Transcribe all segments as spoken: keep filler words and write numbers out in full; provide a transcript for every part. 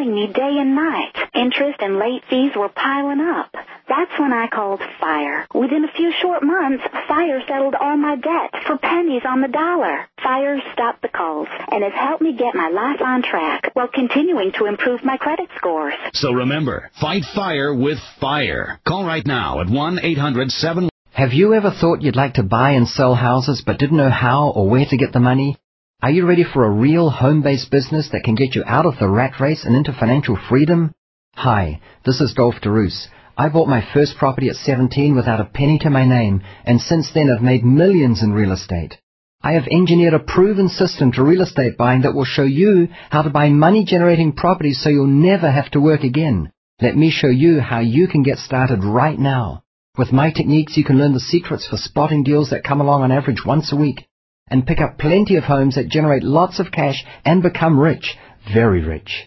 consuming me day and night. Interest and late fees were piling up. That's when I called FIRE. Within a few short months, FIRE settled all my debt for pennies on the dollar. FIRE stopped the calls and has helped me get my life on track while continuing to improve my credit scores. So remember, fight fire with FIRE. Call right now at one eight hundred seven. Have you ever thought you'd like to buy and sell houses but didn't know how or where to get the money? Are you ready for a real home-based business that can get you out of the rat race and into financial freedom? Hi, this is Dolph DeRoos. I bought my first property at seventeen without a penny to my name, and since then I've made millions in real estate. I have engineered a proven system to real estate buying that will show you how to buy money-generating properties so you'll never have to work again. Let me show you how you can get started right now. With my techniques, you can learn the secrets for spotting deals that come along on average once a week, and pick up plenty of homes that generate lots of cash and become rich, very rich.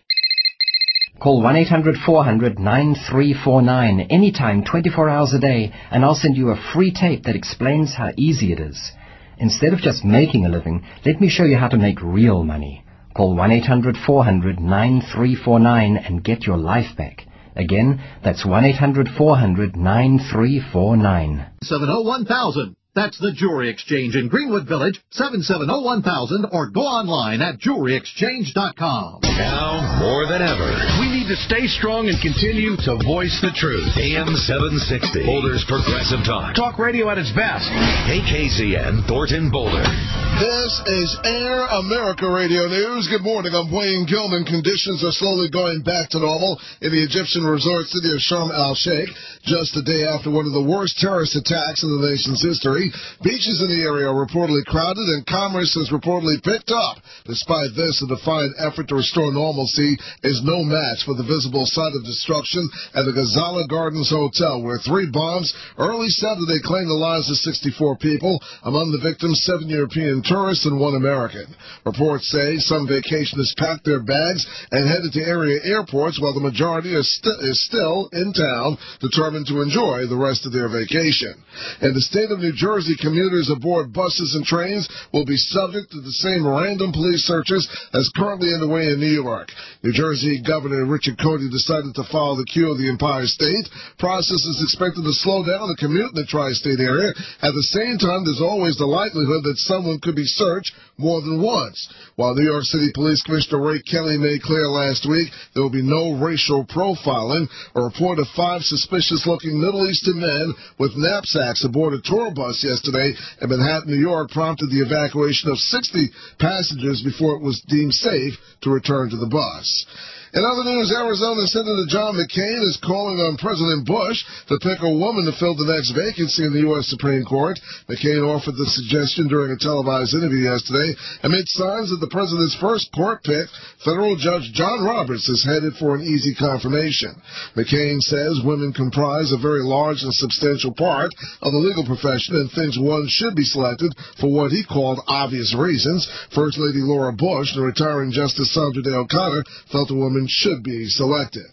Call one eight hundred four hundred nine three four nine anytime, twenty-four hours a day, and I'll send you a free tape that explains how easy it is. Instead of just making a living, let me show you how to make real money. Call one eight hundred four hundred nine three four nine and get your life back. Again, that's one eight hundred four hundred nine three four nine. seven oh one thousand. That's the Jewelry Exchange in Greenwood Village, seven seven zero one thousand, or go online at jewelry exchange dot com. Now, more than ever, we need to stay strong and continue to voice the truth. A M seven sixty, Boulder's Progressive Talk. Talk radio at its best. K K Z N, Thornton, Boulder. This is Air America Radio News. Good morning, I'm Wayne Gilman. Conditions are slowly going back to normal in the Egyptian resort city of Sharm el-Sheikh, just a day after one of the worst terrorist attacks in the nation's history. Beaches in the area are reportedly crowded, and commerce has reportedly picked up. Despite this, a defiant effort to restore normalcy is no match for the visible site of destruction at the Ghazala Gardens Hotel, where three bombs early Saturday claimed the lives of sixty-four people, among the victims seven European tourists and one American. Reports say some vacationists packed their bags and headed to area airports, while the majority is, st- is still in town, determined to enjoy the rest of their vacation. In the state of New Jersey, commuters aboard buses and trains will be subject to the same random police searches as currently underway in New York. New Jersey Governor Richard Codey decided to follow the cue of the Empire State. Process is expected to slow down the commute in the tri-state area. At the same time, there's always the likelihood that someone could be searched more than once. While New York City Police Commissioner Ray Kelly made clear last week there will be no racial profiling, a report of five suspicious-looking Middle Eastern men with knapsacks aboard a tour bus yesterday in Manhattan, New York, prompted the evacuation of sixty passengers before it was deemed safe to return to the bus. In other news, Arizona Senator John McCain is calling on President Bush to pick a woman to fill the next vacancy in the U S Supreme Court. McCain offered the suggestion during a televised interview yesterday amid signs that the president's first court pick, federal Judge John Roberts, is headed for an easy confirmation. McCain says women comprise a very large and substantial part of the legal profession and thinks one should be selected for what he called obvious reasons. First Lady Laura Bush and retiring Justice Sandra Day O'Connor felt a woman should be selected.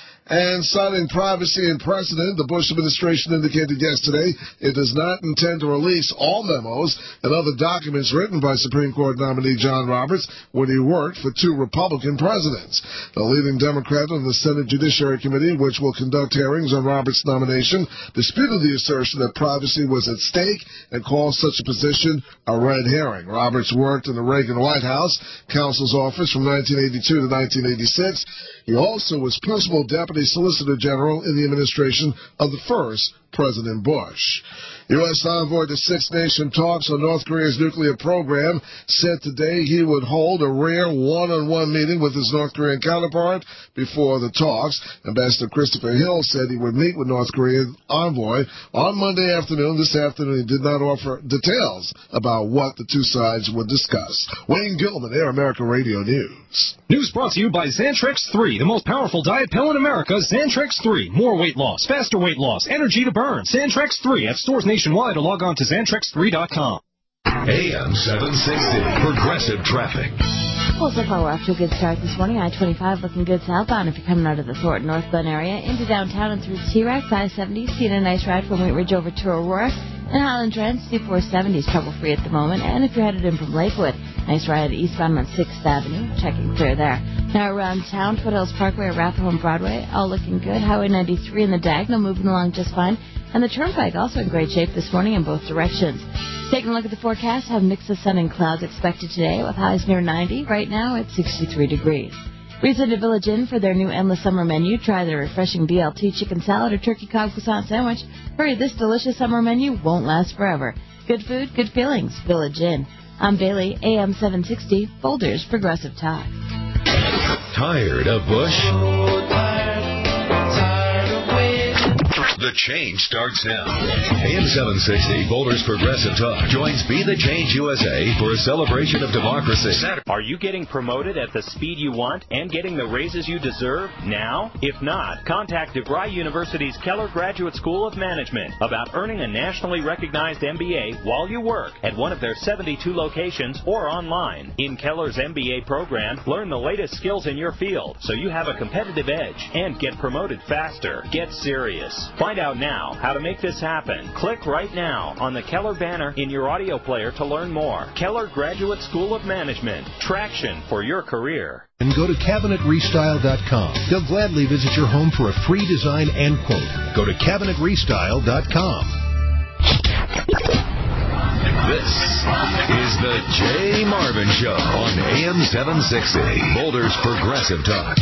And citing privacy and precedent, the Bush administration indicated yesterday it does not intend to release all memos and other documents written by Supreme Court nominee John Roberts when he worked for two Republican presidents. The leading Democrat on the Senate Judiciary Committee, which will conduct hearings on Roberts' nomination, disputed the assertion that privacy was at stake and called such a position a red herring. Roberts worked in the Reagan White House counsel's office from nineteen eighty-two to nineteen eighty-six. He also was principal deputy solicitor general in the administration of the first President Bush. U S envoy to Six Nation talks on North Korea's nuclear program said today he would hold a rare one-on-one meeting with his North Korean counterpart before the talks. Ambassador Christopher Hill said he would meet with North Korean envoy on Monday afternoon. This afternoon he did not offer details about what the two sides would discuss. Wayne Gilman, Air America Radio News. News brought to you by Xantrex three, the most powerful diet pill in America. Xantrex three, more weight loss, faster weight loss, energy to burn. Xantrex three at stores nationwide or log on to Xantrex three dot com. A M seven sixty, Progressive Traffic. Well, so far we're off to a good start this morning. I twenty-five looking good southbound if you're coming out of the Thornton North Glen area into downtown and through T-Rex. I seventy seeing a nice ride from Wheat Ridge over to Aurora. In Highland Trent, C four seventy is trouble-free at the moment. And if you're headed in from Lakewood, nice ride eastbound on sixth Avenue. Checking clear there. Now around town, Foothills Parkway, Arapahoe, and Broadway, all looking good. Highway ninety-three and the Diagonal moving along just fine. And the Turnpike also in great shape this morning in both directions. Taking a look at the forecast, have a mix of sun and clouds expected today with highs near ninety. Right now it's sixty-three degrees. Visit Village Inn for their new endless summer menu. Try their refreshing B L T chicken salad or turkey cob croissant sandwich. Hurry, this delicious summer menu won't last forever. Good food, good feelings. Village Inn. I'm Bailey, A M seven sixty, Boulder's Progressive Talk. Tired of Bush? The change starts now. A M seven sixty, Boulder's Progressive Talk, joins Be the Change U S A for a celebration of democracy. Are you getting promoted at the speed you want and getting the raises you deserve now? If not, contact DeVry University's Keller Graduate School of Management about earning a nationally recognized M B A while you work at one of their seventy-two locations or online. In Keller's M B A program, learn the latest skills in your field so you have a competitive edge and get promoted faster. Get serious. Find out now how to make this happen. Click right now on the Keller banner in your audio player to learn more. Keller Graduate School of Management. Traction for your career. And go to cabinet restyle dot com. They'll gladly visit your home for a free design and quote. Go to cabinet restyle dot com. This is the Jay Marvin Show on A M seven sixty, Boulder's Progressive Talk.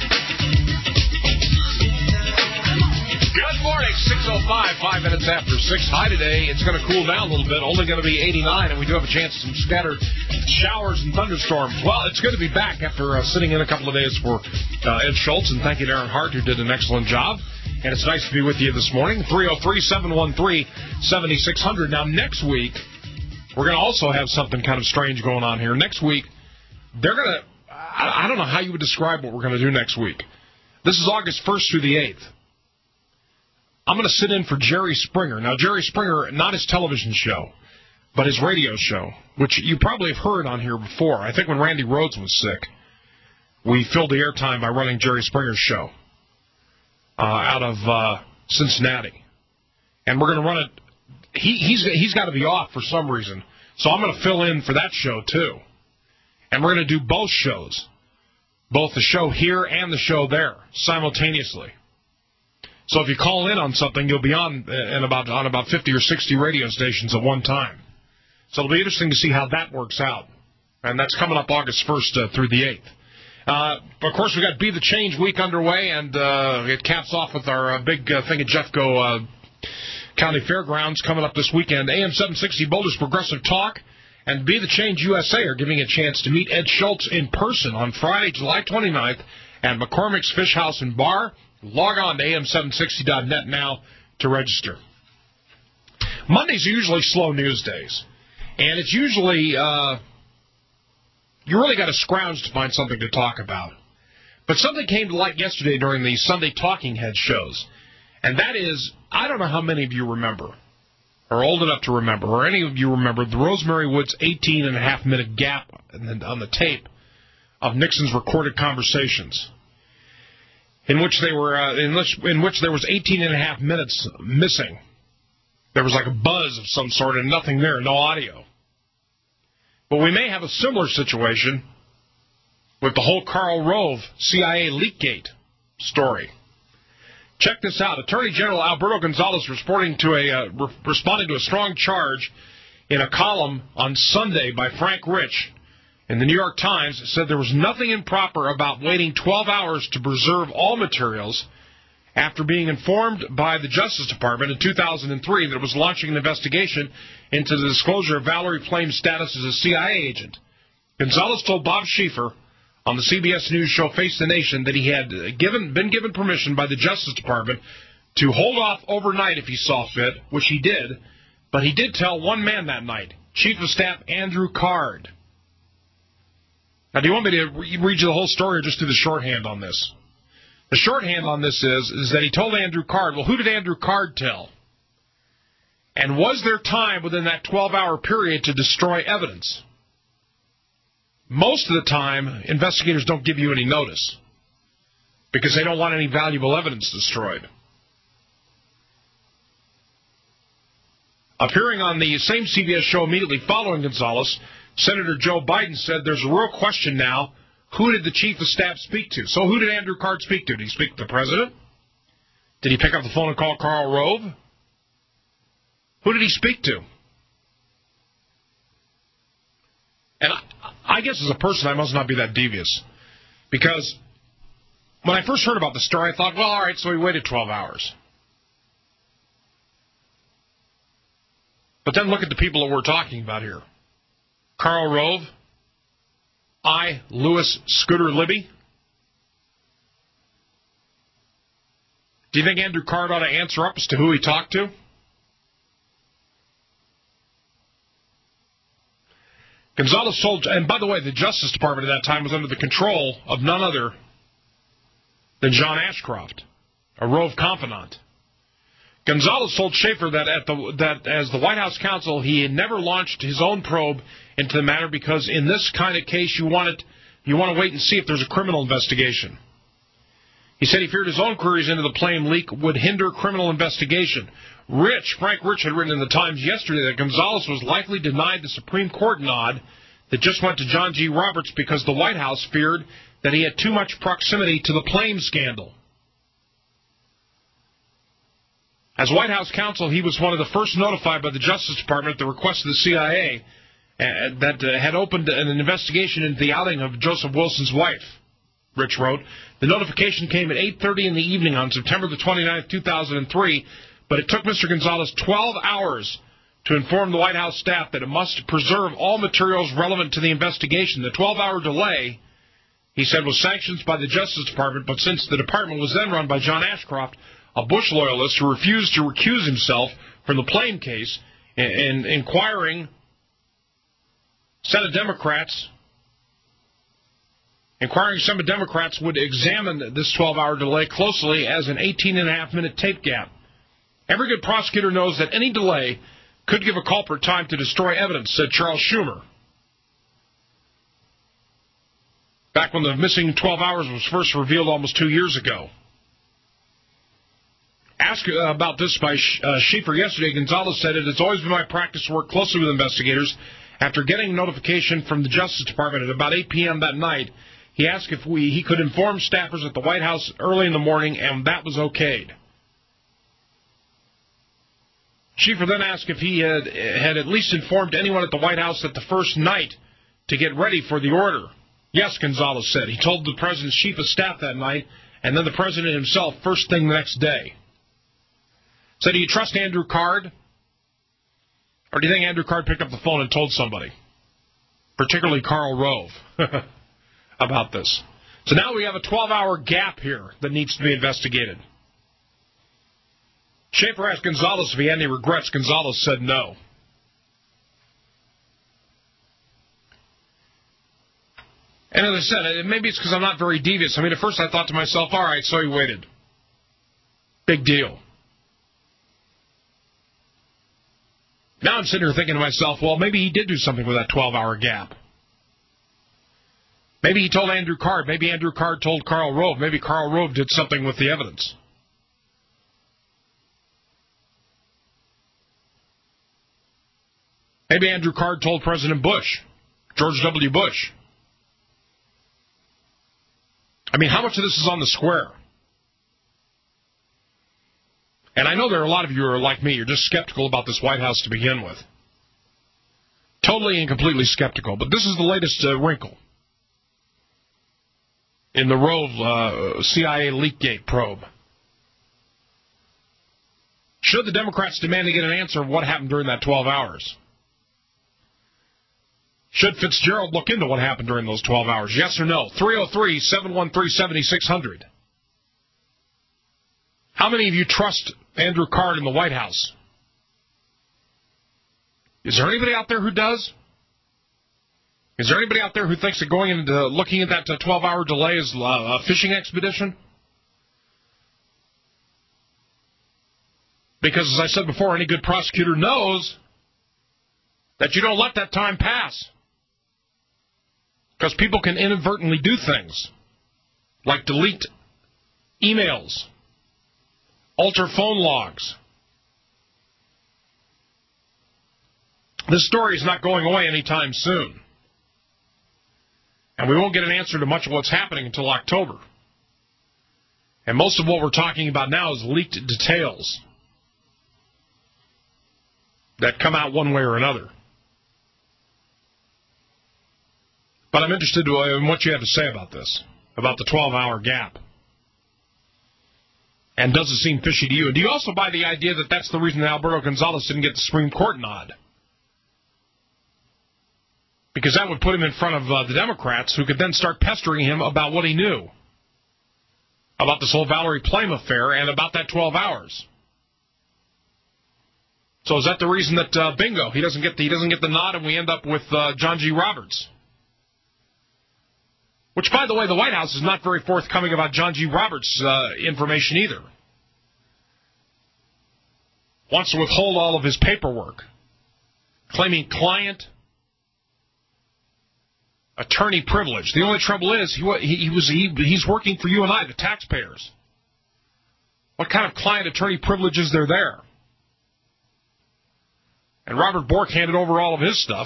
Good morning, six oh five, five minutes after six. High today. It's going to cool down a little bit, only going to be eighty-nine, and we do have a chance of some scattered showers and thunderstorms. Well, it's good to be back after uh, sitting in a couple of days for uh, Ed Schultz, and thank you to Aaron Hart, who did an excellent job. And it's nice to be with you this morning. three oh three, seven one three, seven six zero zero. Now, next week, we're going to also have something kind of strange going on here. Next week, they're going to, I, I don't know how you would describe what we're going to do next week. This is August first through the eighth. I'm going to sit in for Jerry Springer. Now, Jerry Springer, not his television show, but his radio show, which you probably have heard on here before. I think when Randy Rhoads was sick, we filled the airtime by running Jerry Springer's show uh, out of uh, Cincinnati. And we're going to run it. He, he's he's got to be off for some reason, so I'm going to fill in for that show, too. And we're going to do both shows, both the show here and the show there, simultaneously. So if you call in on something, you'll be on in about on about fifty or sixty radio stations at one time. So it'll be interesting to see how that works out. And that's coming up August first uh, through the eighth. Uh, of course, we've got Be the Change week underway, and uh, it caps off with our uh, big uh, thing at Jeffco uh, County Fairgrounds coming up this weekend. A M seven sixty Boulder's Progressive Talk and Be the Change U S A are giving a chance to meet Ed Schultz in person on Friday, July twenty-ninth at McCormick's Fish House and Bar. Log on to A M seven sixty dot net now to register. Mondays are usually slow news days, and it's usually, uh, you really got to scrounge to find something to talk about. But something came to light yesterday during the Sunday Talking Head shows, and that is, I don't know how many of you remember, or old enough to remember, or any of you remember the Rosemary Woods eighteen and a half minute gap on the tape of Nixon's recorded conversations, in which they were uh, in which in which there was eighteen and a half minutes missing. There was like a buzz of some sort and nothing there, no audio. But we may have a similar situation with the whole Karl Rove C I A Leakgate story. Check this out. Attorney General Alberto Gonzales responding to a uh, re- responding to a strong charge in a column on Sunday by Frank Rich in the New York Times, said there was nothing improper about waiting twelve hours to preserve all materials after being informed by the Justice Department in two thousand three that it was launching an investigation into the disclosure of Valerie Plame's status as a C I A agent. Gonzales told Bob Schieffer on the C B S News show Face the Nation that he had given been given permission by the Justice Department to hold off overnight if he saw fit, which he did, but he did tell one man that night, Chief of Staff Andrew Card. Now, do you want me to read you the whole story or just do the shorthand on this? The shorthand on this is, is that he told Andrew Card, well, who did Andrew Card tell? And was there time within that twelve-hour period to destroy evidence? Most of the time, investigators don't give you any notice because they don't want any valuable evidence destroyed. Appearing on the same C B S show immediately following Gonzalez, Senator Joe Biden said there's a real question now, who did the chief of staff speak to? So who did Andrew Card speak to? Did he speak to the president? Did he pick up the phone and call Karl Rove? Who did he speak to? And I, I guess as a person, I must not be that devious. Because when I first heard about the story, I thought, well, all right, so he waited twelve hours. But then look at the people that we're talking about here. Karl Rove, I, Louis Scooter Libby. Do you think Andrew Card ought to answer up as to who he talked to? Gonzalez told, and by the way, the Justice Department at that time was under the control of none other than John Ashcroft, a Rove confidant. Gonzalez told Schaefer that at the that as the White House counsel, he had never launched his own probe into the matter because in this kind of case, you want it, you want to wait and see if there's a criminal investigation. He said he feared his own queries into the plane leak would hinder criminal investigation. Rich, Frank Rich had written in the Times yesterday that Gonzalez was likely denied the Supreme Court nod that just went to John G. Roberts because the White House feared that he had too much proximity to the plane scandal. As White House counsel, he was one of the first notified by the Justice Department at the request of the C I A uh, that uh, had opened an investigation into the outing of Joseph Wilson's wife. Rich wrote, the notification came at eight thirty in the evening on September the twenty-ninth, two thousand three, but it took Mister Gonzalez twelve hours to inform the White House staff that it must preserve all materials relevant to the investigation. The twelve-hour delay, he said, was sanctioned by the Justice Department, but since the department was then run by John Ashcroft, a Bush loyalist who refused to recuse himself from the plane case, and inquiring Senate Democrats, inquiring Senate Democrats would examine this twelve-hour delay closely as an eighteen and a half minute tape gap. Every good prosecutor knows that any delay could give a culprit time to destroy evidence, said Charles Schumer. Back when the missing twelve hours was first revealed almost two years ago. Asked about this by uh, Schaefer yesterday, Gonzalez said, it has always been my practice to work closely with investigators. After getting notification from the Justice Department at about eight p.m. that night, he asked if we he could inform staffers at the White House early in the morning, and that was okayed. Schaefer then asked if he had, had at least informed anyone at the White House at the first night to get ready for the order. Yes, Gonzalez said. He told the president's chief of staff that night, and then the president himself first thing the next day. So do you trust Andrew Card? Or do you think Andrew Card picked up the phone and told somebody, particularly Karl Rove, about this? So now we have a twelve-hour gap here that needs to be investigated. Schaefer asked Gonzalez if he had any regrets. Gonzalez said no. And as I said, maybe it's because I'm not very devious. I mean, at first I thought to myself, all right, so he waited. Big deal. Now I'm sitting here thinking to myself, well, maybe he did do something with that twelve-hour gap. Maybe he told Andrew Card. Maybe Andrew Card told Karl Rove. Maybe Karl Rove did something with the evidence. Maybe Andrew Card told President Bush, George W. Bush. I mean, how much of this is on the square? And I know there are a lot of you who are like me. You're just skeptical about this White House to begin with. Totally and completely skeptical. But this is the latest uh, wrinkle in the Rove uh, C I A Leakgate probe. Should the Democrats demand to get an answer of what happened during that twelve hours? Should Fitzgerald look into what happened during those twelve hours? Yes or no? three oh three, seven one three, seven six zero zero. How many of you trust Andrew Card in the White House? Is there anybody out there who does? Is there anybody out there who thinks that going into looking at that twelve-hour delay is a fishing expedition? Because, as I said before, any good prosecutor knows that you don't let that time pass. Because people can inadvertently do things like delete emails, alter phone logs, This story is not going away anytime soon. And we won't get an answer to much of what's happening until October. And most of what we're talking about now is leaked details that come out one way or another. But I'm interested in what you have to say about this, about the twelve-hour gap. And does it seem fishy to you? And do you also buy the idea that that's the reason that Alberto Gonzales didn't get the Supreme Court nod? Because that would put him in front of uh, the Democrats, who could then start pestering him about what he knew about this whole Valerie Plame affair and about that twelve hours. So is that the reason that uh, bingo, he doesn't get the, he doesn't get the nod, and we end up with uh, John G. Roberts? Which, by the way, the White House is not very forthcoming about John G. Roberts' uh, information either. Wants to withhold all of his paperwork, claiming client attorney privilege. The only trouble is he, he, he was he, he's working for you and I, the taxpayers. What kind of client attorney privilege is there there? And Robert Bork handed over all of his stuff.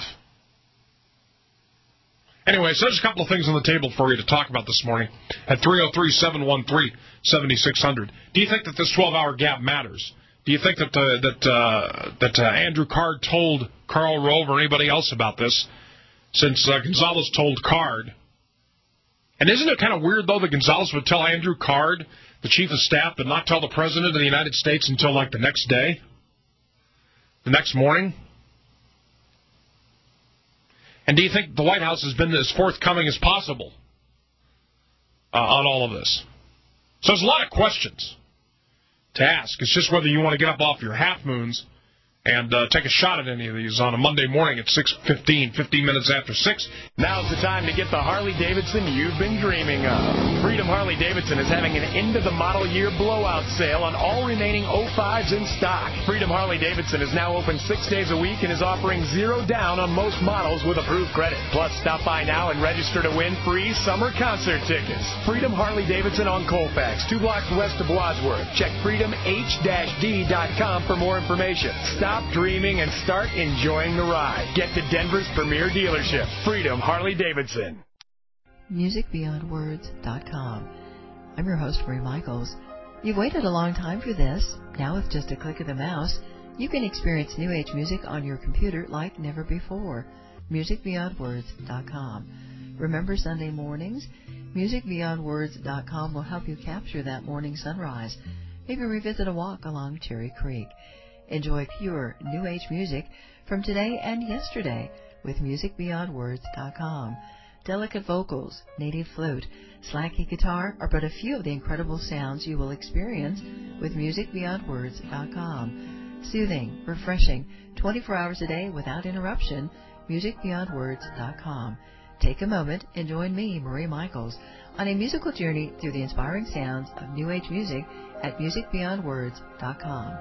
Anyway, so there's a couple of things on the table for you to talk about this morning at three oh three, seven one three, seven six zero zero. Do you think that this twelve-hour gap matters? Do you think that uh, that uh, that uh, Andrew Card told Karl Rove or anybody else about this, since uh, Gonzales told Card? And isn't it kind of weird, though, that Gonzales would tell Andrew Card, the chief of staff, but not tell the president of the United States until, like, the next day? The next morning? And do you think the White House has been as forthcoming as possible uh, on all of this? So there's a lot of questions to ask. It's just whether you want to get up off your half moons and uh, take a shot at any of these on a Monday morning at six fifteen, fifteen minutes after six. Now's the time to get the Harley-Davidson you've been dreaming of. Freedom Harley-Davidson is having an end-of-the-model year blowout sale on all remaining oh fives in stock. Freedom Harley-Davidson is now open six days a week and is offering zero down on most models with approved credit. Plus, stop by now and register to win free summer concert tickets. Freedom Harley-Davidson on Colfax, two blocks west of Wadsworth. Check freedom h dash d dot com for more information. Stop Stop dreaming and start enjoying the ride. Get to Denver's premier dealership, Freedom Harley-Davidson. music beyond words dot com. I'm your host, Marie Michaels. You've waited a long time for this. Now with just a click of the mouse, you can experience New Age music on your computer like never before. music beyond words dot com. Remember Sunday mornings? music beyond words dot com will help you capture that morning sunrise. Maybe revisit a walk along Cherry Creek. Enjoy pure New Age music from today and yesterday with music beyond words dot com. Delicate vocals, native flute, slacky guitar are but a few of the incredible sounds you will experience with music beyond words dot com. Soothing, refreshing, twenty-four hours a day without interruption, music beyond words dot com. Take a moment and join me, Marie Michaels, on a musical journey through the inspiring sounds of New Age music at music beyond words dot com.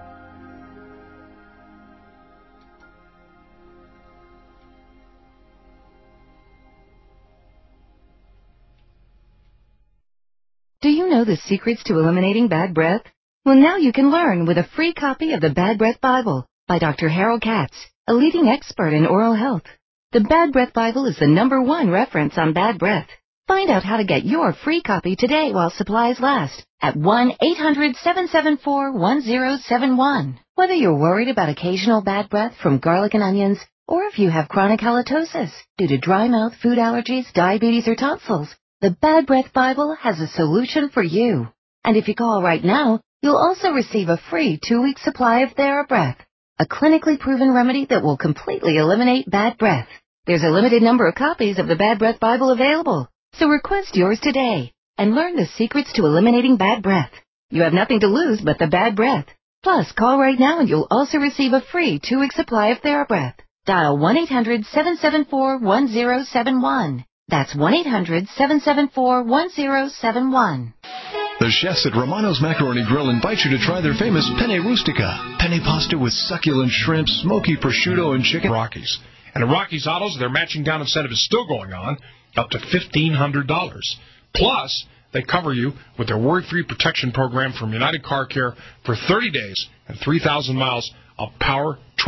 Do you know the secrets to eliminating bad breath? Well, now you can learn with a free copy of the Bad Breath Bible by Doctor Harold Katz, a leading expert in oral health. The Bad Breath Bible is the number one reference on bad breath. Find out how to get your free copy today while supplies last at one eight hundred, seven seven four, one zero seven one. Whether you're worried about occasional bad breath from garlic and onions, or if you have chronic halitosis due to dry mouth, food allergies, diabetes, or tonsils, the Bad Breath Bible has a solution for you. And if you call right now, you'll also receive a free two-week supply of TheraBreath, a clinically proven remedy that will completely eliminate bad breath. There's a limited number of copies of the Bad Breath Bible available, so request yours today and learn the secrets to eliminating bad breath. You have nothing to lose but the bad breath. Plus, call right now and you'll also receive a free two-week supply of TheraBreath. Dial one eight hundred, seven seven four, one zero seven one. That's one eight hundred, seven seven four, one zero seven one. The chefs at Romano's Macaroni Grill invite you to try their famous penne rustica, penne pasta with succulent shrimp, smoky prosciutto, and chicken. Rockies. And at Rockies Autos, their matching down incentive is still going on, up to fifteen hundred dollars. Plus, they cover you with their worry-free protection program from United Car Care for thirty days and three thousand miles of powertrain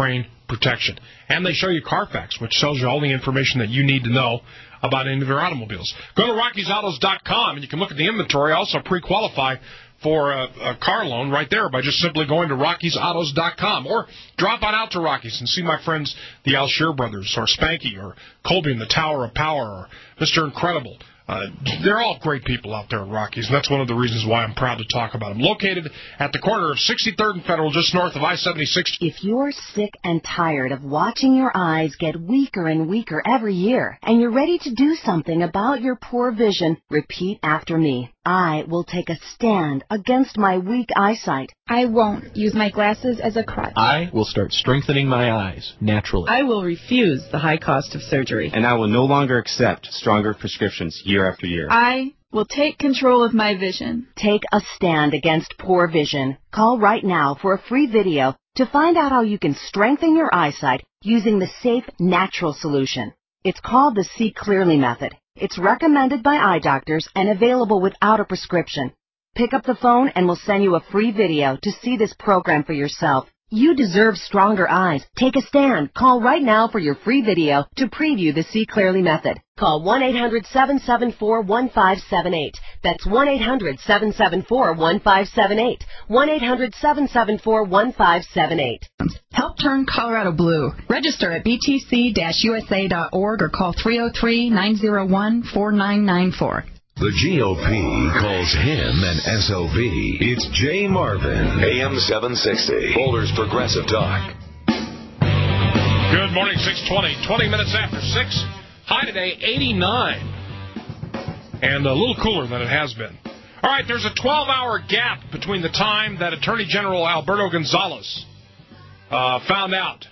protection. And they show you Carfax, which tells you all the information that you need to know about any of your automobiles. Go to Rockies Autos dot com, and you can look at the inventory, also pre-qualify for a, a car loan right there by just simply going to Rockies Autos dot com. Or drop on out to Rockies and see my friends, the Alshear brothers, or Spanky, or Colby in the Tower of Power, or Mister Incredible. Uh, they're all great people out there at Rockies, and that's one of the reasons why I'm proud to talk about them. Located at the corner of sixty-third and Federal, just north of I seventy-six. If you're sick and tired of watching your eyes get weaker and weaker every year, and you're ready to do something about your poor vision, repeat after me. I will take a stand against my weak eyesight. I won't use my glasses as a crutch. I will start strengthening my eyes naturally. I will refuse the high cost of surgery. And I will no longer accept stronger prescriptions year after year. I will take control of my vision. Take a stand against poor vision. Call right now for a free video to find out how you can strengthen your eyesight using the safe, natural solution. It's called the See Clearly method. It's recommended by eye doctors and available without a prescription. Pick up the phone and we'll send you a free video to see this program for yourself. You deserve stronger eyes. Take a stand. Call right now for your free video to preview the See Clearly method. Call one eight hundred seven seven four one five seven eight. That's one eight hundred seven seven four one five seven eight. one eight hundred seven seven four one five seven eight. Help turn Colorado blue. Register at b t c dash u s a dot org or call three oh three, nine oh one, four nine nine four. The G O P calls him an S O B. It's Jay Marvin, A M seven sixty, Boulder's Progressive Talk. Good morning, six twenty, twenty minutes after six. High today, eighty-nine. And a little cooler than it has been. All right, there's a twelve-hour gap between the time that Attorney General Alberto Gonzales uh, found out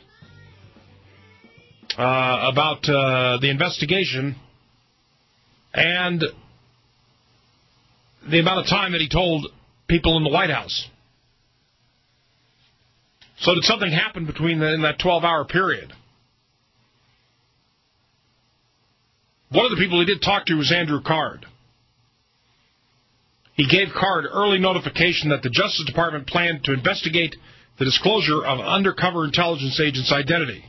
uh, about uh, the investigation and the amount of time that he told people in the White House. So did something happen between the, in that twelve-hour period? One of the people he did talk to was Andrew Card. He gave Card early notification that the Justice Department planned to investigate the disclosure of undercover intelligence agent's identity.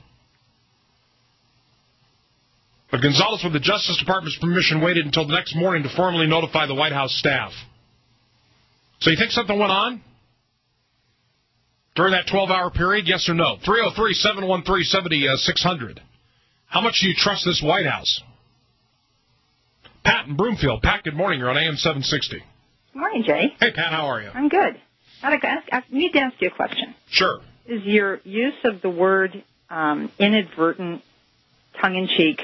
But Gonzales, with the Justice Department's permission, waited until the next morning to formally notify the White House staff. So you think something went on during that twelve-hour period, yes or no? three oh three, seven one three, seven oh six hundred. How much do you trust this White House? Pat in Broomfield. Pat, good morning. You're on A M seven sixty. Good morning, Jay. Hey, Pat, how are you? I'm good. I ask, I need to ask you a question. Sure. Is your use of the word um, inadvertent, tongue-in-cheek?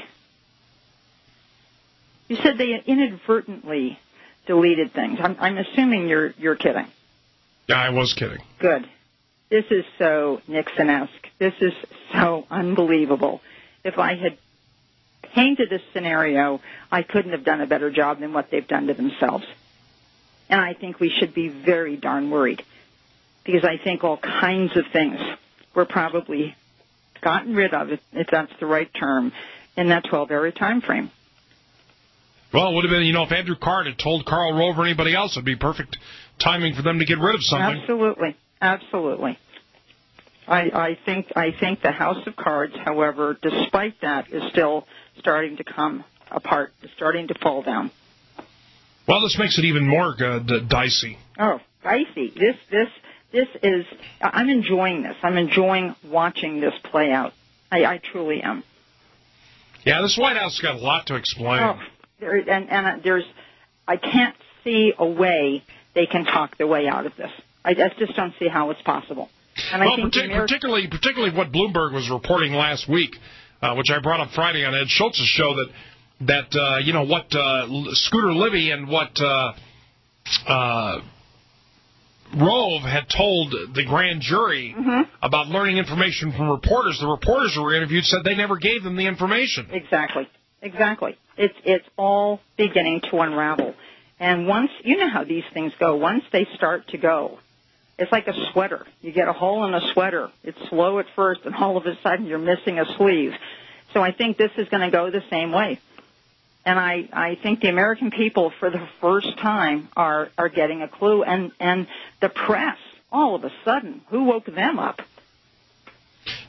You said they inadvertently deleted things. I'm, I'm assuming you're you're kidding. Yeah, I was kidding. Good. This is so Nixon-esque. This is so unbelievable. If I had painted this scenario, I couldn't have done a better job than what they've done to themselves. And I think we should be very darn worried, because I think all kinds of things were probably gotten rid of, if that's the right term, in that twelve-hour time frame. Well, it would have been, you know, if Andrew Card had told Karl Rove or anybody else, it would be perfect timing for them to get rid of something. Absolutely. Absolutely. I, I think I think the House of Cards, however, despite that, is still starting to come apart, starting to fall down. Well, this makes it even more uh, d- dicey. Oh, dicey. This, this, this is, I'm enjoying this. I'm enjoying watching this play out. I, I truly am. Yeah, this White House has got a lot to explain. Oh, there, and, and there's, I can't see a way they can talk their way out of this. I, I just don't see how it's possible. And well, I think partic- Ameri- particularly, particularly what Bloomberg was reporting last week, uh, which I brought up Friday on Ed Schultz's show, that that uh, you know what uh, Scooter Libby and what uh, uh, Rove had told the grand jury mm-hmm. about learning information from reporters. The reporters who were interviewed said they never gave them the information. Exactly, exactly. It's it's all beginning to unravel, and once you know how these things go, once they start to go. It's like a sweater. You get a hole in a sweater. It's slow at first, and all of a sudden you're missing a sleeve. So I think this is going to go the same way. And I, I think the American people, for the first time, are, are getting a clue. And, and the press, all of a sudden, who woke them up?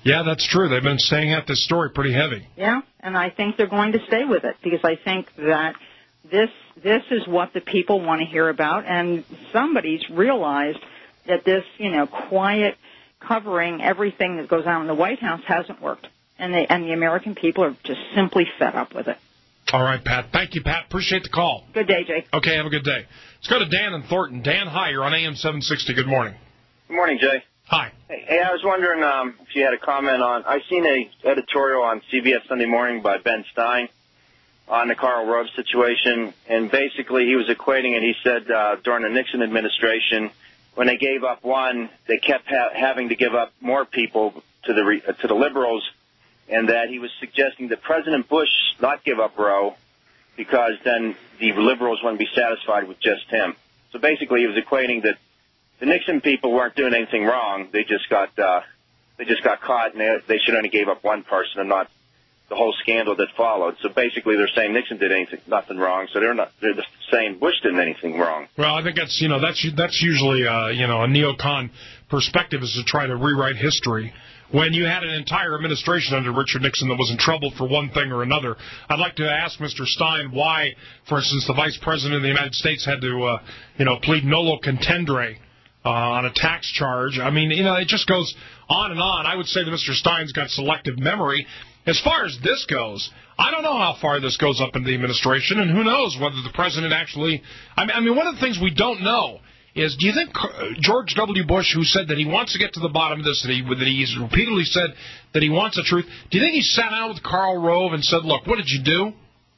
Yeah, that's true. They've been staying at this story pretty heavy. Yeah, and I think they're going to stay with it because I think that this this is what the people want to hear about, and somebody's realized that this, you know, quiet covering everything that goes on in the White House hasn't worked, and they and the American people are just simply fed up with it. All right, Pat. Thank you, Pat. Appreciate the call. Good day, Jay. Okay, have a good day. Let's go to Dan and Thornton. Dan, hi. You're on A M seven sixty. Good morning. Good morning, Jay. Hi. Hey, hey, I was wondering um, if you had a comment on, I seen a editorial on C B S Sunday Morning by Ben Stein on the Karl Rove situation, and basically he was equating it. He said uh, during the Nixon administration, when they gave up one, they kept ha- having to give up more people to the re- uh, to the liberals, and that he was suggesting that President Bush not give up Roe because then the liberals wouldn't be satisfied with just him. So basically he was equating that the Nixon people weren't doing anything wrong. They just got uh, they just got caught, and they, they should only gave up one person and not the whole scandal that followed. So basically, they're saying Nixon did anything nothing wrong. So they're not they're just saying Bush did anything wrong. Well, I think that's you know that's that's usually uh, you know a neocon perspective is to try to rewrite history. When you had an entire administration under Richard Nixon that was in trouble for one thing or another, I'd like to ask Mister Stein why, for instance, the Vice President of the United States had to uh, you know plead nolo contendere Uh, on a tax charge. I mean, you know, it just goes on and on. I would say that Mister Stein's got selective memory. As far as this goes, I don't know how far this goes up into the administration, and who knows whether the president actually... I mean, I mean one of the things we don't know is, do you think George W. Bush, who said that he wants to get to the bottom of this, that, he, that he's repeatedly said that he wants the truth, do you think he sat down with Karl Rove and said, look, what did you do?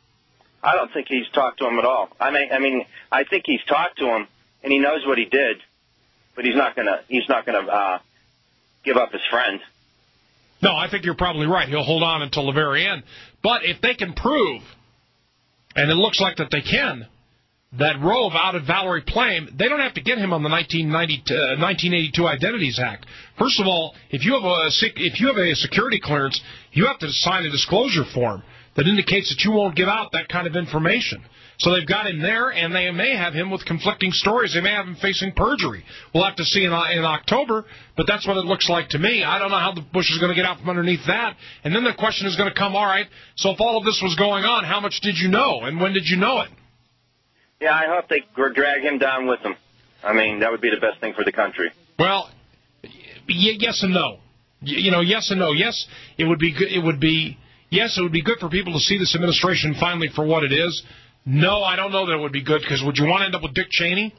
I don't think he's talked to him at all. I mean, I mean, I think he's talked to him, and he knows what he did. But he's not gonna. He's not gonna uh, give up his friend. No, I think you're probably right. He'll hold on until the very end. But if they can prove, and it looks like that they can, that Rove outed Valerie Plame, they don't have to get him on the nineteen ninety, uh, nineteen eighty-two Identities Act. First of all, if you have a if you have a security clearance, you have to sign a disclosure form that indicates that you won't give out that kind of information. So they've got him there, and they may have him with conflicting stories. They may have him facing perjury. We'll have to see in, in October, but that's what it looks like to me. I don't know how the Bush is going to get out from underneath that. And then the question is going to come, all right, so if all of this was going on, how much did you know, and when did you know it? Yeah, I hope they drag him down with them. I mean, that would be the best thing for the country. Well, y- yes and no. Y- you know, yes and no. Yes, it would be good. It would be yes, it would be good for people to see this administration finally for what it is. No, I don't know that it would be good, because would you want to end up with Dick Cheney?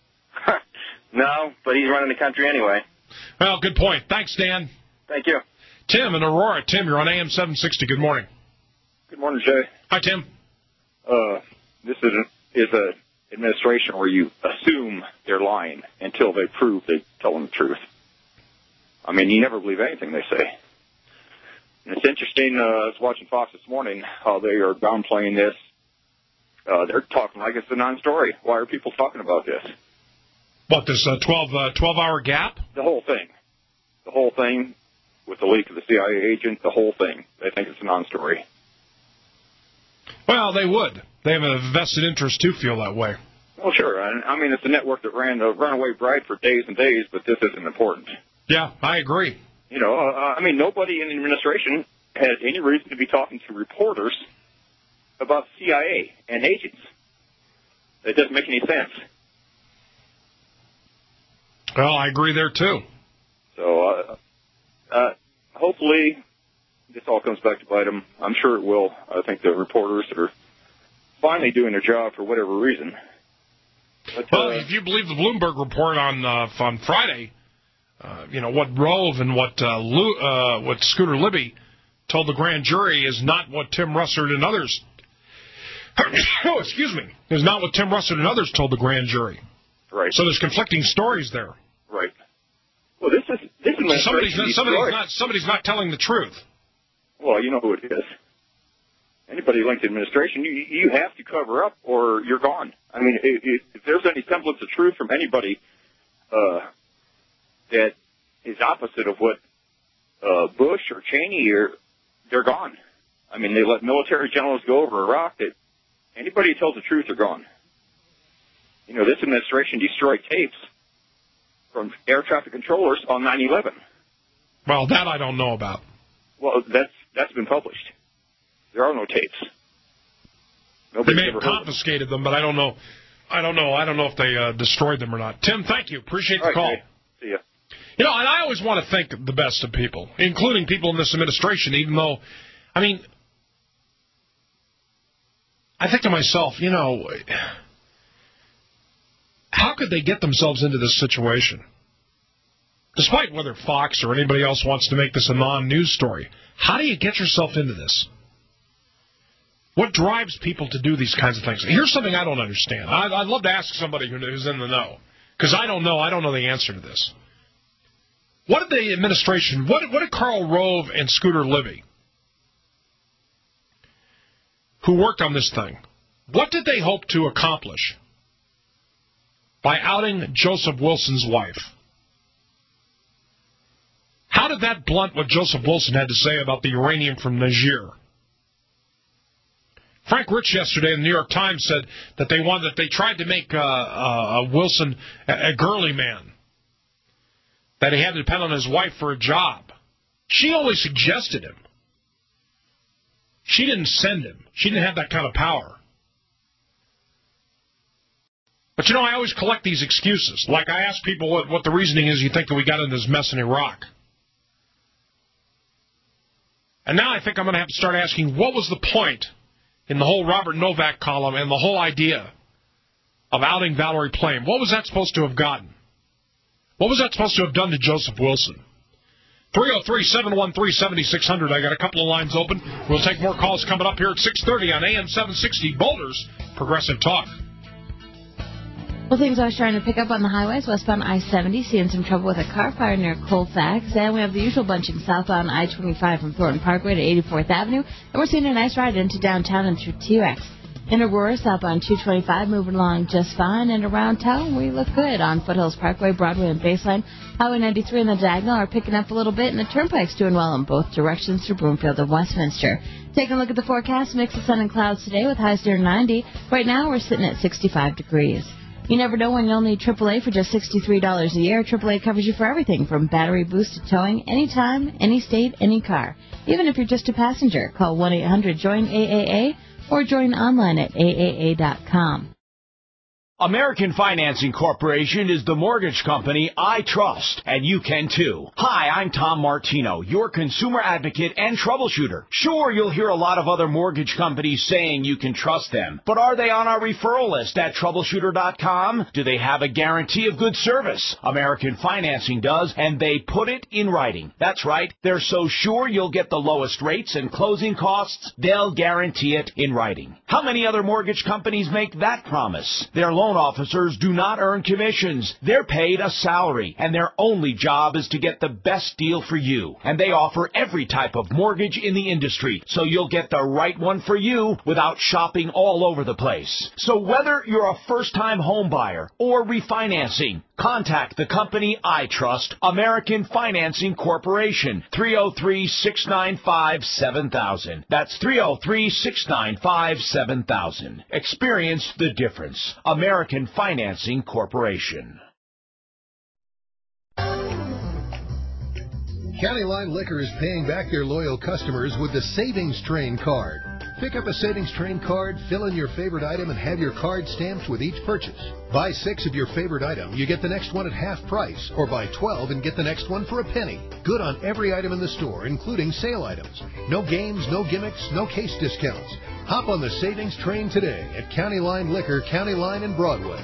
No, but he's running the country anyway. Well, good point. Thanks, Dan. Thank you. Tim in Aurora. Tim, you're on A M seven sixty. Good morning. Good morning, Jay. Hi, Tim. Uh, this is an is a administration where you assume they're lying until they prove they're telling the truth. I mean, you never believe anything they say. And it's interesting, uh, I was watching Fox this morning, how they are downplaying this. Uh, they're talking like it's a non-story. Why are people talking about this? What, this uh, twelve, uh, twelve-hour gap? The whole thing. The whole thing with the leak of the C I A agent, the whole thing. They think it's a non-story. Well, they would. They have a vested interest to feel that way. Well, sure. I, I mean, it's a network that ran the Runaway Bride for days and days, but this isn't important. Yeah, I agree. You know, uh, I mean, nobody in the administration had any reason to be talking to reporters about C I A and agents. It doesn't make any sense. Well, I agree there, too. So, uh, uh, hopefully, this all comes back to bite them. I'm sure it will. I think the reporters are finally doing their job for whatever reason. But, well, uh, if you believe the Bloomberg report on uh, on Friday, uh, you know, what Rove and what uh, Lou, uh, what Scooter Libby told the grand jury is not what Tim Russert and others oh, excuse me, is not what Tim Russert and others told the grand jury. Right. So there's conflicting stories there. Right. Well, this is this administration. Somebody's not, somebody's not somebody's not telling the truth. Well, you know who it is. Anybody linked to administration, you you have to cover up, or you're gone. I mean, if, if there's any semblance of truth from anybody uh, that is opposite of what uh, Bush or Cheney are, they're gone. I mean, they let military generals go over Iraq. That anybody who tells the truth are gone. You know, this administration destroyed tapes from air traffic controllers on nine eleven. Well, that I don't know about. Well, that's that's been published. There are no tapes. Nobody's They may ever have heard confiscated them, but I don't know. I don't know. I don't know if they uh, destroyed them or not. Tim, thank you. Appreciate the All right, call. Jay. See ya. You know, and I always want to think the best of people, including people in this administration, even though, I mean, I think to myself, you know, how could they get themselves into this situation? Despite whether Fox or anybody else wants to make this a non-news story, how do you get yourself into this? What drives people to do these kinds of things? Here's something I don't understand. I'd, I'd love to ask somebody who's in the know, because I don't know. I don't know the answer to this. What did the administration, what, what did Karl Rove and Scooter Libby, who worked on this thing, what did they hope to accomplish by outing Joseph Wilson's wife? How did that blunt what Joseph Wilson had to say about the uranium from Niger? Frank Rich yesterday in the New York Times said that they wanted, that they tried to make uh, uh, Wilson a, a girly man, that he had to depend on his wife for a job. She only suggested him. She didn't send him. She didn't have that kind of power. But, you know, I always collect these excuses. Like I ask people what, what the reasoning is you think that we got into this mess in Iraq. And now I think I'm going to have to start asking, what was the point in the whole Robert Novak column and the whole idea of outing Valerie Plame? What was that supposed to have gotten? What was that supposed to have done to Joseph Wilson? three oh three, seven one three, seven six zero zero. I got a couple of lines open. We'll take more calls coming up here at six thirty on A M seven sixty, Boulder's Progressive Talk. Well, things I was trying to pick up on the highways. Westbound I seventy, seeing some trouble with a car fire near Colfax. And we have the usual bunching southbound I twenty-five from Thornton Parkway to eighty-fourth Avenue. And we're seeing a nice ride into downtown and through T Rex. In Aurora, southbound two twenty-five, moving along just fine. And around town, we look good on Foothills Parkway, Broadway, and Baseline. Highway ninety-three and the Diagonal are picking up a little bit, and the Turnpike's doing well in both directions through Broomfield and Westminster. Taking a look at the forecast, mix of sun and clouds today with highs near ninety. Right now, we're sitting at sixty-five degrees. You never know when you'll need triple A for just sixty-three dollars a year. triple A covers you for everything from battery boost to towing, anytime, any state, any car. Even if you're just a passenger, call one eight hundred join A A A or join online at A A A dot com. American Financing Corporation is the mortgage company I trust, and you can too. Hi, I'm Tom Martino, your consumer advocate and troubleshooter. Sure, you'll hear a lot of other mortgage companies saying you can trust them, but are they on our referral list at troubleshooter dot com? Do they have a guarantee of good service? American Financing does, and they put it in writing. That's right, they're so sure you'll get the lowest rates and closing costs, they'll guarantee it in writing. How many other mortgage companies make that promise? Their loan officers do not earn commissions. They're paid a salary, and their only job is to get the best deal for you. And they offer every type of mortgage in the industry, so you'll get the right one for you without shopping all over the place. So whether you're a first-time home buyer or refinancing, contact the company I trust, American Financing Corporation, three oh three, six nine five, seven thousand. That's three oh three, six nine five, seven thousand. Experience the difference. American Financing Corporation. County Line Liquor is paying back their loyal customers with the Savings Train card. Pick up a Savings Train card, fill in your favorite item, and have your card stamped with each purchase. Buy six of your favorite item, you get the next one at half price, or buy twelve and get the next one for a penny. Good on every item in the store, including sale items. No games, no gimmicks, no case discounts. Hop on the Savings Train today at County Line Liquor, County Line and Broadway.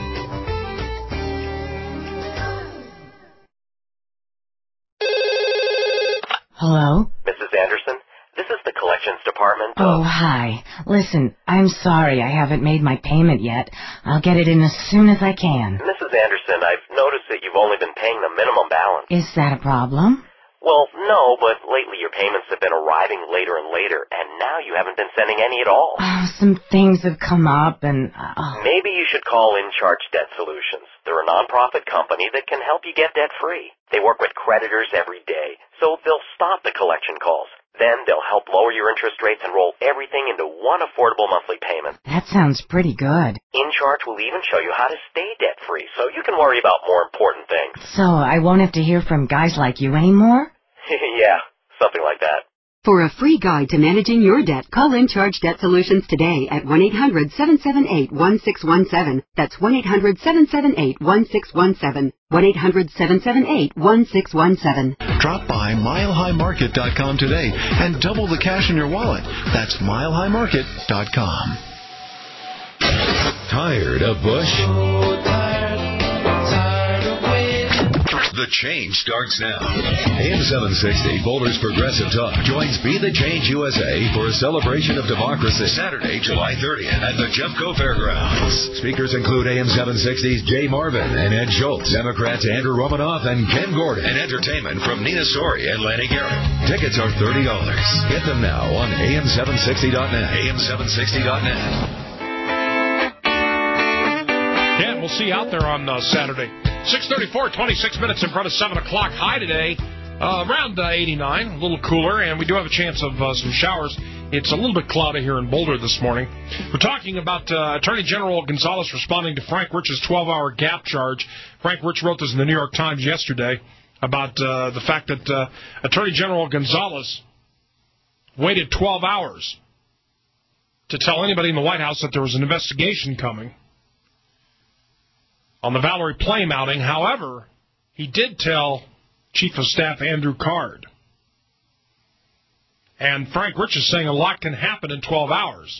Hello? Missus Anderson, this is the collections department. Oh, hi. Listen, I'm sorry I haven't made my payment yet. I'll get it in as soon as I can. Missus Anderson, I've noticed that you've only been paying the minimum balance. Is that a problem? Well, no, but lately your payments have been arriving later and later, and now you haven't been sending any at all. Oh, some things have come up, and... Uh, Maybe you should call In Charge Debt Solutions. They're a nonprofit company that can help you get debt-free. They work with creditors every day, so they'll stop the collection calls. Then they'll help lower your interest rates and roll everything into one affordable monthly payment. That sounds pretty good. In Charge will even show you how to stay debt-free, so you can worry about more important things. So I won't have to hear from guys like you anymore? Yeah, something like that. For a free guide to managing your debt, call In Charge Debt Solutions today at one eight hundred seven seven eight one six one seven. That's one eight hundred seven seven eight one six one seven. one eight hundred seven seven eight one six one seven. Drop by mile high market dot com today and double the cash in your wallet. That's mile high market dot com. Tired of Bush? The Change starts now. A M seven sixty, Boulder's Progressive Talk, joins Be the Change U S A for a celebration of democracy Saturday, July thirtieth at the Jeffco Fairgrounds. Speakers include A M seven sixty's Jay Marvin and Ed Schultz, Democrats Andrew Romanoff and Ken Gordon, and entertainment from Nina Sori and Lanny Garrett. Tickets are thirty dollars. Get them now on A M seven sixty dot net. A M seven sixty dot net. Yeah, we'll see you out there on uh, Saturday. six thirty-four, twenty-six minutes in front of seven o'clock. High today, uh, around uh, eighty-nine, a little cooler, and we do have a chance of uh, some showers. It's a little bit cloudy here in Boulder this morning. We're talking about uh, Attorney General Gonzalez responding to Frank Rich's twelve-hour gap charge. Frank Rich wrote this in the New York Times yesterday about uh, the fact that uh, Attorney General Gonzalez waited twelve hours to tell anybody in the White House that there was an investigation coming on the Valerie Plame outing. However, he did tell Chief of Staff Andrew Card. And Frank Rich is saying a lot can happen in twelve hours.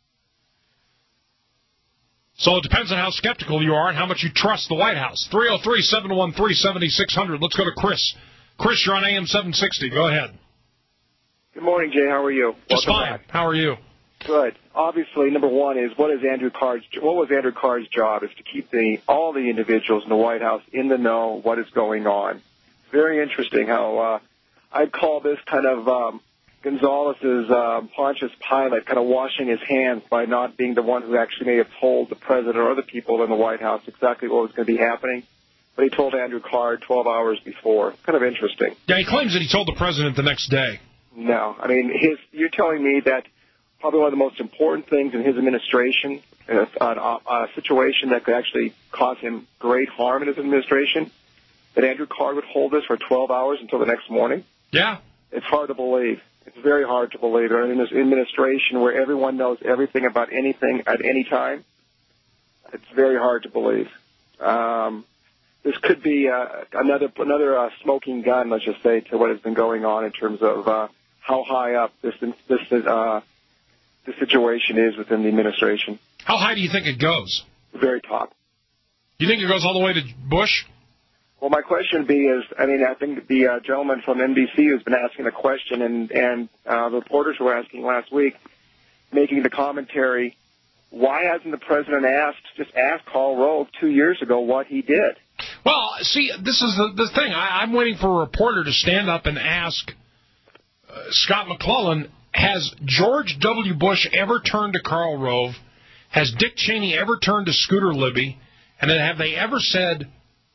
So it depends on how skeptical you are and how much you trust the White House. three oh three, seven one three, seven six zero zero. Let's go to Chris. Chris, you're on A M seven sixty. Go ahead. Good morning, Jay. How are you? Just Welcome fine. back. How are you? Good. Obviously, number one is what is Andrew Card's what was Andrew Card's job is to keep the all the individuals in the White House in the know what is going on. Very interesting how uh, I'd call this kind of um, Gonzalez's uh, Pontius Pilate kind of washing his hands by not being the one who actually may have told the president or other people in the White House exactly what was going to be happening. But he told Andrew Card twelve hours before. Kind of interesting. Yeah, he claims that he told the president the next day. No, I mean, his. You're telling me that probably one of the most important things in his administration, uh, a, a situation that could actually cause him great harm in his administration, that Andrew Card would hold this for twelve hours until the next morning? Yeah. It's hard to believe. It's very hard to believe. In this administration where everyone knows everything about anything at any time, it's very hard to believe. Um, this could be uh, another another uh, smoking gun, let's just say, to what has been going on in terms of uh, how high up this this uh, the situation is within the administration. How high do you think it goes? Very top. You think it goes all the way to Bush? Well, my question would be is, I mean, I think the uh, gentleman from N B C who's been asking the question and, and uh, the reporters were asking last week, making the commentary, why hasn't the president asked, just asked Karl Rove two years ago what he did? Well, see, this is the, the thing. I, I'm waiting for a reporter to stand up and ask uh, Scott McClellan, has George W. Bush ever turned to Karl Rove? Has Dick Cheney ever turned to Scooter Libby? And then have they ever said,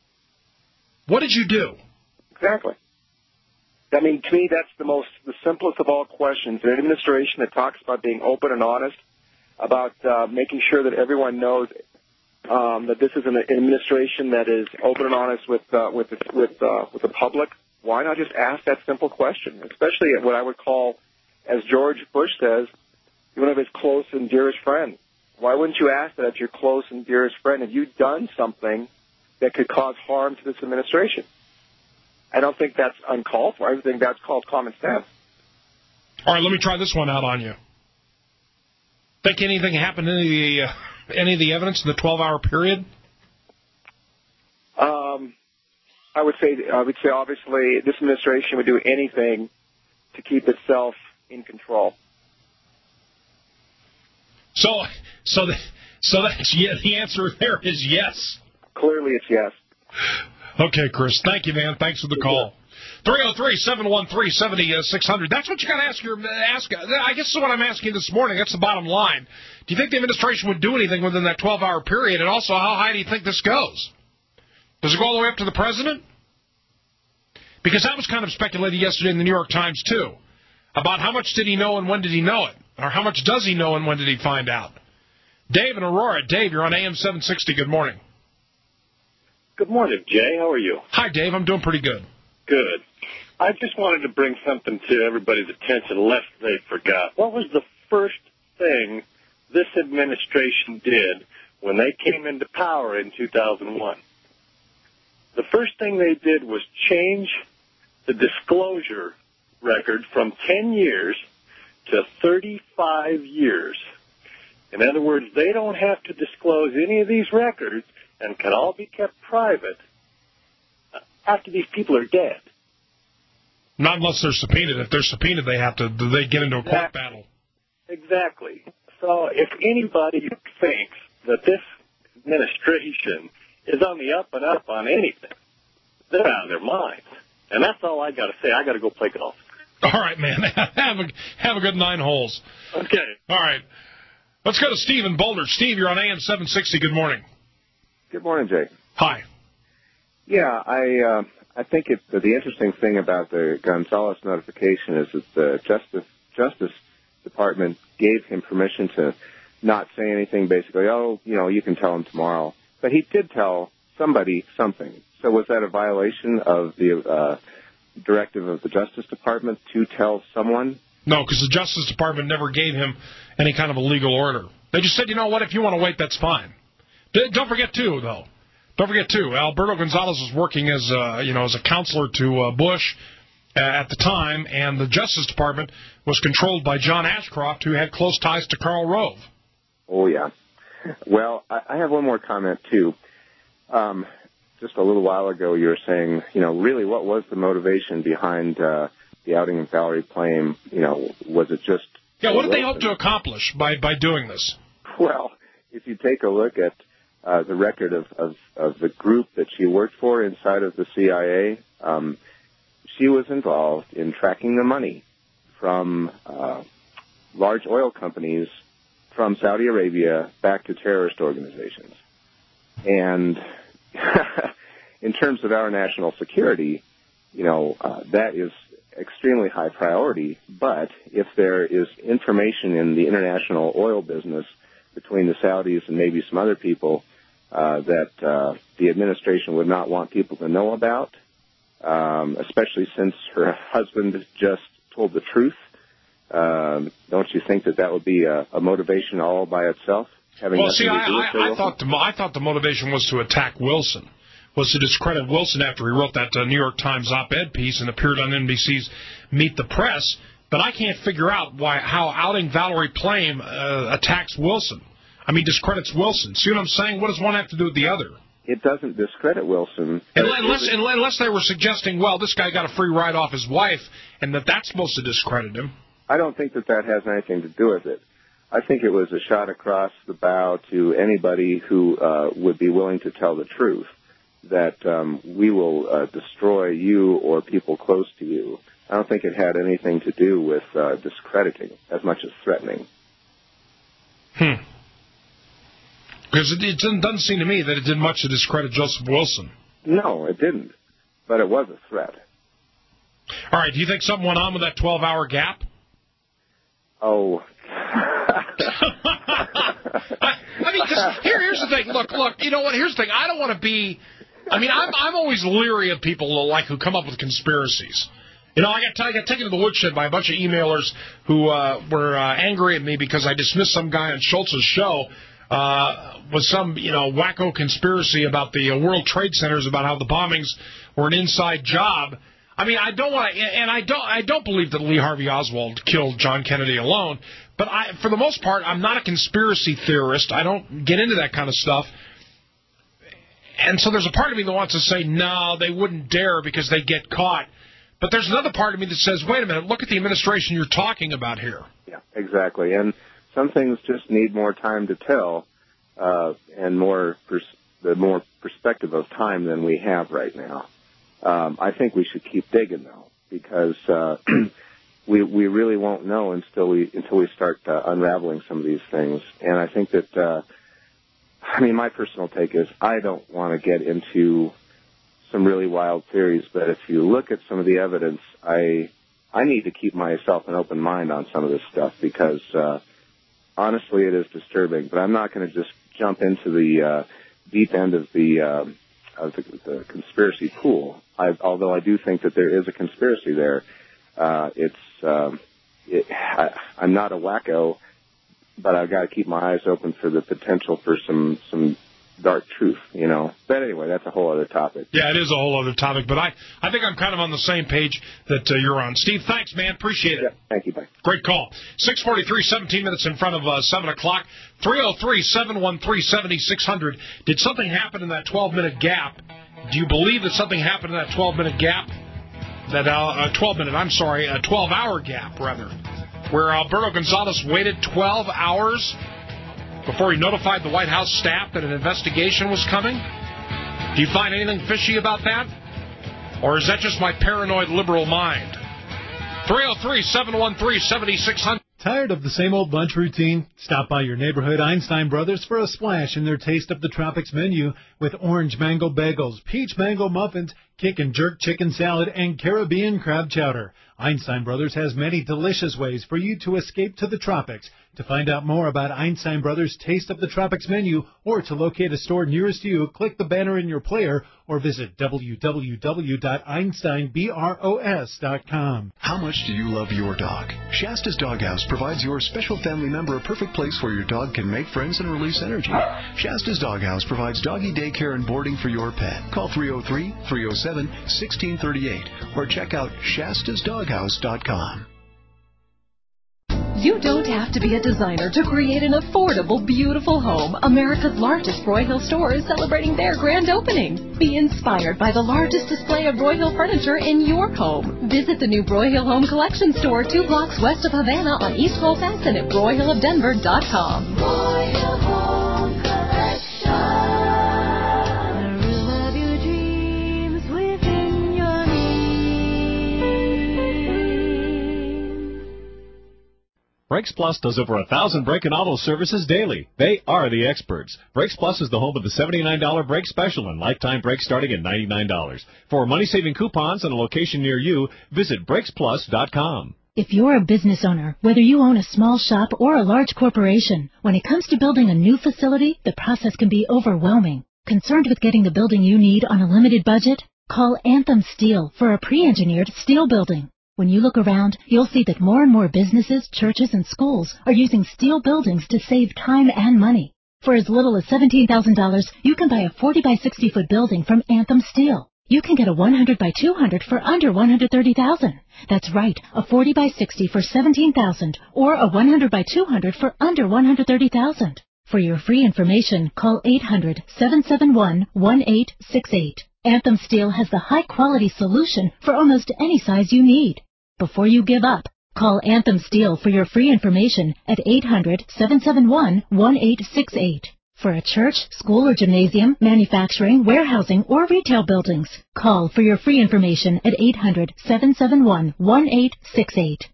what did you do? Exactly. I mean, to me, that's the most, the simplest of all questions. An administration that talks about being open and honest, about uh, making sure that everyone knows um, that this is an administration that is open and honest with uh, with the, with uh, with the public. Why not just ask that simple question? Especially at what I would call, as George Bush says, one of his close and dearest friends. Why wouldn't you ask that if your close and dearest friend? Have you done something that could cause harm to this administration? I don't think that's uncalled for. I think that's called common sense. All right, let me try this one out on you. Think anything happened in any of the, uh, any of the evidence in the twelve-hour period? Um, I would say, I would say, obviously, this administration would do anything to keep itself in control. So, so, the, so that's yeah, the answer there is yes. Clearly, it's yes. Okay, Chris. Thank you, man. Thanks for the call. three oh three, seven one three, seven six zero zero. That's what you got to ask your ask. I guess that's what I'm asking this morning. That's the bottom line. Do you think the administration would do anything within that twelve-hour period? And also, how high do you think this goes? Does it go all the way up to the president? Because that was kind of speculated yesterday in the New York Times, too, about how much did he know and when did he know it? Or how much does he know and when did he find out? Dave in Aurora. Dave, you're on A M seven sixty. Good morning. Good morning, Jay. How are you? Hi, Dave. I'm doing pretty good. Good. I just wanted to bring something to everybody's attention, lest they forgot. What was the first thing this administration did when they came into power in two thousand one? The first thing they did was change the disclosure record from ten years to thirty-five years. In other words, they don't have to disclose any of these records and can all be kept private after these people are dead. Not unless they're subpoenaed. If they're subpoenaed, they have to. They get into a court Exactly. battle. Exactly. So if anybody thinks that this administration is on the up and up on anything, they're out of their minds. And that's all I got to say. I got to go play golf. All right, man. have a have a good nine holes. Okay. All right. Let's go to Steve in Boulder. Steve, you're on A M seven sixty. Good morning. Good morning, Jay. Hi. Yeah, I uh, I think it, the interesting thing about the Gonzalez notification is that the Justice Justice Department gave him permission to not say anything, basically, oh, you know, you can tell him tomorrow. But he did tell somebody something. So was that a violation of the uh, directive of the Justice Department to tell someone? No, because the Justice Department never gave him any kind of a legal order. They just said, you know what, if you want to wait, that's fine. Don't forget, too, though. Don't forget, too, Alberto Gonzalez was working as a, you know, as a counselor to uh, Bush uh, at the time, and the Justice Department was controlled by John Ashcroft, who had close ties to Karl Rove. Oh, yeah. Well, I, I have one more comment, too. Um, just a little while ago, you were saying, you know, really, what was the motivation behind uh, the outing of Valerie Plame? You know, was it just... Yeah, what did they hope to accomplish by, by doing this? Well, if you take a look at uh, the record of, of, of the group that she worked for inside of the C I A, um, she was involved in tracking the money from uh, large oil companies from Saudi Arabia back to terrorist organizations. And in terms of our national security, you know, uh, that is extremely high priority. But if there is information in the international oil business between the Saudis and maybe some other people uh, that uh, the administration would not want people to know about, um, especially since her husband just told the truth, um, don't you think that that would be a, a motivation all by itself? Having Well, nothing see, to I, do with I, her I thought the I thought the motivation was to attack Wilson, was to discredit Wilson after he wrote that uh, New York Times op-ed piece and appeared on N B C's Meet the Press. But I can't figure out why how outing Valerie Plame uh, attacks Wilson. I mean, discredits Wilson. See what I'm saying? What does one have to do with the other? It doesn't discredit Wilson. Unless, unless they were suggesting, well, this guy got a free ride off his wife, and that that's supposed to discredit him. I don't think that that has anything to do with it. I think it was a shot across the bow to anybody who uh, would be willing to tell the truth, that um, we will uh, destroy you or people close to you. I don't think it had anything to do with uh, discrediting as much as threatening. Hmm. Because it, it doesn't seem to me that it did much to discredit Joseph Wilson. No, it didn't. But it was a threat. All right, do you think something went on with that twelve-hour gap? Oh. I, I mean, cause here, here's the thing. Look, look, you know what? Here's the thing. I don't want to be... I mean, I'm, I'm always leery of people like who come up with conspiracies. You know, I got, t- I got taken to the woodshed by a bunch of emailers who uh, were uh, angry at me because I dismissed some guy on Schultz's show uh, with some, you know, wacko conspiracy about the uh, World Trade Centers, about how the bombings were an inside job. I mean, I don't want to, and I don't, I don't believe that Lee Harvey Oswald killed John Kennedy alone. But I, for the most part, I'm not a conspiracy theorist. I don't get into that kind of stuff. And so there's a part of me that wants to say, no, they wouldn't dare because they'd get caught. But there's another part of me that says, wait a minute, look at the administration you're talking about here. Yeah, exactly. And some things just need more time to tell, uh, and more pers- the more perspective of time than we have right now. Um, I think we should keep digging, though, because uh, we we really won't know until we until we start uh, unraveling some of these things. And I think that, uh, I mean, my personal take is I don't want to get into some really wild theories, but if you look at some of the evidence, I I need to keep myself an open mind on some of this stuff because, uh, honestly, it is disturbing. But I'm not going to just jump into the uh, deep end of the uh, of the, the conspiracy pool. I, although I do think that there is a conspiracy there, uh, it's um, it, I, I'm not a wacko, but I've got to keep my eyes open for the potential for some some dark truth, you know. But anyway, that's a whole other topic. Yeah, it is a whole other topic, but I, I think I'm kind of on the same page that uh, you're on. Steve, thanks, man. Appreciate it. Yeah, thank you, bye. Great call. six forty-three, seventeen minutes in front of uh, seven o'clock. three oh three, seven one three, seven six zero zero. Did something happen in that twelve-minute gap? Do you believe that something happened in that twelve-minute gap? That uh, twelve-minute, I'm sorry, a twelve-hour gap, rather, where Alberto Gonzalez waited twelve hours before he notified the White House staff that an investigation was coming? Do you find anything fishy about that? Or is that just my paranoid liberal mind? three oh three, seven one three, seven six zero zero. Tired of the same old lunch routine? Stop by your neighborhood Einstein Brothers for a splash in their Taste of the Tropics menu with orange mango bagels, peach mango muffins, kick and jerk chicken salad, and Caribbean crab chowder. Einstein Brothers has many delicious ways for you to escape to the tropics. To find out more about Einstein Brothers' Taste of the Tropics menu or to locate a store nearest you, click the banner in your player or visit w w w dot einstein bros dot com. How much do you love your dog? Shasta's Doghouse provides your special family member a perfect place where your dog can make friends and release energy. Shasta's Doghouse provides doggy daycare and boarding for your pet. Call three oh three, three oh seven, one six three eight or check out shastas doghouse dot com. You don't have to be a designer to create an affordable, beautiful home. America's largest Broyhill store is celebrating their grand opening. Be inspired by the largest display of Broyhill furniture in your home. Visit the new Broyhill Home Collection store two blocks west of Havana on East Colfax and at broyhill of denver dot com. Broyhill Home Collection. Brakes Plus does over a thousand brake and auto services daily. They are the experts. Brakes Plus is the home of the seventy-nine dollars brake special and lifetime brakes starting at ninety-nine dollars. For money-saving coupons and a location near you, visit brakes plus dot com. If you're a business owner, whether you own a small shop or a large corporation, when it comes to building a new facility, the process can be overwhelming. Concerned with getting the building you need on a limited budget? Call Anthem Steel for a pre-engineered steel building. When you look around, you'll see that more and more businesses, churches, and schools are using steel buildings to save time and money. For as little as seventeen thousand dollars, you can buy a forty by sixty foot building from Anthem Steel. You can get a one hundred by two hundred for under one hundred thirty thousand dollars. That's right, a forty by sixty for seventeen thousand dollars or a one hundred by two hundred for under one hundred thirty thousand dollars. For your free information, call eight hundred, seven seven one, one eight six eight. Anthem Steel has the high-quality solution for almost any size you need. Before you give up, call Anthem Steel for your free information at eight hundred, seven seven one, one eight six eight. For a church, school or gymnasium, manufacturing, warehousing, or retail buildings, call for your free information at eight hundred, seven seven one, one eight six eight.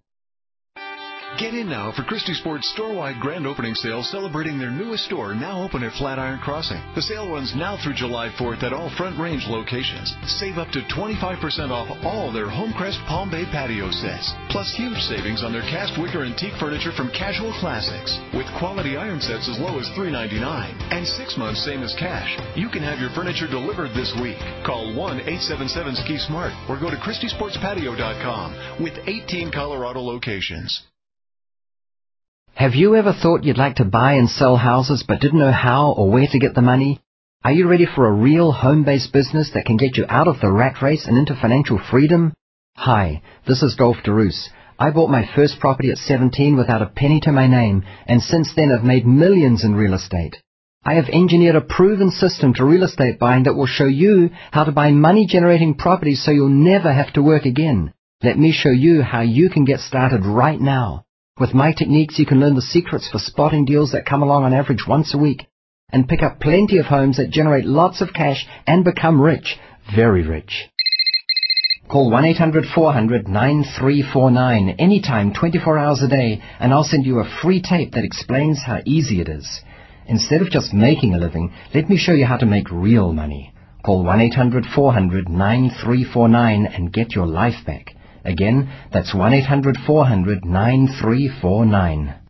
Get in now for Christie Sports store-wide grand opening sale celebrating their newest store now open at Flatiron Crossing. The sale runs now through July fourth at all Front Range locations. Save up to twenty-five percent off all their Homecrest Palm Bay patio sets. Plus huge savings on their cast wicker antique furniture from Casual Classics. With quality iron sets as low as three ninety-nine and six months same as cash. You can have your furniture delivered this week. Call one eight seven seven S K I SMART or go to Christie Sports Patio dot com with eighteen Colorado locations. Have you ever thought you'd like to buy and sell houses but didn't know how or where to get the money? Are you ready for a real home-based business that can get you out of the rat race and into financial freedom? Hi, this is Dolph DeRoos. I bought my first property at seventeen without a penny to my name, and since then I've made millions in real estate. I have engineered a proven system to real estate buying that will show you how to buy money-generating properties so you'll never have to work again. Let me show you how you can get started right now. With my techniques, you can learn the secrets for spotting deals that come along on average once a week and pick up plenty of homes that generate lots of cash and become rich, very rich. Call one eight hundred, four hundred, nine three four nine anytime, twenty-four hours a day, and I'll send you a free tape that explains how easy it is. Instead of just making a living, let me show you how to make real money. Call one eight hundred, four hundred, nine three four nine and get your life back. Again, that's one eight hundred, four hundred, nine three four nine.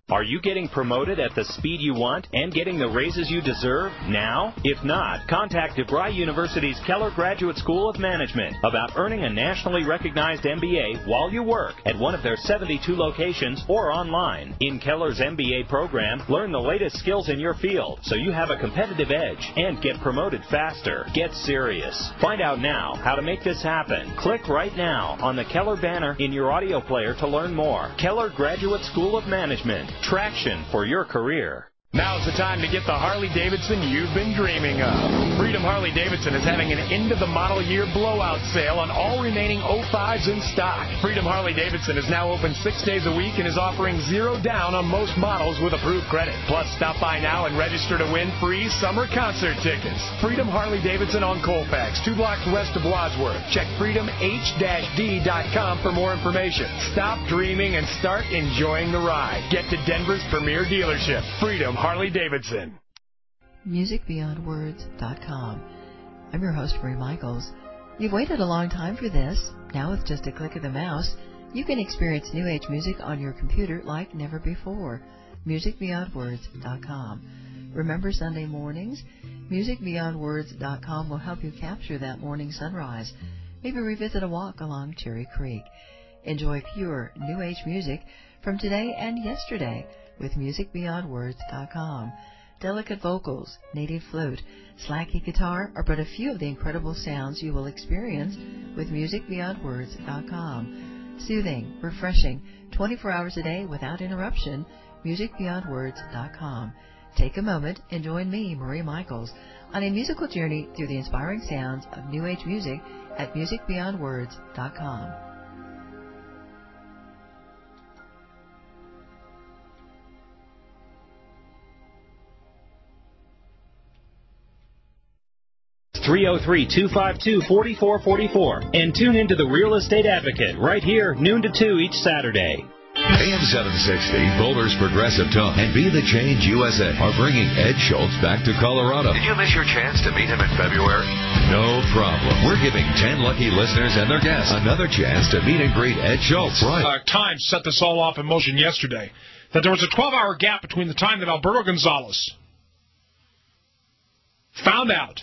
Are you getting promoted at the speed you want and getting the raises you deserve now? If not, contact DeVry University's Keller Graduate School of Management about earning a nationally recognized M B A while you work at one of their seventy-two locations or online. In Keller's M B A program, learn the latest skills in your field so you have a competitive edge and get promoted faster. Get serious. Find out now how to make this happen. Click right now on the Keller banner in your audio player to learn more. Keller Graduate School of Management. Traction for your career. Now's the time to get the Harley-Davidson you've been dreaming of. Freedom Harley-Davidson is having an end-of-the-model year blowout sale on all remaining oh fives in stock. Freedom Harley-Davidson is now open six days a week and is offering zero down on most models with approved credit. Plus, stop by now and register to win free summer concert tickets. Freedom Harley-Davidson on Colfax, two blocks west of Wadsworth. Check freedom h dash d dot com for more information. Stop dreaming and start enjoying the ride. Get to Denver's premier dealership, Freedom Harley-Davidson. music beyond words dot com. I'm your host, Marie Michaels. You've waited a long time for this. Now with just a click of the mouse, you can experience New Age music on your computer like never before. music beyond words dot com. Remember Sunday mornings? music beyond words dot com will help you capture that morning sunrise. Maybe revisit a walk along Cherry Creek. Enjoy pure New Age music from today and yesterday with music beyond words dot com. Delicate vocals, native flute, slacky guitar are but a few of the incredible sounds you will experience with music beyond words dot com. Soothing, refreshing, twenty-four hours a day without interruption, music beyond words dot com. Take a moment and join me, Marie Michaels, on a musical journey through the inspiring sounds of New Age music at music beyond words dot com. three oh three, two five two, four four four four. And tune into The Real Estate Advocate right here, noon to two each Saturday. A M seven sixty, Boulder's Progressive Talk, and Be the Change U S A are bringing Ed Schultz back to Colorado. Did you miss your chance to meet him in February? No problem. We're giving ten lucky listeners and their guests another chance to meet and greet Ed Schultz. Right. Uh, Times set this all off in motion yesterday, that there was a twelve-hour gap between the time that Alberto Gonzalez found out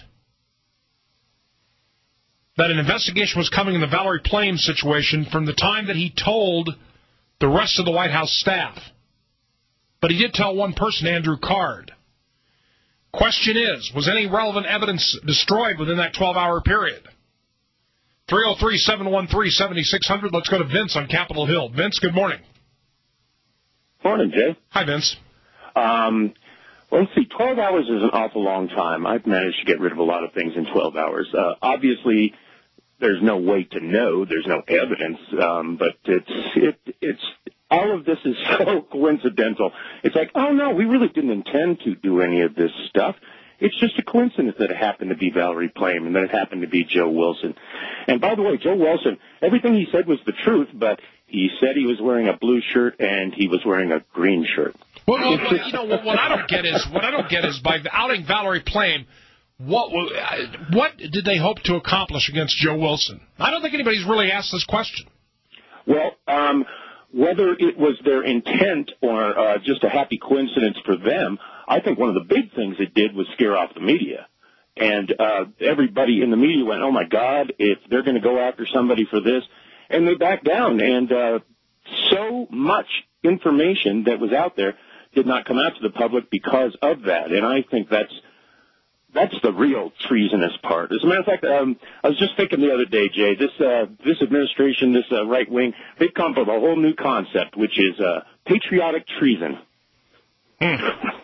that an investigation was coming in the Valerie Plame situation from the time that he told the rest of the White House staff. But he did tell one person, Andrew Card. Question is, was any relevant evidence destroyed within that twelve-hour period? three oh three, seven one three, seven six zero zero. Let's go to Vince on Capitol Hill. Vince, good morning. Morning, Jay. Hi, Vince. Um, well, let's see, twelve hours is an awful long time. I've managed to get rid of a lot of things in twelve hours. Uh, obviously, there's no way to know. There's no evidence, um, but it's it, it's all of this is so coincidental. It's like, oh no, we really didn't intend to do any of this stuff. It's just a coincidence that it happened to be Valerie Plame and that it happened to be Joe Wilson. And by the way, Joe Wilson, everything he said was the truth, but he said he was wearing a blue shirt and he was wearing a green shirt. Well, well, well you know what, what I don't get is what I don't get is by outing Valerie Plame. What what did they hope to accomplish against Joe Wilson? I don't think anybody's really asked this question. Well, um, whether it was their intent or uh, just a happy coincidence for them, I think one of the big things it did was scare off the media. And uh, everybody in the media went, oh, my God, if they're going to go after somebody for this. And they backed down. And uh, so much information that was out there did not come out to the public because of that. And I think that's That's the real treasonous part. As a matter of fact, um, I was just thinking the other day, Jay, this uh, this administration, this uh, right wing, they've come up with a whole new concept, which is uh, patriotic treason. Hmm.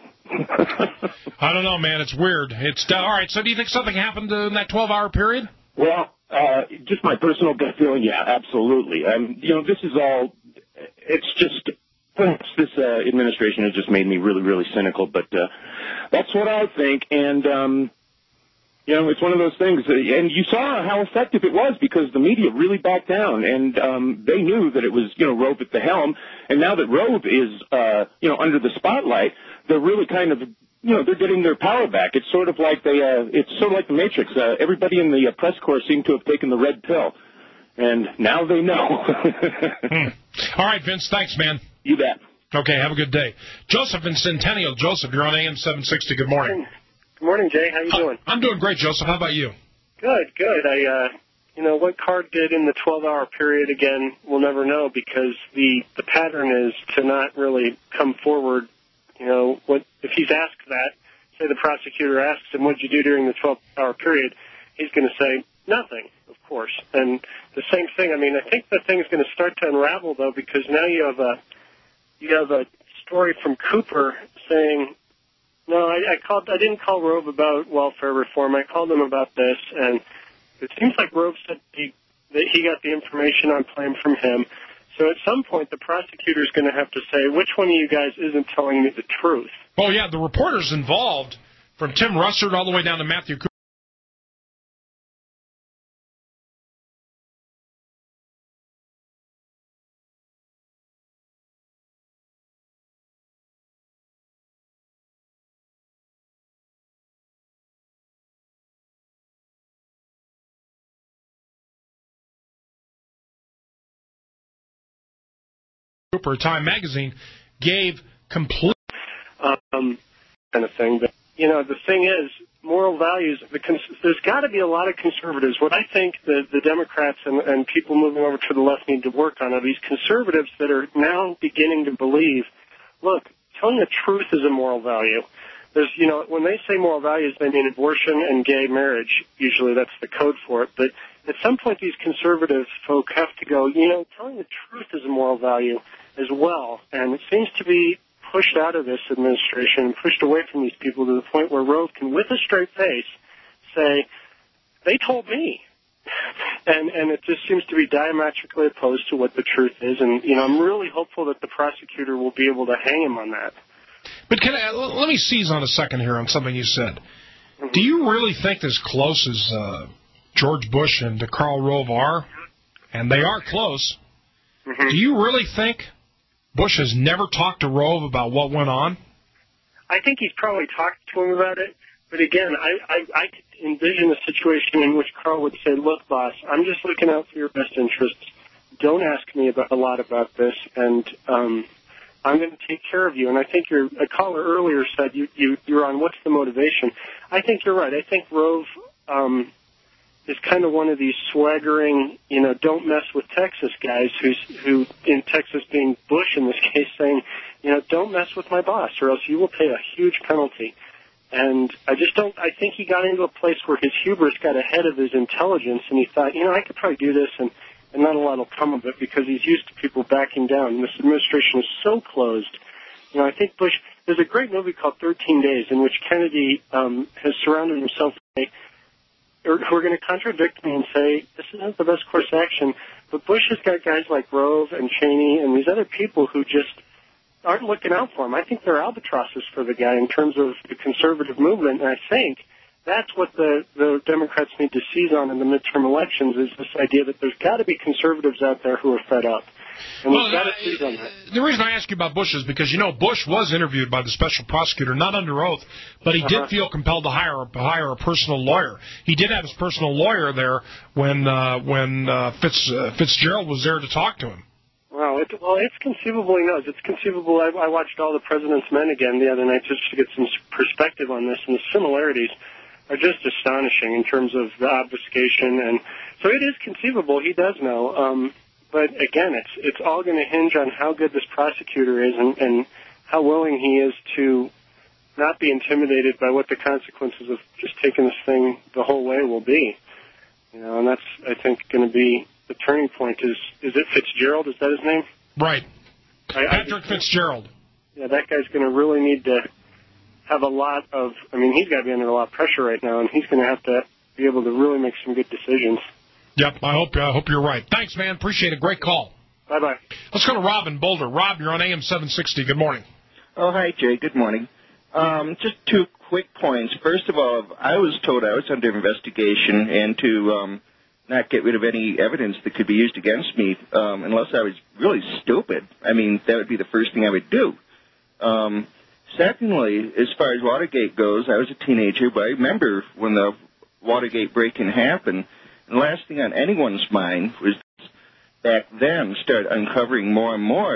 I don't know, man. It's weird. It's uh, all right. So, do you think something happened in that twelve-hour period? Well, uh, just my personal gut feeling, yeah, absolutely. Um, you know, this is all. It's just. Perhaps this uh, administration has just made me really, really cynical, but uh, that's what I think. And, um, you know, it's one of those things. Uh, and you saw how effective it was because the media really backed down, and um, they knew that it was, you know, Rove at the helm. And now that Rove is, uh, you know, under the spotlight, they're really kind of, you know, they're getting their power back. It's sort of like they, uh, it's sort of like the Matrix. Uh, everybody in the uh, press corps seemed to have taken the red pill, and now they know. hmm. All right, Vince. Thanks, man. You bet. Okay, have a good day. Joseph in Centennial. Joseph, you're on A M seven sixty. Good morning. Good morning, Jay. How you doing? I'm doing great, Joseph. How about you? Good, good. I, uh, you know, what Carr did in the twelve-hour period, again, we'll never know because the, the pattern is to not really come forward. You know, what if he's asked that, say the prosecutor asks him, what did you do during the twelve-hour period? He's going to say, nothing, of course. And the same thing, I mean, I think the thing's going to start to unravel, though, because now you have a, you have a story from Cooper saying, no, I, I called. I didn't call Rove about welfare reform. I called him about this, and it seems like Rove said he, that he got the information on claim from him. So at some point, the prosecutor's going to have to say, which one of you guys isn't telling me the truth? Oh, yeah, the reporters involved, from Tim Russert all the way down to Matthew Cooper. Cooper, Time Magazine, gave complete um, kind of thing. But, you know, the thing is, moral values, the cons- there's got to be a lot of conservatives. What I think the, the Democrats and, and people moving over to the left need to work on are these conservatives that are now beginning to believe, look, telling the truth is a moral value. There's, you know, when they say moral values, they mean abortion and gay marriage. Usually that's the code for it. But at some point, these conservative folk have to go, you know, telling the truth is a moral value as well. And it seems to be pushed out of this administration and pushed away from these people to the point where Rove can, with a straight face, say, they told me. And and it just seems to be diametrically opposed to what the truth is. And, you know, I'm really hopeful that the prosecutor will be able to hang him on that. But can I, let me seize on a second here on something you said. Mm-hmm. Do you really think as close as uh, George Bush and Karl Rove are, and they are close, mm-hmm. do you really think Bush has never talked to Rove about what went on? I think he's probably talked to him about it. But again, I, I, I could envision a situation in which Karl would say, look, boss, I'm just looking out for your best interests. Don't ask me about, a lot about this, and um, I'm going to take care of you. And I think your a caller earlier said you, you, you're on what's the motivation. I think you're right. I think Rove um, is kind of one of these swaggering, you know, don't mess with Texas guys who's, who, in Texas being Bush in this case, saying, you know, don't mess with my boss or else you will pay a huge penalty. And I just don't, I think he got into a place where his hubris got ahead of his intelligence and he thought, you know, I could probably do this and, and not a lot will come of it because he's used to people backing down. And this administration is so closed. You know, I think Bush, there's a great movie called thirteen days in which Kennedy um, has surrounded himself with who are going to contradict me and say, this isn't the best course of action. But Bush has got guys like Rove and Cheney and these other people who just aren't looking out for him. I think they're albatrosses for the guy in terms of the conservative movement, and I think that's what the, the Democrats need to seize on in the midterm elections is this idea that there's got to be conservatives out there who are fed up. And well, we've got to uh, seize on that. The reason I ask you about Bush is because, you know, Bush was interviewed by the special prosecutor, not under oath, but he uh-huh. did feel compelled to hire, hire a personal lawyer. He did have his personal lawyer there when uh, when uh, Fitz, uh, Fitzgerald was there to talk to him. Wow, it, well, it's conceivable he knows. It's conceivable. I, I watched All the President's Men again the other night just to get some perspective on this, and the similarities are just astonishing in terms of the obfuscation. And so it is conceivable he does know. Um, but again, it's it's all going to hinge on how good this prosecutor is and, and how willing he is to not be intimidated by what the consequences of just taking this thing the whole way will be. You know, and that's, I think, going to be the turning point. Is is it Fitzgerald? Is that his name? Right. I, Patrick I, Fitzgerald. Yeah, that guy's going to really need to have a lot of, I mean, he's got to be under a lot of pressure right now, and he's going to have to be able to really make some good decisions. Yep, I hope I hope you're right. Thanks, man. Appreciate it. Great call. Bye-bye. Let's go to Rob in Boulder. Rob, you're on A M seven sixty. Good morning. Oh, hi, Jay. Good morning. Um, just two quick points. First of all, I was told I was under investigation and to um, not get rid of any evidence that could be used against me um, unless I was really stupid. I mean, that would be the first thing I would do. Um, secondly, as far as Watergate goes, I was a teenager, but I remember when the Watergate break-in happened, and the last thing on anyone's mind was back then start uncovering more and more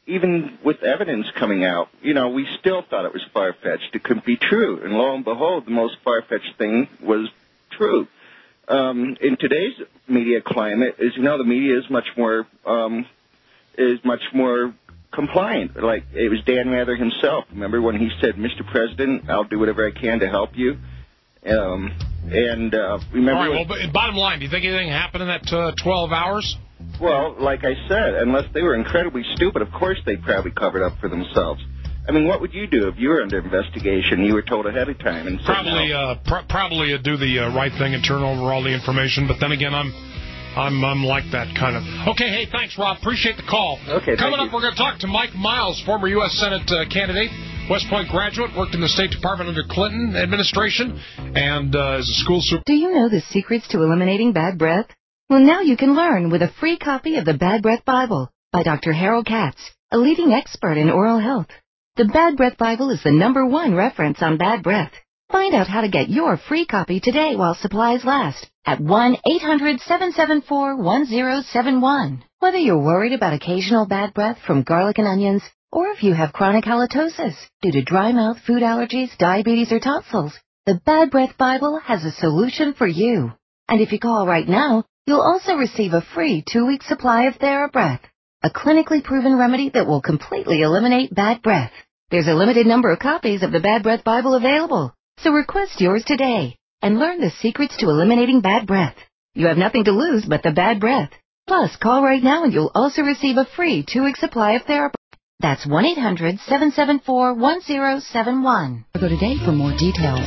even with evidence coming out, you know, we still thought it was far-fetched. It couldn't be true. And lo and behold, the most far-fetched thing was true. Um, in today's media climate, as you know, the media is much more um, is much more compliant. Like, it was Dan Rather himself. Remember when he said, "Mister President, I'll do whatever I can to help you." Um, and uh, remember. All right. Well, but bottom line, do you think anything happened in that uh, twelve hours? Well, like I said, unless they were incredibly stupid, of course they probably covered up for themselves. I mean, what would you do if you were under investigation? You were told ahead of time, and probably, uh, pr- probably uh, do the uh, right thing and turn over all the information. But then again, I'm, I'm, I'm like that kind of. Okay, hey, thanks, Rob. Appreciate the call. Okay. Coming up, you. we're going to talk to Mike Miles, former U S Senate uh, candidate, West Point graduate, worked in the State Department under Clinton administration, and uh, is a school super. Do you know the secrets to eliminating bad breath? Well, now you can learn with a free copy of the Bad Breath Bible by Doctor Harold Katz, a leading expert in oral health. The Bad Breath Bible is the number one reference on bad breath. Find out how to get your free copy today while supplies last at one eight hundred seven seven four one zero seven one. Whether you're worried about occasional bad breath from garlic and onions, or if you have chronic halitosis due to dry mouth, food allergies, diabetes, or tonsils, the Bad Breath Bible has a solution for you. And if you call right now, you'll also receive a free two-week supply of TheraBreath, a clinically proven remedy that will completely eliminate bad breath. There's a limited number of copies of the Bad Breath Bible available, so request yours today and learn the secrets to eliminating bad breath. You have nothing to lose but the bad breath. Plus, call right now and you'll also receive a free two-week supply of TheraBreath. That's one eight hundred seven seven four one zero seven one. Go today for more details.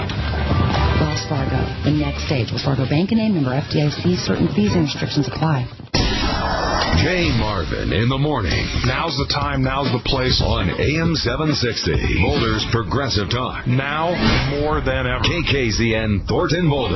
Wells Fargo, the next stage with Fargo Bank and A member F D I C. Certain fees and restrictions apply. Jay Marvin in the morning. Now's the time, now's the place. On A M seven sixty, Boulder's Progressive Talk. Now more than ever. K K Z N Thornton Boulder.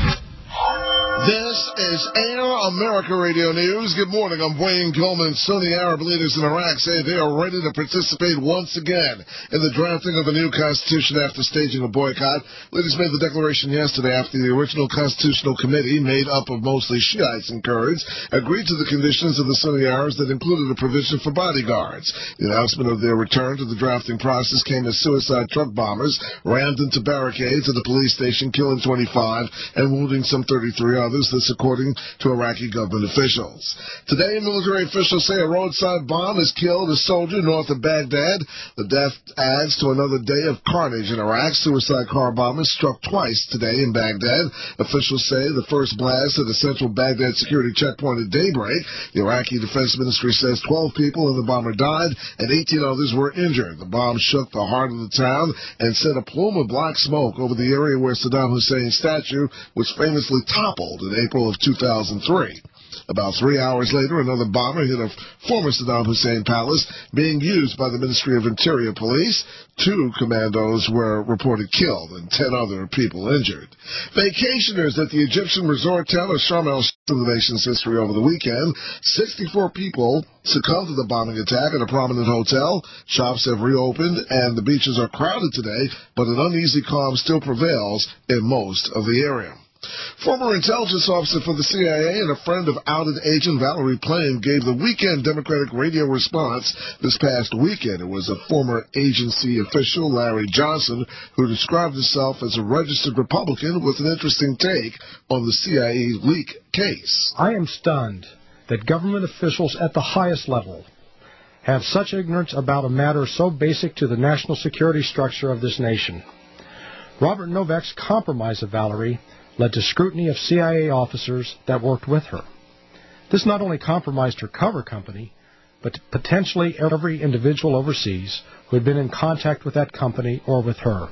This is Air America Radio News. Good morning. I'm Wayne Coleman. Sunni Arab leaders in Iraq say they are ready to participate once again in the drafting of a new constitution after staging a boycott. Leaders made the declaration yesterday after the original constitutional committee, made up of mostly Shiites and Kurds, agreed to the conditions of the Sunni Arabs that included a provision for bodyguards. The announcement of their return to the drafting process came as suicide truck bombers rammed into barricades at the police station, killing twenty-five and wounding some thirty-three others. This according to Iraqi government officials. Today, military officials say a roadside bomb has killed a soldier north of Baghdad. The death adds to another day of carnage in Iraq. Suicide car bombers struck twice today in Baghdad. Officials say the first blast at a central Baghdad security checkpoint at daybreak. The Iraqi Defense Ministry says twelve people in the bomber died and eighteen others were injured. The bomb shook the heart of the town and sent a plume of black smoke over the area where Saddam Hussein's statue was famously toppled in April of two thousand three. About three hours later, another bomber hit a former Saddam Hussein palace being used by the Ministry of Interior Police. Two commandos were reported killed and ten other people injured. Vacationers at the Egyptian resort town of Sharm el-Sheikh in the nation's history over the weekend. sixty-four people succumbed to the bombing attack at a prominent hotel. Shops have reopened and the beaches are crowded today, but an uneasy calm still prevails in most of the area. Former intelligence officer for the C I A and a friend of outed agent Valerie Plame gave the weekend Democratic radio response this past weekend. It was a former agency official, Larry Johnson, who described himself as a registered Republican with an interesting take on the C I A leak case. I am stunned that government officials at the highest level have such ignorance about a matter so basic to the national security structure of this nation. Robert Novak's compromise of Valerie led to scrutiny of C I A officers that worked with her. This not only compromised her cover company, but potentially every individual overseas who had been in contact with that company or with her.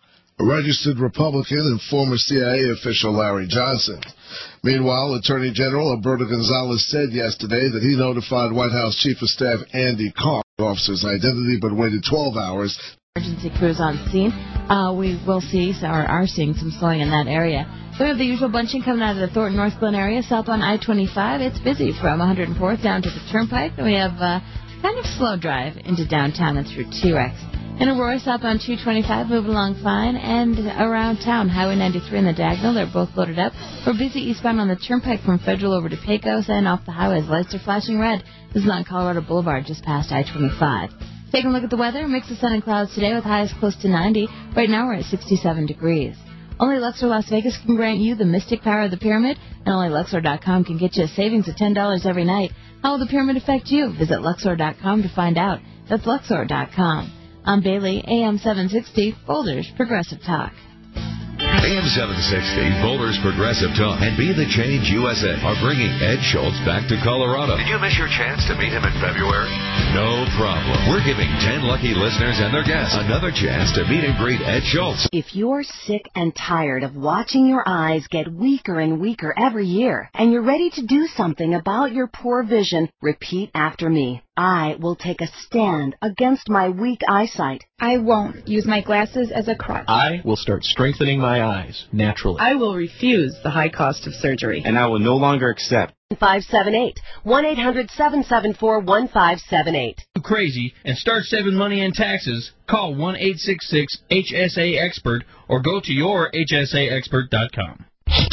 A registered Republican and former C I A official Larry Johnson. Meanwhile, Attorney General Alberto Gonzales said yesterday that he notified White House Chief of Staff Andy Carr of the officer's identity, but waited twelve hours. Emergency crews on scene. Uh, we will see, or are seeing some slowing in that area. So we have the usual bunching coming out of the Thornton North Glen area, south on I twenty-five. It's busy from one hundred fourth down to the Turnpike. Then we have uh, kind of slow drive into downtown and through T-Rex. In Aurora, southbound two twenty-five, moving along fine. And around town, Highway ninety-three and the Diagonal, they're both loaded up. We're busy eastbound on the Turnpike from Federal over to Pecos, and off the highways, lights are flashing red. This is on Colorado Boulevard, just past I twenty-five. Taking a look at the weather, mix of sun and clouds today with highs close to ninety. Right now we're at sixty-seven degrees. Only Luxor Las Vegas can grant you the mystic power of the pyramid, and only Luxor dot com can get you a savings of ten dollars every night. How will the pyramid affect you? Visit Luxor dot com to find out. That's Luxor dot com. I'm Bailey, A M seven sixty, Boulder's Progressive Talk. A M seven sixty, Boulder's Progressive Talk, and Be the Change U S A are bringing Ed Schultz back to Colorado. Did you miss your chance to meet him in February? No problem. We're giving ten lucky listeners and their guests another chance to meet and greet Ed Schultz. If you're sick and tired of watching your eyes get weaker and weaker every year, and you're ready to do something about your poor vision, repeat after me. I will take a stand against my weak eyesight. I won't use my glasses as a crutch. I will start strengthening my eyes naturally. I will refuse the high cost of surgery. And I will no longer accept. five seven eight, one eight hundred seven seven four one five seven eight. Crazy and start saving money in taxes. Call one eight six six H S A expert or go to your H S A expert dot com.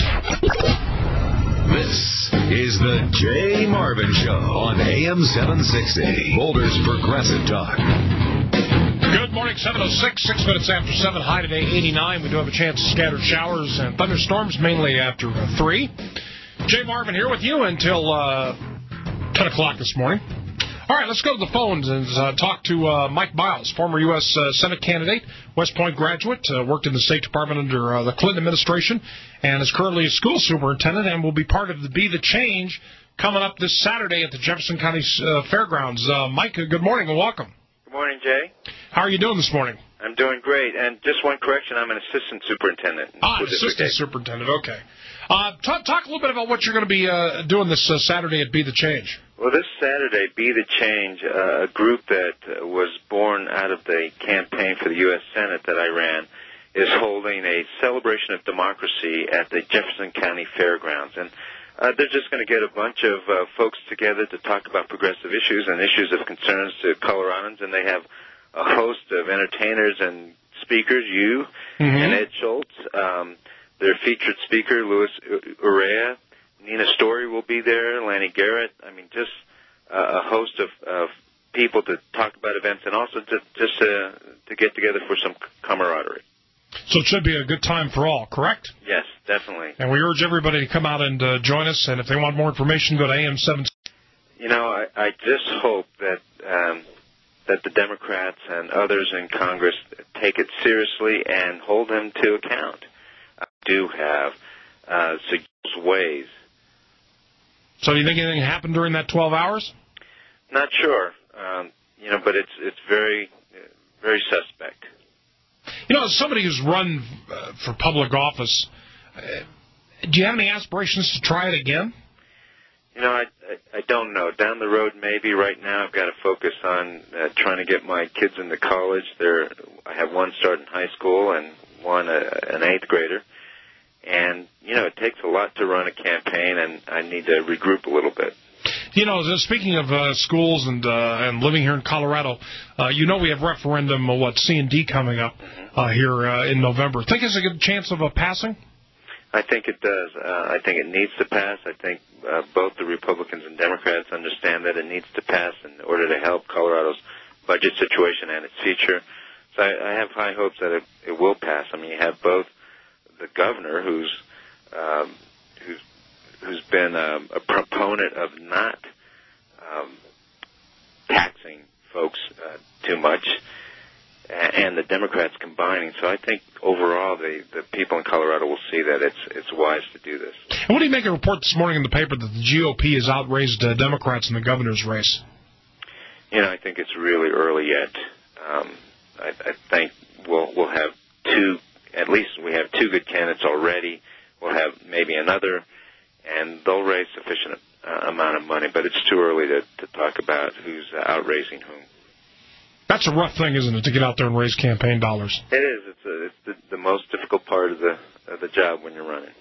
This is the Jay Marvin Show on A M seven sixty, Boulder's Progressive Talk. Good morning, seven oh six, six minutes after seven. High today, eighty-nine. We do have a chance of scattered showers and thunderstorms, mainly after uh, three. Jay Marvin here with you until uh, ten o'clock this morning. All right, let's go to the phones and uh, talk to uh, Mike Biles, former U S Uh, Senate candidate, West Point graduate, uh, worked in the State Department under uh, the Clinton administration, and is currently a school superintendent and will be part of the Be the Change coming up this Saturday at the Jefferson County uh, Fairgrounds. Uh, Mike, good morning and welcome. Good morning, Jay. How are you doing this morning? I'm doing great. And just one correction, I'm an assistant superintendent. Ah, assistant superintendent, okay. Uh, talk, talk a little bit about what you're going to be uh, doing this uh, Saturday at Be the Change. Well, this Saturday, Be the Change, uh, a group that uh, was born out of the campaign for the U S Senate that I ran, is holding a celebration of democracy at the Jefferson County Fairgrounds. And uh, they're just going to get a bunch of uh, folks together to talk about progressive issues and issues of concerns to Coloradans, and they have a host of entertainers and speakers, you mm-hmm. and Ed Schultz. Um, their featured speaker, Louis Urea. Nina Story will be there, Lanny Garrett. I mean, just uh, a host of, of people to talk about events and also to, just uh, to get together for some camaraderie. So it should be a good time for all, correct? Yes, definitely. And we urge everybody to come out and uh, join us, and if they want more information, go to A M seven. You know, I, I just hope that um, that the Democrats and others in Congress take it seriously and hold them to account. I do have uh, suggested ways. So do you think anything happened during that twelve hours? Not sure. Um, you know, but it's it's very, very suspect. You know, as somebody who's run uh, for public office, uh, do you have any aspirations to try it again? You know, I, I, I don't know. Down the road, maybe. Right now, I've got to focus on uh, trying to get my kids into college. They're, I have one starting high school and one uh, an eighth grader. And, you know, it takes a lot to run a campaign, and I need to regroup a little bit. You know, speaking of uh, schools and uh, and living here in Colorado, uh, you know we have referendum, uh, what, C and D coming up uh, here uh, in November. Think there's a good chance of a passing? I think it does. Uh, I think it needs to pass. I think uh, both the Republicans and Democrats understand that it needs to pass in order to help Colorado's budget situation and its future. So I, I have high hopes that it, it will pass. I mean, you have both the governor, who's um, who's who's been a, a proponent of not um, taxing folks uh, too much, and the Democrats combining. So I think overall the, the people in Colorado will see that it's it's wise to do this. And what do you make of a report this morning in the paper that the G O P has outraised uh, Democrats in the governor's race? You know, I think it's really early yet. Um, I, I think we'll we'll have two. At least we have two good candidates already. We'll have maybe another, and they'll raise sufficient uh, amount of money. But it's too early to, to talk about who's uh, outraising whom. That's a rough thing, isn't it, to get out there and raise campaign dollars? It is. It's, a, it's the, the most difficult part of the of the job when you're running.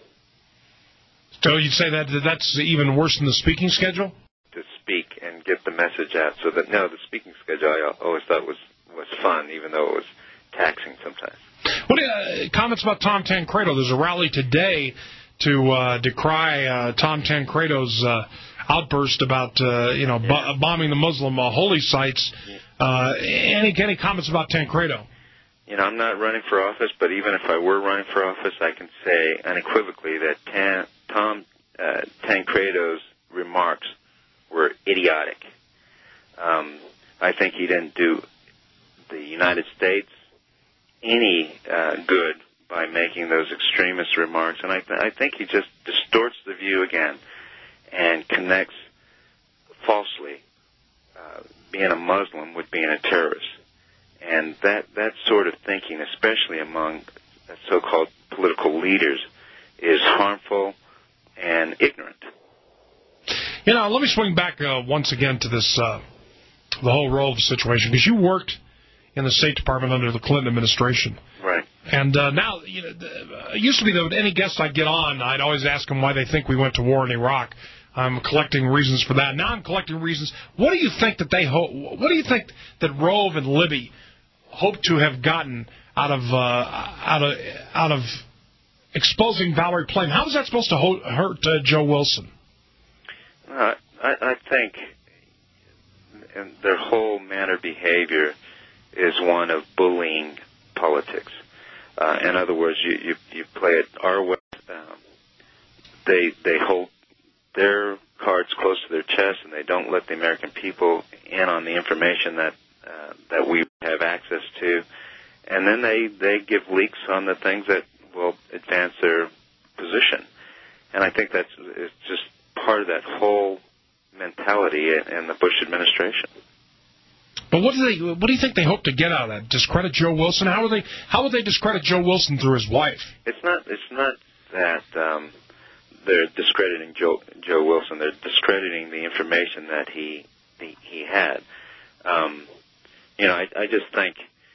So you'd say that that's even worse than the speaking schedule? To speak and get the message out. So that no, the speaking schedule I always thought was was fun, even though it was taxing sometimes. What uh, comments about Tom Tancredo? There's a rally today to uh, decry uh, Tom Tancredo's uh, outburst about uh, you know yeah. b- bombing the Muslim uh, holy sites. Uh, any any comments about Tancredo? You know, I'm not running for office, but even if I were running for office, I can say unequivocally that Tan, Tom uh, Tancredo's remarks were idiotic. Um, I think he didn't do the United States any uh, good by making those extremist remarks, and I, th- I think he just distorts the view again and connects falsely uh, being a Muslim with being a terrorist. And that, that sort of thinking, especially among so-called political leaders, is harmful and ignorant. You know, let me swing back uh, once again to this, uh, the whole Rove situation, because you worked in the State Department under the Clinton administration. Right. And uh, now, you know, uh, it used to be that any guest I'd get on, I'd always ask them why they think we went to war in Iraq. I'm collecting reasons for that. Now I'm collecting reasons. What do you think that they hope? What do you think that Rove and Libby hope to have gotten out of uh, out of out of exposing Valerie Plame? How is that supposed to ho- hurt uh, Joe Wilson? Uh, I, I think their whole manner of behavior is one of bullying politics. Uh, in other words, you, you, you play it our way. Um, they they hold their cards close to their chest, and they don't let the American people in on the information that uh, that we have access to. And then they, they give leaks on the things that will advance their position. And I think that's it's just part of that whole mentality in, in the Bush administration. But what do they? What do you think they hope to get out of that? Discredit Joe Wilson? How would they? How would they discredit Joe Wilson through his wife? It's not. It's not that um, they're discrediting Joe Joe Wilson. They're discrediting the information that he he, he had. Um, you know, I, I just think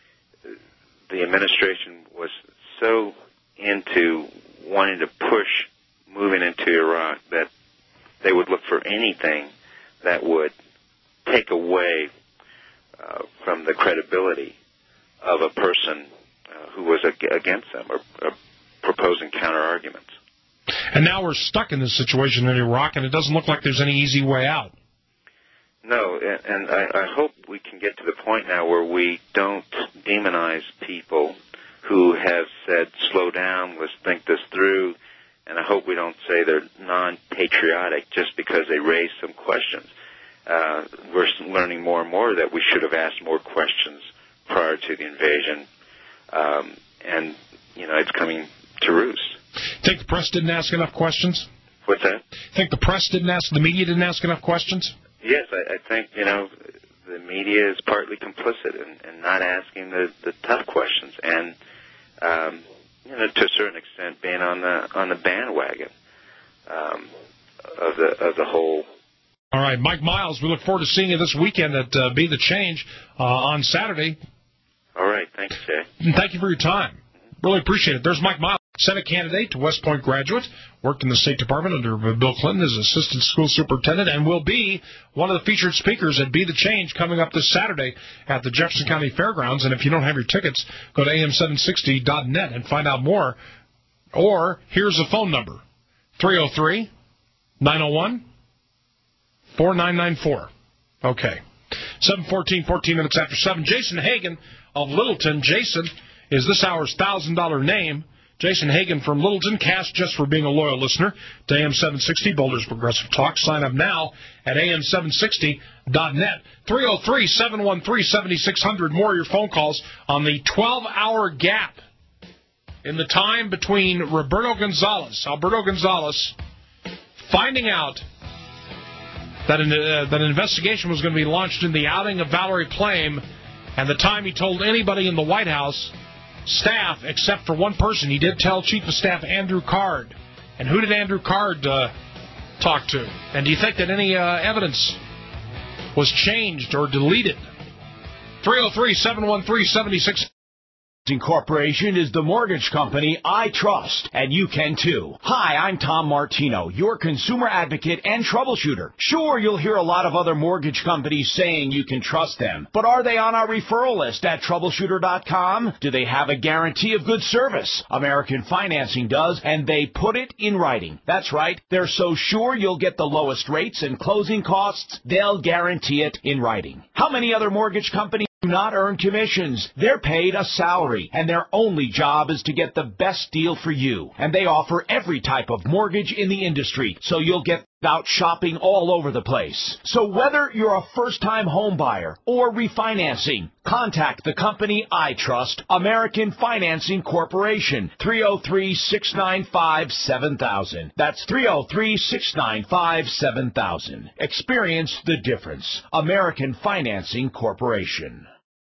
the administration was so into wanting to push moving into Iraq that they would look for anything that would take away uh, from the credibility of a person uh, who was ag- against them or, or proposing counter-arguments. And now we're stuck in this situation in Iraq, and it doesn't look like there's any easy way out. No, and I, I hope we can get to the point now where we don't demonize people who have said, slow down, let's think this through, and I hope we don't say they're non-patriotic just because they raise some questions. Uh, we're learning more and more that we should have asked more questions prior to the invasion, um, and, you know, it's coming to roost. Think the press didn't ask enough questions? What's that? Think the press didn't ask, the media didn't ask enough questions? Yes, I, I think, you know, the media is partly complicit in, in not asking the, the tough questions and, um, you know, to a certain extent being on the on the bandwagon um, of the of the whole. All right, Mike Miles, we look forward to seeing you this weekend at uh, Be the Change uh, on Saturday. All right, thanks, Jay. And thank you for your time. Really appreciate it. There's Mike Miles, Senate candidate to West Point graduate, worked in the State Department under Bill Clinton as assistant school superintendent, and will be one of the featured speakers at Be the Change coming up this Saturday at the Jefferson County Fairgrounds. And if you don't have your tickets, go to A M seven sixty dot net and find out more. Or here's the phone number, three oh three, nine oh one, four nine nine four. Okay. seven fourteen, fourteen minutes after seven. Jason Hagan of Littleton. Jason is this hour's one thousand dollars name. Jason Hagan from Littleton, cash just for being a loyal listener to A M seven sixty, Boulder's Progressive Talk. Sign up now at A M seven sixty dot net. three oh three, seven one three, seven six zero zero. More of your phone calls on the twelve-hour gap in the time between Roberto Gonzalez, Alberto Gonzalez, finding out that an, uh, that an investigation was going to be launched in the outing of Valerie Plame, and the time he told anybody in the White House staff, except for one person. He did tell Chief of Staff Andrew Card. And who did Andrew Card uh, talk to? And do you think that any uh, evidence was changed or deleted? three oh three, seven one three, seven six Corporation is the mortgage company I trust, and you can too. Hi, I'm Tom Martino, your consumer advocate and troubleshooter. Sure, you'll hear a lot of other mortgage companies saying you can trust them, but are they on our referral list at troubleshooter dot com? Do they have a guarantee of good service? American Financing does, and they put it in writing. That's right, they're so sure you'll get the lowest rates and closing costs, they'll guarantee it in writing. How many other mortgage companies do not earn commissions? They're paid a salary, and their only job is to get the best deal for you. And they offer every type of mortgage in the industry, so you'll get out shopping all over the place. So whether you're a first-time home buyer or refinancing, contact the company I trust, American Financing Corporation, three oh three, six nine five, seven thousand. That's three oh three, six nine five, seven thousand. Experience the difference. American Financing Corporation.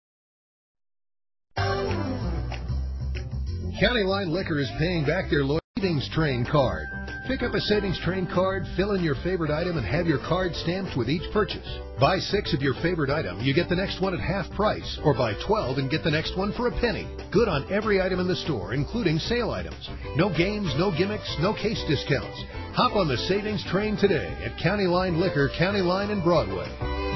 County Line Liquor is paying back their loyal Savings Train card. Pick up a Savings Train card, fill in your favorite item, and have your card stamped with each purchase. Buy six of your favorite item, you get the next one at half price, or buy twelve and get the next one for a penny. Good on every item in the store, including sale items. No games, no gimmicks, no case discounts. Hop on the Savings Train today at County Line Liquor, County Line and Broadway.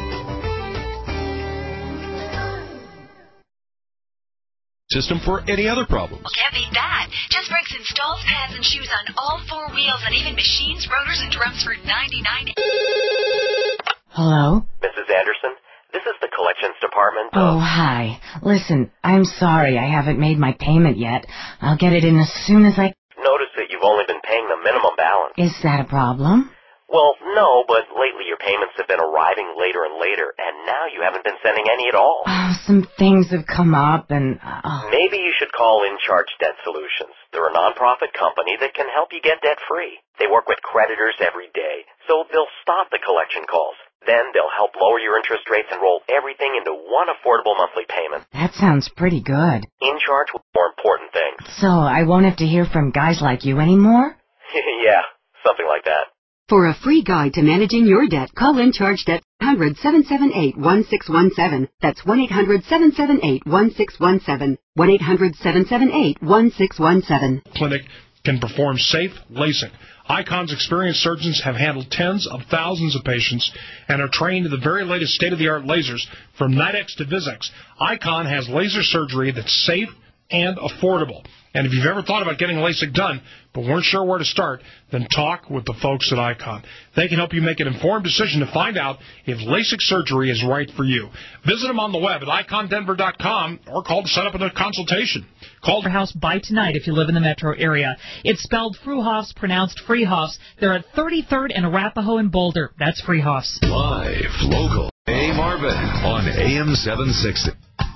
System for any other problems. Well, can't beat that. Just Brakes installs pads and shoes on all four wheels and even machines, rotors, and drums for ninety-nine dollars. Hello? Missus Anderson, this is the collections department. Oh, hi. Listen, I'm sorry I haven't made my payment yet. I'll get it in as soon as I... Notice that you've only been paying the minimum balance. Is that a problem? Well, no, but lately your payments have been arriving later and later, and now you haven't been sending any at all. Oh, some things have come up, and... Oh. Maybe you should call In Charge Debt Solutions. They're a nonprofit company that can help you get debt-free. They work with creditors every day, so they'll stop the collection calls. Then they'll help lower your interest rates and roll everything into one affordable monthly payment. That sounds pretty good. In charge with more important things. So I won't have to hear from guys like you anymore? Yeah, something like that. For a free guide to managing your debt, call In Charge Debt one eight hundred, seven seven eight, one six one seven. That's one eight hundred, seven seven eight, one six one seven. one eight hundred, seven seven eight, one six one seven. Clinic can perform safe LASIK. Icon's experienced surgeons have handled tens of thousands of patients and are trained in the very latest state-of-the-art lasers from Nitex to Vizx. Icon has laser surgery that's safe and affordable. And if you've ever thought about getting LASIK done but weren't sure where to start, then talk with the folks at Icon. They can help you make an informed decision to find out if LASIK surgery is right for you. Visit them on the web at icon denver dot com or call to set up a consultation. Call your house by tonight if you live in the metro area. It's spelled Fruhofs, pronounced Freehofs. They're at thirty-third and Arapahoe in Boulder. That's Freehofs. Live, local, A. Marvin on A M seven sixty.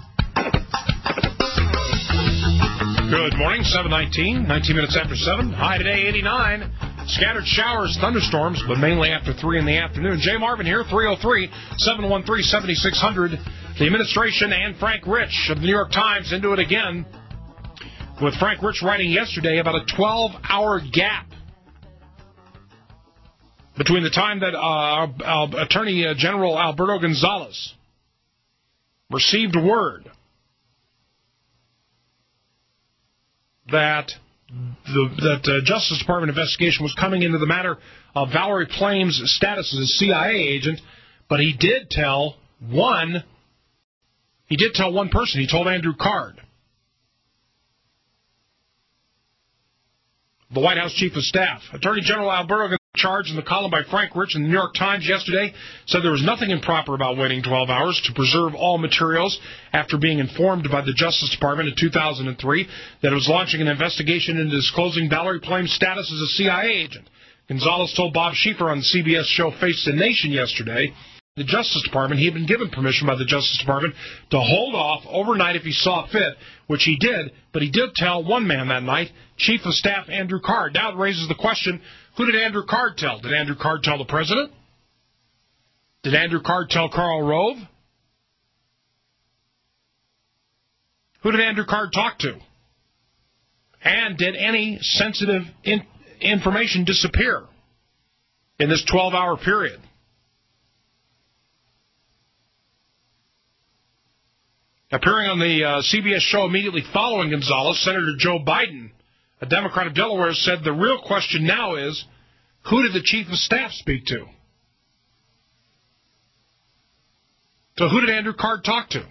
Good morning, seven nineteen, nineteen minutes after seven. High today, eighty-nine. Scattered showers, thunderstorms, but mainly after three in the afternoon. Jay Marvin here, three oh three, seven one three, seven six zero zero. The administration and Frank Rich of the New York Times into it again, with Frank Rich writing yesterday about a twelve-hour gap between the time that uh, uh, Attorney General Alberto Gonzales received word that the that uh, Justice Department investigation was coming into the matter of Valerie Plame's status as a C I A agent, but he did tell one, he did tell one person. He told Andrew Card, the White House Chief of Staff. Attorney General Alberto Gonzales, charged in the column by Frank Rich in the New York Times yesterday, said there was nothing improper about waiting twelve hours to preserve all materials after being informed by the Justice Department in two thousand three that it was launching an investigation into disclosing Valerie Plame's status as a C I A agent. Gonzales told Bob Schieffer on the C B S show Face the Nation yesterday the Justice Department, he had been given permission by the Justice Department to hold off overnight if he saw fit, which he did, but he did tell one man that night, Chief of Staff Andrew Card. Now it raises the question, who did Andrew Card tell? Did Andrew Card tell the President? Did Andrew Card tell Karl Rove? Who did Andrew Card talk to? And did any sensitive in- information disappear in this twelve-hour period? Appearing on the uh, C B S show immediately following Gonzalez, Senator Joe Biden, a Democrat of Delaware, said the real question now is, who did the chief of staff speak to? So who did Andrew Card talk to?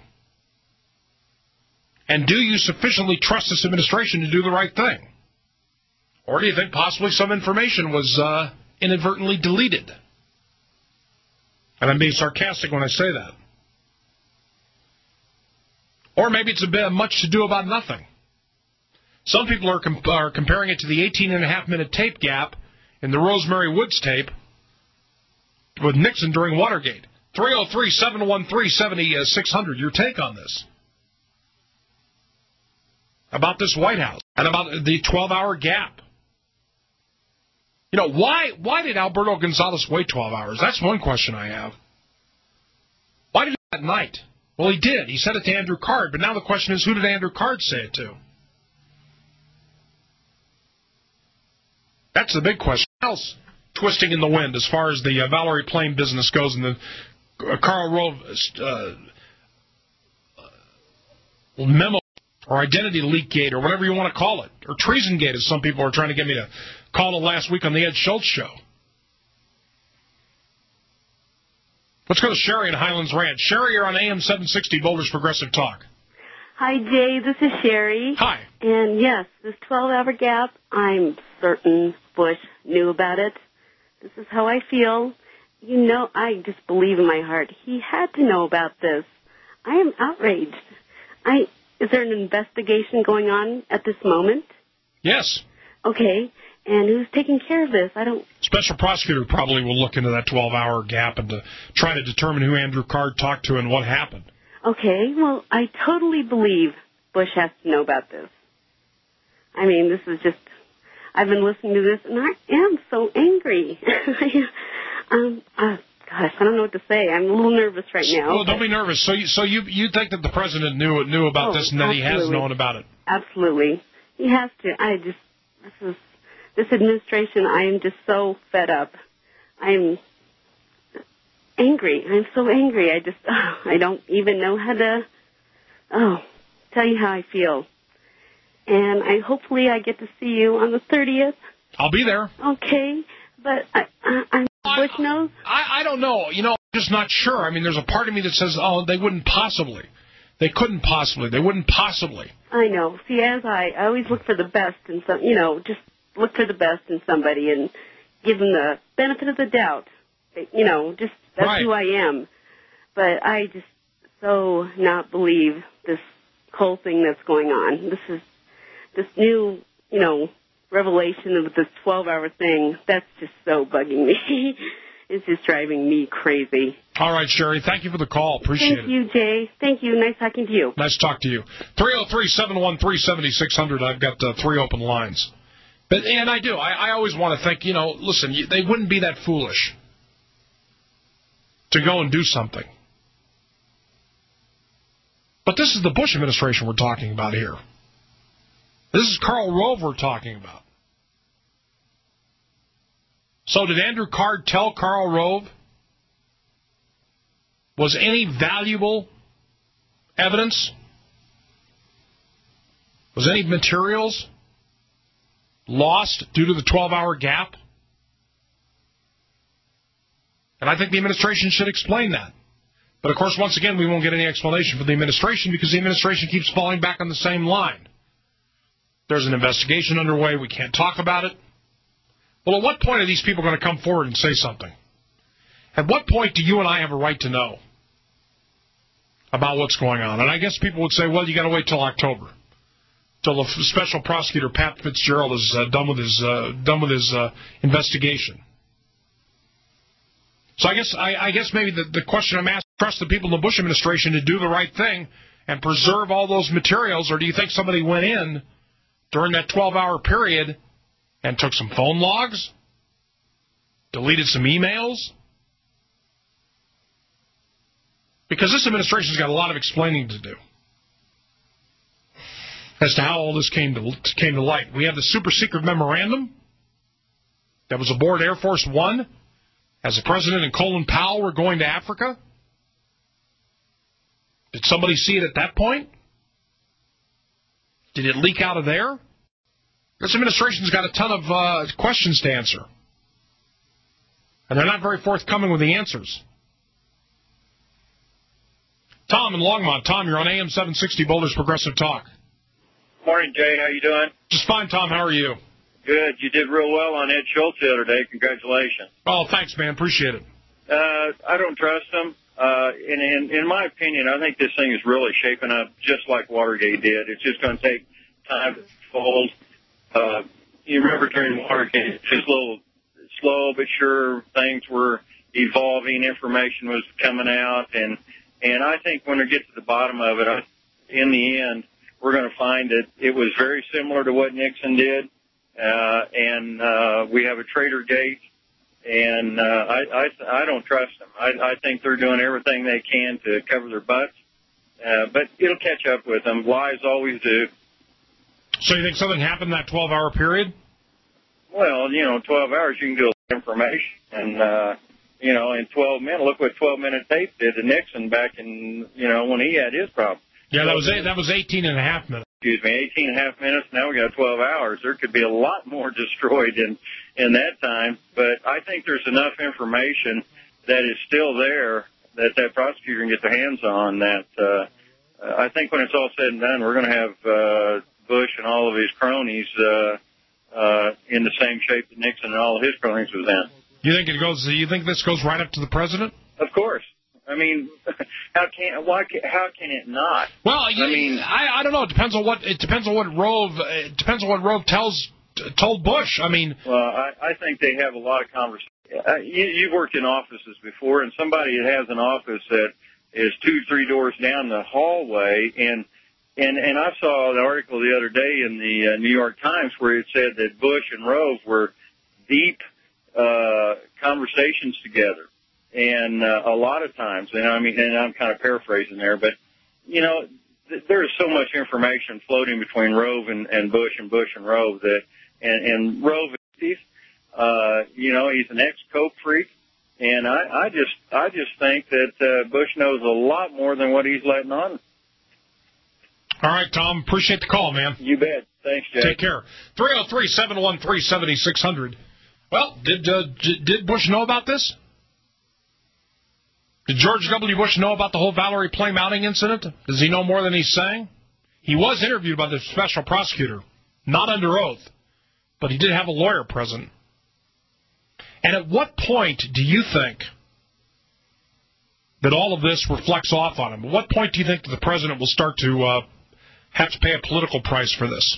And do you sufficiently trust this administration to do the right thing? Or do you think possibly some information was uh, inadvertently deleted? And I'm being sarcastic when I say that. Or maybe it's a bit much to do about nothing. Some people are, comp- are comparing it to the eighteen and a half minute tape gap in the Rosemary Woods tape with Nixon during Watergate. three oh three, seven one three, seven six hundred. Your take on this? About this White House and about the twelve-hour gap. You know, why why did Alberto Gonzalez wait twelve hours? That's one question I have. Why did he do that at night? Well, he did. He said it to Andrew Card, but now the question is, who did Andrew Card say it to? That's the big question. What else twisting in the wind as far as the uh, Valerie Plame business goes and the uh, Karl Rove uh, uh, memo or identity leak gate or whatever you want to call it, or treason gate as some people are trying to get me to call it last week on the Ed Schultz show. Let's go to Sherry in Highlands Ranch. Sherry, you're on A M seven sixty, Boulder's Progressive Talk. Hi, Jay. This is Sherry. Hi. And, yes, this twelve-hour gap, I'm certain Bush knew about it. This is how I feel. You know, I just believe in my heart. He had to know about this. I am outraged. I Is there an investigation going on at this moment? Yes. Okay. And who's taking care of this? I don't... Special prosecutor probably will look into that twelve-hour gap and to try to determine who Andrew Card talked to and what happened. Okay. Well, I totally believe Bush has to know about this. I mean, this is just... I've been listening to this, and I am so angry. um, uh, gosh, I don't know what to say. I'm a little nervous right now. Well, don't be nervous. So you, so you, you think that the president knew knew about oh, this and that absolutely. he has known about it? Absolutely. He has to. I just... This is... This administration, I am just so fed up. I'm angry. I'm so angry. I just, oh, I don't even know how to, oh, tell you how I feel. And I hopefully I get to see you on the thirtieth. I'll be there. Okay, but I, I, I Bush knows. I, I don't know. You know, I'm just not sure. I mean, there's a part of me that says, oh, they wouldn't possibly. They couldn't possibly. They wouldn't possibly. I know. See, as I, I always look for the best in some, you know, just look for the best in somebody and give them the benefit of the doubt. You know, just that's right. who I am. But I just so not believe this whole thing that's going on. This is this new, you know, revelation of this twelve-hour thing. That's just so bugging me. It's just driving me crazy. All right, Sherry. Thank you for the call. Appreciate Thank it. you, Jay. Thank you. Nice talking to you. Nice to talk to you. three oh three, seven one three, seven six hundred. I've got uh, three open lines. But and I do. I, I always want to think, you know, listen, you, they wouldn't be that foolish to go and do something. But this is the Bush administration we're talking about here. This is Karl Rove we're talking about. So did Andrew Card tell Karl Rove? Was any valuable evidence? Was any materials lost due to the twelve-hour gap? And I think the administration should explain that. But, of course, once again, we won't get any explanation from the administration because the administration keeps falling back on the same line. There's an investigation underway. We can't talk about it. Well, at what point are these people going to come forward and say something? At what point do you and I have a right to know about what's going on? And I guess people would say, well, you got to wait till October, till the special prosecutor Pat Fitzgerald is uh, done with his uh, done with his uh, investigation. So I guess I, I guess maybe the, the question I'm asking: trust the people in the Bush administration to do the right thing and preserve all those materials, or do you think somebody went in during that twelve-hour period and took some phone logs, deleted some emails? Because this administration's got a lot of explaining to do as to how all this came to came to light. We have the super-secret memorandum that was aboard Air Force One as the President and Colin Powell were going to Africa. Did somebody see it at that point? Did it leak out of there? This administration's got a ton of uh, questions to answer. And they're not very forthcoming with the answers. Tom in Longmont. Tom, you're on A M seven sixty Boulder's Progressive Talk. Morning, Jay. How you doing? Just fine, Tom. How are you? Good. You did real well on Ed Schultz the other day. Congratulations. Oh, thanks, man. Appreciate it. Uh, I don't trust him. Uh, in, in, in my opinion, I think this thing is really shaping up just like Watergate did. It's just going to take time to fold. Uh, you remember during Watergate, just a little slow but sure, things were evolving, information was coming out, and and I think when we get to the bottom of it, I, in the end, we're going to find that it was very similar to what Nixon did, uh, and uh, we have a traitor gate, and uh, I, I I don't trust them. I, I think they're doing everything they can to cover their butts, uh, but it'll catch up with them. Lies always do. So you think something happened in that twelve-hour period? Well, you know, twelve hours, you can do information. And, uh, you know, in twelve minutes, look what twelve-minute tape did to Nixon back in, you know, when he had his problem. Yeah, that was eight, that was eighteen and a half minutes. Excuse me, eighteen and a half minutes. Now we got twelve hours. There could be a lot more destroyed in, in that time. But I think there's enough information that is still there that that prosecutor can get their hands on that. Uh, I think when it's all said and done, we're going to have uh, Bush and all of his cronies uh, uh, in the same shape that Nixon and all of his cronies was in. You think it goes? You think this goes right up to the president? Of course. I mean, how can why can, how can it not? Well, you, I mean, I, I don't know. It depends on what it depends on what Rove it depends on what Rove tells told Bush. I mean, well, I, I think they have a lot of conversation. Uh, you, you've worked in offices before, and somebody that has an office that is two, three doors down the hallway, and and and I saw an article the other day in the uh, New York Times where it said that Bush and Rove were deep uh, conversations together. And uh, a lot of times, and I mean, and I'm kind of paraphrasing there, but you know, th- there is so much information floating between Rove and, and Bush and Bush and Rove that, and, and Rove, uh, you know, he's an ex-coke freak, and I, I just, I just think that uh, Bush knows a lot more than what he's letting on. All right, Tom, appreciate the call, man. You bet. Thanks, Jay. Take care. three oh three, seven one three, seven six zero zero. Well, did uh, did Bush know about this? Did George W. Bush know about the whole Valerie Plame outing incident? Does he know more than he's saying? He was interviewed by the special prosecutor, not under oath, but he did have a lawyer present. And at what point do you think that all of this reflects off on him? At what point do you think that the president will start to uh, have to pay a political price for this?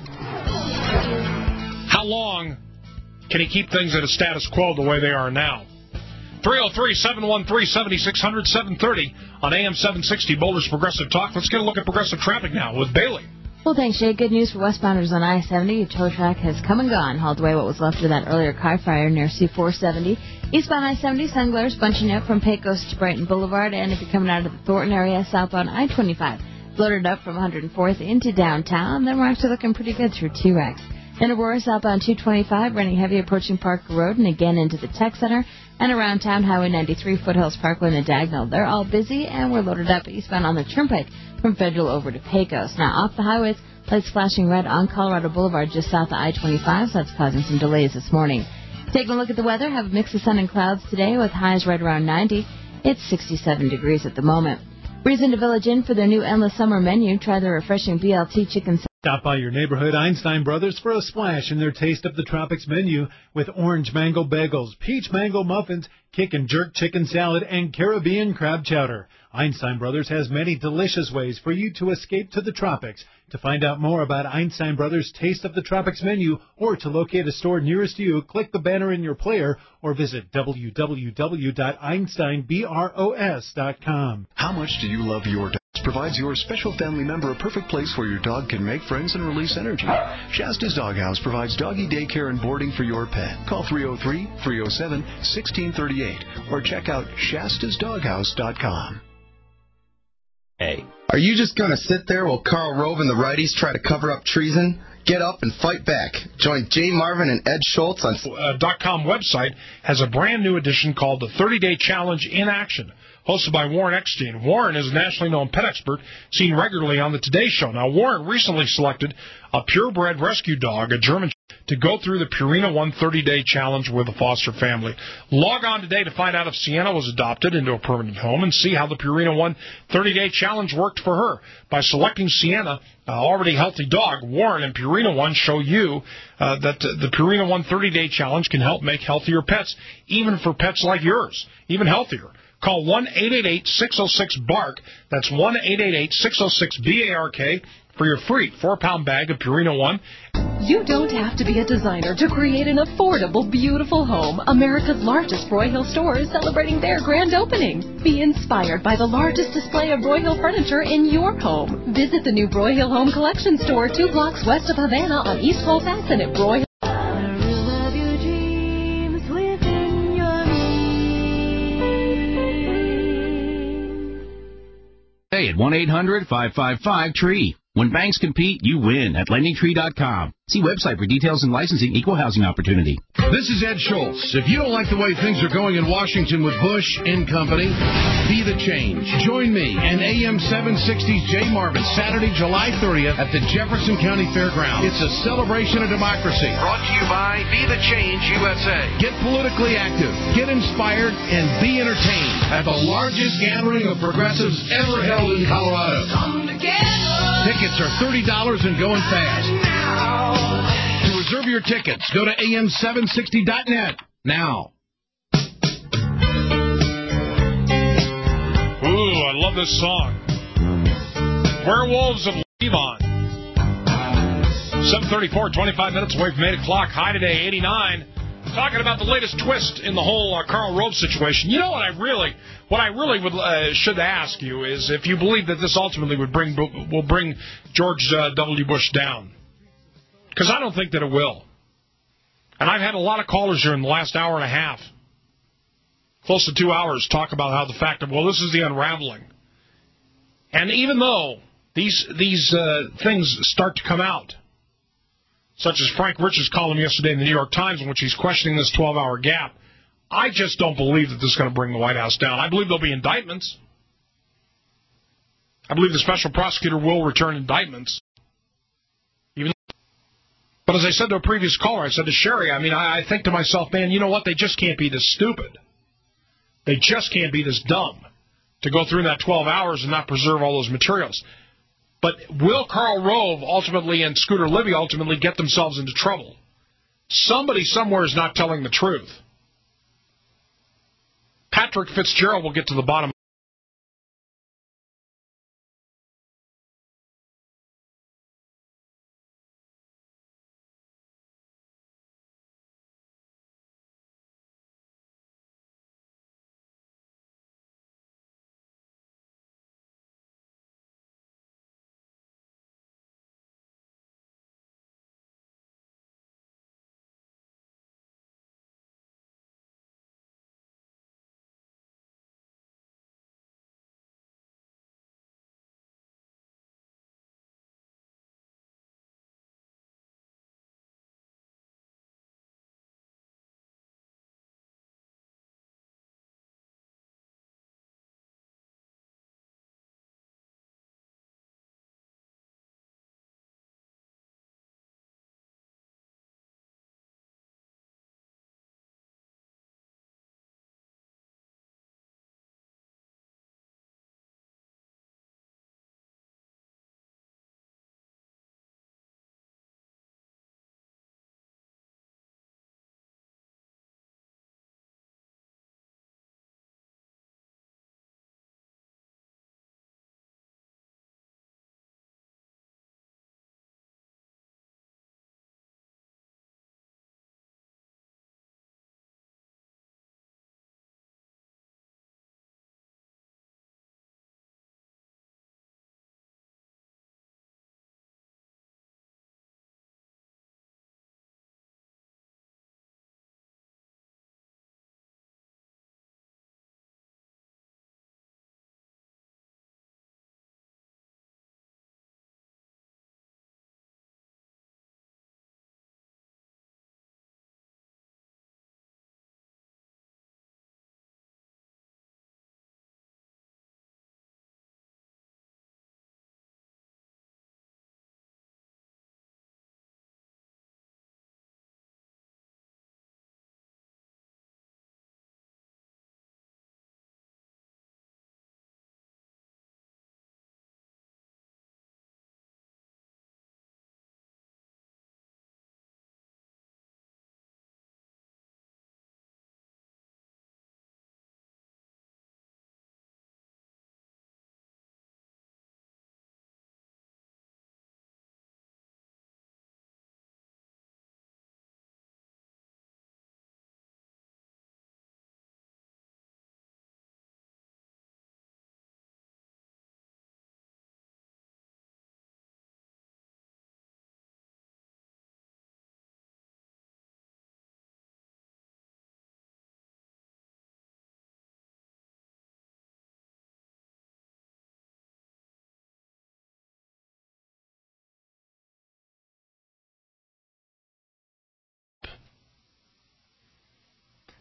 How long can he keep things at a status quo the way they are now? three oh three, seven one three, seven six zero zero, seven thirty on A M seven sixty Boulder's Progressive Talk. Let's get a look at progressive traffic now with Bailey. Well, thanks, Jay. Good news for westbounders on I seventy. Your tow truck has come and gone, hauled away what was left of that earlier car fire near C four seventy. Eastbound I seventy, sun glares bunching up from Pecos to Brighton Boulevard, and if you're coming out of the Thornton area, southbound I twenty-five, loaded up from one hundred fourth into downtown. Then we're actually looking pretty good through T-Rex. In Aurora, southbound two twenty-five, running heavy approaching Parker Road and again into the Tech Center. And around town, Highway ninety-three, Foothills Parkway, and the Diagonal. They're all busy, and we're loaded up eastbound on the Turnpike from Federal over to Pecos. Now, off the highways, lights flashing red on Colorado Boulevard just south of I twenty-five, so that's causing some delays this morning. Taking a look at the weather, have a mix of sun and clouds today with highs right around ninety. It's sixty-seven degrees at the moment. Breeze into Village Inn for their new Endless Summer menu. Try their refreshing B L T chicken salad. Stop by your neighborhood Einstein Brothers for a splash in their Taste of the Tropics menu with orange mango bagels, peach mango muffins, kick and jerk chicken salad, and Caribbean crab chowder. Einstein Brothers has many delicious ways for you to escape to the tropics. To find out more about Einstein Brothers' Taste of the Tropics menu or to locate a store nearest you, click the banner in your player or visit w w w dot einstein bros dot com. How much do you love your dog? Provides your special family member a perfect place where your dog can make friends and release energy. Shasta's Doghouse provides doggy daycare and boarding for your pet. Call three oh three, three oh seven, one six three eight or check out shastas doghouse dot com. Hey. Are you just going to sit there while Karl Rove and the righties try to cover up treason? Get up and fight back. Join Jay Marvin and Ed Schultz on uh, .com website has a brand new edition called the thirty-day Challenge in Action, hosted by Warren Eckstein. Warren is a nationally known pet expert seen regularly on the Today Show. Now, Warren recently selected a purebred rescue dog, a German, to go through the Purina One thirty-day Challenge with a foster family. Log on today to find out if Sienna was adopted into a permanent home and see how the Purina One thirty-day Challenge worked for her. By selecting Sienna, an already healthy dog, Warren and Purina One show you uh, that uh, the Purina One thirty-day Challenge can help make healthier pets, even for pets like yours, even healthier. Call one eight eight eight, six oh six, B A R K. That's one eight eight eight, six oh six, B A R K for your free four-pound bag of Purina One. You don't have to be a designer to create an affordable, beautiful home. America's largest Broyhill store is celebrating their grand opening. Be inspired by the largest display of Broyhill furniture in your home. Visit the new Broyhill Home Collection store two blocks west of Havana on East Colfax and at Broyhill. Hey, at one eight hundred, five five five, T R E E. When banks compete, you win at lending tree dot com. See website for details and licensing equal housing opportunity. This is Ed Schultz. If you don't like the way things are going in Washington with Bush and company, be the change. Join me and A M seven sixty's Jay Marvin Saturday, July thirtieth at the Jefferson County Fairgrounds. It's a celebration of democracy. Brought to you by Be the Change U S A. Get politically active, get inspired, and be entertained at the largest gathering of progressives ever held in Colorado. Come together. Tickets are thirty dollars and going fast. To reserve your tickets, go to A M seven sixty dot net now. Ooh, I love this song. Werewolves of Levon. seven thirty-four, twenty-five minutes away from eight o'clock. High today, eighty-nine. Talking about the latest twist in the whole uh, Karl Rove situation. You know what I really, what I really would uh, should ask you is if you believe that this ultimately would bring will bring George uh, W. Bush down, because I don't think that it will. And I've had a lot of callers here in the last hour and a half, close to two hours, talk about how the fact of well, this is the unraveling. And even though these these uh, things start to come out, such as Frank Rich's column yesterday in the New York Times, in which he's questioning this twelve-hour gap, I just don't believe that this is going to bring the White House down. I believe there'll be indictments. I believe the special prosecutor will return indictments. Even, but as I said to a previous caller, I said to Sherry, I mean, I, I think to myself, man, you know what? They just can't be this stupid. They just can't be this dumb to go through that twelve hours and not preserve all those materials. But will Karl Rove ultimately and Scooter Libby ultimately get themselves into trouble? Somebody somewhere is not telling the truth. Patrick Fitzgerald will get to the bottom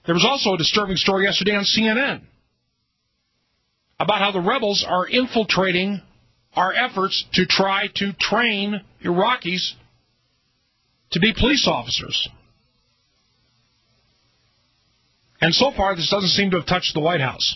There was also a disturbing story yesterday on C N N about how the rebels are infiltrating our efforts to try to train Iraqis to be police officers. And so far, this doesn't seem to have touched the White House.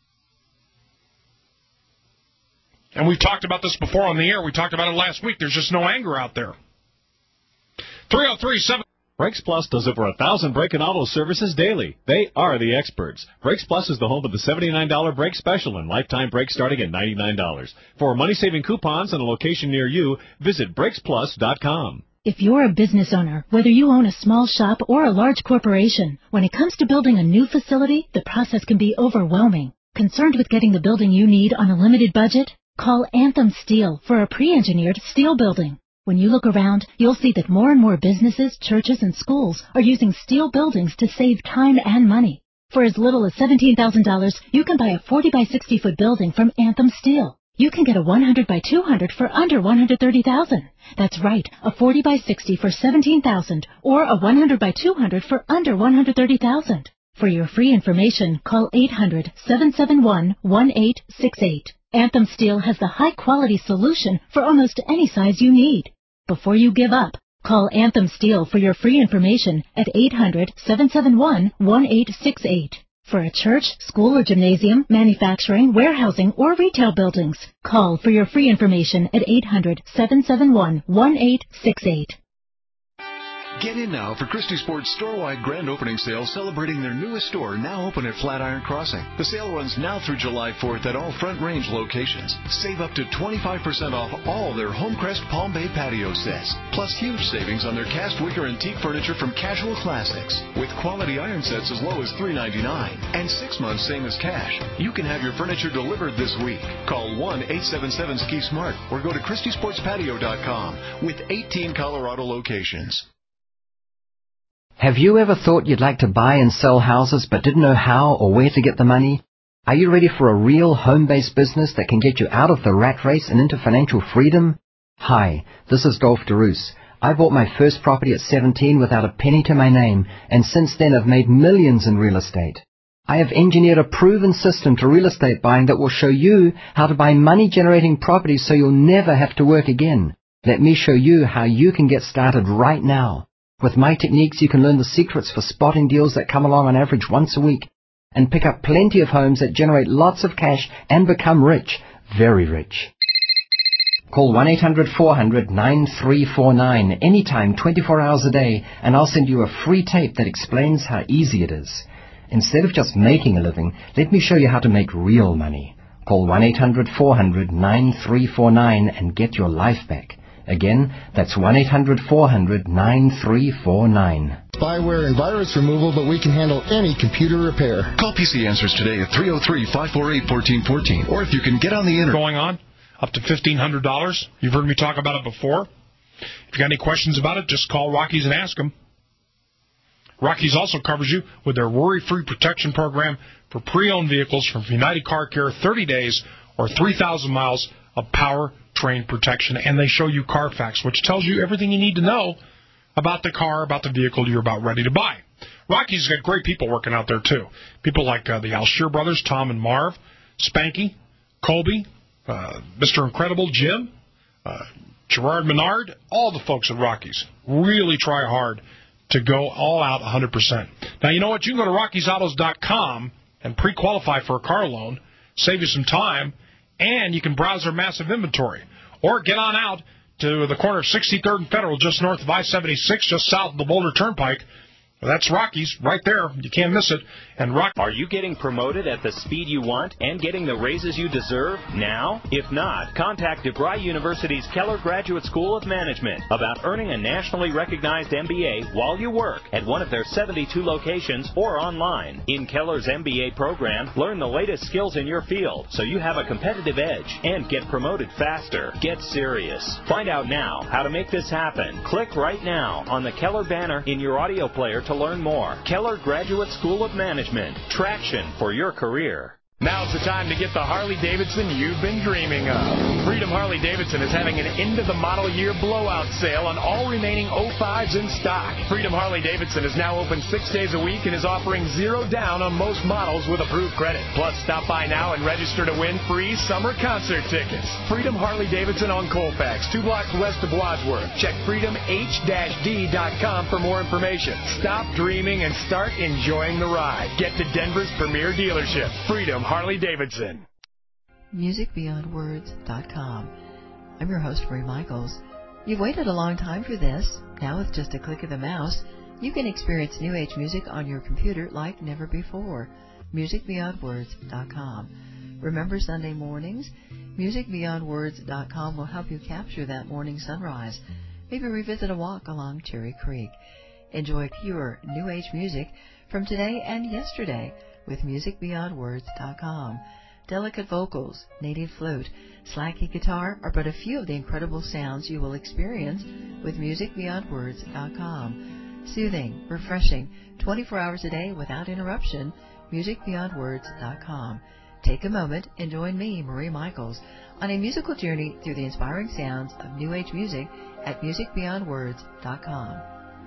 And we've talked about this before on the air. We talked about it last week. There's just no anger out there. three oh three seven Brakes Plus does over a thousand brake and auto services daily. They are the experts. Brakes Plus is the home of the seventy-nine dollars brake special and lifetime brakes starting at ninety-nine dollars. For money-saving coupons and a location near you, visit brakes plus dot com. If you're a business owner, whether you own a small shop or a large corporation, when it comes to building a new facility, the process can be overwhelming. Concerned with getting the building you need on a limited budget? Call Anthem Steel for a pre-engineered steel building. When you look around, you'll see that more and more businesses, churches, and schools are using steel buildings to save time and money. For as little as seventeen thousand dollars, you can buy a forty by sixty foot building from Anthem Steel. You can get a one hundred by two hundred for under one hundred thirty thousand dollars. That's right, a forty by sixty for seventeen thousand dollars or a one hundred by two hundred for under one hundred thirty thousand dollars. For your free information, call eight hundred, seven seven one, one eight six eight. Anthem Steel has the high-quality solution for almost any size you need. Before you give up, call Anthem Steel for your free information at eight hundred, seven seven one, one eight six eight. For a church, school or gymnasium, manufacturing, warehousing, or retail buildings, call for your free information at eight hundred, seven seven one, one eight six eight. Get in now for Christie Sports store-wide grand opening sale celebrating their newest store now open at Flatiron Crossing. The sale runs now through July fourth at all Front Range locations. Save up to twenty-five percent off all their Homecrest Palm Bay patio sets, plus huge savings on their cast wicker antique furniture from Casual Classics, with quality iron sets as low as three ninety-nine and six months same as cash. You can have your furniture delivered this week. Call one eight seven seven ski smart or go to Christie Sports Patio dot com with eighteen Colorado locations. Have you ever thought you'd like to buy and sell houses but didn't know how or where to get the money? Are you ready for a real home-based business that can get you out of the rat race and into financial freedom? Hi, this is Dolph DeRoos. I bought my first property at seventeen without a penny to my name, and since then I've made millions in real estate. I have engineered a proven system to real estate buying that will show you how to buy money-generating properties so you'll never have to work again. Let me show you how you can get started right now. With my techniques, you can learn the secrets for spotting deals that come along on average once a week and pick up plenty of homes that generate lots of cash and become rich, very rich. Call one eight hundred, four hundred, nine three four nine anytime, twenty-four hours a day, and I'll send you a free tape that explains how easy it is. Instead of just making a living, let me show you how to make real money. Call one eight hundred, four hundred, nine three four nine and get your life back. Again, that's one eight hundred, four hundred, nine three four nine. Spyware and virus removal, but we can handle any computer repair. Call P C Answers today at three oh three, five four eight, one four one four. Or if you can get on the internet. Going on, up to fifteen hundred dollars. You've heard me talk about it before. If you got any questions about it, just call Rockies and ask them. Rockies also covers you with their worry-free protection program for pre-owned vehicles from United Car Care, thirty days or three thousand miles of power train protection, and they show you Carfax, which tells you everything you need to know about the car, about the vehicle you're about ready to buy. Rocky's got great people working out there, too. People like uh, the Alshear brothers, Tom and Marv, Spanky, Colby, uh, Mister Incredible, Jim, uh, Gerard Menard, all the folks at Rocky's really try hard to go all out one hundred percent. Now, you know what? You can go to Rockies Autos dot com and pre-qualify for a car loan, save you some time, and you can browse their massive inventory. Or get on out to the corner of sixty-third and Federal, just north of I seventy-six, just south of the Boulder Turnpike. Well, that's Rockies right there. You can't miss it. And Rock. Are you getting promoted at the speed you want and getting the raises you deserve now? If not, contact DeVry University's Keller Graduate School of Management about earning a nationally recognized M B A while you work at one of their seventy-two locations or online. In Keller's M B A program, learn the latest skills in your field so you have a competitive edge and get promoted faster. Get serious. Find out now how to make this happen. Click right now on the Keller banner in your audio player to learn more. Keller Graduate School of Management. Traction for your career. Now's the time to get the Harley-Davidson you've been dreaming of. Freedom Harley-Davidson is having an end-of-the-model-year blowout sale on all remaining oh fives in stock. Freedom Harley-Davidson is now open six days a week and is offering zero down on most models with approved credit. Plus, stop by now and register to win free summer concert tickets. Freedom Harley-Davidson on Colfax, two blocks west of Wadsworth. Check freedom h dash d dot com for more information. Stop dreaming and start enjoying the ride. Get to Denver's premier dealership, Freedom Harley-Davidson. music beyond words dot com. I'm your host, Marie Michaels. You've waited a long time for this. Now with just a click of the mouse, you can experience New Age music on your computer like never before. music beyond words dot com. Remember Sunday mornings? music beyond words dot com will help you capture that morning sunrise. Maybe revisit a walk along Cherry Creek. Enjoy pure New Age music from today and yesterday with music beyond words dot com. Delicate vocals, native flute, slacky guitar are but a few of the incredible sounds you will experience with music beyond words dot com. Soothing, refreshing, twenty-four hours a day without interruption, music beyond words dot com. Take a moment and join me, Marie Michaels, on a musical journey through the inspiring sounds of New Age music at music beyond words dot com.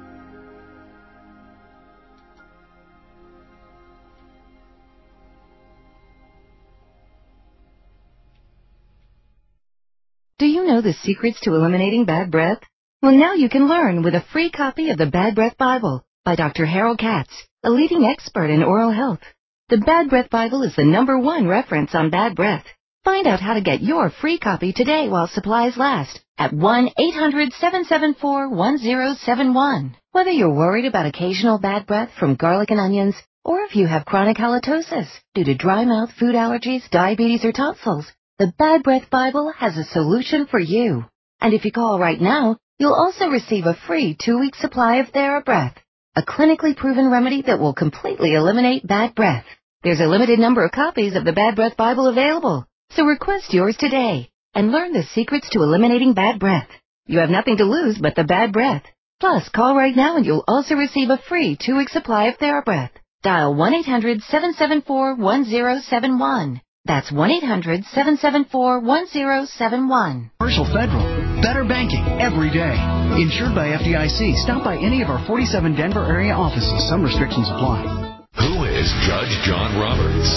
Do you know the secrets to eliminating bad breath? Well, now you can learn with a free copy of the Bad Breath Bible by Doctor Harold Katz, a leading expert in oral health. The Bad Breath Bible is the number one reference on bad breath. Find out how to get your free copy today while supplies last at one eight hundred seven seven four one zero seven one. Whether you're worried about occasional bad breath from garlic and onions, or if you have chronic halitosis due to dry mouth, food allergies, diabetes, or tonsils, the Bad Breath Bible has a solution for you. And if you call right now, you'll also receive a free two-week supply of TheraBreath, a clinically proven remedy that will completely eliminate bad breath. There's a limited number of copies of the Bad Breath Bible available, so request yours today and learn the secrets to eliminating bad breath. You have nothing to lose but the bad breath. Plus, call right now and you'll also receive a free two-week supply of TheraBreath. Dial one eight hundred seven seven four one zero seven one. That's one eight hundred seven seven four one zero seven one. Commercial Federal. Better banking every day. Insured by F D I C. Stop by any of our forty-seven Denver area offices. Some restrictions apply. Who is Judge John Roberts?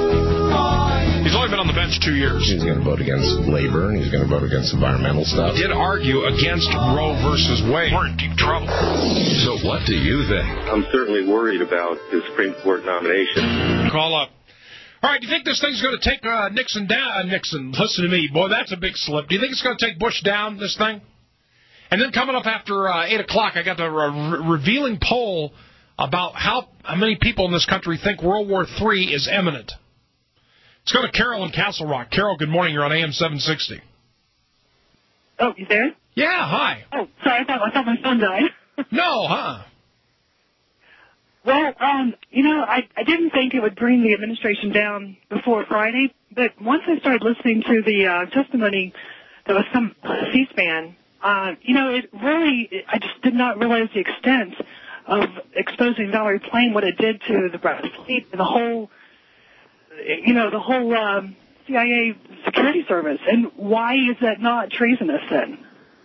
He's only been on the bench two years. He's going to vote against labor, and he's going to vote against environmental stuff. He did argue against Roe versus Wade. We're in deep trouble. So what do you think? I'm certainly worried about his Supreme Court nomination. Call up. All right, do you think this thing's going to take uh, Nixon down? Uh, Nixon, listen to me. Boy, that's a big slip. Do you think it's going to take Bush down, this thing? And then coming up after uh, eight o'clock, I got the re- revealing poll about how, how many people in this country think World War Three is imminent. Let's go to Carol in Castle Rock. Carol, good morning. You're on A M seven sixty. Oh, you there? Yeah, hi. Oh, sorry, I thought, I thought my phone died. No, huh? Well, um, you know, I, I didn't think it would bring the administration down before Friday, but once I started listening to the uh, testimony that was some C-SPAN, uh, you know, it really, I just did not realize the extent of exposing Valerie Plame, what it did to the Bradley fleet and the whole, you know, the whole um, C I A security service. And why is that not treasonous then?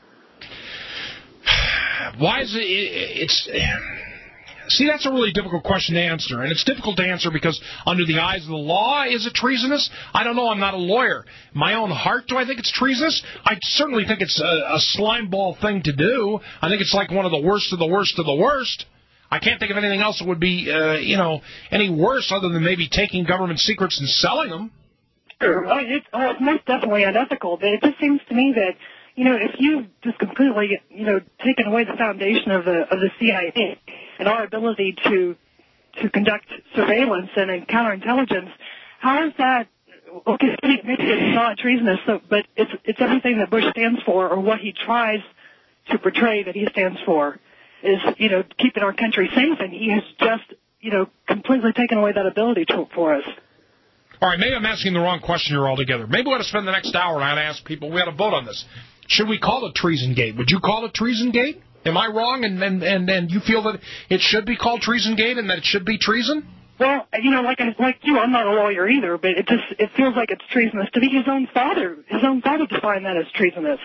Why is it, it's... See, that's a really difficult question to answer, and it's difficult to answer because under the eyes of the law, is it treasonous? I don't know. I'm not a lawyer. My own heart, do I think it's treasonous? I certainly think it's a, a slimeball thing to do. I think it's like one of the worst of the worst of the worst. I can't think of anything else that would be, uh, you know, any worse other than maybe taking government secrets and selling them. Sure. Oh, it's, oh, it's most definitely unethical, but it just seems to me that, you know, if you've just completely, you know, taken away the foundation of the of the C I A and our ability to to conduct surveillance and, and counterintelligence, how is that? Okay, maybe it's not treasonous, so, but it's it's everything that Bush stands for, or what he tries to portray that he stands for, is, you know, keeping our country safe, and he has just, you know, completely taken away that ability to, for us. All right, maybe I'm asking the wrong question here altogether. Maybe we ought to spend the next hour and ask people. We ought to vote on this. Should we call it Treason Gate? Would you call it Treason Gate? Am I wrong, and, and, and, and you feel that it should be called Treason Gate and that it should be treason? Well, you know, like I, like you, I'm not a lawyer either, but it just it feels like it's treasonous to me. His own father, his own father defined that as treasonous.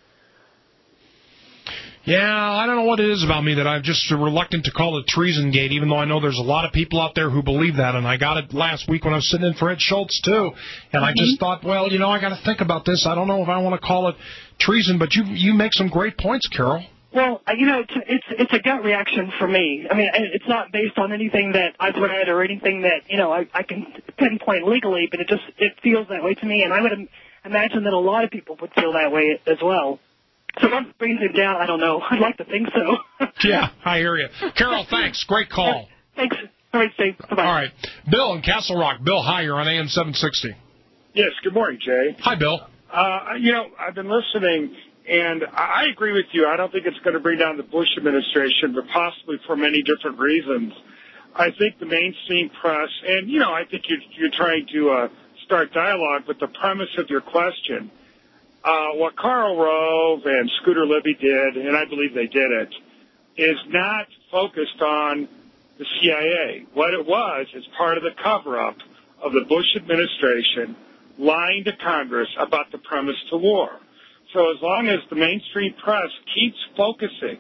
Yeah, I don't know what it is about me that I'm just reluctant to call it Treasongate, even though I know there's a lot of people out there who believe that, and I got it last week when I was sitting in for Ed Schultz, too, and mm-hmm. I just thought, well, you know, I got to think about this. I don't know if I want to call it treason, but you you make some great points, Carol. Well, you know, it's it's it's a gut reaction for me. I mean, it's not based on anything that I've read or anything that, you know, I, I can pinpoint legally, but it just it feels that way to me, and I would imagine that a lot of people would feel that way as well. So what brings it down, I don't know. I'd like to think so. Yeah, I hear you. Carol, thanks. Great call. Thanks. All right, Steve. Bye-bye. All right. Bill in Castle Rock. Bill, hi. You're on A M seven sixty. Yes, good morning, Jay. Hi, Bill. Uh, you know, I've been listening, and I agree with you. I don't think it's going to bring down the Bush administration, but possibly for many different reasons. I think the mainstream press, and, you know, I think you're, you're trying to uh, start dialogue, but the premise of your question, Uh, what Karl Rove and Scooter Libby did, and I believe they did it, is not focused on the C I A. What it was is part of the cover-up of the Bush administration lying to Congress about the premise to war. So as long as the mainstream press keeps focusing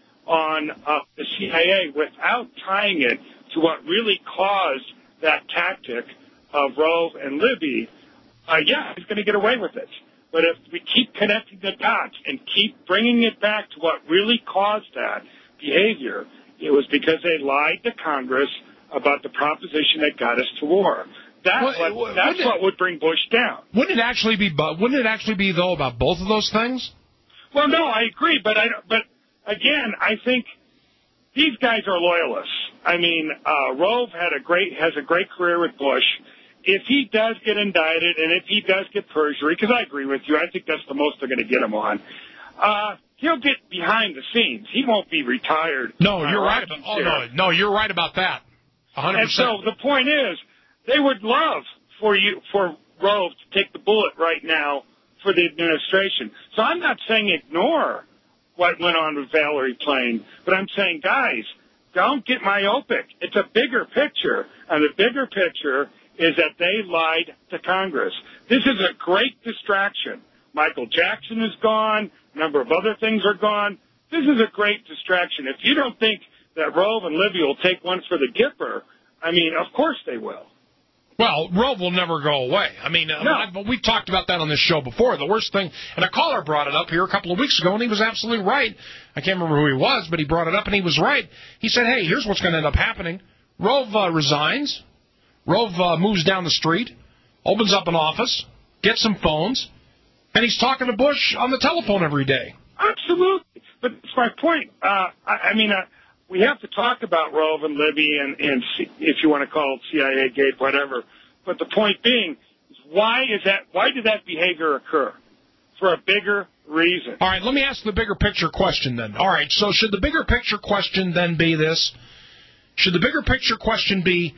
on uh, the C I A without tying it to what really caused that tactic of Rove and Libby, uh, yeah, he's going to get away with it. But if we keep connecting the dots and keep bringing it back to what really caused that behavior, it was because they lied to Congress about the proposition that got us to war. That's well, what that's it, what would bring Bush down. Wouldn't it actually be? Wouldn't it actually be though about both of those things? Well, no, I agree, but I but again, I think these guys are loyalists. I mean, uh, Rove had a great has a great career with Bush. If he does get indicted and if he does get perjury, because I agree with you, I think that's the most they're going to get him on. Uh, he'll get behind the scenes. He won't be retired. No, you're right. About, oh no, no, you're right about that. one hundred percent. And so the point is, they would love for you for Rove to take the bullet right now for the administration. So I'm not saying ignore what went on with Valerie Plame, but I'm saying, guys, don't get myopic. It's a bigger picture, and the bigger picture is that they lied to Congress. This is a great distraction. Michael Jackson is gone. A number of other things are gone. This is a great distraction. If you don't think that Rove and Libby will take one for the Gipper, I mean, of course they will. Well, Rove will never go away. I mean, no. I, we've talked about that on this show before. The worst thing, and a caller brought it up here a couple of weeks ago, and he was absolutely right. I can't remember who he was, but he brought it up, and he was right. He said, hey, here's what's going to end up happening. Rove uh, resigns. Rove uh, moves down the street, opens up an office, gets some phones, and he's talking to Bush on the telephone every day. Absolutely. But it's my point. Uh, I, I mean, uh, we have to talk about Rove and Libby and, and C, if you want to call it C I A gate, whatever. But the point being, is why is that? Why did that behavior occur? For a bigger reason. All right, let me ask the bigger picture question then. All right, so should the bigger picture question then be this? Should the bigger picture question be,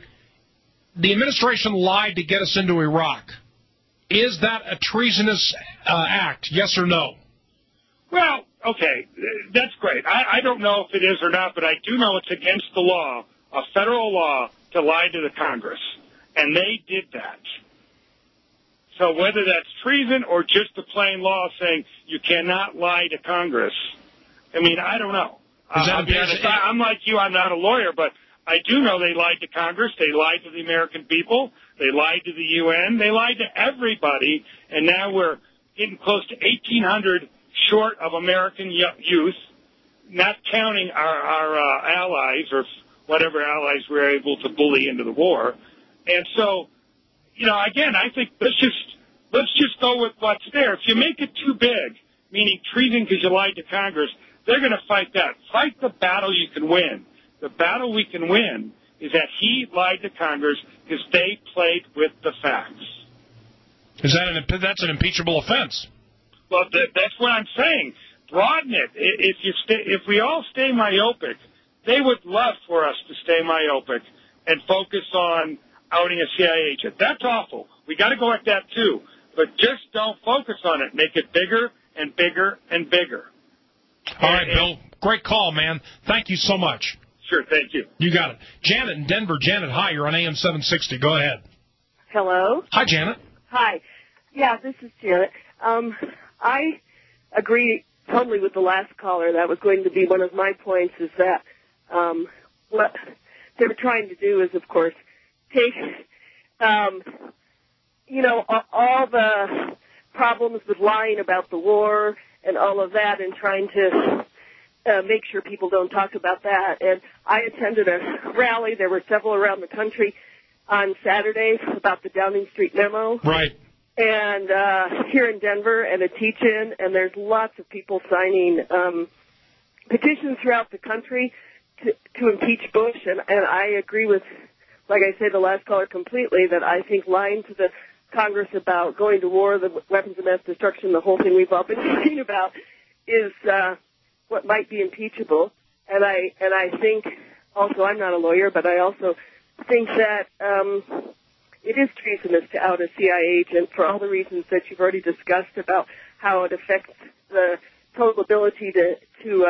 the administration lied to get us into Iraq? Is that a treasonous uh, act, yes or no? Well, okay, that's great. I, I don't know if it is or not, but I do know it's against the law, a federal law, to lie to the Congress. And they did that. So whether that's treason or just a plain law saying you cannot lie to Congress, I mean, I don't know. Uh, I'll be honest, I, I'm like you, I'm not a lawyer, but I do know they lied to Congress, they lied to the American people, they lied to the U N, they lied to everybody, and now we're getting close to eighteen hundred short of American youth, not counting our, our uh, allies or whatever allies we were able to bully into the war. And so, you know, again, I think let's just let's just go with what's there. If you make it too big, meaning treason because you lied to Congress, they're going to fight that. Fight the battle you can win. The battle we can win is that he lied to Congress because they played with the facts. Is that an that's an impeachable offense? Well, th- that's what I'm saying. Broaden it. If you stay, if we all stay myopic, they would love for us to stay myopic and focus on outing a C I A agent. That's awful. We got to go at that too. But just don't focus on it. Make it bigger and bigger and bigger. All right, Bill. Great call, man. Thank you so much. Sure, thank you. You got it. Janet in Denver. Janet, hi. You're on A M seven sixty. Go ahead. Hello. Hi, Janet. Hi. Yeah, this is Janet. Um, I agree totally with the last caller. That was going to be one of my points, is that um, what they're trying to do is, of course, take, um, you know, all, all the problems with lying about the war and all of that and trying to uh, make sure people don't talk about that. And I attended a rally. There were several around the country on Saturday about the Downing Street memo. Right. And uh, here in Denver, and a teach-in, and there's lots of people signing um, petitions throughout the country to, to impeach Bush. And, and I agree with, like I said, the last caller completely, that I think lying to the Congress about going to war, the weapons of mass destruction, the whole thing we've all been talking about, is uh, what might be impeachable. And I and I think, also, I'm not a lawyer, but I also think that um, it is treasonous to out a C I A agent for all the reasons that you've already discussed about how it affects the total ability to to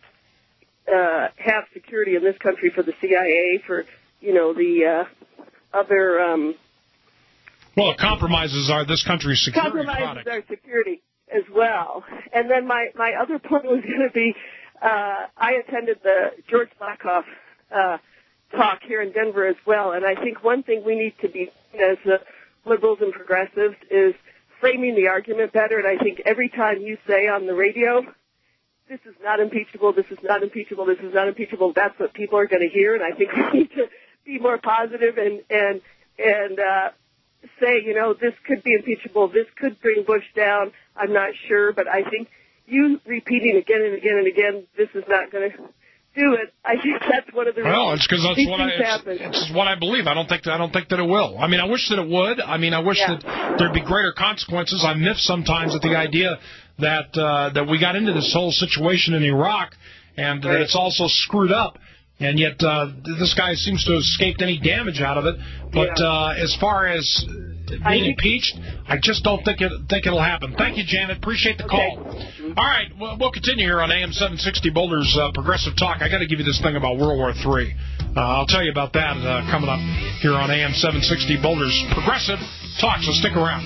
uh, uh, have security in this country for the C I A, for, you know, the uh, other... Um, well, it compromises our this country's security compromises product. our security as well. And then my, my other point was going to be, uh, I attended the George Lakoff uh talk here in Denver as well, and I think one thing we need to be, as uh, liberals and progressives, is framing the argument better. And I think every time you say on the radio, this is not impeachable, this is not impeachable, this is not impeachable, that's what people are going to hear. And I think we need to be more positive and and and uh, say, you know, this could be impeachable, this could bring Bush down, I'm not sure, but I think you repeating again and again and again, this is not going to do it, I think that's one of the reasons. Well, it's because that's what I it's, it's what I believe. I don't think I don't think that it will. I mean, I wish that it would. I mean, I wish yeah. that there'd be greater consequences. I'm miffed sometimes at the idea that uh, that we got into this whole situation in Iraq and right. that it's also screwed up. And yet uh, this guy seems to have escaped any damage out of it. But yeah. uh, as far as being impeached, I just don't think it think it'll happen. Thank you, Janet. Appreciate the call. Okay. All right, well, we'll continue here on A M seven sixty Boulder's uh, Progressive Talk. I got to give you this thing about World War Three. Uh, I'll tell you about that uh, coming up here on A M seven sixty Boulder's Progressive Talk. So stick around.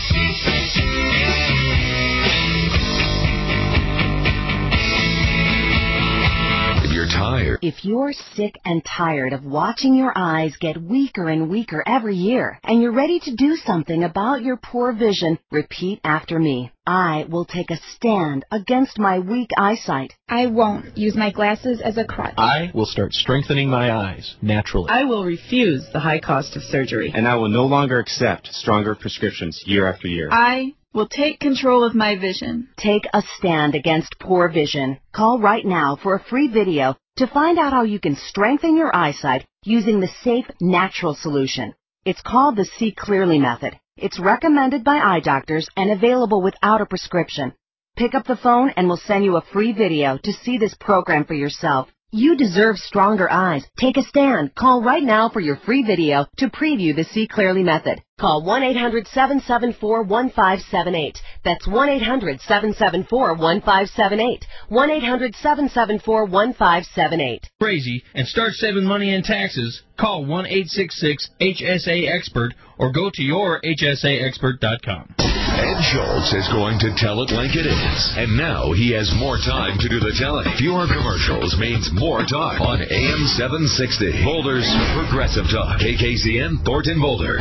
Tired. If you're sick and tired of watching your eyes get weaker and weaker every year, and you're ready to do something about your poor vision, repeat after me. I will take a stand against my weak eyesight. I won't use my glasses as a crutch. I will start strengthening my eyes naturally. I will refuse the high cost of surgery. And I will no longer accept stronger prescriptions year after year. I will take control of my vision. Take a stand against poor vision. Call right now for a free video to find out how you can strengthen your eyesight using the safe, natural solution. It's called the See Clearly method. It's recommended by eye doctors and available without a prescription. Pick up the phone and we'll send you a free video to see this program for yourself. You deserve stronger eyes. Take a stand. Call right now for your free video to preview the See Clearly method. Call one eight hundred seven seven four one five seven eight. That's one eight hundred seven seven four one five seven eight. one eight hundred seven seven four one five seven eight. Crazy and start saving money in taxes. Call one eight six six H S A expert or go to your H S A expert dot com. Ed Schultz is going to tell it like it is. And now he has more time to do the telling. Fewer commercials means more talk on A M seven sixty. Boulder's Progressive Talk. K K Z M, Thornton Boulder.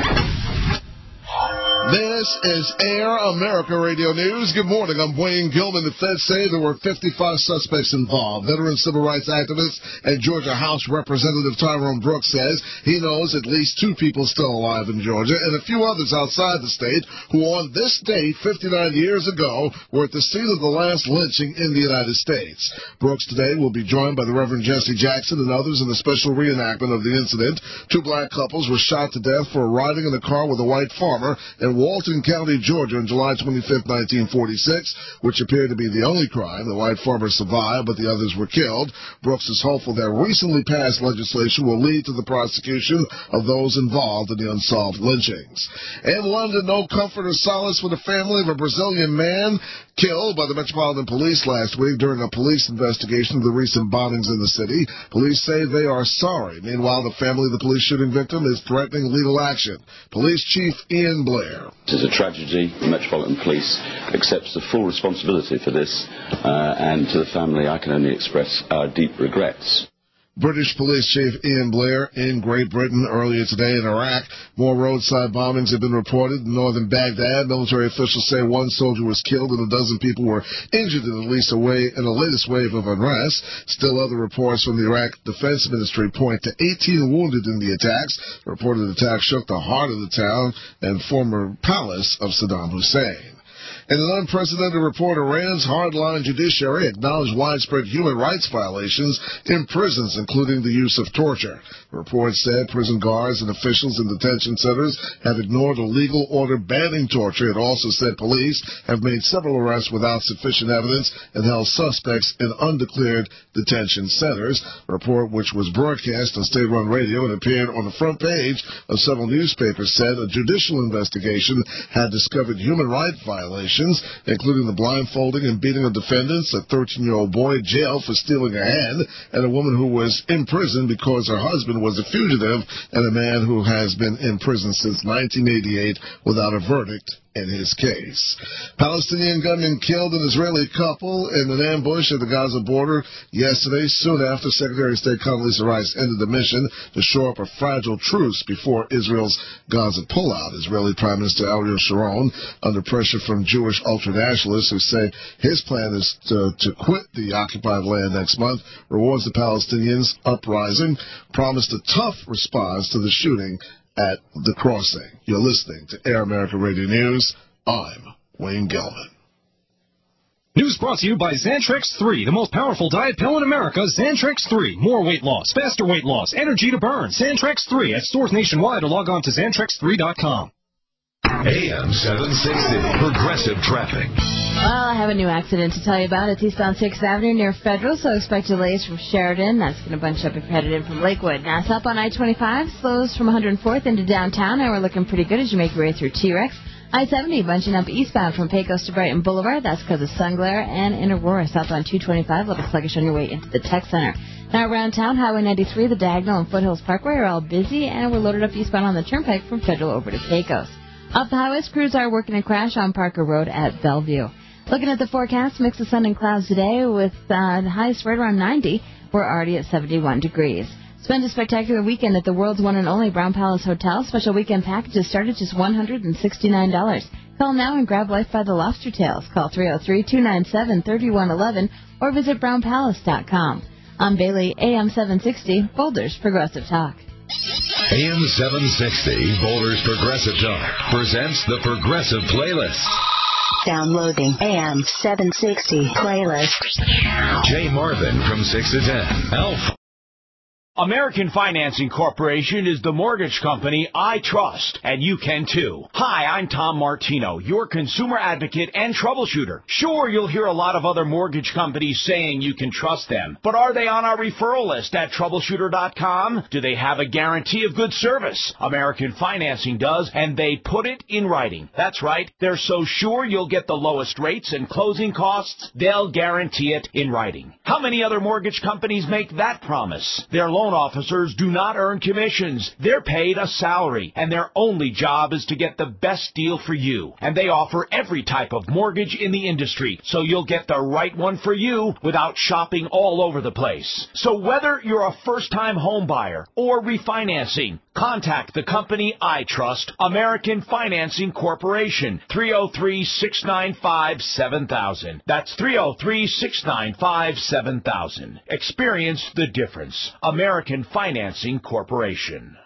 This is Air America Radio News. Good morning. I'm Wayne Gilman. The feds say there were fifty-five suspects involved. Veteran civil rights activist and Georgia House Representative Tyrone Brooks says he knows at least two people still alive in Georgia and a few others outside the state who on this date fifty-nine years ago were at the scene of the last lynching in the United States. Brooks today will be joined by the Reverend Jesse Jackson and others in the special reenactment of the incident. Two black couples were shot to death for riding in a car with a white farmer in Walton Fulton County, Georgia on July twenty-fifth, nineteen forty-six, which appeared to be the only crime. The white farmer survived, but the others were killed. Brooks is hopeful that recently passed legislation will lead to the prosecution of those involved in the unsolved lynchings. In London, no comfort or solace for the family of a Brazilian man killed by the Metropolitan Police last week during a police investigation of the recent bombings in the city. Police say they are sorry. Meanwhile, the family of the police shooting victim is threatening legal action. Police Chief Ian Blair. This is a tragedy. The Metropolitan Police accepts the full responsibility for this, uh, and to the family I can only express our deep regrets. British Police Chief Ian Blair in Great Britain earlier today in Iraq. More roadside bombings have been reported in northern Baghdad. Military officials say one soldier was killed and a dozen people were injured in at least a way, in the latest wave of unrest. Still other reports from the Iraq Defense Ministry point to eighteen wounded in the attacks. The reported attack shook the heart of the town and former palace of Saddam Hussein. In an unprecedented report, Iran's hardline judiciary acknowledged widespread human rights violations in prisons, including the use of torture. The report said prison guards and officials in detention centers have ignored a legal order banning torture. It also said police have made several arrests without sufficient evidence and held suspects in undeclared detention centers. The report, which was broadcast on state-run radio and appeared on the front page of several newspapers, said a judicial investigation had discovered human rights violations, including the blindfolding and beating of defendants, a thirteen-year-old boy jailed for stealing a hen, and a woman who was in prison because her husband was a fugitive, and a man who has been in prison since nineteen eighty-eight without a verdict in his case. Palestinian gunmen killed an Israeli couple in an ambush at the Gaza border yesterday, soon after Secretary of State Condoleezza Rice ended the mission to shore up a fragile truce before Israel's Gaza pullout. Israeli Prime Minister Ariel Sharon, under pressure from Jewish ultranationalists who say his plan is to, to quit the occupied land next month, rewards the Palestinians' uprising, promised a tough response to the shooting at the crossing. You're listening to Air America Radio News. I'm Wayne Gelman. News brought to you by Xantrex three, the most powerful diet pill in America. Xantrex three, more weight loss, faster weight loss, energy to burn. Xantrex three at stores nationwide or log on to Xantrex three dot com. A M seven sixty, Progressive Traffic. Well, I have a new accident to tell you about. It's eastbound sixth Avenue near Federal, so expect delays from Sheridan. That's going to bunch up if you're headed in from Lakewood. Now, it's up on I twenty-five, slows from one hundred fourth into downtown, and we're looking pretty good as you make your way through T-Rex. I seventy bunching up eastbound from Pecos to Brighton Boulevard. That's because of sun glare. And in Aurora, south on two twenty-five, a little sluggish on your way into the Tech Center. Now, around town, Highway ninety-three, the Diagonal, and Foothills Parkway are all busy, and we're loaded up eastbound on the Turnpike from Federal over to Pecos. Off the highways, crews are working a crash on Parker Road at Bellevue. Looking at the forecast, mix of sun and clouds today with uh, the highest right around ninety. We're already at seventy-one degrees. Spend a spectacular weekend at the world's one and only Brown Palace Hotel. Special weekend packages start at just one hundred sixty-nine dollars. Call now and grab Life by the Lobster Tails. Call three oh three, two nine seven, three one one one or visit brown palace dot com. I'm Bailey, A M seven sixty, Boulder's Progressive Talk. A M seven sixty, Boulder's Progressive Talk, presents the Progressive Playlist. Downloading A M seven sixty playlist. Jay Marvin from six to ten. Alf. American Financing Corporation is the mortgage company I trust, and you can too. Hi, I'm Tom Martino, your consumer advocate and troubleshooter. Sure, you'll hear a lot of other mortgage companies saying you can trust them, but are they on our referral list at troubleshooter dot com? Do they have a guarantee of good service? American Financing does, and they put it in writing. That's right, they're so sure you'll get the lowest rates and closing costs, they'll guarantee it in writing. How many other mortgage companies make that promise? Their loan officers do not earn commissions. They're paid a salary, and their only job is to get the best deal for you. And they offer every type of mortgage in the industry, so you'll get the right one for you without shopping all over the place. So whether you're a first-time home buyer or refinancing, contact the company I trust, American Financing Corporation, three oh three, six nine five, seven thousand. That's three oh three, six nine five, seven thousand. Experience the difference. American Financing Corporation.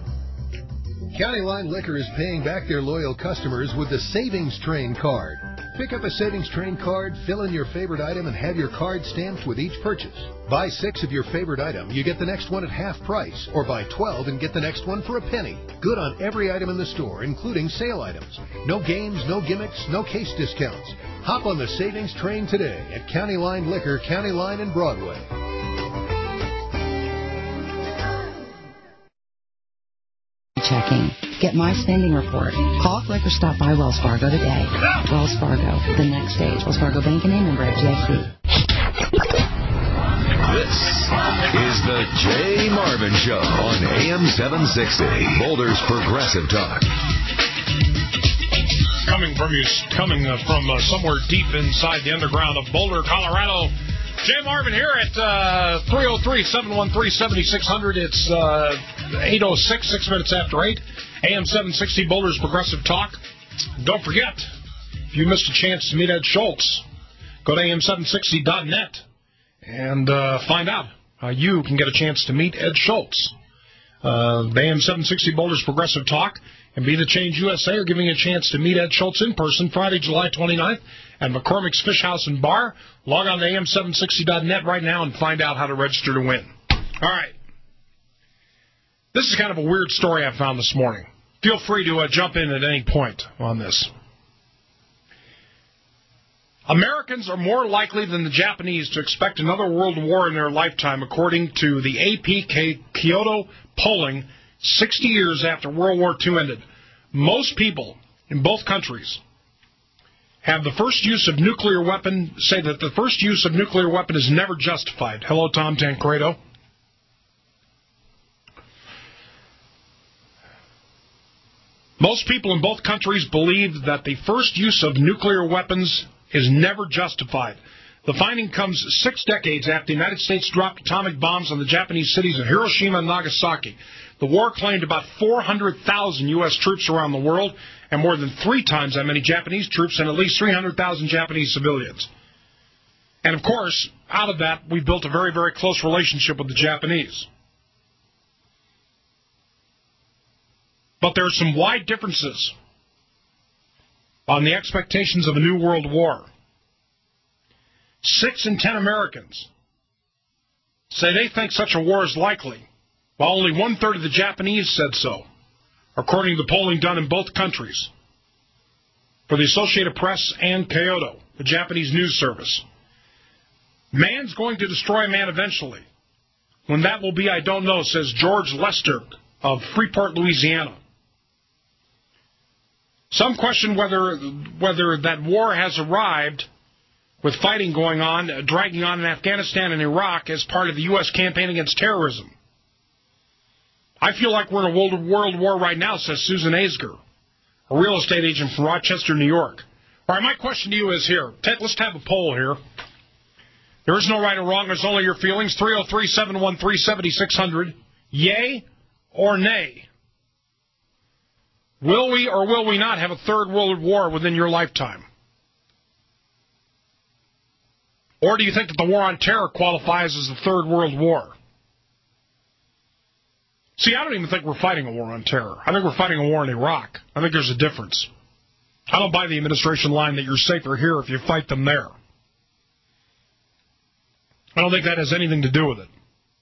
County Line Liquor is paying back their loyal customers with the Savings Train card. Pick up a Savings Train card, fill in your favorite item, and have your card stamped with each purchase. Buy six of your favorite item, you get the next one at half price, or buy twelve and get the next one for a penny. Good on every item in the store, including sale items. No games, no gimmicks, no case discounts. Hop on the Savings Train today at County Line Liquor, County Line and Broadway. Checking. Get my spending report. Call, click, or stop by Wells Fargo today. Wells Fargo, the next stage. Wells Fargo Bank and A member F D I C. This is the Jay Marvin Show on A M seven sixty, Boulder's Progressive Talk. Coming from you, coming uh, from uh, somewhere deep inside the underground of Boulder, Colorado. Jay Marvin here at uh, three oh three, seven one three, seven six zero zero. It's uh, eight oh six, six minutes after eight. A M seven sixty, Boulder's Progressive Talk. Don't forget, if you missed a chance to meet Ed Schultz, go to A M seven sixty dot net and uh, find out how you can get a chance to meet Ed Schultz. Uh, A M seven sixty, Boulder's Progressive Talk, and Be the Change U S A are giving you a chance to meet Ed Schultz in person Friday, July twenty-ninth at McCormick's Fish House and Bar. Log on to A M seven sixty dot net right now and find out how to register to win. All right. This is kind of a weird story I found this morning. Feel free to uh, jump in at any point on this. Americans are more likely than the Japanese to expect another world war in their lifetime, according to the A P Kyoto polling sixty years after World War Two ended. Most people in both countries have the first use of nuclear weapon, say that the first use of nuclear weapon is never justified. Hello, Tom Tancredo. Most people in both countries believe that the first use of nuclear weapons is never justified. The finding comes six decades after the United States dropped atomic bombs on the Japanese cities of Hiroshima and Nagasaki. The war claimed about four hundred thousand U S troops around the world and more than three times that many Japanese troops and at least three hundred thousand Japanese civilians. And, of course, out of that, we built a very, very close relationship with the Japanese. But there are some wide differences on the expectations of a new world war. Six in ten Americans say they think such a war is likely, while only one-third of the Japanese said so, according to the polling done in both countries for the Associated Press and Kyodo, the Japanese news service. Man's going to destroy man eventually. When that will be, I don't know, says George Lester of Freeport, Louisiana. Some question whether whether that war has arrived with fighting going on, uh, dragging on in Afghanistan and Iraq as part of the U S campaign against terrorism. I feel like we're in a world, world war right now, says Susan Aisger, a real estate agent from Rochester, New York. All right, my question to you is here. Ted, let's have a poll here. There is no right or wrong. There's only your feelings. three oh three, seven one three, seven six zero zero. Yay or nay? Will we or will we not have a third world war within your lifetime? Or do you think that the war on terror qualifies as a third world war? See, I don't even think we're fighting a war on terror. I think we're fighting a war in Iraq. I think there's a difference. I don't buy the administration line that you're safer here if you fight them there. I don't think that has anything to do with it.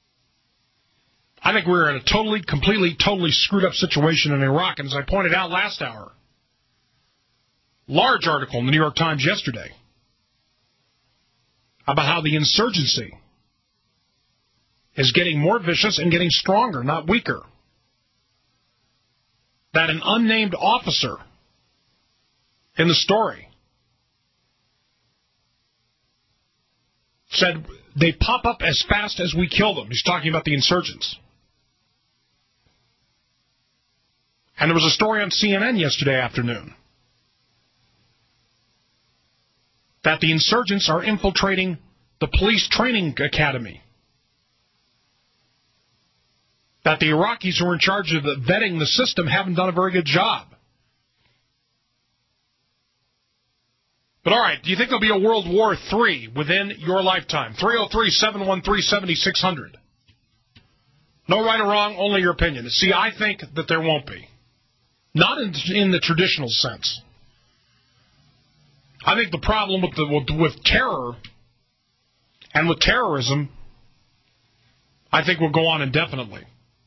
I think we're in a totally, completely, totally screwed up situation in Iraq. And as I pointed out last hour, large article in the New York Times yesterday about how the insurgency is getting more vicious and getting stronger, not weaker. That an unnamed officer in the story said they pop up as fast as we kill them. He's talking about the insurgents. And there was a story on C N N yesterday afternoon that the insurgents are infiltrating the police training academy. That the Iraqis who are in charge of the vetting the system haven't done a very good job. But all right, do you think there'll be a World War Three within your lifetime? three oh three, seven one three, seven six zero zero. No right or wrong, only your opinion. See, I think that there won't be. Not in, in the traditional sense. I think the problem with the with, with terror and with terrorism, I think will go on indefinitely.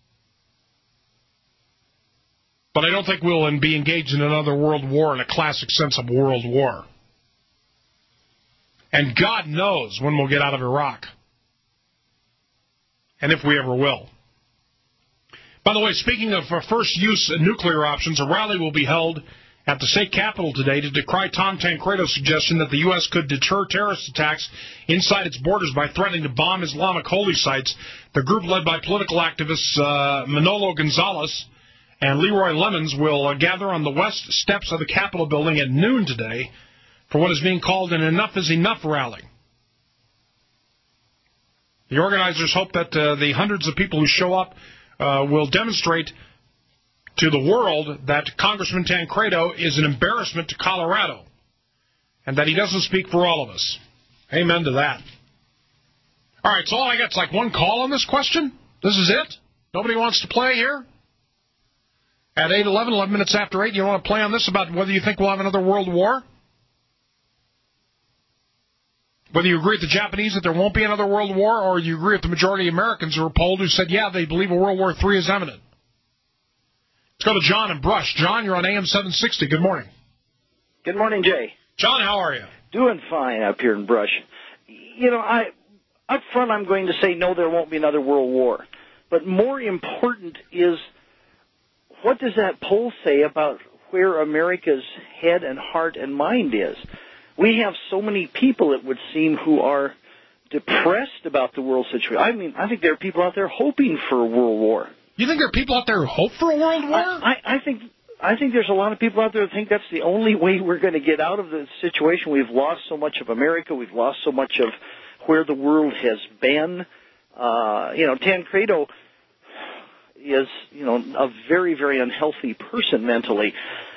But I don't think we'll be engaged in another world war in a classic sense of world war. And God knows when we'll get out of Iraq. And if we ever will. By the way, speaking of uh, first-use nuclear options, a rally will be held at the state capitol today to decry Tom Tancredo's suggestion that the U S could deter terrorist attacks inside its borders by threatening to bomb Islamic holy sites. The group led by political activists uh, Manolo Gonzalez and Leroy Lemons will uh, gather on the west steps of the Capitol building at noon today for what is being called an Enough is Enough rally. The organizers hope that uh, the hundreds of people who show up uh, will demonstrate to the world that Congressman Tancredo is an embarrassment to Colorado and that he doesn't speak for all of us. Amen to that. All right, so all I got is like one call on this question? This is it? Nobody wants to play here? At eight eleven, eleven minutes after eight, you want to play on this about whether you think we'll have another world war? Whether you agree with the Japanese that there won't be another world war, or you agree with the majority of Americans who were polled who said, yeah, they believe a World War Three is imminent. Let's go to John and Brush. John, you're on A M seven sixty. Good morning. Good morning, Jay. John, how are you? Doing fine up here in Brush. You know, I up front I'm going to say no, there won't be another world war. But more important is, what does that poll say about where America's head and heart and mind is? We have so many people, it would seem, who are depressed about the world situation. I mean, I think there are people out there hoping for a world war. You think there are people out there who hope for a world war? I, I, I think I think there's a lot of people out there who think that's the only way we're going to get out of the situation. We've lost so much of America. We've lost so much of where the world has been. Uh, you know, Tancredo is, you know, a very, very unhealthy person mentally.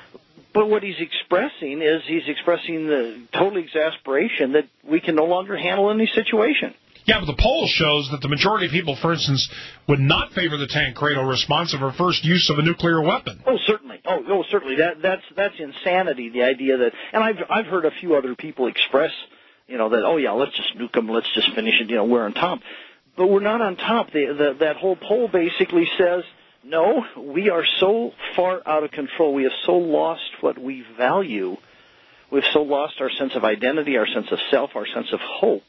But what he's expressing is he's expressing the total exasperation that we can no longer handle any situation. Yeah, but the poll shows that the majority of people, for instance, would not favor the Tancredo response of our first use of a nuclear weapon. Oh, certainly. Oh, oh, certainly. That that's that's insanity. The idea that, and I've I've heard a few other people express, you know, that oh yeah, let's just nuke them, let's just finish it. You know, we're on top, but we're not on top. The, the that whole poll basically says no. We are so far out of control. We have so lost what we value. We've so lost our sense of identity, our sense of self, our sense of hope.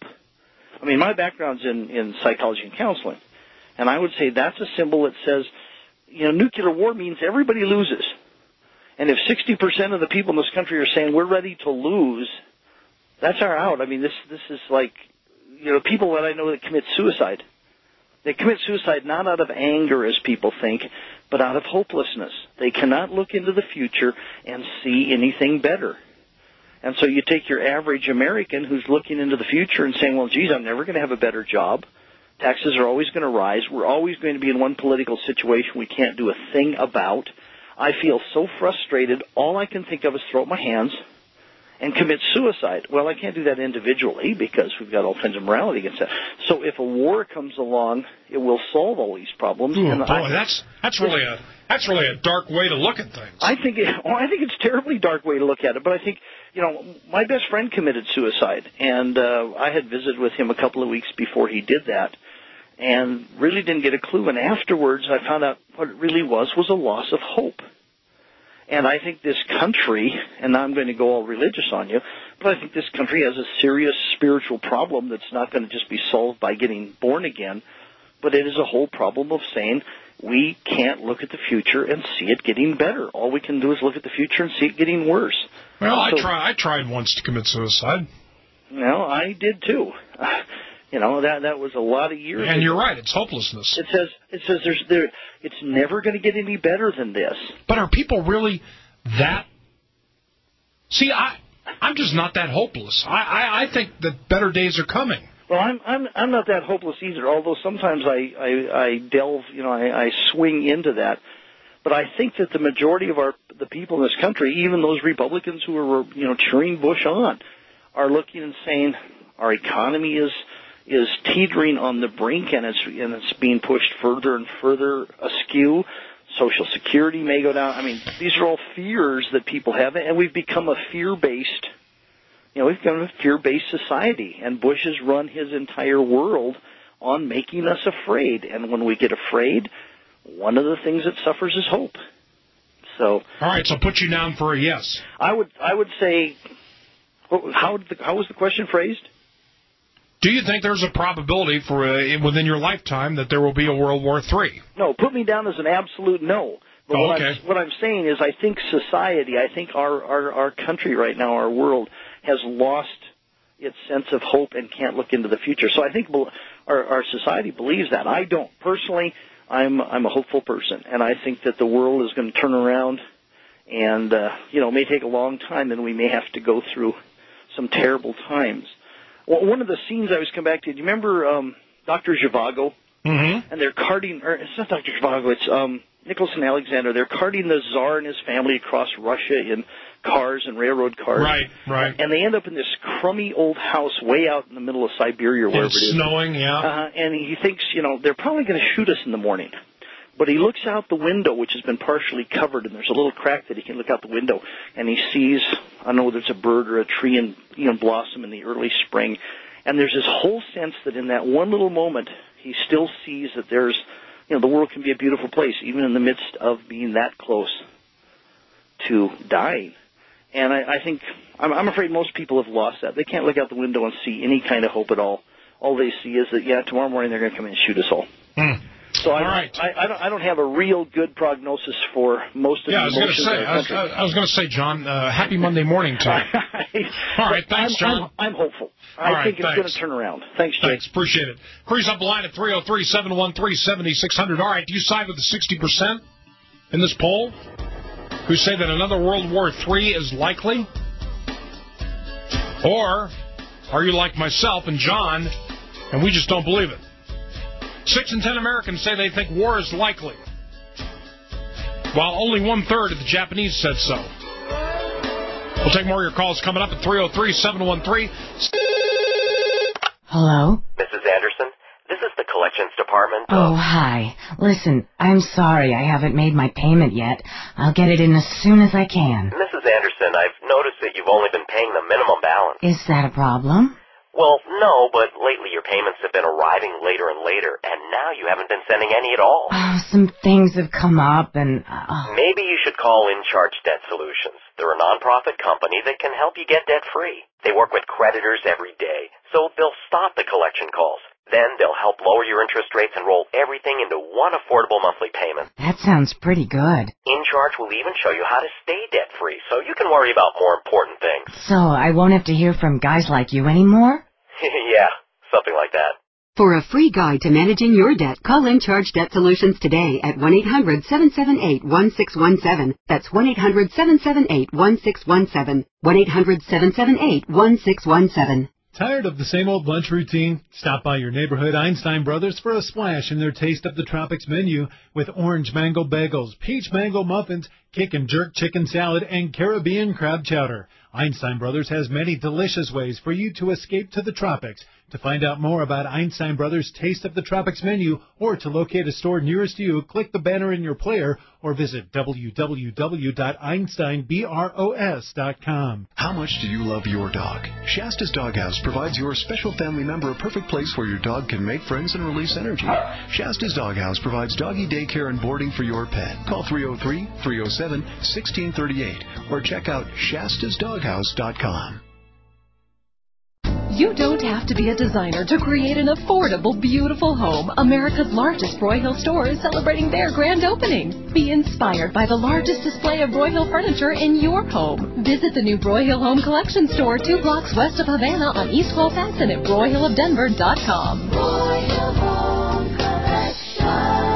I mean, my background's in, in psychology and counseling, and I would say that's a symbol that says, you know, nuclear war means everybody loses. And if sixty percent of the people in this country are saying we're ready to lose, that's our out. I mean, this this is like, you know, people that I know that commit suicide. They commit suicide not out of anger, as people think, but out of hopelessness. They cannot look into the future and see anything better. And so you take your average American who's looking into the future and saying, well, geez, I'm never going to have a better job. Taxes are always going to rise. We're always going to be in one political situation we can't do a thing about. I feel so frustrated. All I can think of is throw up my hands and commit suicide. Well, I can't do that individually because we've got all kinds of morality against that. So if a war comes along, it will solve all these problems. Ooh, and boy, I, that's that's really a that's really a dark way to look at things. I think it, well, I think it's a terribly dark way to look at it. But I think, you know, my best friend committed suicide, and uh, I had visited with him a couple of weeks before he did that, and really didn't get a clue. And afterwards, I found out what it really was was a loss of hope. And I think this country, and now I'm going to go all religious on you, but I think this country has a serious spiritual problem that's not going to just be solved by getting born again, but it is a whole problem of saying we can't look at the future and see it getting better. All we can do is look at the future and see it getting worse. Well, so, I, try, I tried once to commit suicide. Well, I did too. You know, that that was a lot of years And ago. You're right, it's hopelessness. It says it says there's there it's never going to get any better than this. But are people really that? See, I I'm just not that hopeless. I, I, I think that better days are coming. Well, I'm I'm I'm not that hopeless either, although sometimes I, I, I delve, you know, I, I swing into that. But I think that the majority of our the people in this country, even those Republicans who are, you know, cheering Bush on, are looking and saying our economy is is teetering on the brink, and it's and it's being pushed further and further askew. Social Security may go down. I mean, these are all fears that people have, and we've become a fear-based You know, we've got a fear-based society, and Bush has run his entire world on making us afraid. And when we get afraid, one of the things that suffers is hope. So, all right, so put you down for a yes. I would, I would say, how, the, how was the question phrased? Do you think there's a probability for uh, within your lifetime that there will be a World War Three? No, put me down as an absolute no. But oh, what, okay. I'm, what I'm saying is I think society, I think our, our, our country right now, our world, has lost its sense of hope and can't look into the future. So I think our, our society believes that. I don't. Personally, I'm, I'm a hopeful person, and I think that the world is going to turn around, and, uh, you know, it may take a long time, and we may have to go through some terrible times. Well, one of the scenes I was coming back to, do you remember um, Doctor Zhivago? Mm-hmm. And they're carting, or it's not Doctor Zhivago, it's um, Nicholson Alexander. They're carting the Tsar and his family across Russia in cars and railroad cars. Right, right. And they end up in this crummy old house way out in the middle of Siberia, wherever it's it is. snowing, yeah. Uh, and he thinks, you know, they're probably going to shoot us in the morning. But he looks out the window, which has been partially covered, and there's a little crack that he can look out the window, and he sees, I don't know whether it's a bird or a tree in, you know, blossom in the early spring. And there's this whole sense that in that one little moment, he still sees that there's, you know, the world can be a beautiful place, even in the midst of being that close to dying. And I, I think, I'm, I'm afraid most people have lost that. They can't look out the window and see any kind of hope at all. All they see is that, yeah, tomorrow morning they're going to come in and shoot us all. Hmm. So I, all right. I, I, don't, I don't have a real good prognosis for most of yeah, the emotions I in our was country. I was, I was going to say, John, uh, happy Monday morning to you. All right, thanks, I'm, John. I'm, I'm hopeful. All I right, think it's thanks. going to turn around. Thanks, Jake. Thanks, appreciate it. Freeze up the line at three oh three, seven one three, seven six zero zero. All right, do you side with the sixty percent in this poll who say that another World War Three is likely? Or are you like myself and John, and we just don't believe it? Six in ten Americans say they think war is likely, while only one-third of the Japanese said so. We'll take more of your calls coming up at three oh three, seven one three. Hello? Missus Anderson, this is the collections department. Oh, hi. Listen, I'm sorry I haven't made my payment yet. I'll get it in as soon as I can. Missus Anderson, I've noticed that you've only been paying the minimum balance. Is that a problem? Well, no, but lately your payments have been arriving later and later, and now you haven't been sending any at all. Oh, some things have come up, and... Uh... Maybe you should call In Charge Debt Solutions. They're a nonprofit company that can help you get debt-free. They work with creditors every day, so they'll stop the collection calls. Then they'll help lower your interest rates and roll everything into one affordable monthly payment. That sounds pretty good. In Charge will even show you how to stay debt-free, so you can worry about more important things. So I won't have to hear from guys like you anymore? Yeah, something like that. For a free guide to managing your debt, call In Charge Debt Solutions today at one eight hundred, seven seven eight, one six one seven. That's one eight hundred, seven seven eight, one six one seven. one eight hundred, seven seven eight, one six one seven. Tired of the same old lunch routine? Stop by your neighborhood Einstein Brothers for a splash in their Taste of the Tropics menu with orange mango bagels, peach mango muffins, kick and jerk chicken salad, and Caribbean crab chowder. Einstein Brothers has many delicious ways for you to escape to the tropics. To find out more about Einstein Brothers' Taste of the Tropics menu or to locate a store nearest you, click the banner in your player or visit w w w dot einstein bros dot com. How much do you love your dog? Shasta's Doghouse provides your special family member a perfect place where your dog can make friends and release energy. Shasta's Doghouse provides doggy daycare and boarding for your pet. Call three oh three, three oh seven, one six three eight or check out shastas doghouse dot com. You don't have to be a designer to create an affordable, beautiful home. America's largest Broyhill store is celebrating their grand opening. Be inspired by the largest display of Broyhill furniture in your home. Visit the new Broyhill Home Collection store two blocks west of Havana on East Colfax and at broyhill of denver dot com. Broyhill Home Collection.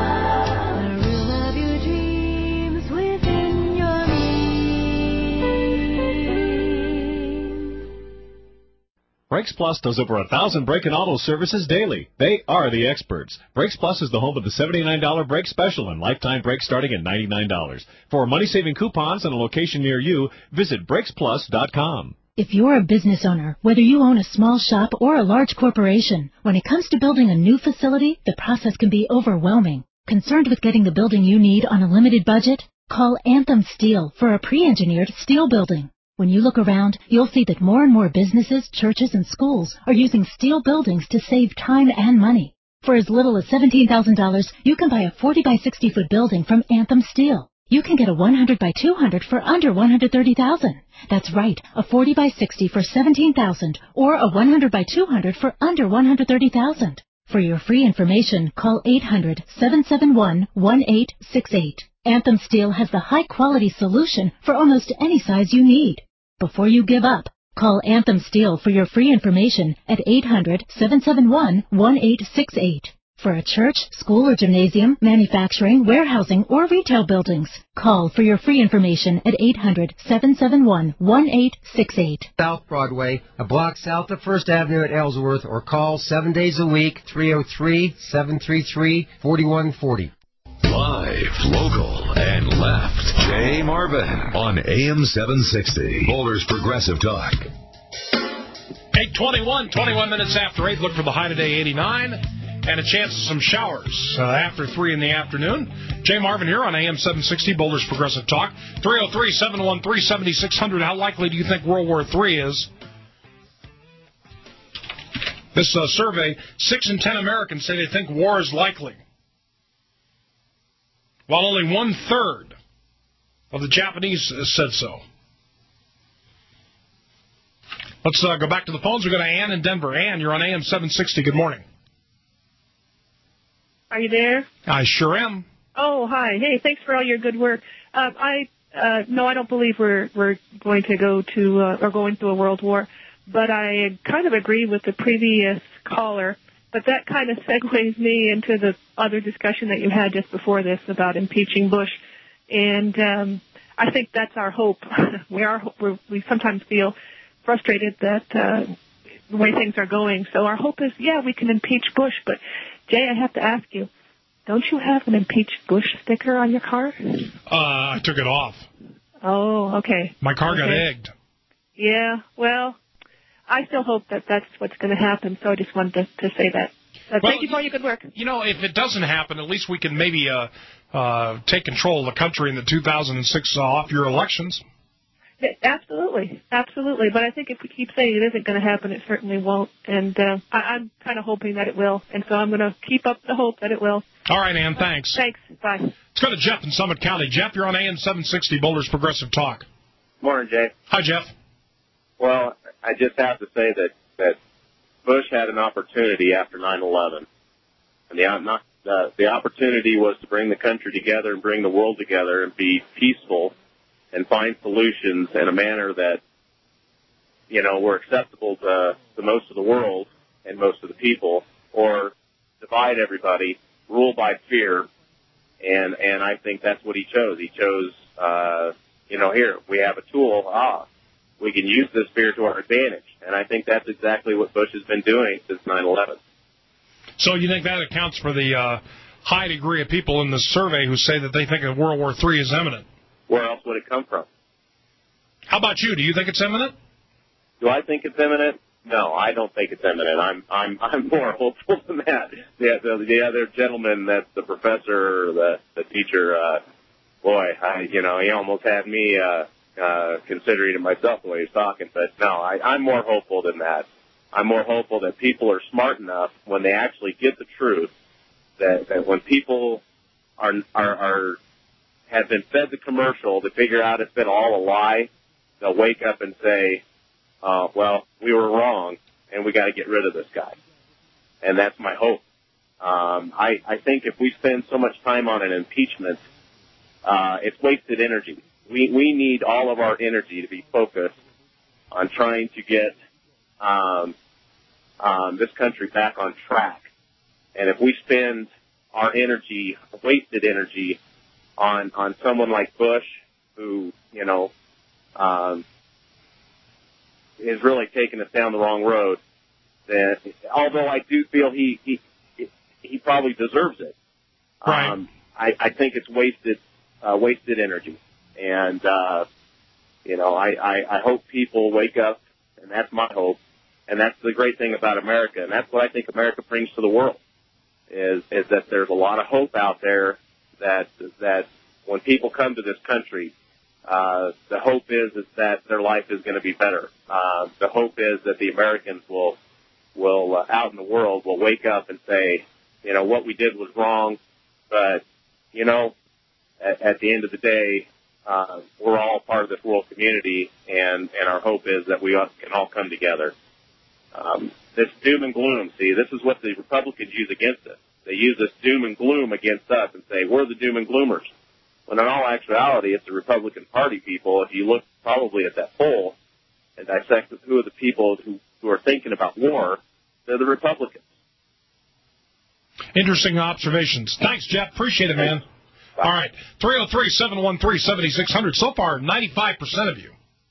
Brakes Plus does over a thousand brake and auto services daily. They are the experts. Brakes Plus is the home of the seventy-nine dollars brake special and lifetime brakes starting at ninety-nine dollars. For money-saving coupons and a location near you, visit brakes plus dot com. If you're a business owner, whether you own a small shop or a large corporation, when it comes to building a new facility, the process can be overwhelming. Concerned with getting the building you need on a limited budget? Call Anthem Steel for a pre-engineered steel building. When you look around, you'll see that more and more businesses, churches, and schools are using steel buildings to save time and money. For as little as seventeen thousand dollars, you can buy a forty by sixty foot building from Anthem Steel. You can get a one hundred by two hundred for under one hundred thirty thousand dollars. That's right, a forty by sixty for seventeen thousand dollars or a one hundred by two hundred for under one hundred thirty thousand dollars. For your free information, call eight hundred, seven seven one, one eight six eight. Anthem Steel has the high-quality solution for almost any size you need. Before you give up, call Anthem Steel for your free information at eight hundred, seven seven one, one eight six eight. For a church, school or gymnasium, manufacturing, warehousing, or retail buildings, call for your free information at eight hundred, seven seven one, one eight six eight. South Broadway, a block south of First Avenue at Ellsworth, or call seven days a week, three oh three, seven three three, four one four oh. Live, local, and left. Jay Marvin on A M seven sixty. Boulder's Progressive Talk. eight twenty-one, twenty-one minutes after eight. Look for the high today, eighty-nine. And a chance of some showers uh, after three in the afternoon. Jay Marvin here on A M seven sixty, Boulder's Progressive Talk. three oh three, seven one three, seven six zero zero. How likely do you think World War Three is? This uh, survey, six in ten Americans say they think war is likely, while only one-third of the Japanese said so. Let's uh, go back to the phones. We've got Ann in Denver. Ann, you're on A M seven sixty. Good morning. Are you there? I sure am. Oh, hi. Hey, thanks for all your good work. Uh, I uh, no, I don't believe we're we're going to go to uh, or going through a world war, but I kind of agree with the previous caller. But that kind of segues me into the other discussion that you had just before this about impeaching Bush, and um, I think that's our hope. we are we're, we sometimes feel frustrated that uh, the way things are going. So our hope is, yeah, we can impeach Bush, but Jay, I have to ask you, don't you have an impeach Bush sticker on your car? Uh, I took it off. Oh, okay. My car okay. got egged. Yeah, well, I still hope that that's what's going to happen, so I just wanted to, to say that. Uh, well, thank you for all your good work. You know, if it doesn't happen, at least we can maybe uh, uh, take control of the country in the two thousand six uh, off-year elections. Yeah, absolutely, absolutely. But I think if we keep saying it isn't going to happen, it certainly won't. And uh, I, I'm kind of hoping that it will. And so I'm going to keep up the hope that it will. All right, Ann, thanks. Thanks. Bye. Let's go to Jeff in Summit County. Jeff, you're on A M seven sixty, Boulder's Progressive Talk. Morning, Jay. Hi, Jeff. Well, I just have to say that, that Bush had an opportunity after nine eleven. And the, not, uh, the opportunity was to bring the country together and bring the world together and be peaceful and find solutions in a manner that, you know, were acceptable to, to most of the world and most of the people, or divide everybody, rule by fear, and and I think that's what he chose. He chose, uh, you know, here, we have a tool, ah, we can use this fear to our advantage, and I think that's exactly what Bush has been doing since nine eleven. So you think that accounts for the uh, high degree of people in this survey who say that they think that World War Three is imminent? Where else would it come from? How about you? Do you think it's imminent? Do I think it's imminent? No, I don't think it's imminent. I'm I'm I'm more hopeful than that. Yeah, the, the other gentleman, that's the professor or the the teacher. Uh, boy, I you know he almost had me uh, uh, considering it myself the way he was talking. But no, I, I'm more hopeful than that. I'm more hopeful that people are smart enough when they actually get the truth. That that when people are are are have been fed the commercial to figure out it's been all a lie, they'll wake up and say, uh, well, we were wrong, and we got to get rid of this guy. And that's my hope. Um, I, I think if we spend so much time on an impeachment, uh, it's wasted energy. We, we need all of our energy to be focused on trying to get um, um, this country back on track. And if we spend our energy, wasted energy, on on someone like Bush, who, you know, um, is really taking us down the wrong road, then, although I do feel he he, he probably deserves it, right. um, I, I think it's wasted uh, wasted energy. And, uh, you know, I, I, I hope people wake up, and that's my hope, and that's the great thing about America, and that's what I think America brings to the world, is is that there's a lot of hope out there that that when people come to this country, Uh, the hope is, is that their life is going to be better. Uh, the hope is that the Americans will, will uh, out in the world, will wake up and say, you know, what we did was wrong, but, you know, at, at the end of the day, uh, we're all part of this world community, and, and our hope is that we all, can all come together. Um, this doom and gloom, see, this is what the Republicans use against us. They use this doom and gloom against us and say, we're the doom and gloomers. When in all actuality, it's the Republican Party people. If you look probably at that poll and dissect who are the people who, who are thinking about war, they're the Republicans. Interesting observations. Thanks, Jeff. Appreciate it, man. Bye. All right. three oh three, seven one three, seven six zero zero. So far, ninety-five percent of you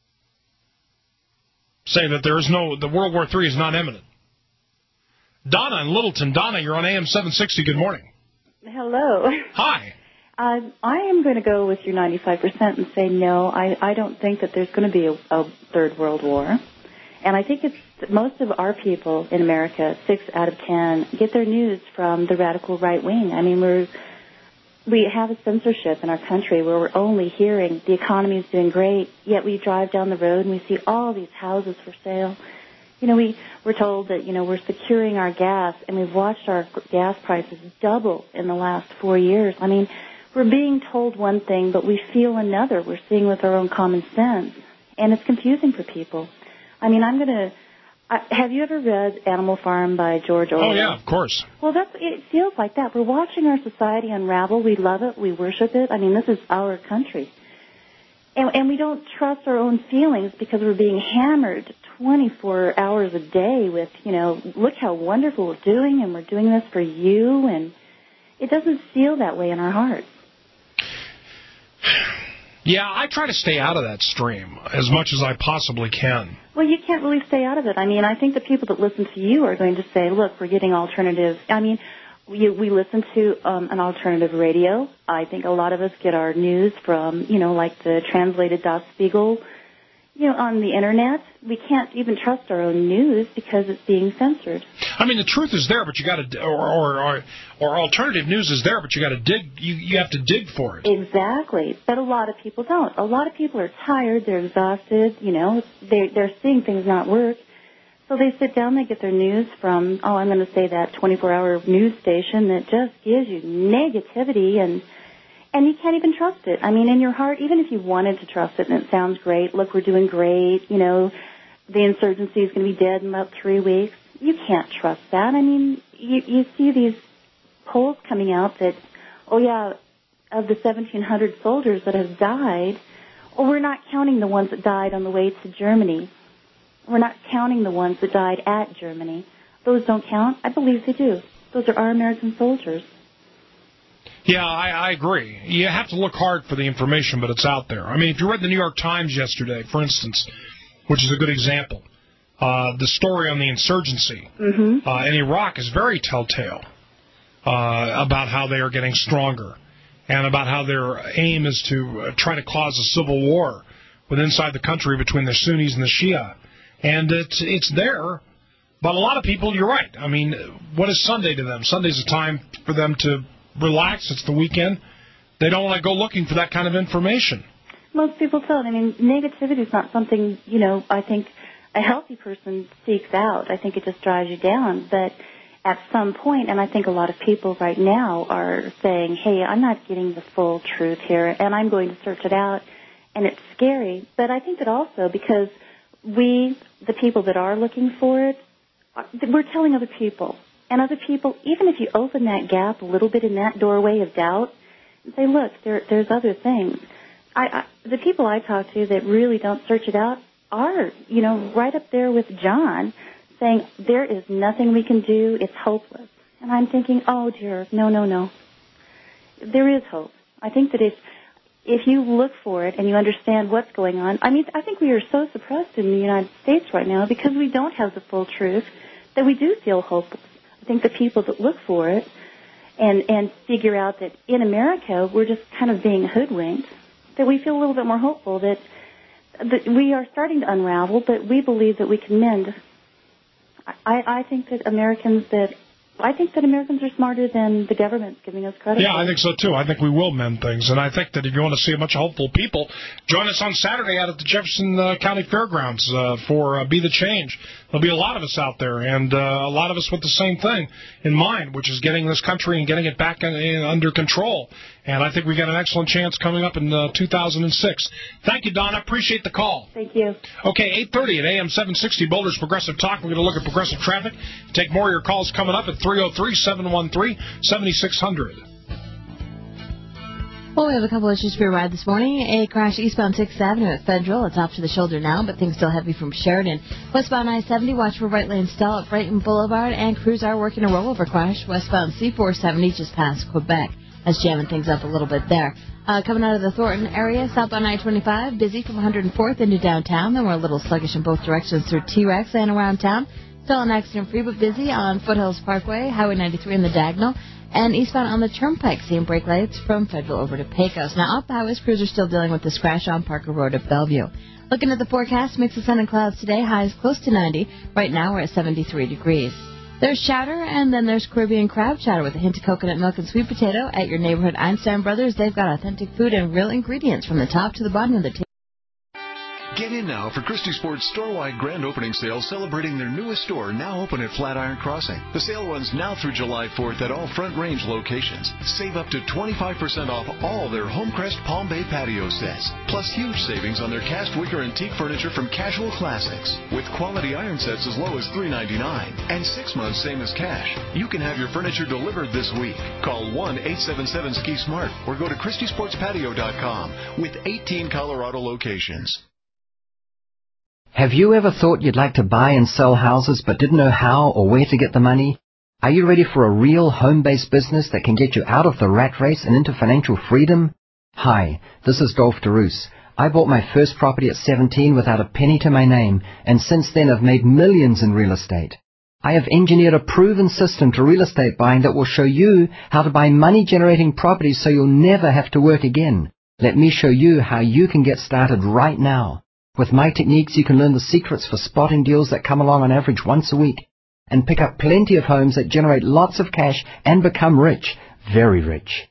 say that there is no, the World War Three is not imminent. Donna in Littleton. Donna, you're on A M seven sixty. Good morning. Hello. Hi. Uh, I am going to go with your ninety-five percent and say no. I, I don't think that there's going to be a, a third world war. And I think it's most of our people in America, six out of ten, get their news from the radical right wing. I mean, we're we have a censorship in our country where we're only hearing the economy is doing great, yet we drive down the road and we see all these houses for sale. You know, we, we're told that, you know, we're securing our gas, and we've watched our gas prices double in the last four years. I mean, we're being told one thing, but we feel another. We're seeing with our own common sense, and it's confusing for people. I mean, I'm going to... Have you ever read Animal Farm by George Orwell? Oh, yeah, of course. Well, that's it feels like that. We're watching our society unravel. We love it. We worship it. I mean, this is our country. And, and we don't trust our own feelings because we're being hammered twenty-four hours a day with, you know, look how wonderful we're doing, and we're doing this for you, and it doesn't feel that way in our hearts. Yeah, I try to stay out of that stream as much as I possibly can. Well, you can't really stay out of it. I mean, I think the people that listen to you are going to say, look, we're getting alternative. I mean, we, we listen to um, an alternative radio. I think a lot of us get our news from, you know, like the translated Das Spiegel, you know, on the Internet. We can't even trust our own news because it's being censored. I mean, the truth is there, but you got to, or, or or or alternative news is there, but you got to dig. You you have to dig for it. Exactly, but a lot of people don't. A lot of people are tired. They're exhausted. You know, they they're seeing things not work, so they sit down. They get their news from, oh, I'm going to say that twenty-four hour news station that just gives you negativity, and and you can't even trust it. I mean, in your heart, even if you wanted to trust it and it sounds great, look, we're doing great. You know, the insurgency is going to be dead in about three weeks. You can't trust that. I mean, you, you see these polls coming out that, oh, yeah, of the seventeen hundred soldiers that have died, well, we're not counting the ones that died on the way to Germany. We're not counting the ones that died at Germany. Those don't count? I believe they do. Those are our American soldiers. Yeah, I, I agree. You have to look hard for the information, but it's out there. I mean, if you read the New York Times yesterday, for instance, which is a good example, Uh, the story on the insurgency mm-hmm. uh, in Iraq is very telltale uh, about how they are getting stronger and about how their aim is to uh, try to cause a civil war with inside the country between the Sunnis and the Shia. And it's it's there, but a lot of people, you're right. I mean, what is Sunday to them? Sunday's a time for them to relax. It's the weekend. They don't want to go looking for that kind of information. Most people don't. I mean, negativity is not something, you know, I think a healthy person seeks out. I think it just drives you down. But at some point, and I think a lot of people right now are saying, hey, I'm not getting the full truth here, and I'm going to search it out, and it's scary. But I think that also because we, the people that are looking for it, we're telling other people. And other people, even if you open that gap a little bit in that doorway of doubt, and say, look, there, there's other things. I, I, the people I talk to that really don't search it out, are, you know, right up there with John, saying there is nothing we can do, it's hopeless. And I'm thinking, oh, dear, no, no, no. There is hope. I think that if if you look for it and you understand what's going on, I mean, I think we are so suppressed in the United States right now because we don't have the full truth that we do feel hopeless. I think the people that look for it and, and figure out that in America we're just kind of being hoodwinked, that we feel a little bit more hopeful that that we are starting to unravel, but we believe that we can mend. I, I think that Americans that I think that Americans are smarter than the government's giving us credit Yeah, for. I think so, too. I think we will mend things. And I think that if you want to see a bunch of hopeful people, join us on Saturday out at the Jefferson uh, County Fairgrounds uh, for uh, Be the Change. There'll be a lot of us out there, and uh, a lot of us with the same thing in mind, which is getting this country and getting it back in, in, under control. And I think we got an excellent chance coming up in uh, two thousand six. Thank you, Donna. Appreciate the call. Thank you. Okay, eight thirty at A M seven sixty, Boulder's Progressive Talk. We're going to look at progressive traffic. Take more of your calls coming up at three oh three, seven one three, seven six zero zero. Well, we have a couple issues for your ride this morning. A crash eastbound sixth Avenue at Federal. It's off to the shoulder now, but things still heavy from Sheridan. Westbound I seventy, watch for right lane stall at Brighton Boulevard, and crews are working a rollover crash. Westbound C four seventy just past Quebec. That's jamming things up a little bit there. Uh, coming out of the Thornton area, southbound I twenty-five, busy from one hundred fourth into downtown. Then we're a little sluggish in both directions through T-Rex and around town. Still an accident-free, but busy on Foothills Parkway, Highway ninety-three in the Diagonal, and eastbound on the Turnpike, seeing brake lights from Federal over to Pecos. Now, off the highways, crews are still dealing with this crash on Parker Road at Bellevue. Looking at the forecast, mix of sun and clouds today, highs close to ninety. Right now, we're at seventy-three degrees. There's chowder, and then there's Caribbean crab chowder with a hint of coconut milk and sweet potato at your neighborhood Einstein Brothers. They've got authentic food and real ingredients from the top to the bottom of the table. Get in now for Christie Sports store-wide grand opening sale celebrating their newest store, now open at Flatiron Crossing. The sale runs now through July fourth at all Front Range locations. Save up to twenty-five percent off all their Homecrest Palm Bay patio sets, plus huge savings on their cast wicker antique furniture from Casual Classics, with quality iron sets as low as three ninety-nine and six months same as cash. You can have your furniture delivered this week. Call one eight seven seven SKI SMART or go to Christie Sports Patio dot com with eighteen Colorado locations. Have you ever thought you'd like to buy and sell houses but didn't know how or where to get the money? Are you ready for a real home-based business that can get you out of the rat race and into financial freedom? Hi, this is Dolph DeRoos. I bought my first property at seventeen without a penny to my name, and since then I've made millions in real estate. I have engineered a proven system to real estate buying that will show you how to buy money-generating properties so you'll never have to work again. Let me show you how you can get started right now. With my techniques, you can learn the secrets for spotting deals that come along on average once a week and pick up plenty of homes that generate lots of cash and become rich, very rich.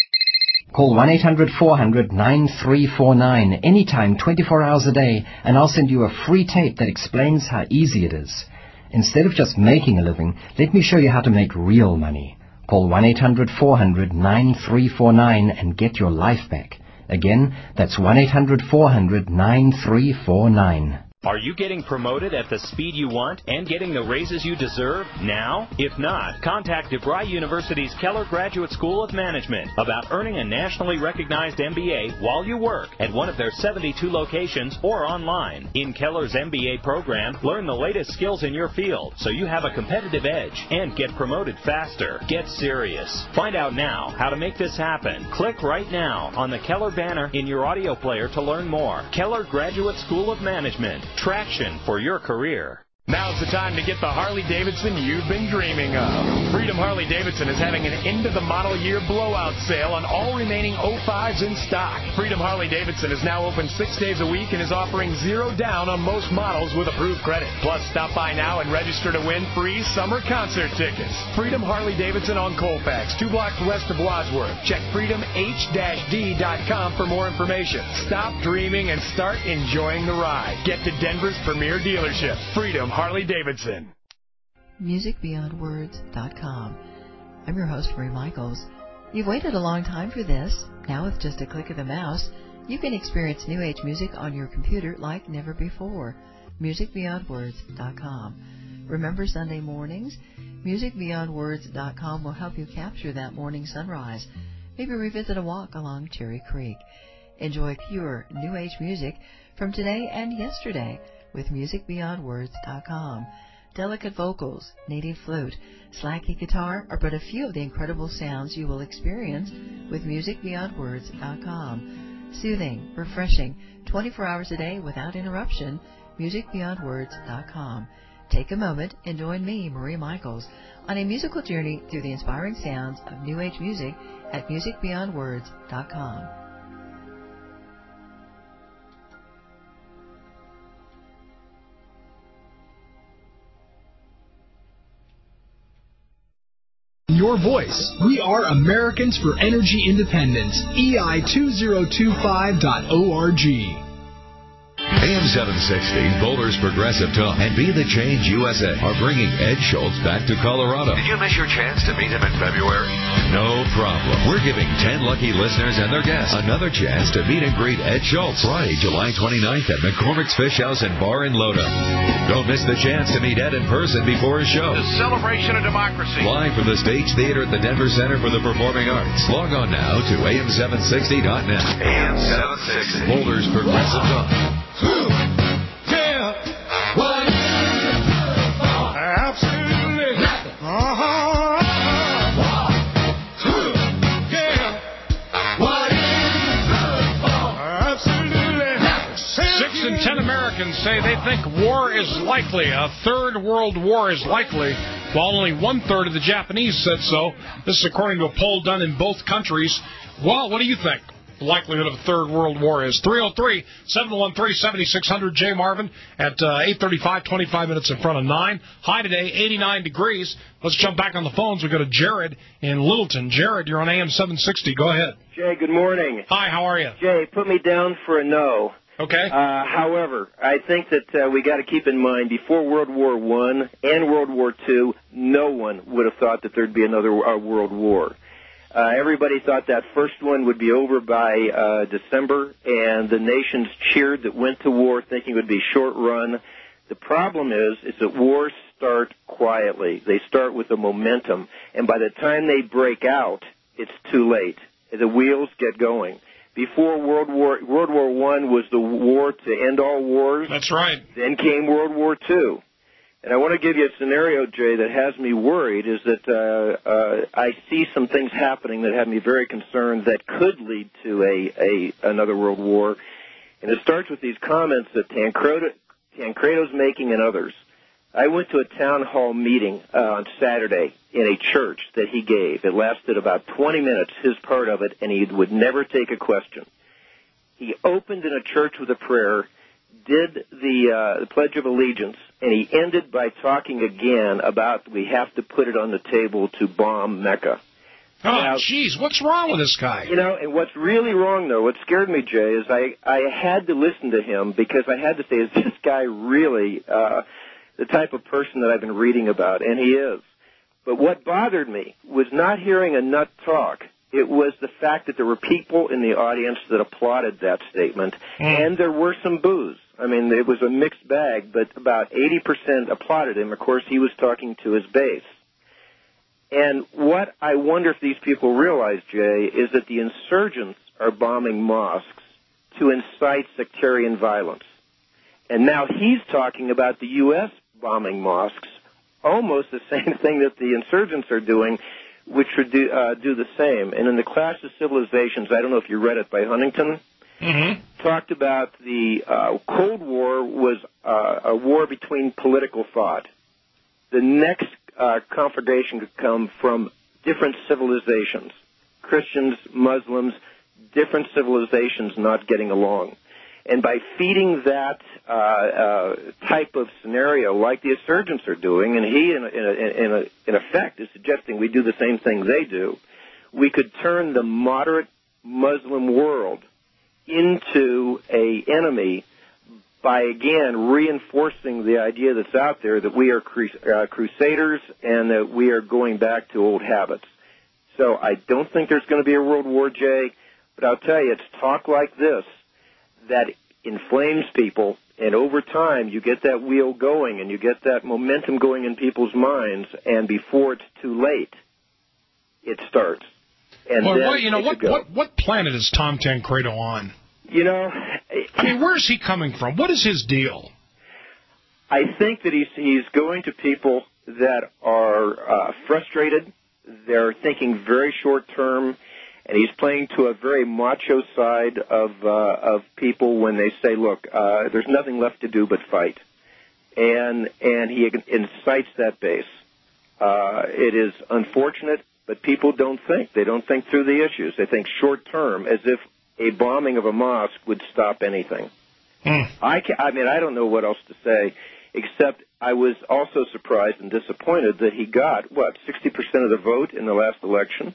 Call one eight hundred four hundred nine three four nine anytime, twenty-four hours a day, and I'll send you a free tape that explains how easy it is. Instead of just making a living, let me show you how to make real money. Call one eight hundred four hundred nine three four nine and get your life back. Again, that's one eight hundred four hundred nine three four nine. Are you getting promoted at the speed you want and getting the raises you deserve now? If not, contact DeVry University's Keller Graduate School of Management about earning a nationally recognized M B A while you work at one of their seventy-two locations or online. In Keller's M B A program, learn the latest skills in your field so you have a competitive edge and get promoted faster. Get serious. Find out now how to make this happen. Click right now on the Keller banner in your audio player to learn more. Keller Graduate School of Management. Traction for your career. Now's the time to get the Harley-Davidson you've been dreaming of. Freedom Harley-Davidson is having an end-of-the-model year blowout sale on all remaining oh fives in stock. Freedom Harley-Davidson is now open six days a week and is offering zero down on most models with approved credit. Plus, stop by now and register to win free summer concert tickets. Freedom Harley-Davidson on Colfax, two blocks west of Wadsworth. Check freedom h dash d dot com for more information. Stop dreaming and start enjoying the ride. Get to Denver's premier dealership, Freedom Harley-Davidson. music beyond words dot com. I'm your host, Marie Michaels. You've waited a long time for this. Now with just a click of the mouse, you can experience New Age music on your computer like never before. music beyond words dot com. Remember Sunday mornings? music beyond words dot com will help you capture that morning sunrise. Maybe revisit a walk along Cherry Creek. Enjoy pure New Age music from today and yesterday with music beyond words dot com. Delicate vocals, native flute, slacky guitar are but a few of the incredible sounds you will experience with music beyond words dot com. Soothing, refreshing, twenty-four hours a day without interruption, music beyond words dot com. Take a moment and join me, Marie Michaels, on a musical journey through the inspiring sounds of New Age music at music beyond words dot com. your voice. We are Americans for Energy Independence. E I two zero two five dot org. A M seven sixty, Boulder's Progressive Talk, and Be the Change U S A are bringing Ed Schultz back to Colorado. Did you miss your chance to meet him in February? No problem. We're giving ten lucky listeners and their guests another chance to meet and greet Ed Schultz Friday, July twenty-ninth at McCormick's Fish House and Bar in Loda. Don't miss the chance to meet Ed in person before his show. The celebration of democracy. Live from the Stage Theater at the Denver Center for the Performing Arts. Log on now to A M seven sixty dot net. A M seven sixty. Boulder's Progressive Talk. Yeah, what is it good for? Absolutely nothing. Uh-huh. Yeah, what is it good for? Absolutely nothing. Six in ten Americans say they think war is likely. A third world war is likely, while only one-third of the Japanese said so. This is according to a poll done in both countries. Well, what do you think the likelihood of a third world war is? three oh three, seven one three, seven six zero zero, Jay Marvin at uh, eight thirty-five, twenty-five minutes in front of nine. High today, eighty-nine degrees. Let's jump back on the phones. We go to Jared in Littleton. Jared, you're on A M seven sixty. Go ahead. Jay, good morning. Hi, how are you? Jay, put me down for a no. Okay. Uh, however, I think that uh, we got to keep in mind, before World War One and World War Two, no one would have thought that there'd be another uh, world war. Uh, everybody thought that first one would be over by uh, December, and the nations cheered that went to war thinking it would be short run. The problem is, is that wars start quietly. They start with a momentum, and by the time they break out, it's too late. The wheels get going. Before World War World War One was the war to end all wars. That's right. Then came World War Two. And I want to give you a scenario, Jay, that has me worried, is that uh, uh, I see some things happening that have me very concerned that could lead to a, a another world war. And it starts with these comments that Tancredo, Tancredo's making and others. I went to a town hall meeting uh, on Saturday in a church that he gave. It lasted about twenty minutes, his part of it, and he would never take a question. He opened in a church with a prayer, did the, uh, the Pledge of Allegiance, and he ended by talking again about we have to put it on the table to bomb Mecca. Oh, jeez, what's wrong with this guy? You know, and what's really wrong, though, what scared me, Jay, is I, I had to listen to him because I had to say, is this guy really uh, the type of person that I've been reading about? And he is. But what bothered me was not hearing a nut talk. It was the fact that there were people in the audience that applauded that statement, mm. and there were some boos. I mean, it was a mixed bag, but about eighty percent applauded him. Of course, he was talking to his base. And what I wonder if these people realize, Jay, is that the insurgents are bombing mosques to incite sectarian violence. And now he's talking about the U S bombing mosques, almost the same thing that the insurgents are doing, which would do, uh, do the same. And in the Clash of Civilizations, I don't know if you read it by Huntington, mm-hmm. talked about the uh, Cold War was uh, a war between political thought. The next uh, conflagration could come from different civilizations, Christians, Muslims, different civilizations not getting along. And by feeding that uh, uh, type of scenario, like the insurgents are doing, and he, in, in, in, in effect, is suggesting we do the same thing they do, we could turn the moderate Muslim world into a enemy by, again, reinforcing the idea that's out there that we are cru- uh, crusaders and that we are going back to old habits. So I don't think there's going to be a world war, Jay, but I'll tell you, it's talk like this that inflames people, and over time you get that wheel going and you get that momentum going in people's minds, and before it's too late, it starts. And well, then what, you know, it what, what what planet is Tom Tancredo on? You know, I mean, where's he coming from? What is his deal? I think that he's he's going to people that are uh, frustrated. They're thinking very short term. And he's playing to a very macho side of uh, of people when they say, "Look, uh, there's nothing left to do but fight," and and he incites that base. Uh, it is unfortunate, but people don't think. They don't think through the issues. They think short term, as if a bombing of a mosque would stop anything. Mm. I can, I mean, I don't know what else to say, except I was also surprised and disappointed that he got, what, sixty percent of the vote in the last election?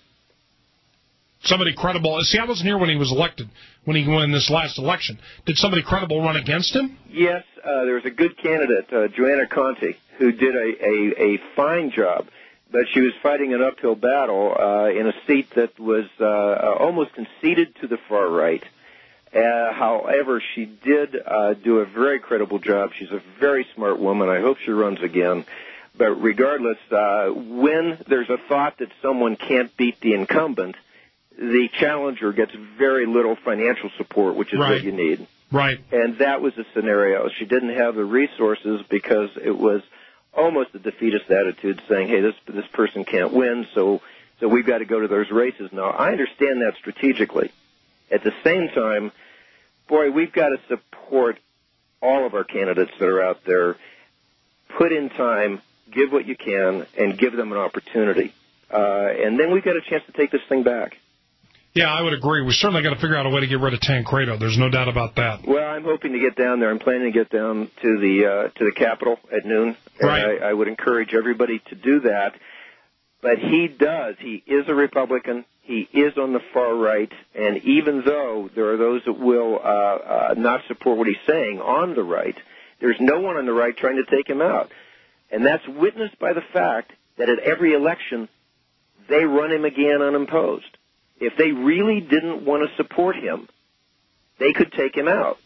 Somebody credible. See, I wasn't here when he was elected, when he won this last election. Did somebody credible run against him? Yes, uh, there was a good candidate, uh, Joanna Conti, who did a, a, a fine job, but she was fighting an uphill battle uh, in a seat that was uh, uh, almost conceded to the far right. Uh, however, she did uh, do a very credible job. She's a very smart woman. I hope she runs again. But regardless, uh, when there's a thought that someone can't beat the incumbent, the challenger gets very little financial support, which is right. what you need. Right. And that was the scenario. She didn't have the resources because it was almost a defeatist attitude, saying, hey, this this person can't win, so so we've got to go to those races. Now, I understand that strategically. At the same time, boy, we've got to support all of our candidates that are out there. Put in time, give what you can, and give them an opportunity. Uh, and then we've got a chance to take this thing back. Yeah, I would agree. We certainly got to figure out a way to get rid of Tancredo. There's no doubt about that. Well, I'm hoping to get down there. I'm planning to get down to the uh, to the Capitol at noon. Right. And I, I would encourage everybody to do that. But he does. He is a Republican. He is on the far right. And even though there are those that will uh, uh, not support what he's saying on the right, there's no one on the right trying to take him out. And that's witnessed by the fact that at every election, they run him again unopposed. If they really didn't want to support him, they could take him out.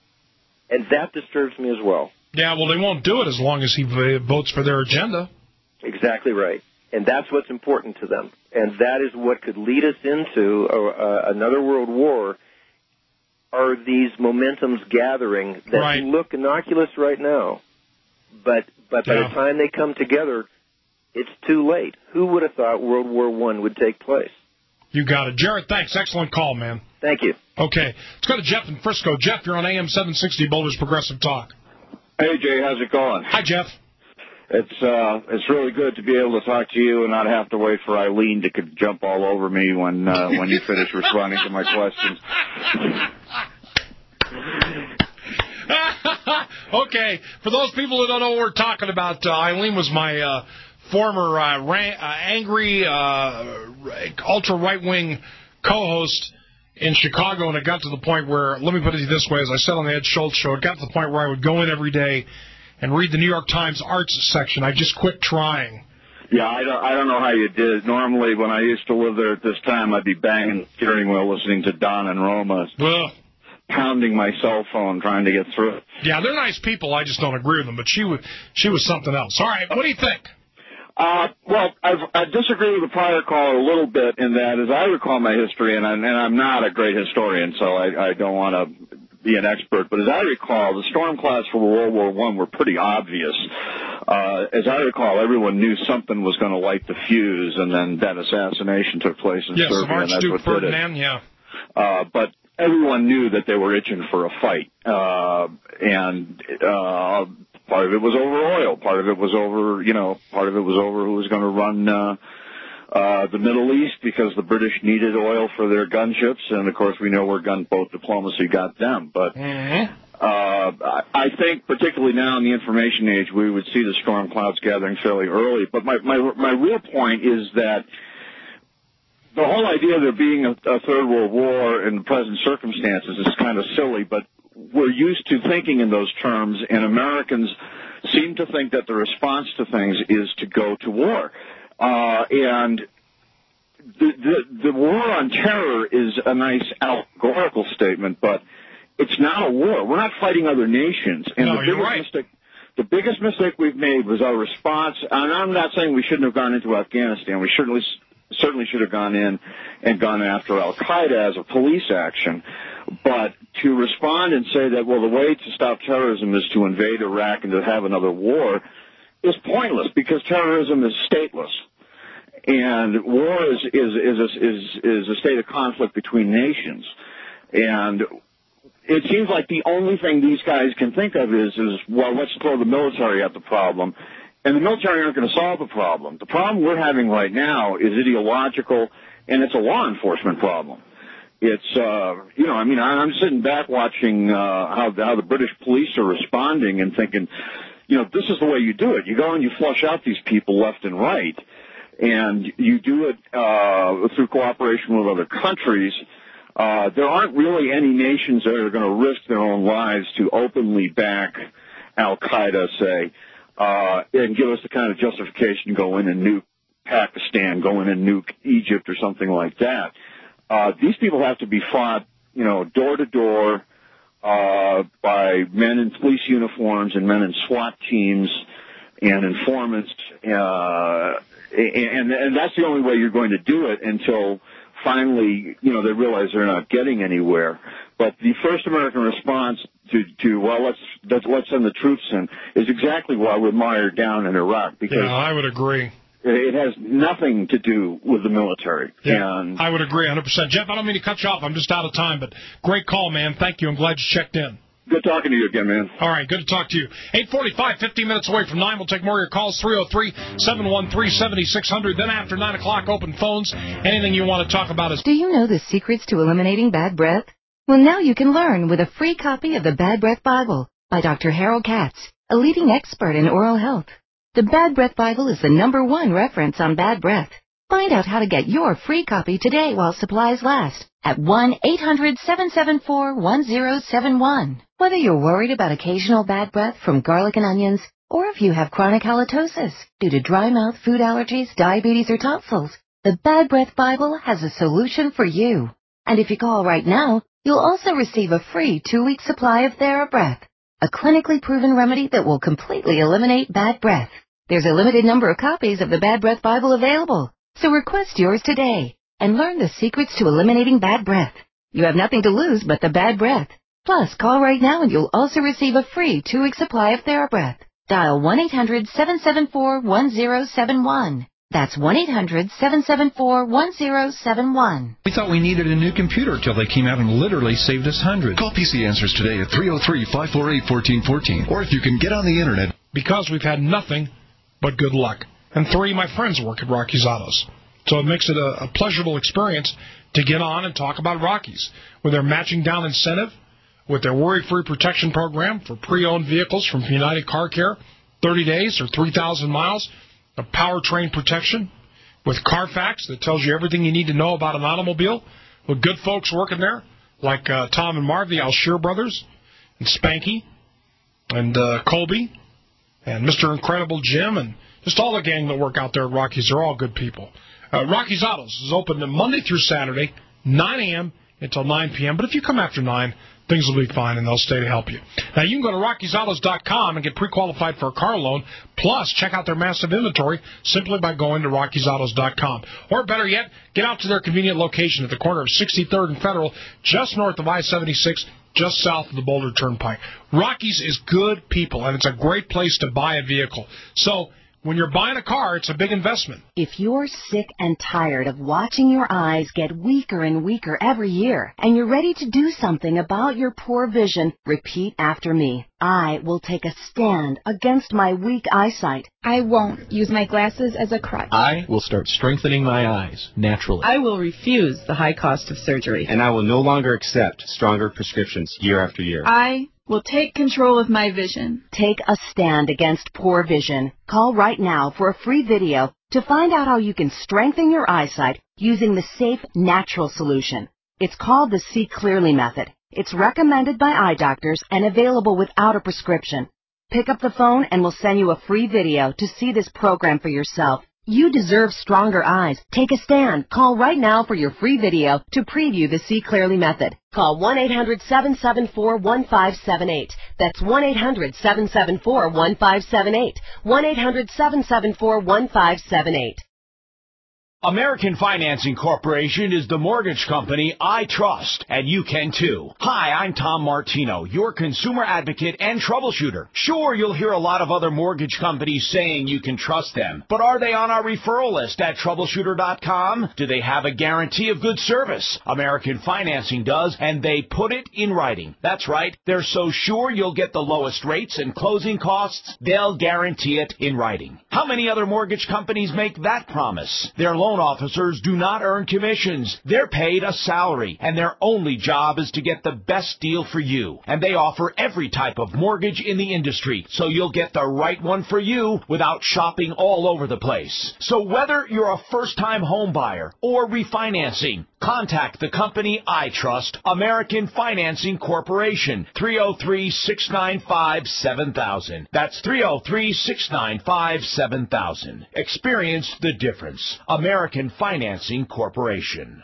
And that disturbs me as well. Yeah, well, they won't do it as long as he votes for their agenda. Exactly right. And that's what's important to them. And that is what could lead us into a, a, another world war, are these momentums gathering that right. look innocuous right now. But, but by yeah. the time they come together, it's too late. Who would have thought World War One would take place? You got it. Jared, thanks. Excellent call, man. Thank you. Okay. Let's go to Jeff in Frisco. Jeff, you're on A M seven sixty, Boulder's Progressive Talk. Hey, Jay. How's it going? Hi, Jeff. It's uh, it's really good to be able to talk to you and not have to wait for Eileen to could jump all over me when uh, when you finish responding to my questions. Okay. For those people who don't know what we're talking about, uh, Eileen was my... Uh, former uh, ran, uh, angry, uh, ultra-right-wing co-host in Chicago, and it got to the point where, let me put it this way, as I said on the Ed Schultz show, it got to the point where I would go in every day and read the New York Times arts section. I just quit trying. Yeah, I don't, I don't know how you did. Normally, when I used to live there at this time, I'd be banging the steering wheel listening to Don and Roma, Ugh. pounding my cell phone trying to get through it. Yeah, they're nice people. I just don't agree with them, but she was, she was something else. All right, what do you think? Uh, well, I've, I disagree with the prior caller a little bit in that, as I recall my history, and, I, and I'm not a great historian, so I, I don't want to be an expert, but as I recall, the storm clouds for World War One were pretty obvious. Uh, as I recall, everyone knew something was going to light the fuse, and then that assassination took place in yes, Serbia, and that's what did it. Ferdinand, yeah. Uh, but everyone knew that they were itching for a fight, uh, and uh, part of it was over oil, part of it was over, you know, part of it was over who was going to run uh, uh, the Middle East, because the British needed oil for their gunships, and of course we know where gunboat diplomacy got them. But mm-hmm. uh, I think, particularly now in the information age, we would see the storm clouds gathering fairly early. But my my my real point is that the whole idea of there being a, a third world war in the present circumstances is kind of silly, but we're used to thinking in those terms, and Americans seem to think that the response to things is to go to war. Uh, and the, the, the war on terror is a nice allegorical statement, but it's not a war. We're not fighting other nations. And no, the you're biggest right. mistake, the biggest mistake we've made was our response, and I'm not saying we shouldn't have gone into Afghanistan. We certainly certainly should have gone in and gone after Al-Qaeda as a police action. But to respond and say that, well, the way to stop terrorism is to invade Iraq and to have another war is pointless, because terrorism is stateless. And war is, is, is, a, is, is a state of conflict between nations. And it seems like the only thing these guys can think of is, is well, let's throw the military at the problem. And the military aren't going to solve the problem. The problem we're having right now is ideological, and it's a law enforcement problem. It's, uh, you know, I mean, I'm sitting back watching uh, how, how the British police are responding and thinking, you know, this is the way you do it. You go and you flush out these people left and right, and you do it uh, through cooperation with other countries. Uh, there aren't really any nations that are going to risk their own lives to openly back Al-Qaeda, say, uh, and give us the kind of justification to go in and nuke Pakistan, go in and nuke Egypt or something like that. Uh, these people have to be fought, you know, door to door, uh, by men in police uniforms and men in SWAT teams and informants, uh, and, and that's the only way you're going to do it until finally, you know, they realize they're not getting anywhere. But the first American response to, to well, let's, let's let's send the troops in is exactly why we're mired down in Iraq. Because yeah, I would agree. It has nothing to do with the military. Yeah, and I would agree one hundred percent. Jeff, I don't mean to cut you off. I'm just out of time, but great call, man. Thank you. I'm glad you checked in. Good talking to you again, man. All right, good to talk to you. eight forty-five, fifteen minutes away from nine. We'll take more of your calls, three oh three, seven one three, seven six zero zero. Then after nine o'clock, open phones. Anything you want to talk about is... Do you know the secrets to eliminating bad breath? Well, now you can learn with a free copy of the Bad Breath Bible by Doctor Harold Katz, a leading expert in oral health. The Bad Breath Bible is the number one reference on bad breath. Find out how to get your free copy today while supplies last at one eight hundred, seven seven four, one zero seven one. Whether you're worried about occasional bad breath from garlic and onions, or if you have chronic halitosis due to dry mouth, food allergies, diabetes, or tonsils, the Bad Breath Bible has a solution for you. And if you call right now, you'll also receive a free two-week supply of TheraBreath, a clinically proven remedy that will completely eliminate bad breath. There's a limited number of copies of the Bad Breath Bible available, so request yours today and learn the secrets to eliminating bad breath. You have nothing to lose but the bad breath. Plus, call right now and you'll also receive a free two-week supply of TheraBreath. Dial one eight hundred, seven seven four, one zero seven one. That's one eight hundred, seven seven four, one zero seven one. We thought we needed a new computer until they came out and literally saved us hundreds. Call P C Answers today at three oh three, five four eight, one four one four. Or if you can get on the internet. Because we've had nothing but good luck. And three, my friends work at Rocky's Autos. So it makes it a, a pleasurable experience to get on and talk about Rockies. With their matching down incentive, with their worry-free protection program for pre-owned vehicles from United Car Care, thirty days or three thousand miles of powertrain protection, with Carfax that tells you everything you need to know about an automobile, with good folks working there, like uh, Tom and Marv, the Alshear brothers, and Spanky, and uh, Colby, and Mister Incredible Jim, and just all the gang that work out there at Rockies. They're all good people. Uh, Rocky's Autos is open Monday through Saturday, nine a.m. until nine p.m. But if you come after nine, things will be fine, and they'll stay to help you. Now, you can go to Rockies Autos dot com and get pre-qualified for a car loan, plus check out their massive inventory simply by going to Rockies Autos dot com. Or better yet, get out to their convenient location at the corner of sixty-third and Federal, just north of I seventy-six, just south of the Boulder Turnpike. Rockies is good people, and it's a great place to buy a vehicle. So, when you're buying a car, it's a big investment. If you're sick and tired of watching your eyes get weaker and weaker every year, and you're ready to do something about your poor vision, repeat after me. I will take a stand against my weak eyesight. I won't use my glasses as a crutch. I will start strengthening my eyes naturally. I will refuse the high cost of surgery. And I will no longer accept stronger prescriptions year after year. I will take control of my vision. Take a stand against poor vision. Call right now for a free video to find out how you can strengthen your eyesight using the safe, natural solution. It's called the See Clearly method. It's recommended by eye doctors and available without a prescription. Pick up the phone and we'll send you a free video to see this program for yourself. You deserve stronger eyes. Take a stand. Call right now for your free video to preview the See Clearly method. Call one eight hundred, seven seven four, one five seven eight. That's one eight hundred, seven seven four, one five seven eight. one eight hundred, seven seven four, one five seven eight. American Financing Corporation is the mortgage company I trust, and you can too. Hi, I'm Tom Martino, your consumer advocate and troubleshooter. Sure, you'll hear a lot of other mortgage companies saying you can trust them, but are they on our referral list at troubleshooter dot com? Do they have a guarantee of good service? American Financing does, and they put it in writing. That's right, they're so sure you'll get the lowest rates and closing costs, they'll guarantee it in writing. How many other mortgage companies make that promise? Their loan loan officers do not earn commissions. They're paid a salary, and their only job is to get the best deal for you. And they offer every type of mortgage in the industry, so you'll get the right one for you without shopping all over the place. So whether you're a first-time home buyer or refinancing, contact the company I trust, American Financing Corporation, three oh three, six nine five, seven thousand. That's three oh three, six nine five, seven thousand. Experience the difference. American Financing Corporation.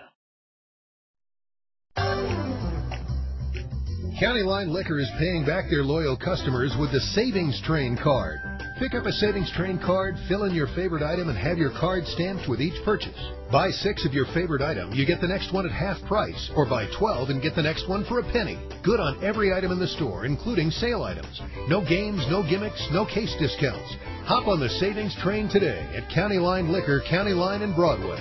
County Line Liquor is paying back their loyal customers with the Savings Train card. Pick up a Savings Train card, fill in your favorite item, and have your card stamped with each purchase. Buy six of your favorite item, you get the next one at half price, or buy twelve and get the next one for a penny. Good on every item in the store, including sale items. No games, no gimmicks, no case discounts. Hop on the Savings Train today at County Line Liquor, County Line and Broadway.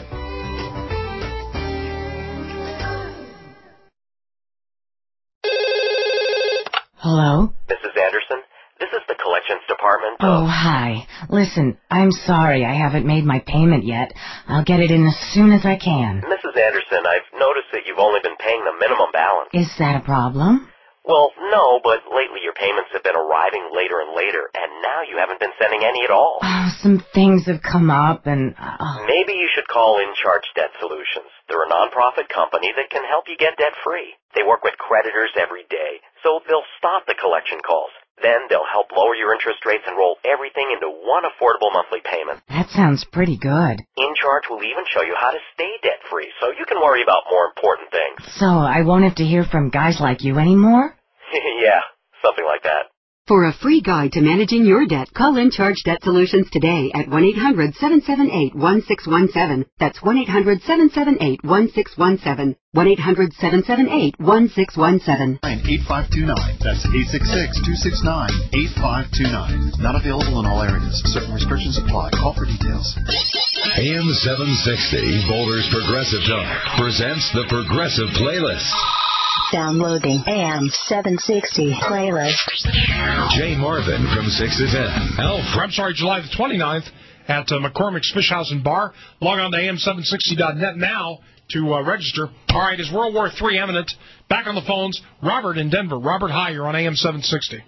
Hello? Missus Anderson, this is the collections department. Oh, hi. Listen, I'm sorry I haven't made my payment yet. I'll get it in as soon as I can. Missus Anderson, I've noticed that you've only been paying the minimum balance. Is that a problem? Well, no, but lately your payments have been arriving later and later, and now you haven't been sending any at all. Oh, some things have come up, and... Uh... Maybe you should call In Charge Debt Solutions. They're a nonprofit company that can help you get debt-free. They work with creditors every day, so they'll stop the collection calls. Then they'll help lower your interest rates and roll everything into one affordable monthly payment. That sounds pretty good. In Charge will even show you how to stay debt-free, so you can worry about more important things. So I won't have to hear from guys like you anymore? Yeah, something like that. For a free guide to managing your debt, call In Charge Debt Solutions today at one eight hundred, seven seven eight, one six one seven. That's one eight hundred, seven seven eight, one six one seven. one eight hundred, seven seven eight, one six one seven. eight five two nine. That's eight six six, two six nine, eight five two nine. Not available in all areas. Certain restrictions apply. Call for details. A M seven sixty, Boulder's Progressive Talk, presents the Progressive Playlist. Downloading A M seven sixty playlist. Jay Marvin from six to ten. Elf, I'm sorry, July the twenty-ninth at uh, McCormick's Fish House and Bar. Log on to A M seven sixty dot net now to uh, register. All right, is World War Three imminent? Back on the phones, Robert in Denver. Robert, hi, you're on A M seven sixty.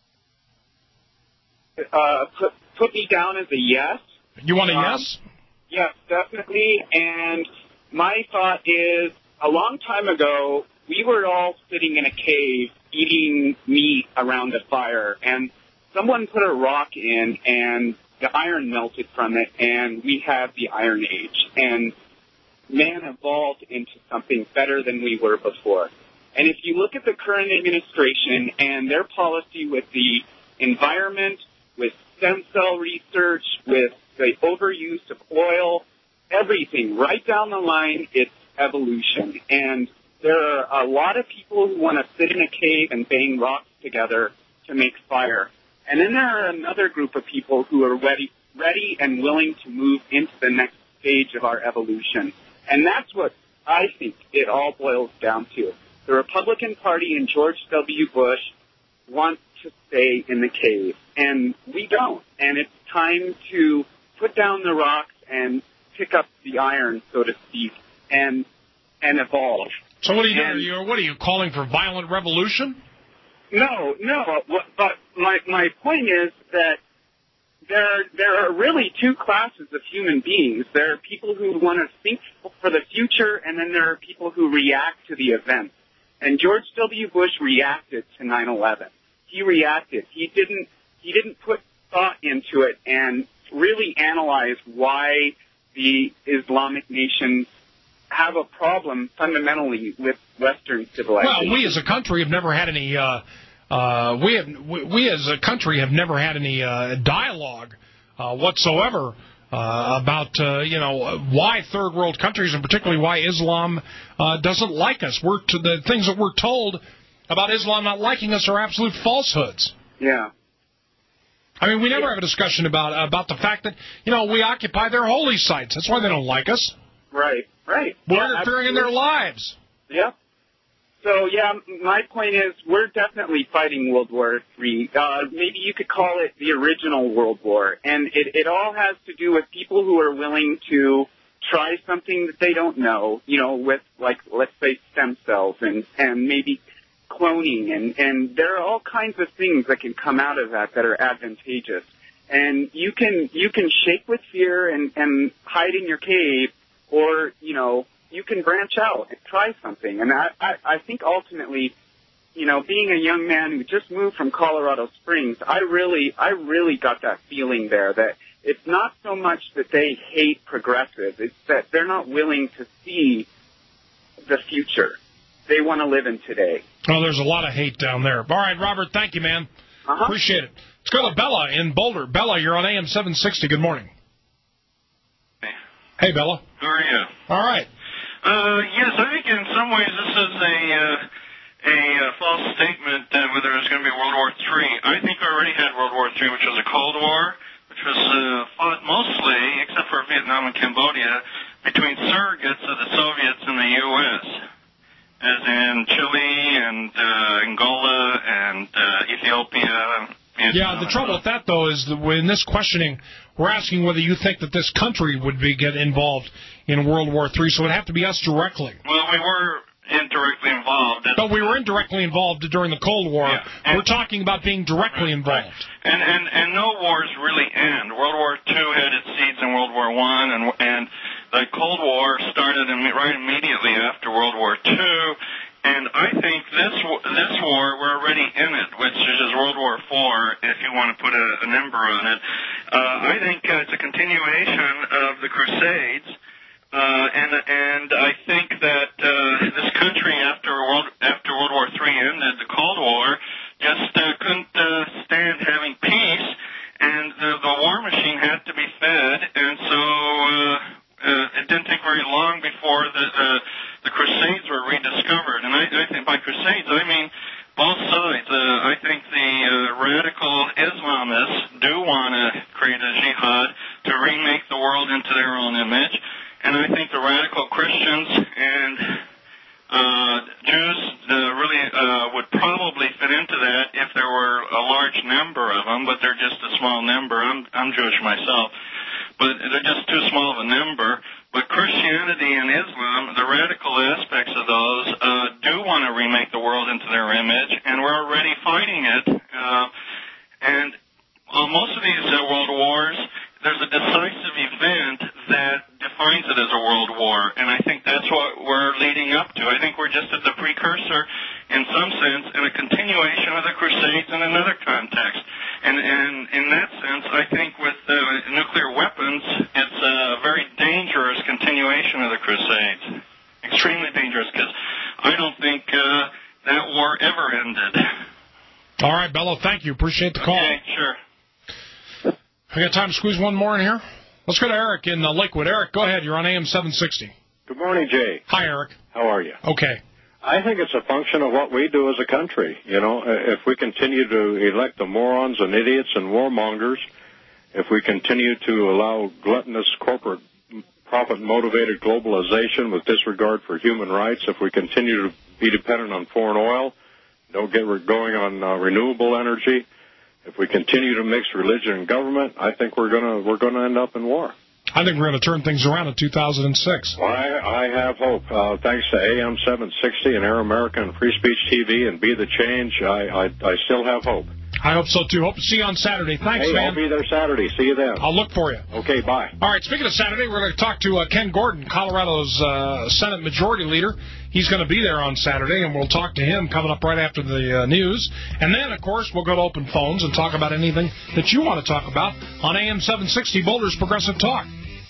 Uh, put, put me down as a yes. You want a um, yes? Yes, definitely. And my thought is, a long time ago, we were all sitting in a cave eating meat around a fire, and someone put a rock in, and the iron melted from it, and we had the Iron Age. And man evolved into something better than we were before. And if you look at the current administration and their policy with the environment, with stem cell research, with the overuse of oil, everything, right down the line, it's evolution. And there are a lot of people who want to sit in a cave and bang rocks together to make fire. And then there are another group of people who are ready, ready and willing to move into the next stage of our evolution. And that's what I think it all boils down to. The Republican Party and George W. Bush want to stay in the cave, and we don't. And it's time to put down the rocks and pick up the iron, so to speak, and and evolve. So what are you and, doing? Are you, what are you calling for, violent revolution? No, no. But my my point is that there there are really two classes of human beings. There are people who want to think for the future, and then there are people who react to the events. And George W. Bush reacted to nine eleven. He reacted. He didn't he didn't put thought into it and really analyze why the Islamic nations have a problem fundamentally with Western civilization. Well, we as a country have never had any. Uh, uh, we have we, we as a country have never had any uh, dialogue uh, whatsoever uh, about uh, you know why third world countries and particularly why Islam uh, doesn't like us. We're to the things that we're told about Islam not liking us are absolute falsehoods. Yeah. I mean, we never have a discussion about about the fact that you know we occupy their holy sites. That's why they don't like us. Right, right. We're yeah, interfering in their lives. Yeah. So, yeah, my point is we're definitely fighting World War Three. Uh, maybe you could call it the original World War. And it, it all has to do with people who are willing to try something that they don't know, you know, with, like, let's say stem cells and, and maybe cloning. And, and there are all kinds of things that can come out of that that are advantageous. And you can you can shake with fear and, and hide in your cave, or, you know, you can branch out and try something. And I, I, I think ultimately, you know, being a young man who just moved from Colorado Springs, I really I really got that feeling there that it's not so much that they hate progressive, it's that they're not willing to see the future. They want to live in today. Oh, there's a lot of hate down there. All right, Robert, thank you, man. Uh-huh. Appreciate it. Let's go to Bella in Boulder. Bella, you're on A M seven sixty. Good morning. Hey. Hey, Bella. How are you? All right. Uh, yes, I think in some ways this is a uh, a uh, false statement uh, whether there's going to be World War Three. I think we already had World War Three, which was a Cold War, which was uh, fought mostly, except for Vietnam and Cambodia, between surrogates of the Soviets and the U S, as in Chile and uh, Angola and uh, Ethiopia. Yeah, the trouble with that, though, is that in this questioning, we're asking whether you think that this country would be get involved in World War Three, so it would have to be us directly. Well, we were indirectly involved. But we were indirectly involved during the Cold War. Yeah. And, we're talking about being directly right, involved. Right. And, and and no wars really end. World War Two had its seeds in World War One, and and the Cold War started in, right immediately after World War Two. And I think this this war, we're already in it, which is World War Four, if you want to put a, a number on it. Uh, I think uh, it's a continuation of the Crusades, uh, and and I think that uh, this country, after World after World War Three ended, the Cold War, just uh, couldn't uh, stand having peace, and the, the war machine had to be fed, and so uh, uh, it didn't take very long before the. the The Crusades were rediscovered, and I, I think by Crusades I mean both sides. Uh, I think the uh, radical Islamists do want to create a jihad to remake the world into their own image, and I think the radical Christians and uh, Jews uh, really uh, would probably fit into that if there were a large number of them, but they're just a small number. I'm, I'm Jewish myself, but they're just too small of a number. But Christianity and Islam, the radical aspects of those, uh, do want to remake the world into their image, and we're already fighting it. Uh, and on most of these uh, world wars, there's a decisive event that defines it as a world war, and I think that's what we're leading up to. I think we're just at the precursor, in some sense, and a continuation of the Crusades in another context. And, and in that sense, I think with uh, nuclear weapons, it's a very dangerous continuation of the Crusades. Extremely dangerous, because I don't think uh, that war ever ended. All right, Bello, thank you. Appreciate the call. Okay, sure. I got time to squeeze one more in here? Let's go to Eric in uh, Lakewood. Eric, go ahead. You're on A M seven sixty. Good morning, Jay. Hi, Eric. How are you? Okay. I think it's a function of what we do as a country. You know, if we continue to elect the morons and idiots and warmongers, if we continue to allow gluttonous corporate profit-motivated globalization with disregard for human rights, if we continue to be dependent on foreign oil, don't get going on uh, renewable energy, if we continue to mix religion and government, I think we're gonna we're gonna end up in war. I think we're going to turn things around in two thousand six. Well, I, I have hope. Uh, thanks to A M seven sixty and Air America and Free Speech T V and Be the Change, I, I, I still have hope. I hope so, too. Hope to see you on Saturday. Thanks, hey, man. I'll be there Saturday. See you then. I'll look for you. Okay, bye. All right, speaking of Saturday, we're going to talk to uh, Ken Gordon, Colorado's uh, Senate Majority Leader. He's going to be there on Saturday, and we'll talk to him coming up right after the uh, news. And then, of course, we'll go to open phones and talk about anything that you want to talk about on A M seven sixty Boulder's Progressive Talk.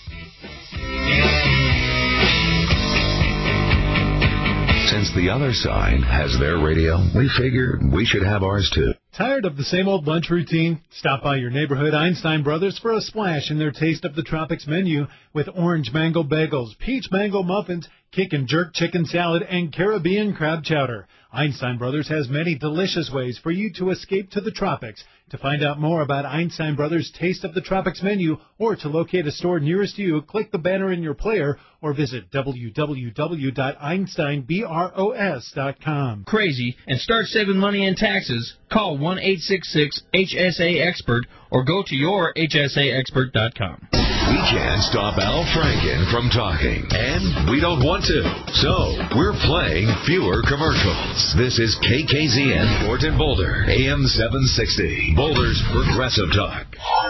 Since the other side has their radio, we figured we should have ours too. Tired of the same old lunch routine? Stop by your neighborhood Einstein Brothers for a splash in their Taste of the Tropics menu with orange mango bagels, peach mango muffins, kick and jerk chicken salad, and Caribbean crab chowder. Einstein Brothers has many delicious ways for you to escape to the tropics. To find out more about Einstein Brothers' Taste of the Tropics menu or to locate a store nearest you, click the banner in your player or visit w w w dot einstein bros dot com. Crazy and start saving money in taxes? Call one eight six six H S A expert or go to your H S A expert dot com. We can't stop Al Franken from talking, and we don't want to. So, we're playing fewer commercials. This is K K Z N Fort Boulder, A M seven sixty, Boulder's Progressive Talk.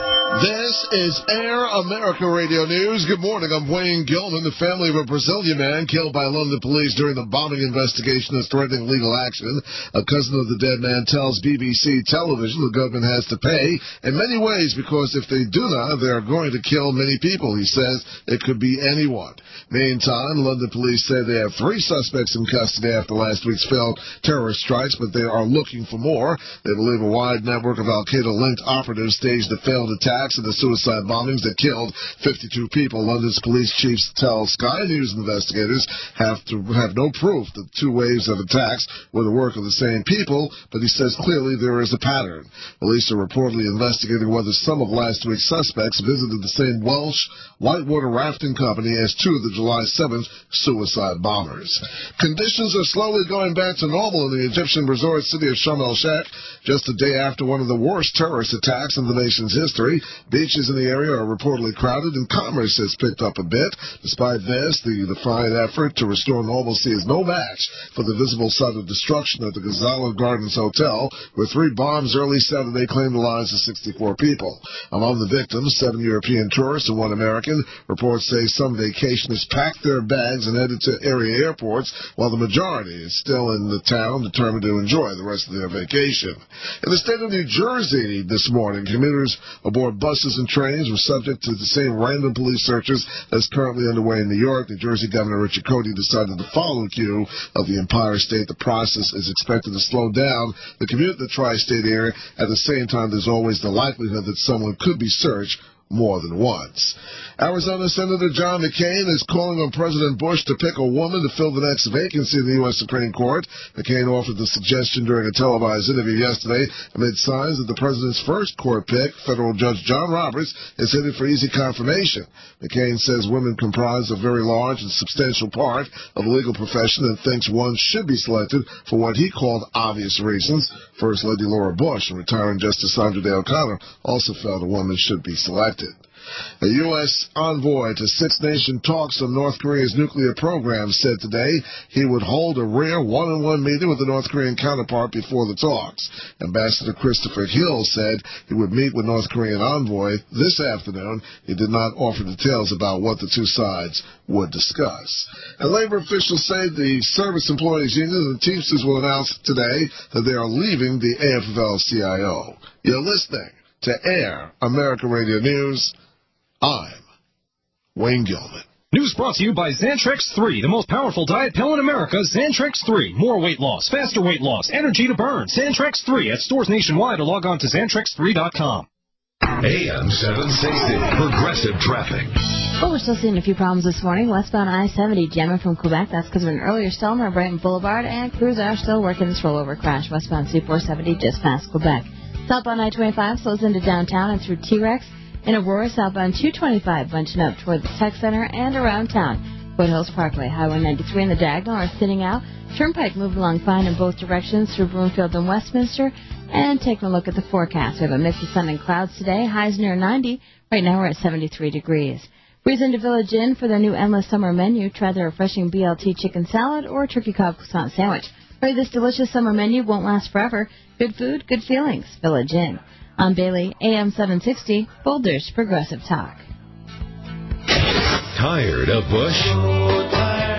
This is Air America Radio News. Good morning. I'm Wayne Gilman. The family of a Brazilian man killed by London police during the bombing investigation is threatening legal action. A cousin of the dead man tells B B C television the government has to pay in many ways because if they do not, they are going to kill many people. He says it could be anyone. Meantime, London police say they have three suspects in custody after last week's failed terrorist strikes, but they are looking for more. They believe a wide network of Al-Qaeda-linked operatives staged the failed attacks and the suicide bombings that killed fifty-two people. London's police chiefs tell Sky News investigators have to have no proof that two waves of attacks were the work of the same people, but he says clearly there is a pattern. Police are reportedly investigating whether some of last week's suspects visited the same Welsh whitewater rafting company as two of the July seventh suicide bombers. Conditions are slowly going back to normal in the Egyptian resort city of Sharm el-Sheikh just a day after one of the worst terrorist attacks in the nation's history. Beaches in the area are reportedly crowded, and commerce has picked up a bit. Despite this, the defiant effort to restore normalcy is no match for the visible site of destruction at the Ghazala Gardens Hotel, where three bombs early Saturday claimed the lives of sixty-four people. Among the victims, seven European tourists and one American. Reports say some vacationists packed their bags and headed to area airports, while the majority is still in the town, determined to enjoy the rest of their vacation. In the state of New Jersey this morning, commuters aboard buses and trains were subject to the same random police searches that's currently underway in New York. New Jersey Governor Richard Codey decided to follow the cue of the Empire State. The process is expected to slow down the commute in the tri-state area. At the same time, there's always the likelihood that someone could be searched more than once. Arizona Senator John McCain is calling on President Bush to pick a woman to fill the next vacancy in the U S Supreme Court. McCain offered the suggestion during a televised interview yesterday amid signs that the president's first court pick, federal judge John Roberts, is headed for easy confirmation. McCain says women comprise a very large and substantial part of the legal profession and thinks one should be selected for what he called obvious reasons. First Lady Laura Bush and retiring Justice Sandra Day O'Connor also felt a woman should be selected. A U S envoy to six-nation talks on North Korea's nuclear program said today he would hold a rare one-on-one meeting with the North Korean counterpart before the talks. Ambassador Christopher Hill said he would meet with North Korean envoy this afternoon. He did not offer details about what the two sides would discuss. And labor officials say the Service Employees Union and the Teamsters will announce today that they are leaving the A F L C I O. You're listening to Air America Radio News. I'm Wayne Gilman. News brought to you by Xantrex three, the most powerful diet pill in America. Xantrex three, more weight loss, faster weight loss, energy to burn. Xantrex three at stores nationwide or log on to Xantrex three dot com. A M seven sixty, Progressive Traffic. Well, we're still seeing a few problems this morning. Westbound I seventy jamming from Quebec. That's because of an earlier stall near Brighton Boulevard, and crews are still working this rollover crash. Westbound C four seventy just past Quebec. Southbound I twenty-five slows into downtown and through T-Rex. In Aurora, southbound two twenty-five bunching up toward the Tech Center and around town. Foothills Parkway, Highway ninety-three and the Diagonal are thinning out. Turnpike moving along fine in both directions through Broomfield and Westminster. And taking a look at the forecast. We have a misty sun and clouds today. Highs near ninety. Right now we're at seventy-three degrees. Breeze into Village Inn for their new endless summer menu. Try their refreshing B L T chicken salad or turkey cob croissant sandwich. Hurry, this delicious summer menu won't last forever. Good food, good feelings. Village Inn. I'm Bailey, A M seven sixty, Boulder's Progressive Talk. Tired of Bush?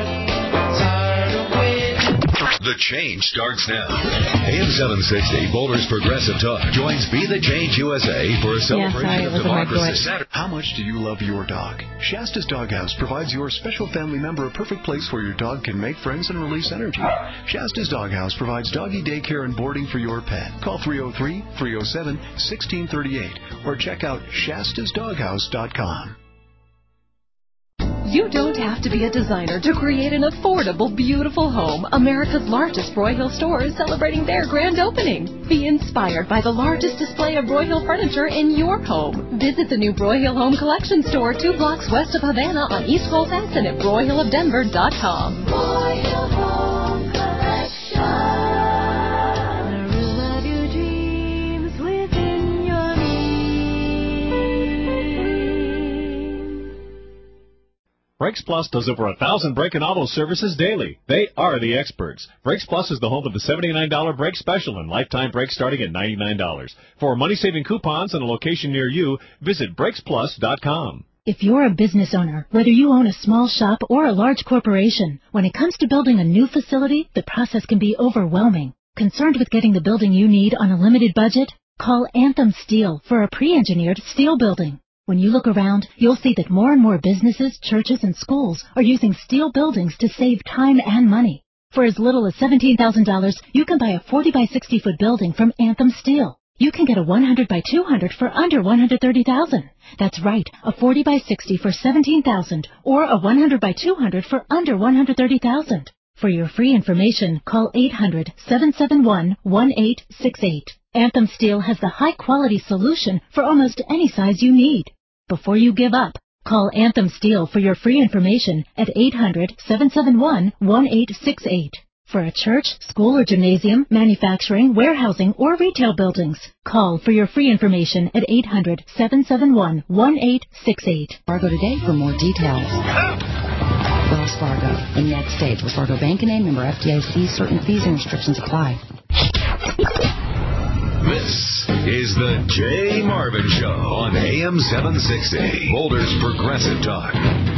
The change starts now. A M seven sixty, Boulder's Progressive Talk joins Be the Change U S A for a celebration yeah, sorry, of democracy Saturday. How much do you love your dog? Shasta's Doghouse provides your special family member a perfect place where your dog can make friends and release energy. Shasta's Doghouse provides doggy daycare and boarding for your pet. Call three oh three, three oh seven, one six three eight or check out shastas doghouse dot com. You don't have to be a designer to create an affordable, beautiful home. America's largest Broyhill store is celebrating their grand opening. Be inspired by the largest display of Broyhill furniture in your home. Visit the new Broyhill Home Collection store two blocks west of Havana on East Colfax and at broyhill of denver dot com. Broyhill Home Collection. Brakes Plus does over a thousand brake and auto services daily. They are the experts. Brakes Plus is the home of the seventy-nine dollars brake special and lifetime brakes starting at ninety-nine dollars. For money-saving coupons and a location near you, visit brakes plus dot com. If you're a business owner, whether you own a small shop or a large corporation, when it comes to building a new facility, the process can be overwhelming. Concerned with getting the building you need on a limited budget? Call Anthem Steel for a pre-engineered steel building. When you look around, you'll see that more and more businesses, churches, and schools are using steel buildings to save time and money. For as little as seventeen thousand dollars, you can buy a forty by sixty foot building from Anthem Steel. You can get a one hundred by two hundred for under one hundred thirty thousand dollars. That's right, a forty by sixty for seventeen thousand dollars or a one hundred by two hundred for under one hundred thirty thousand dollars. For your free information, call eight hundred, seven seven one, one eight six eight. Anthem Steel has the high-quality solution for almost any size you need. Before you give up, call Anthem Steel for your free information at eight hundred, seven seven one, one eight six eight. For a church, school or gymnasium, manufacturing, warehousing, or retail buildings, call for your free information at eight hundred, seven seven one, one eight six eight. Fargo today for more details. Wells Fargo, in the United States. Wells Fargo Bank and A member F D I C. Certain fees and restrictions apply. This is the Jay Marvin Show on A M seven sixty, Boulder's Progressive Talk.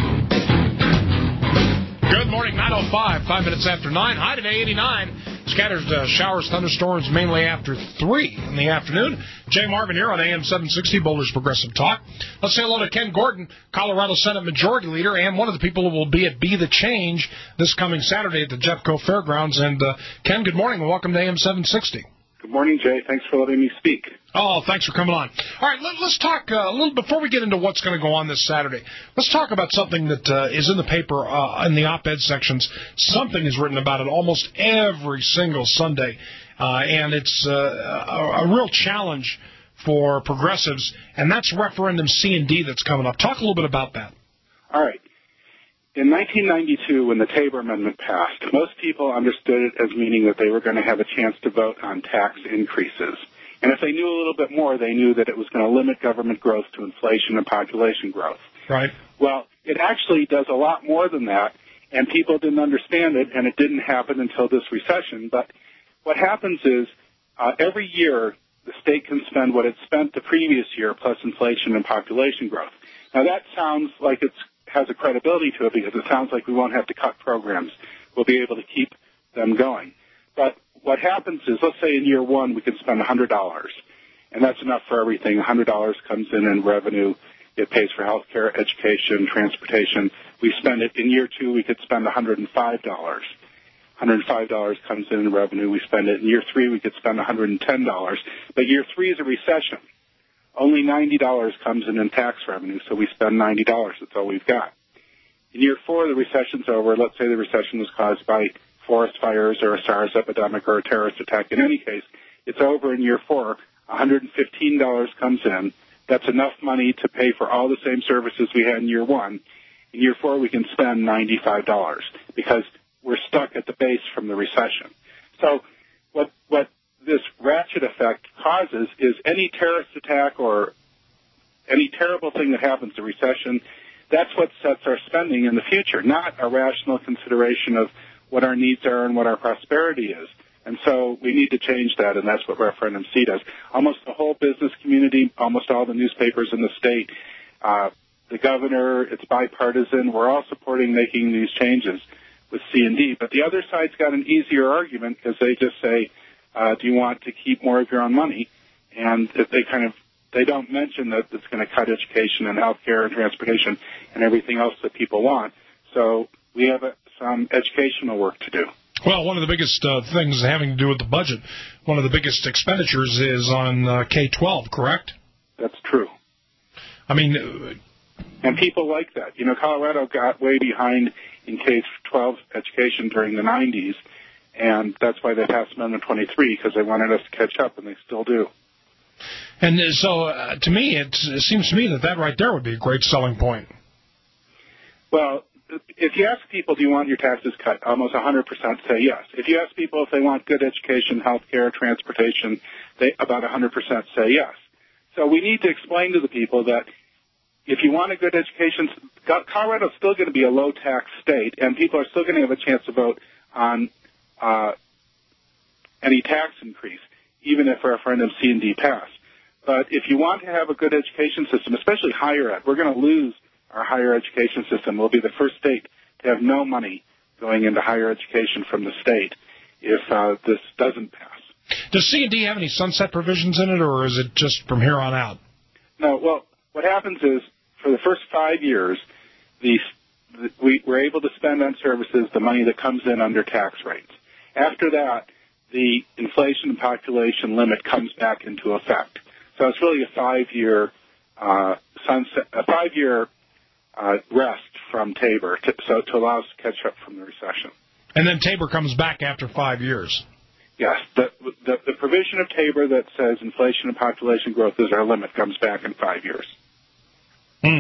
Good morning, nine oh five, five minutes after nine. High today, eighty-nine. Scattered uh, showers, thunderstorms, mainly after three in the afternoon. Jay Marvin here on A M seven sixty, Boulder's Progressive Talk. Let's say hello to Ken Gordon, Colorado Senate Majority Leader, and one of the people who will be at Be the Change this coming Saturday at the Jeffco Fairgrounds. And, uh, Ken, good morning, and welcome to A M seven sixty. Good morning, Jay. Thanks for letting me speak. Oh, thanks for coming on. All right, let, let's talk uh, a little before we get into what's going to go on this Saturday. Let's talk about something that uh, is in the paper uh, in the op-ed sections. Something is written about it almost every single Sunday, uh, and it's uh, a, a real challenge for progressives, and that's referendum C and D that's coming up. Talk a little bit about that. All right. In nineteen ninety-two, when the Tabor Amendment passed, most people understood it as meaning that they were going to have a chance to vote on tax increases. And if they knew a little bit more, they knew that it was going to limit government growth to inflation and population growth. Right. Well, it actually does a lot more than that, and people didn't understand it, and it didn't happen until this recession. But what happens is uh, every year the state can spend what it spent the previous year plus inflation and population growth. Now, that sounds like it's has a credibility to it because it sounds like we won't have to cut programs. We'll be able to keep them going. But what happens is, let's say in year one we can spend one hundred dollars, and that's enough for everything. one hundred dollars comes in in revenue. It pays for health care, education, transportation. We spend it. In year two we could spend one hundred five dollars. one hundred five dollars comes in in revenue. We spend it. In year three we could spend one hundred ten dollars. But year three is a recession. Only ninety dollars comes in in tax revenue, so we spend ninety dollars. That's all we've got. In year four, the recession's over. Let's say the recession was caused by forest fires or a SARS epidemic or a terrorist attack. In any case, it's over in year four. one hundred fifteen dollars comes in. That's enough money to pay for all the same services we had in year one. In year four, we can spend ninety-five dollars because we're stuck at the base from the recession. So what what this ratchet effect causes is any terrorist attack or any terrible thing that happens, a recession, that's what sets our spending in the future, not a rational consideration of what our needs are and what our prosperity is. And so we need to change that, and that's what Referendum C does. Almost the whole business community, almost all the newspapers in the state, uh, the governor, it's bipartisan. We're all supporting making these changes with C and D. But the other side's got an easier argument because they just say, Uh, do you want to keep more of your own money? And if they kind of, they don't mention that it's going to cut education and health care and transportation and everything else that people want. So we have a, some educational work to do. Well, one of the biggest uh, things having to do with the budget, one of the biggest expenditures is on uh, K twelve, correct? That's true. I mean... Uh, and people like that. You know, Colorado got way behind in K twelve education during the nineties. And that's why they passed Amendment twenty-three, because they wanted us to catch up, and they still do. And so, uh, to me, it, it seems to me that that right there would be a great selling point. Well, if you ask people, do you want your taxes cut, almost one hundred percent say yes. If you ask people if they want good education, health care, transportation, they about one hundred percent say yes. So we need to explain to the people that if you want a good education, Colorado's still going to be a low-tax state, and people are still going to have a chance to vote on uh, any tax increase, even if referendum C and D pass. But if you want to have a good education system, especially higher ed, we're going to lose our higher education system. We'll be the first state to have no money going into higher education from the state if uh, this doesn't pass. Does C and D have any sunset provisions in it, or is it just from here on out? No, well, what happens is, for the first five years, the, the, we, we're able to spend on services the money that comes in under tax rates. After that, the inflation and population limit comes back into effect. So it's really a five-year uh, sunset, a five-year uh, rest from Tabor, to, so to allow us to catch up from the recession. And then Tabor comes back after five years. Yes, the, the the provision of Tabor that says inflation and population growth is our limit comes back in five years. Hmm.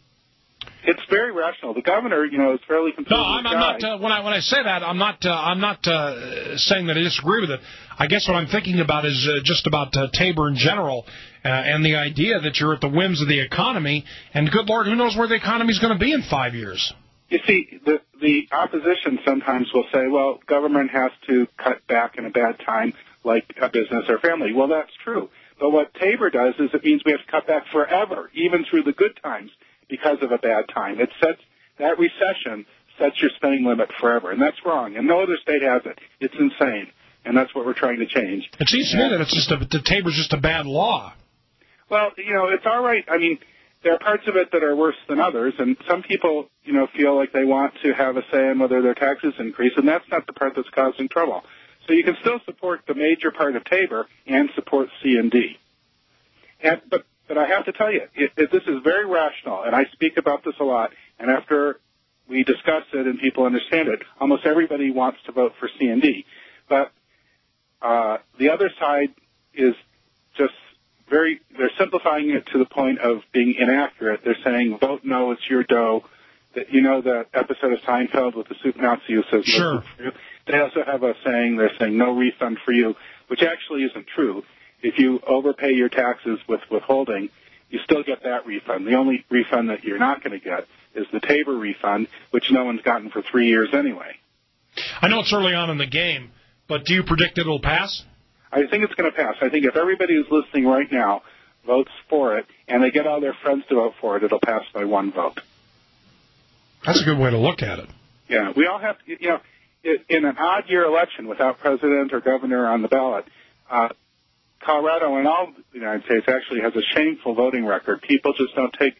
It's very rational. The governor, you know, is fairly conservative. No, I'm, I'm not. Uh, when I when I say that, I'm not. Uh, I'm not uh, saying that I disagree with it. I guess what I'm thinking about is uh, just about uh, Tabor in general, uh, and the idea that you're at the whims of the economy. And good Lord, who knows where the economy is going to be in five years? You see, the the opposition sometimes will say, "Well, government has to cut back in a bad time, like a business or family." Well, that's true. But what Tabor does is it means we have to cut back forever, even through the good times, because of a bad time. It sets that recession sets your spending limit forever, and that's wrong. And no other state has it. It's insane, and that's what we're trying to change. It seems to me that it's just a, the Tabor's just a bad law. Well, you know, it's all right. I mean, there are parts of it that are worse than others, and some people, you know, feel like they want to have a say in whether their taxes increase, and that's not the part that's causing trouble. So you can still support the major part of Tabor and support C and D. And, but But I have to tell you, it, it, this is very rational, and I speak about this a lot, and after we discuss it and people understand it, almost everybody wants to vote for C and D. But uh, the other side is just very, they're simplifying it to the point of being inaccurate. They're saying, vote no, it's your dough. That, you know the episode of Seinfeld with the soup Nazi who says, sure. No, they also have a saying, they're saying, no refund for you, which actually isn't true. If you overpay your taxes with withholding, you still get that refund. The only refund that you're not going to get is the Tabor refund, which no one's gotten for three years anyway. I know it's early on in the game, but do you predict it'll pass? I think it's going to pass. I think if everybody who's listening right now votes for it, and they get all their friends to vote for it, it'll pass by one vote. That's a good way to look at it. Yeah, we all have to, you know, in an odd year election without president or governor on the ballot, uh, Colorado and all the United States actually has a shameful voting record. People just don't take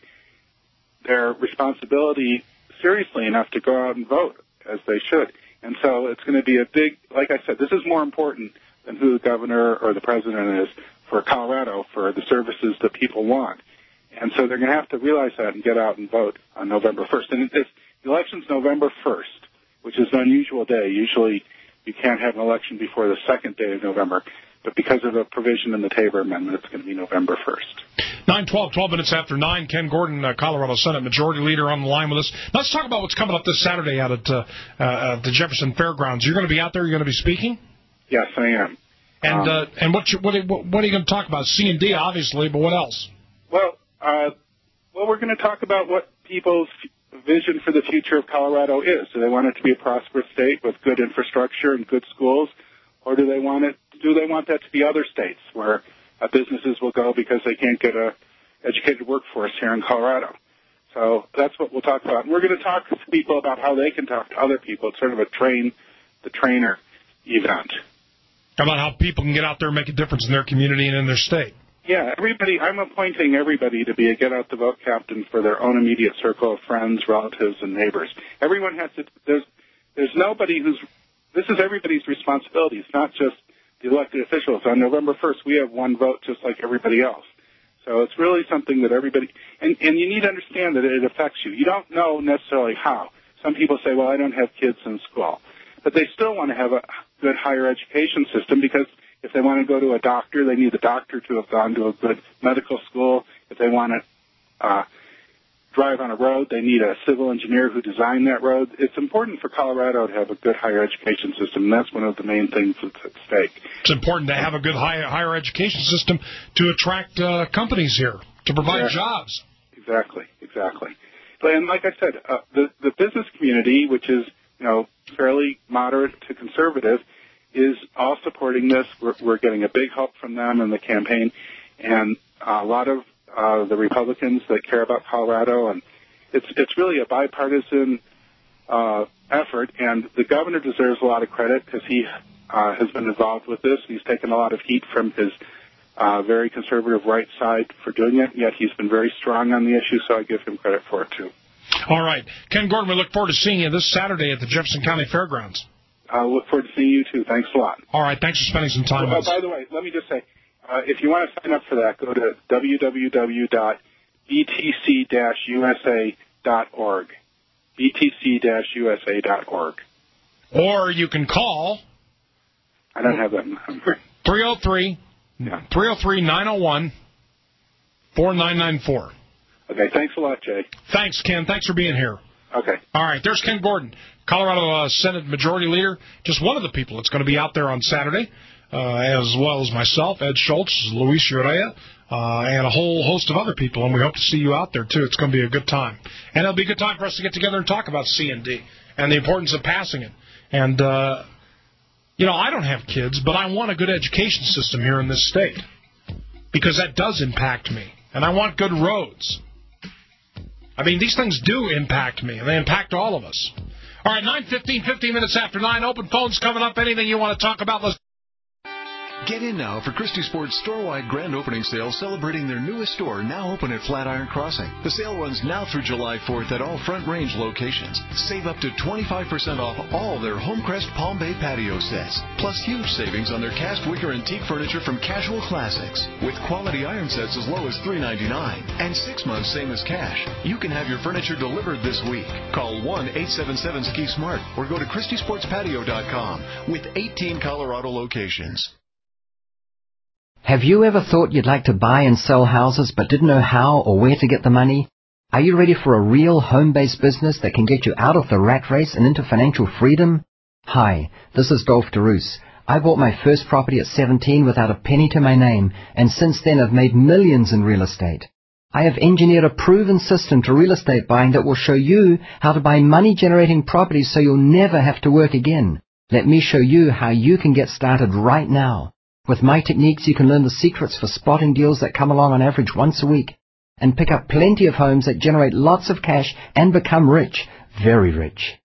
their responsibility seriously enough to go out and vote as they should. And so it's going to be a big, like I said, this is more important than who the governor or the president is for Colorado for the services that people want. And so they're going to have to realize that and get out and vote on November first. And it's, the election's November first, which is an unusual day. Usually you can't have an election before the second day of November. But because of a provision in the Tabor Amendment, it's going to be November first. nine twelve, twelve minutes after nine. Ken Gordon, uh, Colorado Senate Majority Leader, on the line with us. Let's talk about what's coming up this Saturday out at uh, uh, the Jefferson Fairgrounds. You're going to be out there? You're going to be speaking? Yes, I am. And um, uh, and what, you, what, what are you going to talk about? C and D, obviously, but what else? Well, uh, well, we're going to talk about what people's vision for the future of Colorado is. Do they want it to be a prosperous state with good infrastructure and good schools, or do they want it? Do they want that to be other states where uh, businesses will go because they can't get a educated workforce here in Colorado? So that's what we'll talk about. And we're going to talk to people about how they can talk to other people. It's sort of a train the trainer event. About how people can get out there and make a difference in their community and in their state. Yeah, everybody. I'm appointing everybody to be a get-out-the-vote captain for their own immediate circle of friends, relatives, and neighbors. Everyone has to. There's, there's nobody who's. This is everybody's responsibility. It's not just the elected officials. On November first, we have one vote just like everybody else. So it's really something that everybody. And, and you need to understand that it affects you. You don't know necessarily how. Some people say, "Well, I don't have kids in school," but they still want to have a good higher education system because. If they want to go to a doctor, they need the doctor to have gone to a good medical school. If they want to uh, drive on a road, they need a civil engineer who designed that road. It's important for Colorado to have a good higher education system, and that's one of the main things that's at stake. It's important to have a good higher, higher education system to attract uh, companies here, to provide exactly. jobs. Exactly, exactly. And like I said, uh, the the business community, which is you know fairly moderate to conservative, is all supporting this. We're, we're getting a big help from them in the campaign, and a lot of uh, the Republicans that care about Colorado, and it's it's really a bipartisan uh, effort. And the governor deserves a lot of credit because he uh, has been involved with this. He's taken a lot of heat from his uh, very conservative right side for doing it. Yet he's been very strong on the issue, so I give him credit for it too. All right, Ken Gordon, we look forward to seeing you this Saturday at the Jefferson County Fairgrounds. I look forward to seeing you too. Thanks a lot. All right, thanks for spending some time well, with us. By the way, let me just say, uh, if you want to sign up for that, go to w w w dot b t c dash u s a dot org. b t c dash u s a dot org. Or you can call. I don't have that number. three oh three, nine oh one, four nine nine four. Okay, thanks a lot, Jay. Thanks, Ken. Thanks for being here. Okay. All right, there's Ken Gordon, Colorado uh, Senate Majority Leader, just one of the people that's going to be out there on Saturday, uh, as well as myself, Ed Schultz, Luis Urea, uh, and a whole host of other people, and we hope to see you out there, too. It's going to be a good time. And it'll be a good time for us to get together and talk about C N D and the importance of passing it. And, uh, you know, I don't have kids, but I want a good education system here in this state because that does impact me. And I want good roads. I mean, these things do impact me, and they impact all of us. All right, nine fifteen, fifteen minutes after nine. Open phones coming up. Anything you want to talk about? Let's Get in now for Christie Sports store-wide grand opening sale celebrating their newest store now open at Flatiron Crossing. The sale runs now through July fourth at all Front Range locations. Save up to twenty-five percent off all their Homecrest Palm Bay patio sets, plus huge savings on their cast wicker antique furniture from Casual Classics, with quality iron sets as low as three ninety-nine and six months same as cash. You can have your furniture delivered this week. Call one eight seven seven ski smart or go to Christie Sports Patio dot com with eighteen Colorado locations. Have you ever thought you'd like to buy and sell houses but didn't know how or where to get the money? Are you ready for a real home-based business that can get you out of the rat race and into financial freedom? Hi, this is Dolph DeRoos. I bought my first property at seventeen without a penny to my name, and since then I've made millions in real estate. I have engineered a proven system to real estate buying that will show you how to buy money-generating properties so you'll never have to work again. Let me show you how you can get started right now. With my techniques, you can learn the secrets for spotting deals that come along on average once a week and pick up plenty of homes that generate lots of cash and become rich, very rich.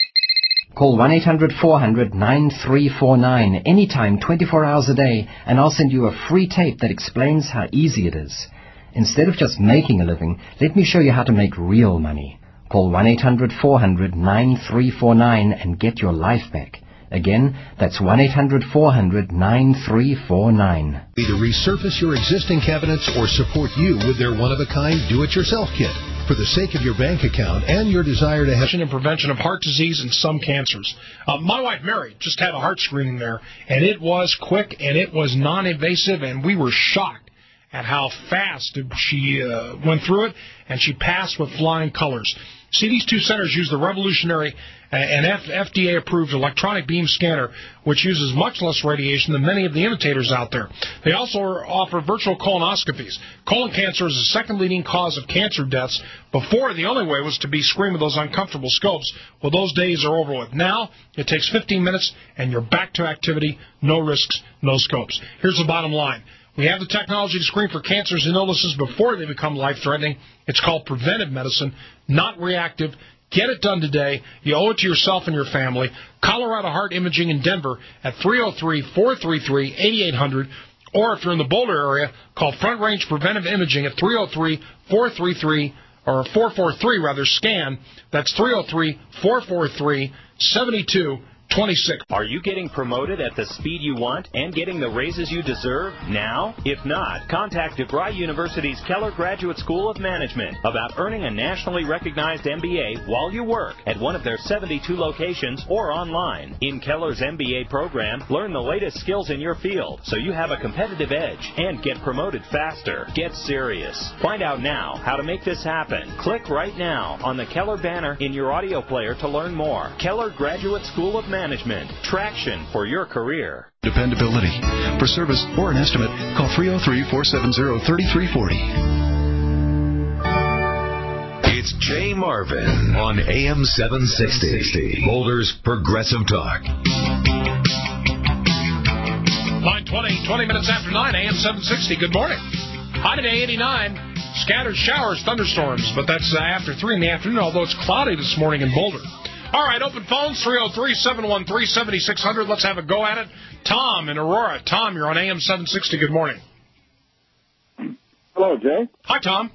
Call one eight hundred four hundred nine three four nine anytime, twenty-four hours a day, and I'll send you a free tape that explains how easy it is. Instead of just making a living, let me show you how to make real money. Call one eight hundred four hundred nine three four nine and get your life back. Again, that's one eight hundred four hundred nine three four nine. Either resurface your existing cabinets or support you with their one-of-a-kind do-it-yourself kit. For the sake of your bank account and your desire to have... and prevention of heart disease and some cancers. Uh, my wife, Mary, just had a heart screening there, and it was quick, and it was non-invasive, and we were shocked at how fast she uh, went through it, and she passed with flying colors. See, these two centers use the revolutionary and F D A-approved electronic beam scanner, which uses much less radiation than many of the imitators out there. They also offer virtual colonoscopies. Colon cancer is the second leading cause of cancer deaths. Before, the only way was to be screened with those uncomfortable scopes. Well, those days are over with. Now, it takes fifteen minutes, and you're back to activity. No risks, no scopes. Here's the bottom line. We have the technology to screen for cancers and illnesses before they become life-threatening. It's called preventive medicine, not reactive. Get it done today. You owe it to yourself and your family. Colorado Heart Imaging in Denver at three oh three, four three three, eight eight hundred. Or if you're in the Boulder area, call Front Range Preventive Imaging at three oh three, four three three, or four four three, rather, SCAN. That's three oh three, four four three, seven two twenty-six. Are you getting promoted at the speed you want and getting the raises you deserve now? If not, contact DeVry University's Keller Graduate School of Management about earning a nationally recognized M B A while you work at one of their seventy-two locations or online. In Keller's M B A program, learn the latest skills in your field so you have a competitive edge and get promoted faster. Get serious. Find out now how to make this happen. Click right now on the Keller banner in your audio player to learn more. Keller Graduate School of Management. Management. Traction for your career. Dependability. For service or an estimate, call three oh three, four seven zero, three three four zero. It's Jay Marvin on A M seven sixty, Boulder's Progressive Talk. nine twenty, twenty minutes after nine, A M seven sixty. Good morning. High today, eighty-nine. Scattered showers, thunderstorms, but that's uh, after three in the afternoon, although it's cloudy this morning in Boulder. All right, open phones, three oh three, seven one three, seven six zero zero. Let's have a go at it. Tom in Aurora. Tom, you're on A M seven sixty. Good morning. Hello, Jay. Hi, Tom.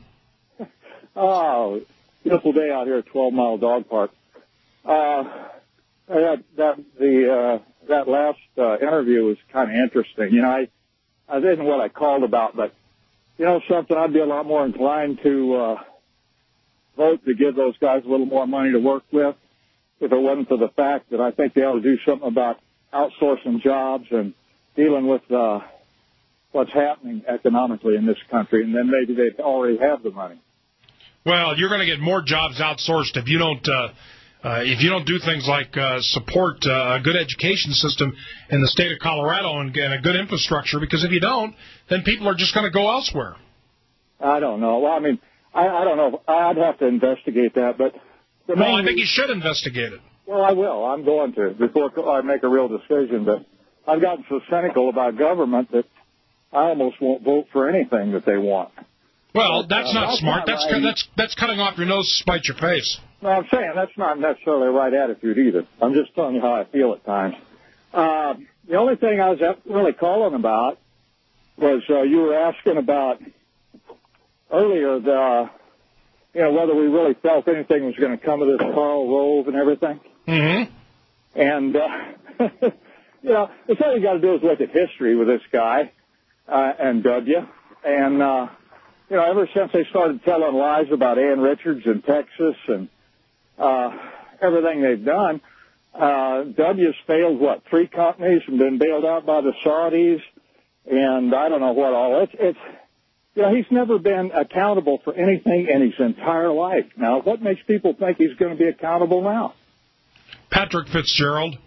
Oh, beautiful day out here at twelve Mile Dog Park. Uh, that, that, the, uh, that last uh, interview was kind of interesting. You know, I, I didn't know what I called about, but, you know, something I'd be a lot more inclined to uh, vote to give those guys a little more money to work with if it wasn't for the fact that I think they ought to do something about outsourcing jobs and dealing with uh, what's happening economically in this country, and then maybe they already have the money. Well, you're going to get more jobs outsourced if you don't uh, uh, if you don't do things like uh, support uh, a good education system in the state of Colorado and, and a good infrastructure. Because if you don't, then people are just going to go elsewhere. I don't know. Well, I mean, I, I don't know. I'd have to investigate that, but the well, main I think you should investigate it. Well, I will. I'm going to before I make a real decision. But I've gotten so cynical about government that I almost won't vote for anything that they want. Well, but, that's uh, not that's smart. Not that's right. that's that's cutting off your nose to spite your face. No, I'm saying that's not necessarily the right attitude either. I'm just telling you how I feel at times. Uh, the only thing I was really calling about was uh, you were asking about earlier the, you know, whether we really felt anything was going to come of this Karl Rove and everything. Mm-hmm. And, uh, you know, it's all you got to do is look at history with this guy uh, and W. And, uh, you know, ever since they started telling lies about Ann Richards in Texas and uh, everything they've done, uh, W's failed, what, three companies and been bailed out by the Saudis and I don't know what all. It's, it's you know, he's never been accountable for anything in his entire life. Now, what makes people think he's going to be accountable now? Patrick Fitzgerald.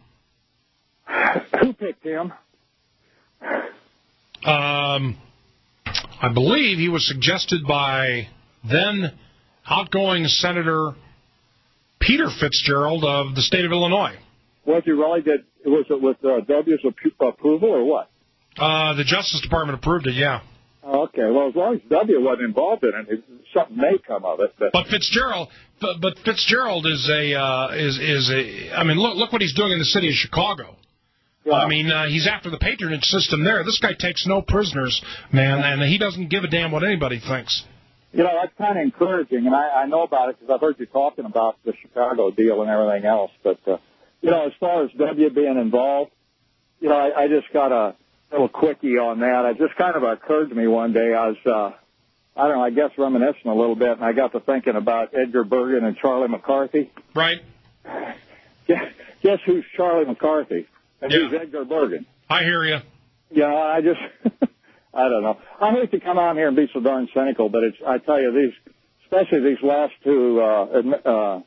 Who picked him? Um, I believe he was suggested by then outgoing Senator Peter Fitzgerald of the state of Illinois. Was he really? Did was it with uh, W's approval or what? Uh, the Justice Department approved it. Yeah. Oh, okay. Well, as long as W wasn't involved in it, something may come of it. But, but Fitzgerald, but, but Fitzgerald is a uh, is is a. I mean, look look what he's doing in the city of Chicago. Yeah. I mean, uh, he's after the patronage system there. This guy takes no prisoners, man, and he doesn't give a damn what anybody thinks. You know, that's kind of encouraging, and I, I know about it because I've heard you talking about the Chicago deal and everything else. But, uh, you know, as far as W being involved, you know, I, I just got a little quickie on that. It just kind of occurred to me one day. I was, uh, I don't know, I guess reminiscing a little bit, and I got to thinking about Edgar Bergen and Charlie McCarthy. Right. Guess, guess who's Charlie McCarthy? And yeah. who's Edgar Bergen? I hear you. Yeah, I just, I don't know. I hate to come out here and be so darn cynical, but it's, I tell you, these, especially these last two uh, uh,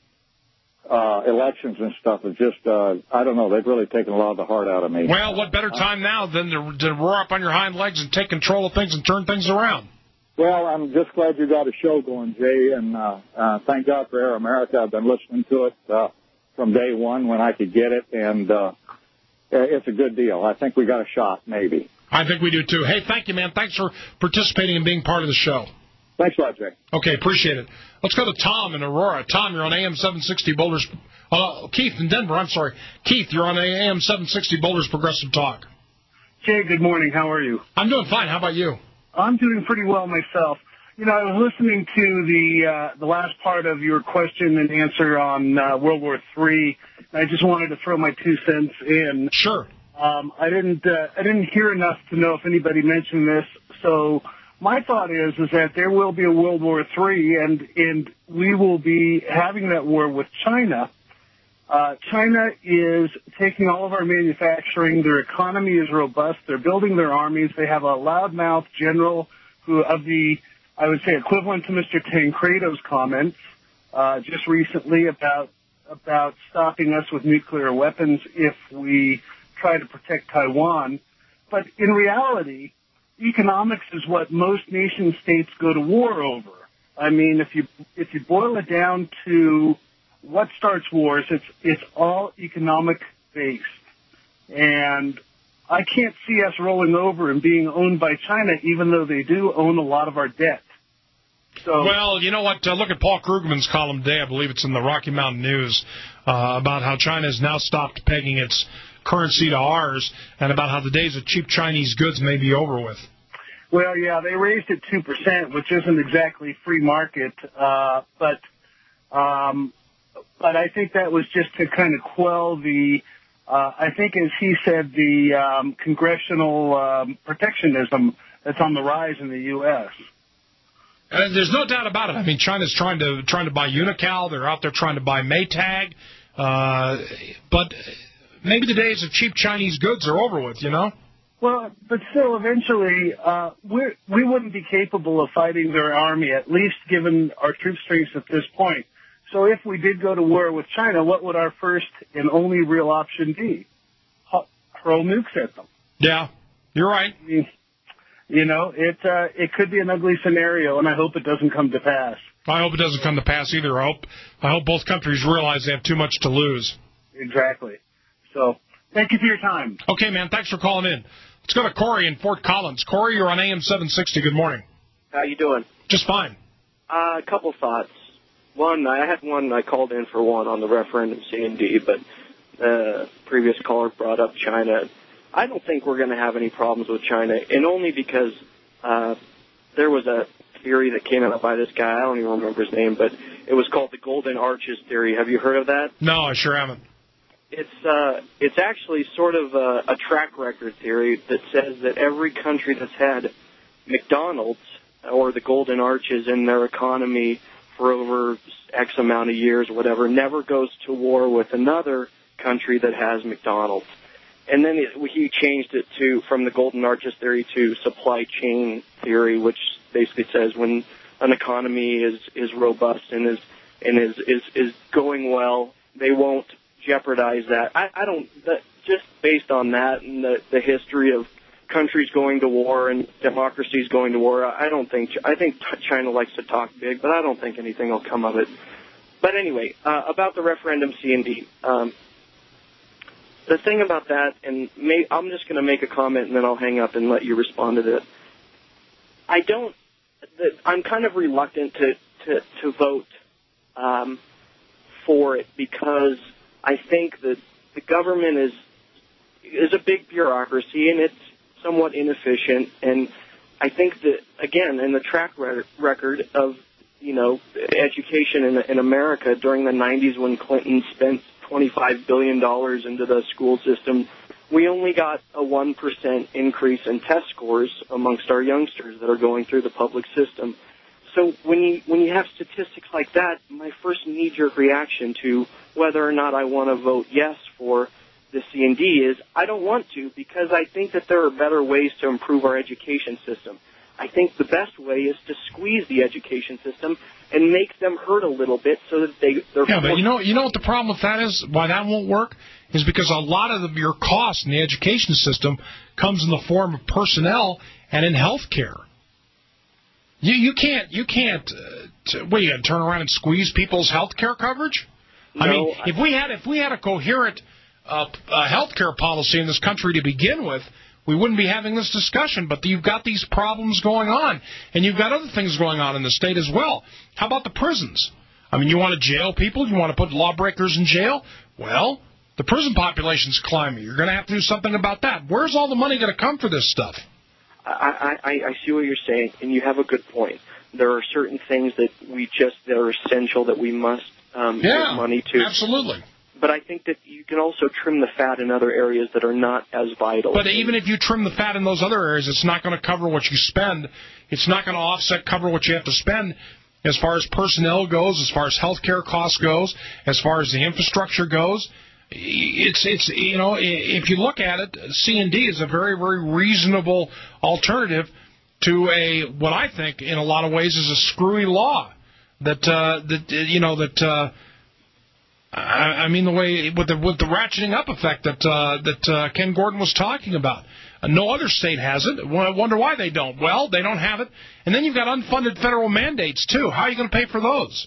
uh, elections and stuff, is just, uh, I don't know, they've really taken a lot of the heart out of me. Well, what better time now than to, to roar up on your hind legs and take control of things and turn things around? Well, I'm just glad you got a show going, Jay, and uh, uh, thank God for Air America. I've been listening to it uh, from day one when I could get it, and uh, it's a good deal. I think we got a shot, maybe. I think we do, too. Hey, thank you, man. Thanks for participating and being part of the show. Thanks a lot, Jay. Okay, appreciate it. Let's go to Tom in Aurora. Tom, you're on A M seven sixty Boulders. Uh, Keith in Denver, I'm sorry. Keith, you're on A M seven sixty Boulders Progressive Talk. Jay, good morning. How are you? I'm doing fine. How about you? I'm doing pretty well myself. You know, I was listening to the uh, the last part of your question and answer on uh, World War Three. I just wanted to throw my two cents in. Sure. Um, I didn't uh, I didn't hear enough to know if anybody mentioned this. So my thought is is that there will be a World War Three, and and we will be having that war with China. Uh, China is taking all of our manufacturing. Their economy is robust. They're building their armies. They have a loudmouth general who of the, I would say, equivalent to Mister Tancredo's comments uh, just recently about about stopping us with nuclear weapons if we try to protect Taiwan. But in reality, economics is what most nation states go to war over. I mean, if you if you boil it down to what starts wars, it's it's all economic based, and I can't see us rolling over and being owned by China, even though they do own a lot of our debt. So, well, you know what? Uh, look at Paul Krugman's column today. I believe it's in the Rocky Mountain News uh, about how China has now stopped pegging its currency to ours, and about how the days of cheap Chinese goods may be over with. Well, yeah, they raised it two percent, which isn't exactly free market, uh, but um, but I think that was just to kind of quell the, uh, I think as he said, the um, congressional um, protectionism that's on the rise in the U S Uh, there's no doubt about it. I mean, China's trying to trying to buy Unical. They're out there trying to buy Maytag. Uh, but maybe the days of cheap Chinese goods are over with, you know? Well, but still, eventually, uh, we're, we wouldn't be capable of fighting their army, at least given our troop strengths at this point. So if we did go to war with China, what would our first and only real option be? Hurl nukes at them. Yeah, you're right. I mean, you know, it uh, it could be an ugly scenario, and I hope it doesn't come to pass. I hope it doesn't come to pass either. I hope, I hope both countries realize they have too much to lose. Exactly. So, thank you for your time. Okay, man, thanks for calling in. Let's go to Corey in Fort Collins. Corey, you're on A M seven sixty. Good morning. How you doing? Just fine. Uh, a couple thoughts. One, I had one, I called in for one on the referendum C and D, but the previous caller brought up China. I don't think we're going to have any problems with China, and only because uh, there was a theory that came out by this guy. I don't even remember his name, but it was called the Golden Arches theory. Have you heard of that? No, I sure haven't. It's uh, it's actually sort of a, a track record theory that says that every country that's had McDonald's or the Golden Arches in their economy for over X amount of years or whatever never goes to war with another country that has McDonald's. And then it, he changed it to from the Golden Arches theory to supply chain theory, which basically says when an economy is, is robust and is and is, is is going well, they won't jeopardize that. I, I don't, that, just based on that and the, the history of countries going to war and democracies going to war, I don't think, I think China likes to talk big, but I don't think anything will come of it. But anyway, uh, about the referendum C and D, um, the thing about that, and may, I'm just going to make a comment and then I'll hang up and let you respond to this. I don't, the, I'm kind of reluctant to, to, to vote um, for it because I think that the government is is a big bureaucracy and it's somewhat inefficient. And I think that, again, in the track record of, you know, education in, in America during the nineties when Clinton spent twenty-five billion dollars into the school system, we only got a one percent increase in test scores amongst our youngsters that are going through the public system. So when you when you have statistics like that, my first knee-jerk reaction to whether or not I want to vote yes for the C and D is I don't want to, because I think that there are better ways to improve our education system. I think the best way is to squeeze the education system and make them hurt a little bit so that they they're yeah. But you know you know what the problem with that is? Why that won't work is because a lot of the, your cost in the education system comes in the form of personnel and in health care. You you can't you can't uh, t- what are you gonna turn around and squeeze people's health care coverage? No, I mean, I, if we had if we had a coherent uh, uh, health care policy in this country to begin with, we wouldn't be having this discussion. But you've got these problems going on, and you've got other things going on in the state as well. How about the prisons? I mean, you want to jail people? You want to put lawbreakers in jail? Well, the prison population's climbing. You're going to have to do something about that. Where's all the money going to come for this stuff? I, I, I see what you're saying, and you have a good point. There are certain things that we just that are essential that we must um, yeah, give money to. Absolutely. But I think that you can also trim the fat in other areas that are not as vital. But even if you trim the fat in those other areas, it's not going to cover what you spend. It's not going to offset, cover what you have to spend as far as personnel goes, as far as health care costs goes, as far as the infrastructure goes. It's, it's you know, if you look at it, C and D is a very, very reasonable alternative to a, what I think in a lot of ways is a screwy law that, uh, that you know, that uh, I, I mean, the way with the with the ratcheting up effect that uh, that uh, Ken Gordon was talking about. Uh, no other state has it. I wonder why they don't. Well, they don't have it. And then you've got unfunded federal mandates too. How are you going to pay for those?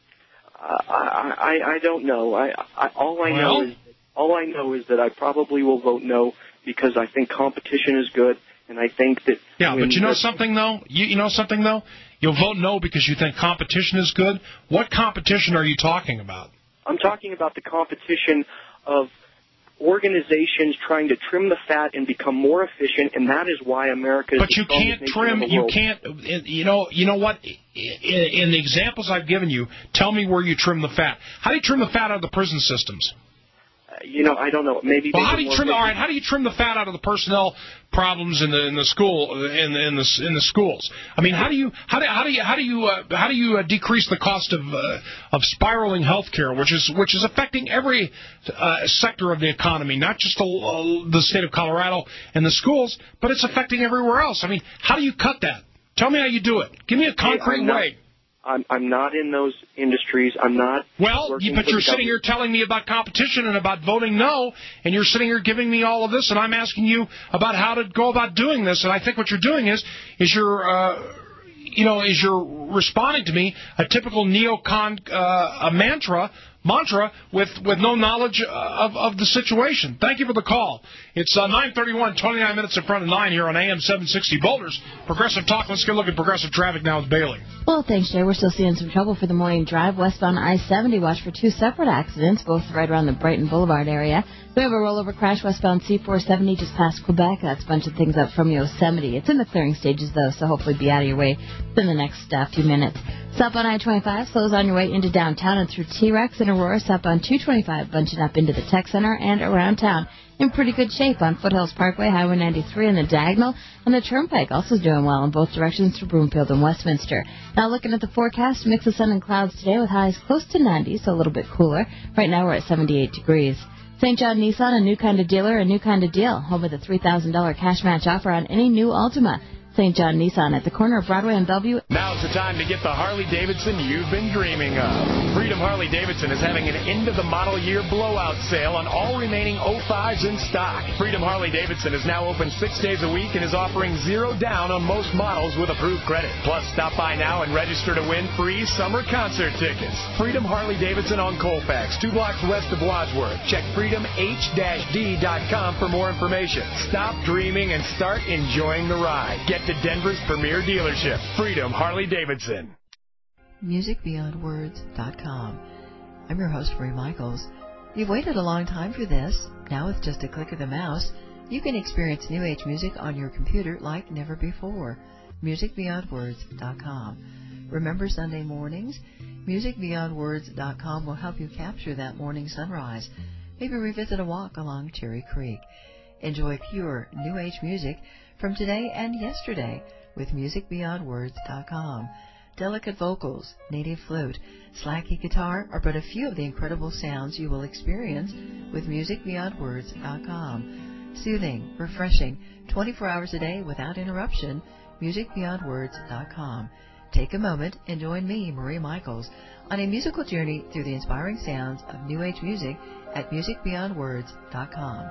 Uh, I, I I don't know. I, I all I well, know is all I know is that I probably will vote no because I think competition is good, and I think that. Yeah, but you know something though. You you know something though. You'll vote no because you think competition is good. What competition are you talking about? I'm talking about the competition of organizations trying to trim the fat and become more efficient, and that is why America is but the you strongest can't nation trim in the you world. can't you know you know what in, in the examples I've given you, tell me where you trim the fat. How do you trim the fat out of the prison systems? Uh, you know, I don't know. Maybe. Well, they how do do you more trim? efficient. All right, how do you trim the fat out of the personnel problems in the in the school in the in the in the schools? I mean, how do you how do how do you how do you uh, how do you uh, decrease the cost of uh, of spiraling healthcare, which is which is affecting every uh, sector of the economy, not just the, uh, the state of Colorado and the schools, but it's affecting everywhere else. I mean, how do you cut that? Tell me how you do it. Give me a concrete I'm not, way. I'm I'm not in those industries. I'm not. Well, you, but you're sitting here telling me about competition and about voting no, and you're sitting here giving me all of this, and I'm asking you about how to go about doing this. And I think what you're doing is, is you're, uh, you know, is you're responding to me a typical neocon uh, a mantra. Mantra with, with no knowledge of, of the situation. Thank you for the call. It's uh, nine thirty-one, twenty-nine minutes in front of nine here on A M seven sixty Boulders. Progressive Talk. Let's get a look at progressive traffic now with Bailey. Well, thanks, Jay. We're still seeing some trouble for the morning drive. Westbound I seventy. Watch for two separate accidents, both right around the Brighton Boulevard area. We have a rollover crash westbound C four seventy just past Quebec. That's a bunch of things up from Yosemite. It's in the clearing stages, though, so hopefully be out of your way within the next uh, few minutes. Southbound I twenty-five slows on your way into downtown and through T-Rex and Aurora. Southbound two twenty-five bunching up into the Tech Center and around town. In pretty good shape on Foothills Parkway, Highway ninety-three, and the Diagonal. And the Turnpike also doing well in both directions to Broomfield and Westminster. Now looking at the forecast, mix of sun and clouds today with highs close to ninety, so a little bit cooler. Right now we're at seventy-eight degrees. Saint John Nissan, a new kind of dealer, a new kind of deal. Home with a three thousand dollars cash match offer on any new Altima. Saint John Nissan at the corner of Broadway and Bellevue. Now's the time to get the Harley-Davidson you've been dreaming of. Freedom Harley-Davidson is having an end-of-the-model year blowout sale on all remaining oh fives in stock. Freedom Harley-Davidson is now open six days a week and is offering zero down on most models with approved credit. Plus, stop by now and register to win free summer concert tickets. Freedom Harley-Davidson on Colfax, two blocks west of Wadsworth. Check freedom h dash d dot com for more information. Stop dreaming and start enjoying the ride. Get to Denver's premier dealership, Freedom Harley-Davidson. music beyond words dot com. I'm your host, Marie Michaels. You've waited a long time for this. Now with just a click of the mouse, you can experience New Age music on your computer like never before. music beyond words dot com. Remember Sunday mornings? music beyond words dot com will help you capture that morning sunrise. Maybe revisit a walk along Cherry Creek. Enjoy pure New Age music from today and yesterday with music beyond words dot com. Delicate vocals, native flute, slacky guitar are but a few of the incredible sounds you will experience with music beyond words dot com. Soothing, refreshing, twenty-four hours a day without interruption, music beyond words dot com. Take a moment and join me, Marie Michaels, on a musical journey through the inspiring sounds of New Age music at music beyond words dot com.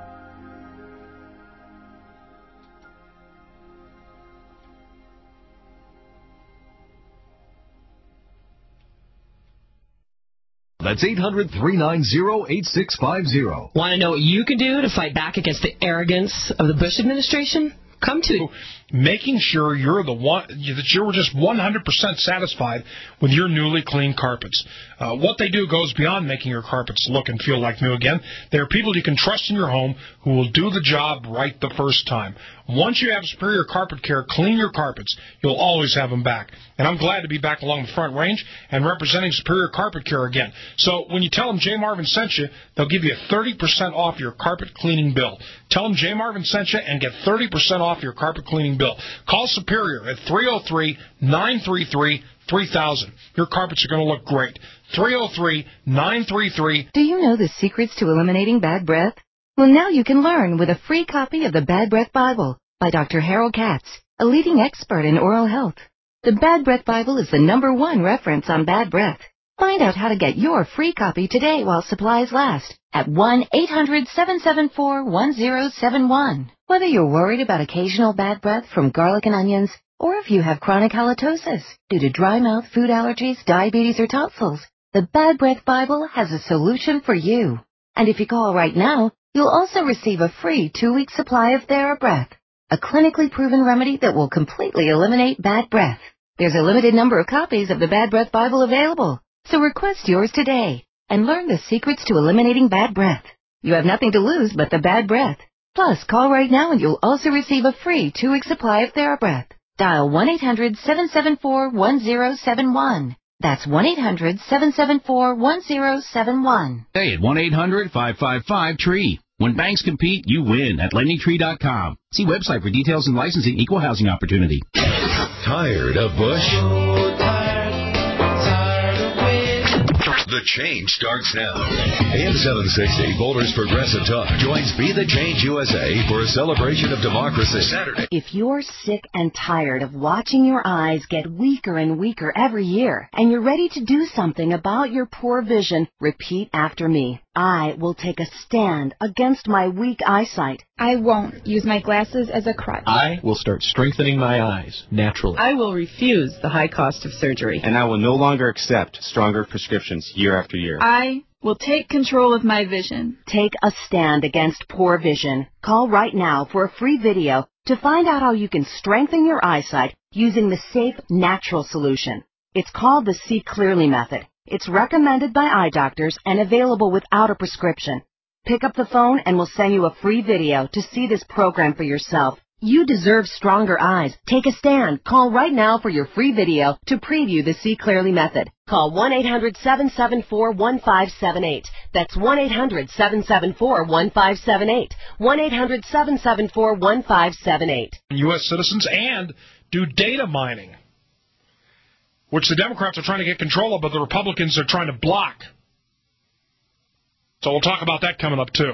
That's eight hundred, three nine zero, eight six five zero. Want to know what you can do to fight back against the arrogance of the Bush administration? Come to making sure you're the one that you're just one hundred percent satisfied with your newly cleaned carpets. Uh, what they do goes beyond making your carpets look and feel like new again. They are people you can trust in your home who will do the job right the first time. Once you have Superior Carpet Care clean your carpets, you'll always have them back. And I'm glad to be back along the Front Range and representing Superior Carpet Care again. So when you tell them Jay Marvin sent you, they'll give you thirty percent off your carpet cleaning bill. Tell them Jay Marvin sent you and get thirty percent off your carpet cleaning bill. Call Superior at three oh three, nine three three, three thousand. Your carpets are going to look great. three oh three, nine three three. Do you know the secrets to eliminating bad breath? Well, now you can learn with a free copy of the Bad Breath Bible by Doctor Harold Katz, a leading expert in oral health. The Bad Breath Bible is the number one reference on bad breath. Find out how to get your free copy today while supplies last at one eight hundred seven seven four one zero seven one. Whether you're worried about occasional bad breath from garlic and onions, or if you have chronic halitosis due to dry mouth, food allergies, diabetes, or tonsils, the Bad Breath Bible has a solution for you. And if you call right now, you'll also receive a free two-week supply of TheraBreath, a clinically proven remedy that will completely eliminate bad breath. There's a limited number of copies of the Bad Breath Bible available, so request yours today and learn the secrets to eliminating bad breath. You have nothing to lose but the bad breath. Plus, call right now and you'll also receive a free two-week supply of TheraBreath. Dial one eight hundred seven seven four one zero seven one. That's one eight hundred seven seven four one zero seven one. Hey, at one eight hundred five five five tree. When banks compete, you win at lending tree dot com. See website for details and licensing equal housing opportunity. Tired of Bush? So tired, tired of waiting. The Change starts now. A M seven sixty, Boulder's Progressive Talk, joins Be the Change U S A for a celebration of democracy Saturday. If you're sick and tired of watching your eyes get weaker and weaker every year, and you're ready to do something about your poor vision, repeat after me. I will take a stand against my weak eyesight. I won't use my glasses as a crutch. I will start strengthening my eyes naturally. I will refuse the high cost of surgery. And I will no longer accept stronger prescriptions year after year. I will take control of my vision. Take a stand against poor vision. Call right now for a free video to find out how you can strengthen your eyesight using the safe, natural solution. It's called the See Clearly method. It's recommended by eye doctors and available without a prescription. Pick up the phone and we'll send you a free video to see this program for yourself. You deserve stronger eyes. Take a stand. Call right now for your free video to preview the See Clearly method. Call one eight hundred seven seven four one five seven eight. That's one eight hundred seven seven four one five seven eight. one eight hundred seven seven four one five seven eight. U S citizens and do data mining, which the Democrats are trying to get control of, but the Republicans are trying to block. So we'll talk about that coming up, too.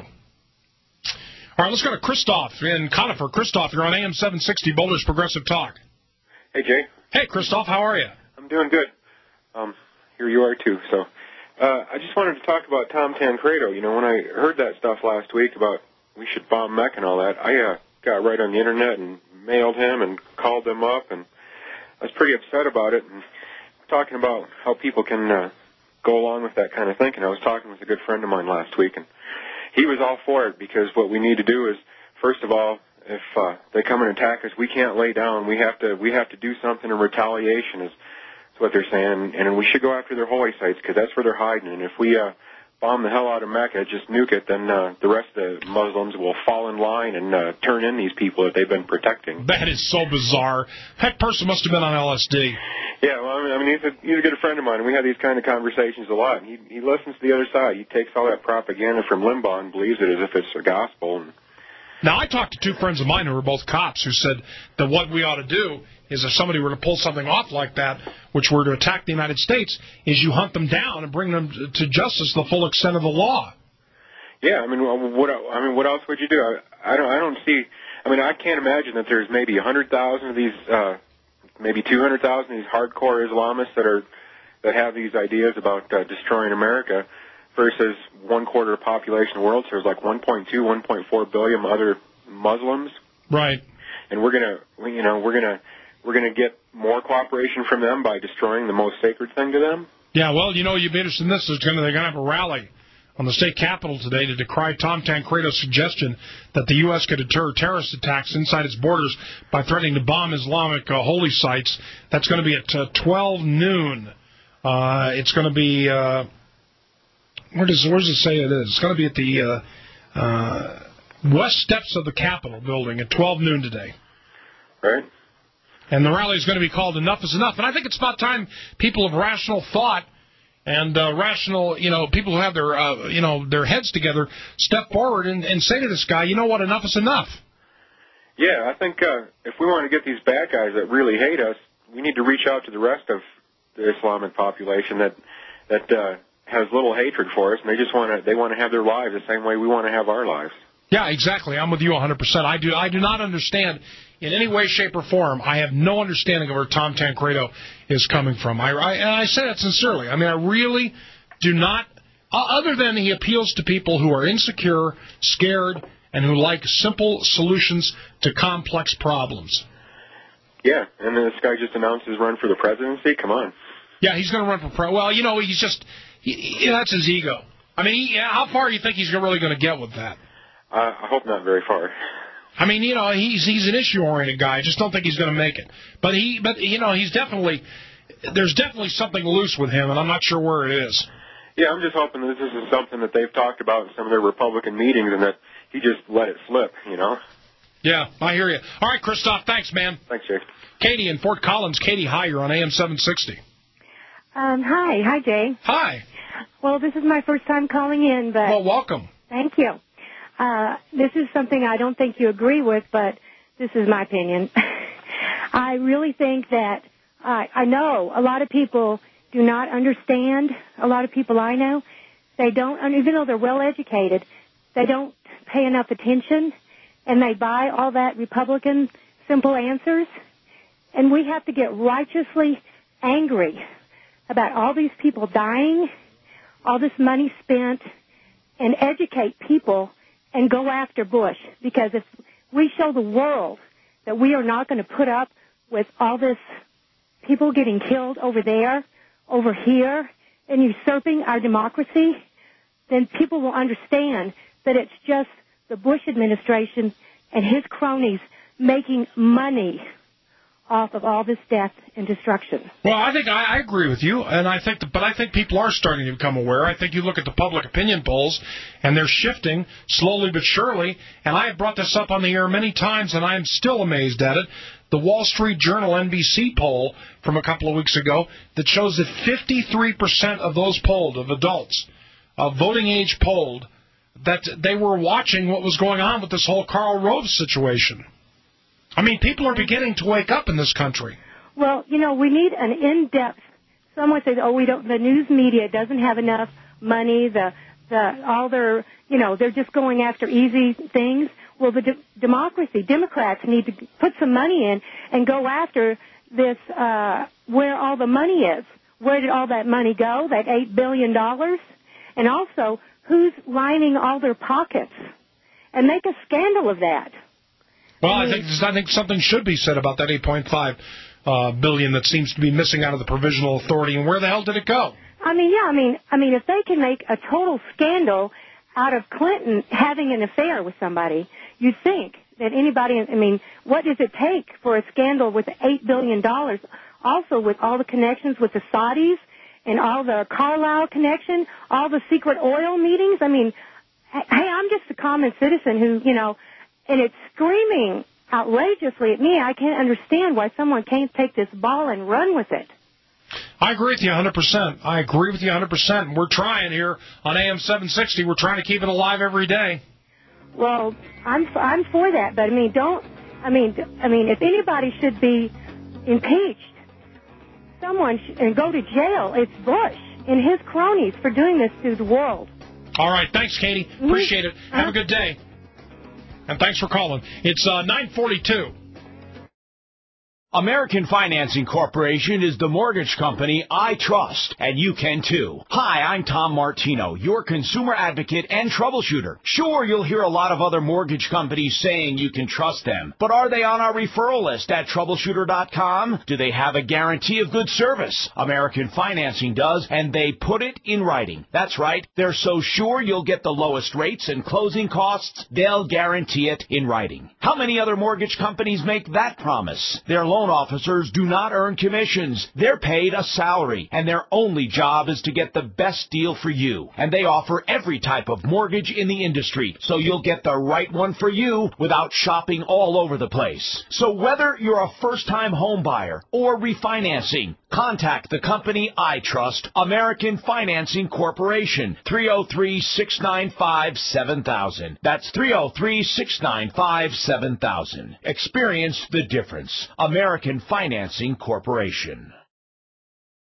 All right, let's go to Christoph in Conifer. Christoph, you're on A M seven sixty, Boulder's Progressive Talk. Hey, Jay. Hey, Christoph, how are you? I'm doing good. Um, here you are, too. So uh, I just wanted to talk about Tom Tancredo. You know, when I heard that stuff last week about we should bomb Mech and all that, I uh, got right on the Internet and mailed him and called them up, and I was pretty upset about it. And talking about how people can uh, go along with that kind of thinking. I was talking with a good friend of mine last week, and he was all for it because what we need to do is, first of all, if uh, they come and attack us, we can't lay down. We have to we have to do something in retaliation is, is what they're saying, and we should go after their holy sites because that's where they're hiding. And if we uh, bomb the hell out of Mecca, just nuke it, then uh, the rest of the Muslims will fall in line and uh, turn in these people that they've been protecting. That is so bizarre. That person must have been on L S D. Yeah, well, I mean, he's a, he's a good friend of mine, and we have these kind of conversations a lot. He he listens to the other side. He takes all that propaganda from Limbaugh and believes it as if it's the gospel. And now, I talked to two friends of mine who were both cops who said that what we ought to do is if somebody were to pull something off like that, which were to attack the United States, is you hunt them down and bring them to justice the full extent of the law. Yeah, I mean, what I mean, what else would you do? I, I don't I don't see. I mean, I can't imagine that there's maybe a hundred thousand of these. Uh, maybe two hundred thousand of these hardcore Islamists that are that have these ideas about uh, destroying America versus one quarter of the population of the world. So there's like one point two, one point four billion other Muslims. Right. And we're going to, you know, we're going to we're going to get more cooperation from them by destroying the most sacred thing to them. Yeah, well, you know, you'd be interested in this. There's gonna, they're going to have a rally on the state capitol today to decry Tom Tancredo's suggestion that the U S could deter terrorist attacks inside its borders by threatening to bomb Islamic uh, holy sites. That's going to be at uh, twelve noon. Uh, it's going to be, uh, where does where does it say it is? It's going to be at the uh, uh, west steps of the Capitol building at twelve noon today. Right. And the rally is going to be called Enough is Enough. And I think it's about time people of rational thought and uh, rational, you know, people who have their, uh, you know, their heads together step forward and, and say to this guy, you know what, enough is enough. Yeah, I think uh, if we want to get these bad guys that really hate us, we need to reach out to the rest of the Islamic population that that uh, has little hatred for us, and they just want to they want to have their lives the same way we want to have our lives. Yeah, exactly. I'm with you one hundred percent. I do I do not understand in any way, shape, or form. I have no understanding of where Tom Tancredo is coming from. I, I, and I say that sincerely. I mean, I really do not, other than he appeals to people who are insecure, scared, and who like simple solutions to complex problems. Yeah, and then this guy just announced his run for the presidency. Come on. Yeah, he's going to run for president. Well, you know, he's just, he, he, that's his ego. I mean, he, how far do you think he's really going to get with that? Uh, I hope not very far. I mean, you know, he's he's an issue-oriented guy. I just don't think he's going to make it. But he, but you know, he's definitely, there's definitely something loose with him, and I'm not sure where it is. Yeah, I'm just hoping that this is something that they've talked about in some of their Republican meetings, and that he just let it slip, you know? Yeah, I hear you. All right, Christoph, thanks, man. Thanks, Jay. Katie in Fort Collins. Katie, hi, you're on A M seven sixty. Um, hi. Hi, Jay. Hi. Well, this is my first time calling in, but... Well, welcome. Thank you. Uh, this is something I don't think you agree with, but this is my opinion. I really think that, uh, I know a lot of people do not understand, a lot of people I know, they don't, even though they're well educated, they don't pay enough attention, and they buy all that Republican simple answers, and we have to get righteously angry about all these people dying, all this money spent, and educate people and go after Bush. Because if we show the world that we are not going to put up with all this people getting killed over there, over here, and usurping our democracy, then people will understand that it's just the Bush administration and his cronies making money off of all this death and destruction. Well, I think I, I agree with you, and I think, the, but I think people are starting to become aware. I think you look at the public opinion polls, and they're shifting slowly but surely. And I have brought this up on the air many times, and I am still amazed at it. The Wall Street Journal N B C poll from a couple of weeks ago that shows that fifty-three percent of those polled, of adults, of voting age polled, that they were watching what was going on with this whole Karl Rove situation. I mean, people are beginning to wake up in this country. Well, you know, we need an in-depth. Someone says, "Oh, we don't." The news media doesn't have enough money. The the all their, you know, they're just going after easy things. Well, the de- democracy, Democrats need to put some money in and go after this. Uh, where all the money is. Where did all that money go? That eight billion dollars, and also who's lining all their pockets, and make a scandal of that. Well, I think I think something should be said about that eight point five uh, billion that seems to be missing out of the provisional authority. And where the hell did it go? I mean, yeah, I mean, I mean, if they can make a total scandal out of Clinton having an affair with somebody, you'd think that anybody. I mean, what does it take for a scandal with eight billion dollars? Also, with all the connections with the Saudis and all the Carlyle connection, all the secret oil meetings. I mean, hey, I'm just a common citizen who, you know. And it's screaming outrageously at me. I can't understand why someone can't take this ball and run with it. I agree with you one hundred percent. I agree with you one hundred percent. We're trying here on A M seven sixty. We're trying to keep it alive every day. Well, I'm I'm for that, but I mean, don't. I mean, I mean, if anybody should be impeached, someone sh- and go to jail, it's Bush and his cronies for doing this to the world. All right, thanks, Katie. Appreciate it. Have uh-huh. a good day. And thanks for calling. It's uh, nine forty-two. American Financing Corporation is the mortgage company I trust, and you can too. Hi, I'm Tom Martino, your consumer advocate and troubleshooter. Sure, you'll hear a lot of other mortgage companies saying you can trust them, but are they on our referral list at troubleshooter dot com? Do they have a guarantee of good service? American Financing does, and they put it in writing. That's right, they're so sure you'll get the lowest rates and closing costs, they'll guarantee it in writing. How many other mortgage companies make that promise? Their loan officers do not earn commissions. They're paid a salary, and their only job is to get the best deal for you. And they offer every type of mortgage in the industry, so you'll get the right one for you without shopping all over the place. So whether you're a first-time home buyer or refinancing, contact the company I trust, American Financing Corporation, three oh three, six nine five, seven thousand. That's three oh three, six nine five, seven thousand. Experience the difference. American Financing Corporation.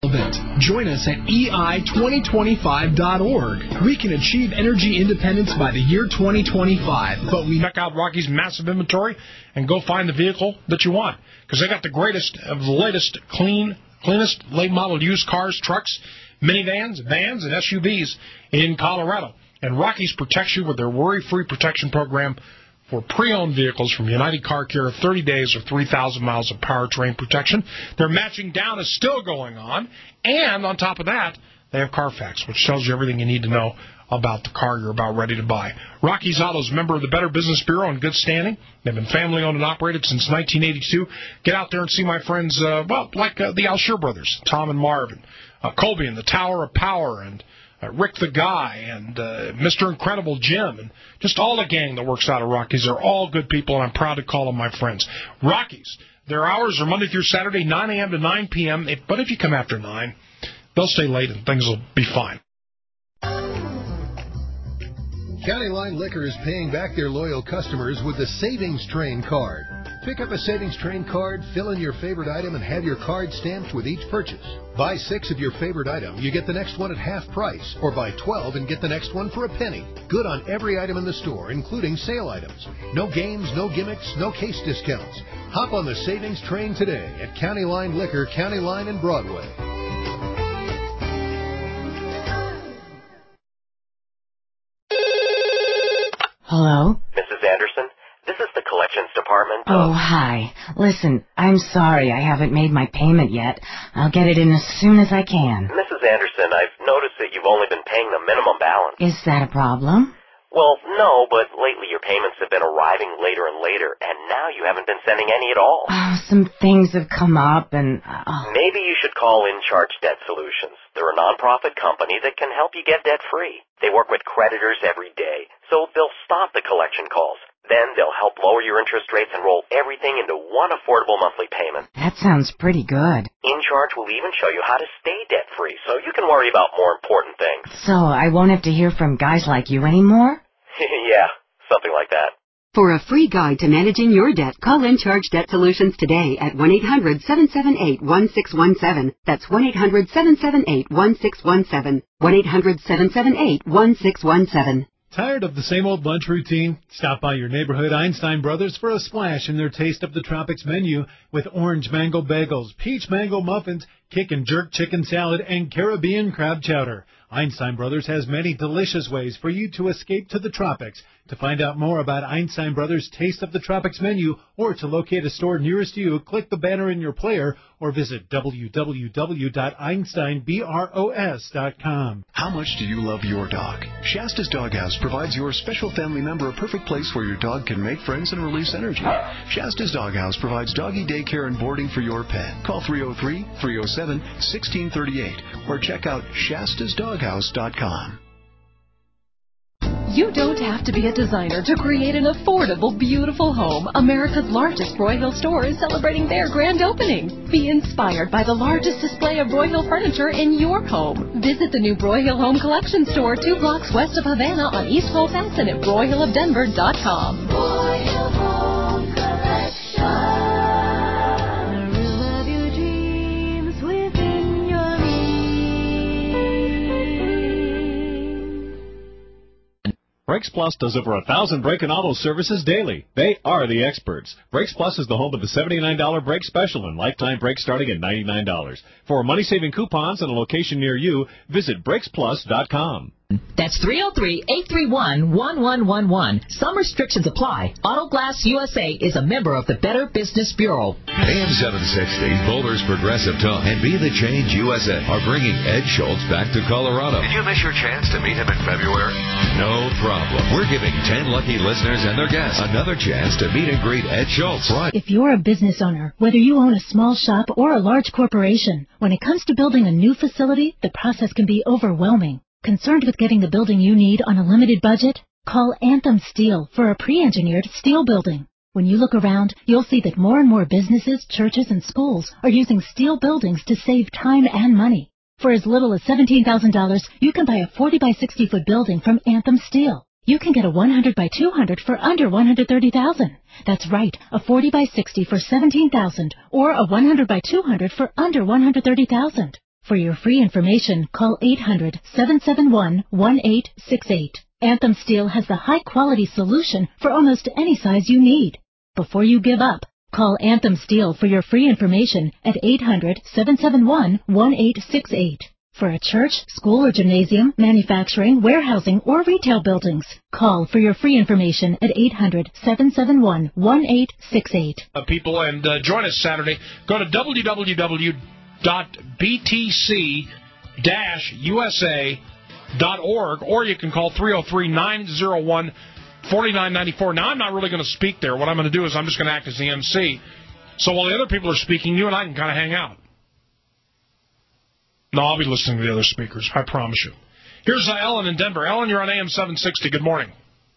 event. Join us at E I twenty twenty-five dot org. We can achieve energy independence by the year twenty twenty-five. But we check out Rocky's massive inventory and go find the vehicle that you want. Because they got the greatest of the latest clean, cleanest late model used cars, trucks, minivans, vans, and S U Vs in Colorado. And Rocky's protects you with their worry-free protection program for pre-owned vehicles from United Car Care, thirty days or three thousand miles of powertrain protection. Their matching down is still going on. And on top of that, they have Carfax, which tells you everything you need to know about the car you're about ready to buy. Rocky's Auto's a member of the Better Business Bureau in good standing. They've been family-owned and operated since nineteen eighty-two. Get out there and see my friends, uh, well, like uh, the Alsher brothers, Tom and Marvin, uh, Colby and the Tower of Power, and Uh, Rick the Guy, and uh, Mister Incredible Jim, and just all the gang that works out of Rocky's. They're all good people, and I'm proud to call them my friends. Rocky's, their hours are Monday through Saturday, nine a.m. to nine p.m., if, but if you come after nine, they'll stay late and things will be fine. County Line Liquor is paying back their loyal customers with the Savings Train card. Pick up a Savings Train card, fill in your favorite item, and have your card stamped with each purchase. Buy six of your favorite item, you get the next one at half price, or buy twelve and get the next one for a penny. Good on every item in the store, including sale items. No games, no gimmicks, no case discounts. Hop on the Savings Train today at County Line Liquor, County Line and Broadway. Hello? Missus Anderson, this is the collections department. Oh, hi. Listen, I'm sorry I haven't made my payment yet. I'll get it in as soon as I can. Missus Anderson, I've noticed that you've only been paying the minimum balance. Is that a problem? Well, no, but lately your payments have been arriving later and later, and now you haven't been sending any at all. Oh, some things have come up, and... Oh. Maybe you should call In Charge Debt Solutions. They're a nonprofit company that can help you get debt-free. They work with creditors every day, so they'll stop the collection calls. Then they'll help lower your interest rates and roll everything into one affordable monthly payment. That sounds pretty good. In Charge will even show you how to stay debt-free, so you can worry about more important things. So I won't have to hear from guys like you anymore? Yeah, something like that. For a free guide to managing your debt, call In Charge Debt Solutions today at one eight hundred seven seven eight one six one seven. That's one eight hundred seven seven eight one six one seven. one eight hundred seven seven eight one six one seven. Tired of the same old lunch routine? Stop by your neighborhood Einstein Brothers for a splash in their Taste of the Tropics menu with orange mango bagels, peach mango muffins, kick and jerk chicken salad, and Caribbean crab chowder. Einstein Brothers has many delicious ways for you to escape to the tropics. To find out more about Einstein Brothers' Taste of the Tropics menu or to locate a store nearest you, click the banner in your player or visit w w w dot einstein bros dot com. How much do you love your dog? Shasta's Doghouse provides your special family member a perfect place where your dog can make friends and release energy. Shasta's Doghouse provides doggy daycare and boarding for your pet. Call three oh three, three oh seven, one six three eight or check out shastas doghouse dot com. You don't have to be a designer to create an affordable, beautiful home. America's largest Broyhill store is celebrating their grand opening. Be inspired by the largest display of Broyhill furniture in your home. Visit the new Broyhill Home Collection store two blocks west of Havana on East Colfax and at broyhill of denver dot com. Broyhill Home Collection. Brakes Plus does over a thousand brake and auto services daily. They are the experts. Brakes Plus is the home of the seventy-nine dollar brake special and lifetime brakes starting at ninety-nine dollars. For money-saving coupons and a location near you, visit brakes plus dot com. That's three oh three, eight three one, one one one one. Some restrictions apply. Auto Glass U S A is a member of the Better Business Bureau. A M seven sixty, Boulder's Progressive Talk, and Be the Change U S A are bringing Ed Schultz back to Colorado. Did you miss your chance to meet him in February? No problem. We're giving ten lucky listeners and their guests another chance to meet and greet Ed Schultz. Right. If you're a business owner, whether you own a small shop or a large corporation, when it comes to building a new facility, the process can be overwhelming. Concerned with getting the building you need on a limited budget? Call Anthem Steel for a pre-engineered steel building. When you look around, you'll see that more and more businesses, churches, and schools are using steel buildings to save time and money. For as little as seventeen thousand dollars, you can buy a forty by sixty foot building from Anthem Steel. You can get a one hundred by two hundred for under one hundred thirty thousand dollars. That's right, a forty by sixty for seventeen thousand dollars or a one hundred by two hundred for under one hundred thirty thousand dollars. For your free information, call eight hundred, seven seven one, one eight six eight. Anthem Steel has the high-quality solution for almost any size you need. Before you give up, call Anthem Steel for your free information at eight hundred, seven seven one, one eight six eight. For a church, school, or gymnasium, manufacturing, warehousing, or retail buildings, call for your free information at eight hundred, seven seven one, one eight six eight. Uh, people, and uh, join us Saturday. Go to w w w dot b t c dash u s a dot org, or you can call three oh three, nine oh one, four nine nine four. Now, I'm not really going to speak there. What I'm going to do is I'm just going to act as the M C. So while the other people are speaking, you and I can kind of hang out. No, I'll be listening to the other speakers. I promise you. Here's uh, Ellen in Denver. Ellen, you're on A M seven sixty. Good morning.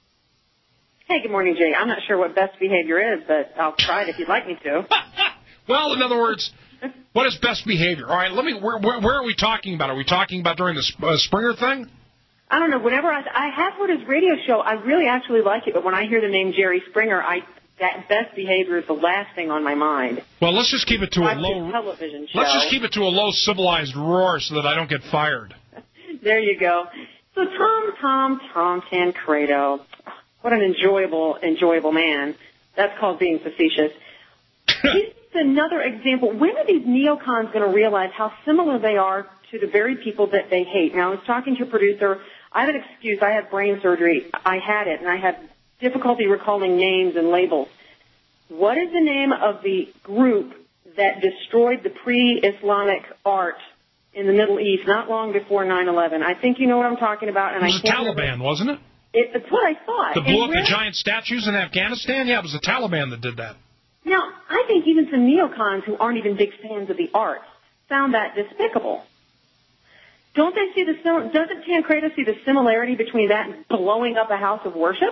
Hey, good morning, Jay. I'm not sure what best behavior is, but I'll try it if you'd like me to. Well, in other words, what is best behavior? All right, let me. Where, where, where are we talking about? Are we talking about during the uh, Springer thing? I don't know. Whenever I, I have heard his radio show, I really actually like it. But when I hear the name Jerry Springer, I that best behavior is the last thing on my mind. Well, let's just keep it to Watch a low. his television show. Let's just keep it to a low civilized roar so that I don't get fired. There you go. So Tom, Tom, Tom Tancredo, what an enjoyable, enjoyable man. That's called being facetious. He's another example. When are these neocons going to realize how similar they are to the very people that they hate? Now, I was talking to a producer. I have an excuse. I had brain surgery. I had it, and I had difficulty recalling names and labels. What is the name of the group that destroyed the pre-Islamic art in the Middle East not long before nine eleven? I think you know what I'm talking about. And It was I the can't Taliban, remember. wasn't it? it? It's what I thought. That blew And up the where- giant statues in Afghanistan? Yeah, it was the Taliban that did that. Now, I think even some neocons who aren't even big fans of the arts found that despicable. Don't they see the sim- doesn't Tancredo see the similarity between that and blowing up a house of worship?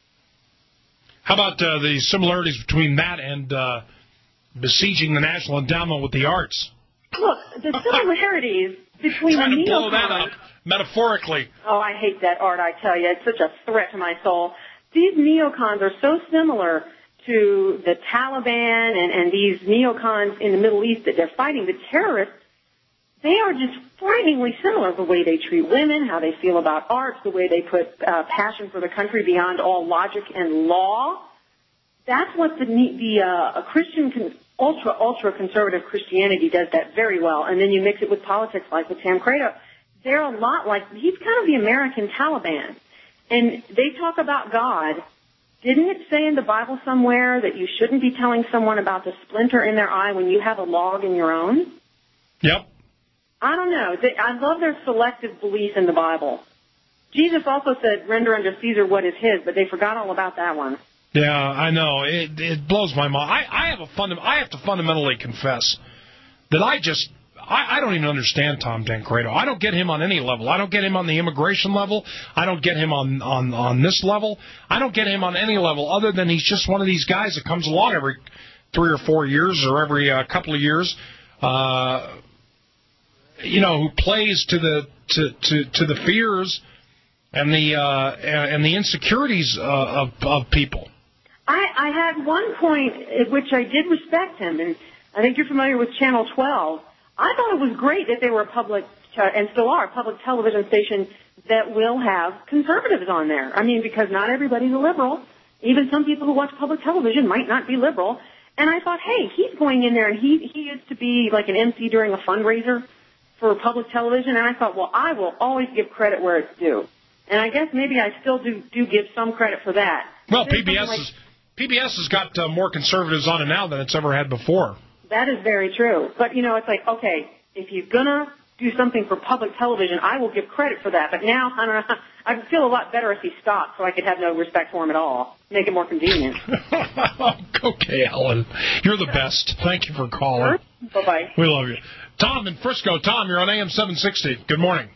How about uh, the similarities between that and uh, besieging the National Endowment with the arts? Look, the similarities between Trying the to blow neocons. that up metaphorically. Oh, I hate that art, I tell you. It's such a threat to my soul. These neocons are so similar to the Taliban and, and these neocons in the Middle East that they're fighting, the terrorists. They are just frighteningly similar. The way they treat women, how they feel about arts, the way they put uh, passion for the country beyond all logic and law. That's what the the uh, a Christian con- ultra ultra conservative Christianity does that very well. And then you mix it with politics, like with Tancredo. They're a lot like he's kind of the American Taliban, and they talk about God. Didn't it say in the Bible somewhere that you shouldn't be telling someone about the splinter in their eye when you have a log in your own? Yep. I don't know. They, I love their selective belief in the Bible. Jesus also said, render unto Caesar what is his, but they forgot all about that one. Yeah, I know. It it blows my mind. I, I have a funda- I have to fundamentally confess that I just I, I don't even understand Tom Tancredo. I don't get him on any level. I don't get him on the immigration level. I don't get him on, on, on this level. I don't get him on any level other than he's just one of these guys that comes along every three or four years or every uh, couple of years. Uh, you know, who plays to the to, to, to the fears and the uh, and the insecurities uh, of of people. I, I had one point at which I did respect him, and I think you're familiar with Channel twelve. I thought it was great that they were a public, and still are, a public television station that will have conservatives on there. I mean, because not everybody's a liberal. Even some people who watch public television might not be liberal. And I thought, hey, he's going in there, and he, he used to be like an M C during a fundraiser for public television, and I thought, well, I will always give credit where it's due. And I guess maybe I still do, do give some credit for that. Well, There's P B S like, is, P B S has got uh, more conservatives on it now than it's ever had before. That is very true. But, you know, it's like, okay, if you're going to do something for public television, I will give credit for that. But now, I don't know, I feel a lot better if he stopped so I could have no respect for him at all. Make it more convenient. Okay, Ellen. You're the best. Thank you for calling. Bye-bye. We love you. Tom in Frisco. Tom, you're on A M seven sixty. Good morning.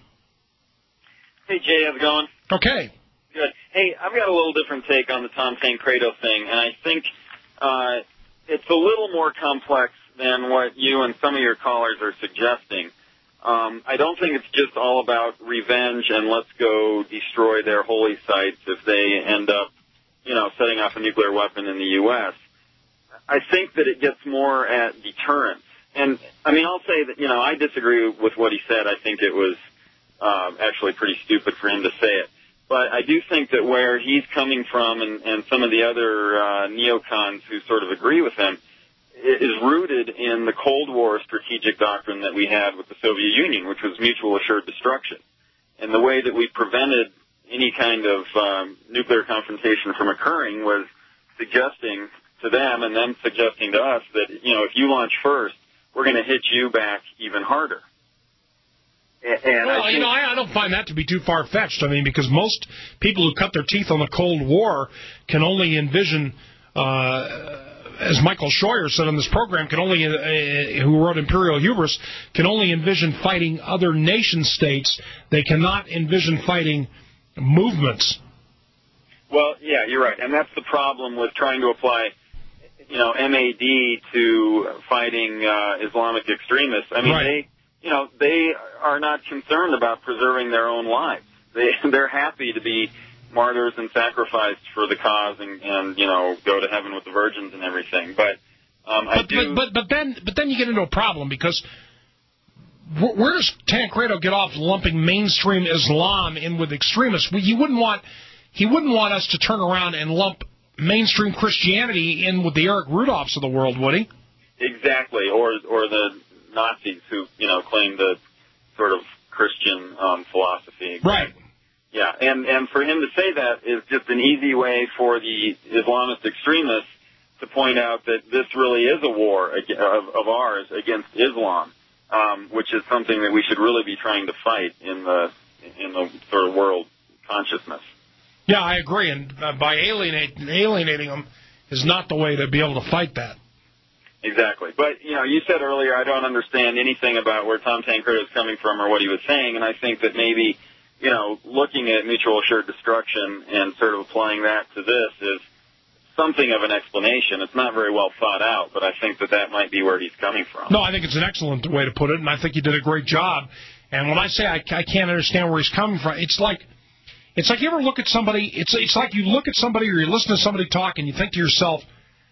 Hey, Jay, how's it going? Okay. Good. Hey, I've got a little different take on the Tom Tancredo thing, and I think uh, it's a little more complex than what you and some of your callers are suggesting. Um, I don't think it's just all about revenge and let's go destroy their holy sites if they end up, you know, setting off a nuclear weapon in the U S I think that it gets more at deterrence. and I mean, I'll say that, you know, I disagree with what he said. I think it was um, actually pretty stupid for him to say it. But I do think that where he's coming from and, and some of the other uh, neocons who sort of agree with him is rooted in the Cold War strategic doctrine that we had with the Soviet Union, which was mutual assured destruction. And the way that we prevented any kind of um, nuclear confrontation from occurring was suggesting to them and them suggesting to us that, you know, if you launch first, we're going to hit you back even harder. And well, I think, you know, I, I don't find that to be too far-fetched. I mean, because most people who cut their teeth on the Cold War can only envision, uh, as Michael Scheuer said on this program, can only, uh, who wrote Imperial Hubris, can only envision fighting other nation-states. They cannot envision fighting movements. Well, yeah, you're right. And that's the problem with trying to apply, you know, M A D to fighting uh, Islamic extremists. I mean, right. they... You know, they are not concerned about preserving their own lives. They, they're happy to be martyrs and sacrificed for the cause and, and, you know, go to heaven with the virgins and everything. But um, I but, do... But, but, but, then, but then you get into a problem, because where, where does Tancredo get off lumping mainstream Islam in with extremists? He wouldn't want, he wouldn't want us to turn around and lump mainstream Christianity in with the Eric Rudolphs of the world, would he? Exactly, or or the Nazis who, you know, claim the sort of Christian um, philosophy. Right. Yeah, and, and for him to say that is just an easy way for the Islamist extremists to point out that this really is a war of, of ours against Islam, um, which is something that we should really be trying to fight in the in the sort of world consciousness. Yeah, I agree, and uh, by alienate, alienating them is not the way to be able to fight that. Exactly. But, you know, you said earlier I don't understand anything about where Tom Tancredo is coming from or what he was saying, and I think that maybe, you know, looking at mutual assured destruction and sort of applying that to this is something of an explanation. It's not very well thought out, but I think that that might be where he's coming from. No, I think it's an excellent way to put it, and I think you did a great job. And when I say I, I can't understand where he's coming from, it's like it's like you ever look at somebody, it's it's like you look at somebody or you listen to somebody talk and you think to yourself,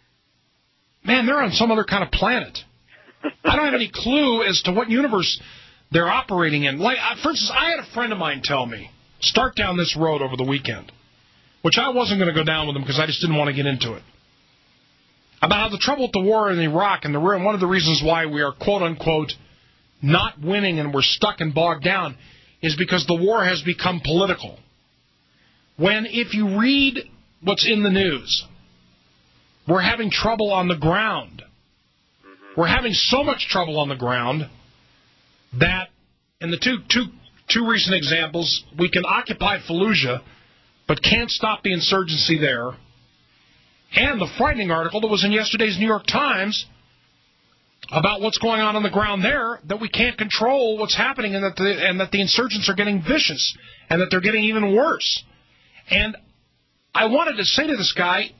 man, they're on some other kind of planet. I don't have any clue as to what universe they're operating in. Like, for instance, I had a friend of mine tell me, start down this road over the weekend, which I wasn't going to go down with him because I just didn't want to get into it, about how the trouble with the war in Iraq and the, one of the reasons why we are, quote-unquote, not winning and we're stuck and bogged down is because the war has become political. When if you read what's in the news, we're having trouble on the ground. We're having so much trouble on the ground that, in the two, two, two recent examples, we can occupy Fallujah, but can't stop the insurgency there. And the frightening article that was in yesterday's New York Times about what's going on on the ground there, that we can't control what's happening, and that the, and that the insurgents are getting vicious, and that they're getting even worse. And I wanted to say to this guy,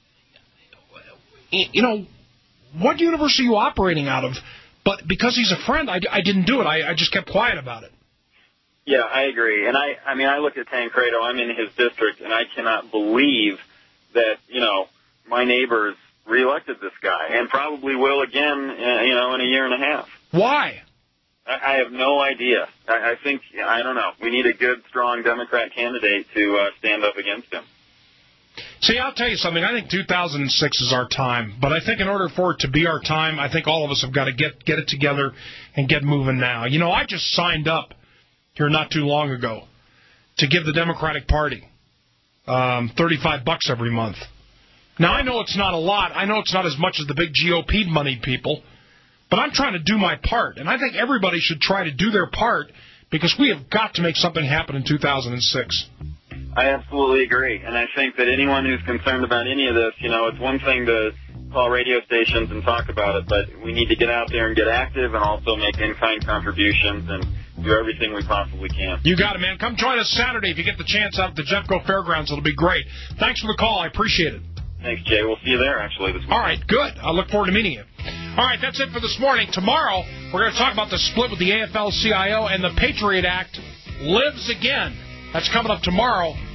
you know, what universe are you operating out of? But because he's a friend, I, I didn't do it. I, I just kept quiet about it. Yeah, I agree. And I, I mean, I look at Tancredo. I'm in his district, and I cannot believe that, you know, my neighbors reelected this guy, and probably will again, uh, you know, in a year and a half. Why? I, I have no idea. I, I think, I don't know. We need a good, strong Democrat candidate to uh, stand up against him. See, I'll tell you something. I think two thousand six is our time. But I think in order for it to be our time, I think all of us have got to get get it together and get moving now. You know, I just signed up here not too long ago to give the Democratic Party um, thirty-five bucks every month. Now, I know it's not a lot. I know it's not as much as the big G O P moneyed people. But I'm trying to do my part. And I think everybody should try to do their part, because we have got to make something happen in two thousand six. I absolutely agree. And I think that anyone who's concerned about any of this, you know, it's one thing to call radio stations and talk about it, but we need to get out there and get active and also make in-kind contributions and do everything we possibly can. You got it, man. Come join us Saturday if you get the chance out at the Jeffco Fairgrounds. It'll be great. Thanks for the call. I appreciate it. Thanks, Jay. We'll see you there, actually, this week. All right, good. I look forward to meeting you. All right, that's it for this morning. Tomorrow, we're going to talk about the split with the A F L C I O, and the Patriot Act lives again. That's coming up tomorrow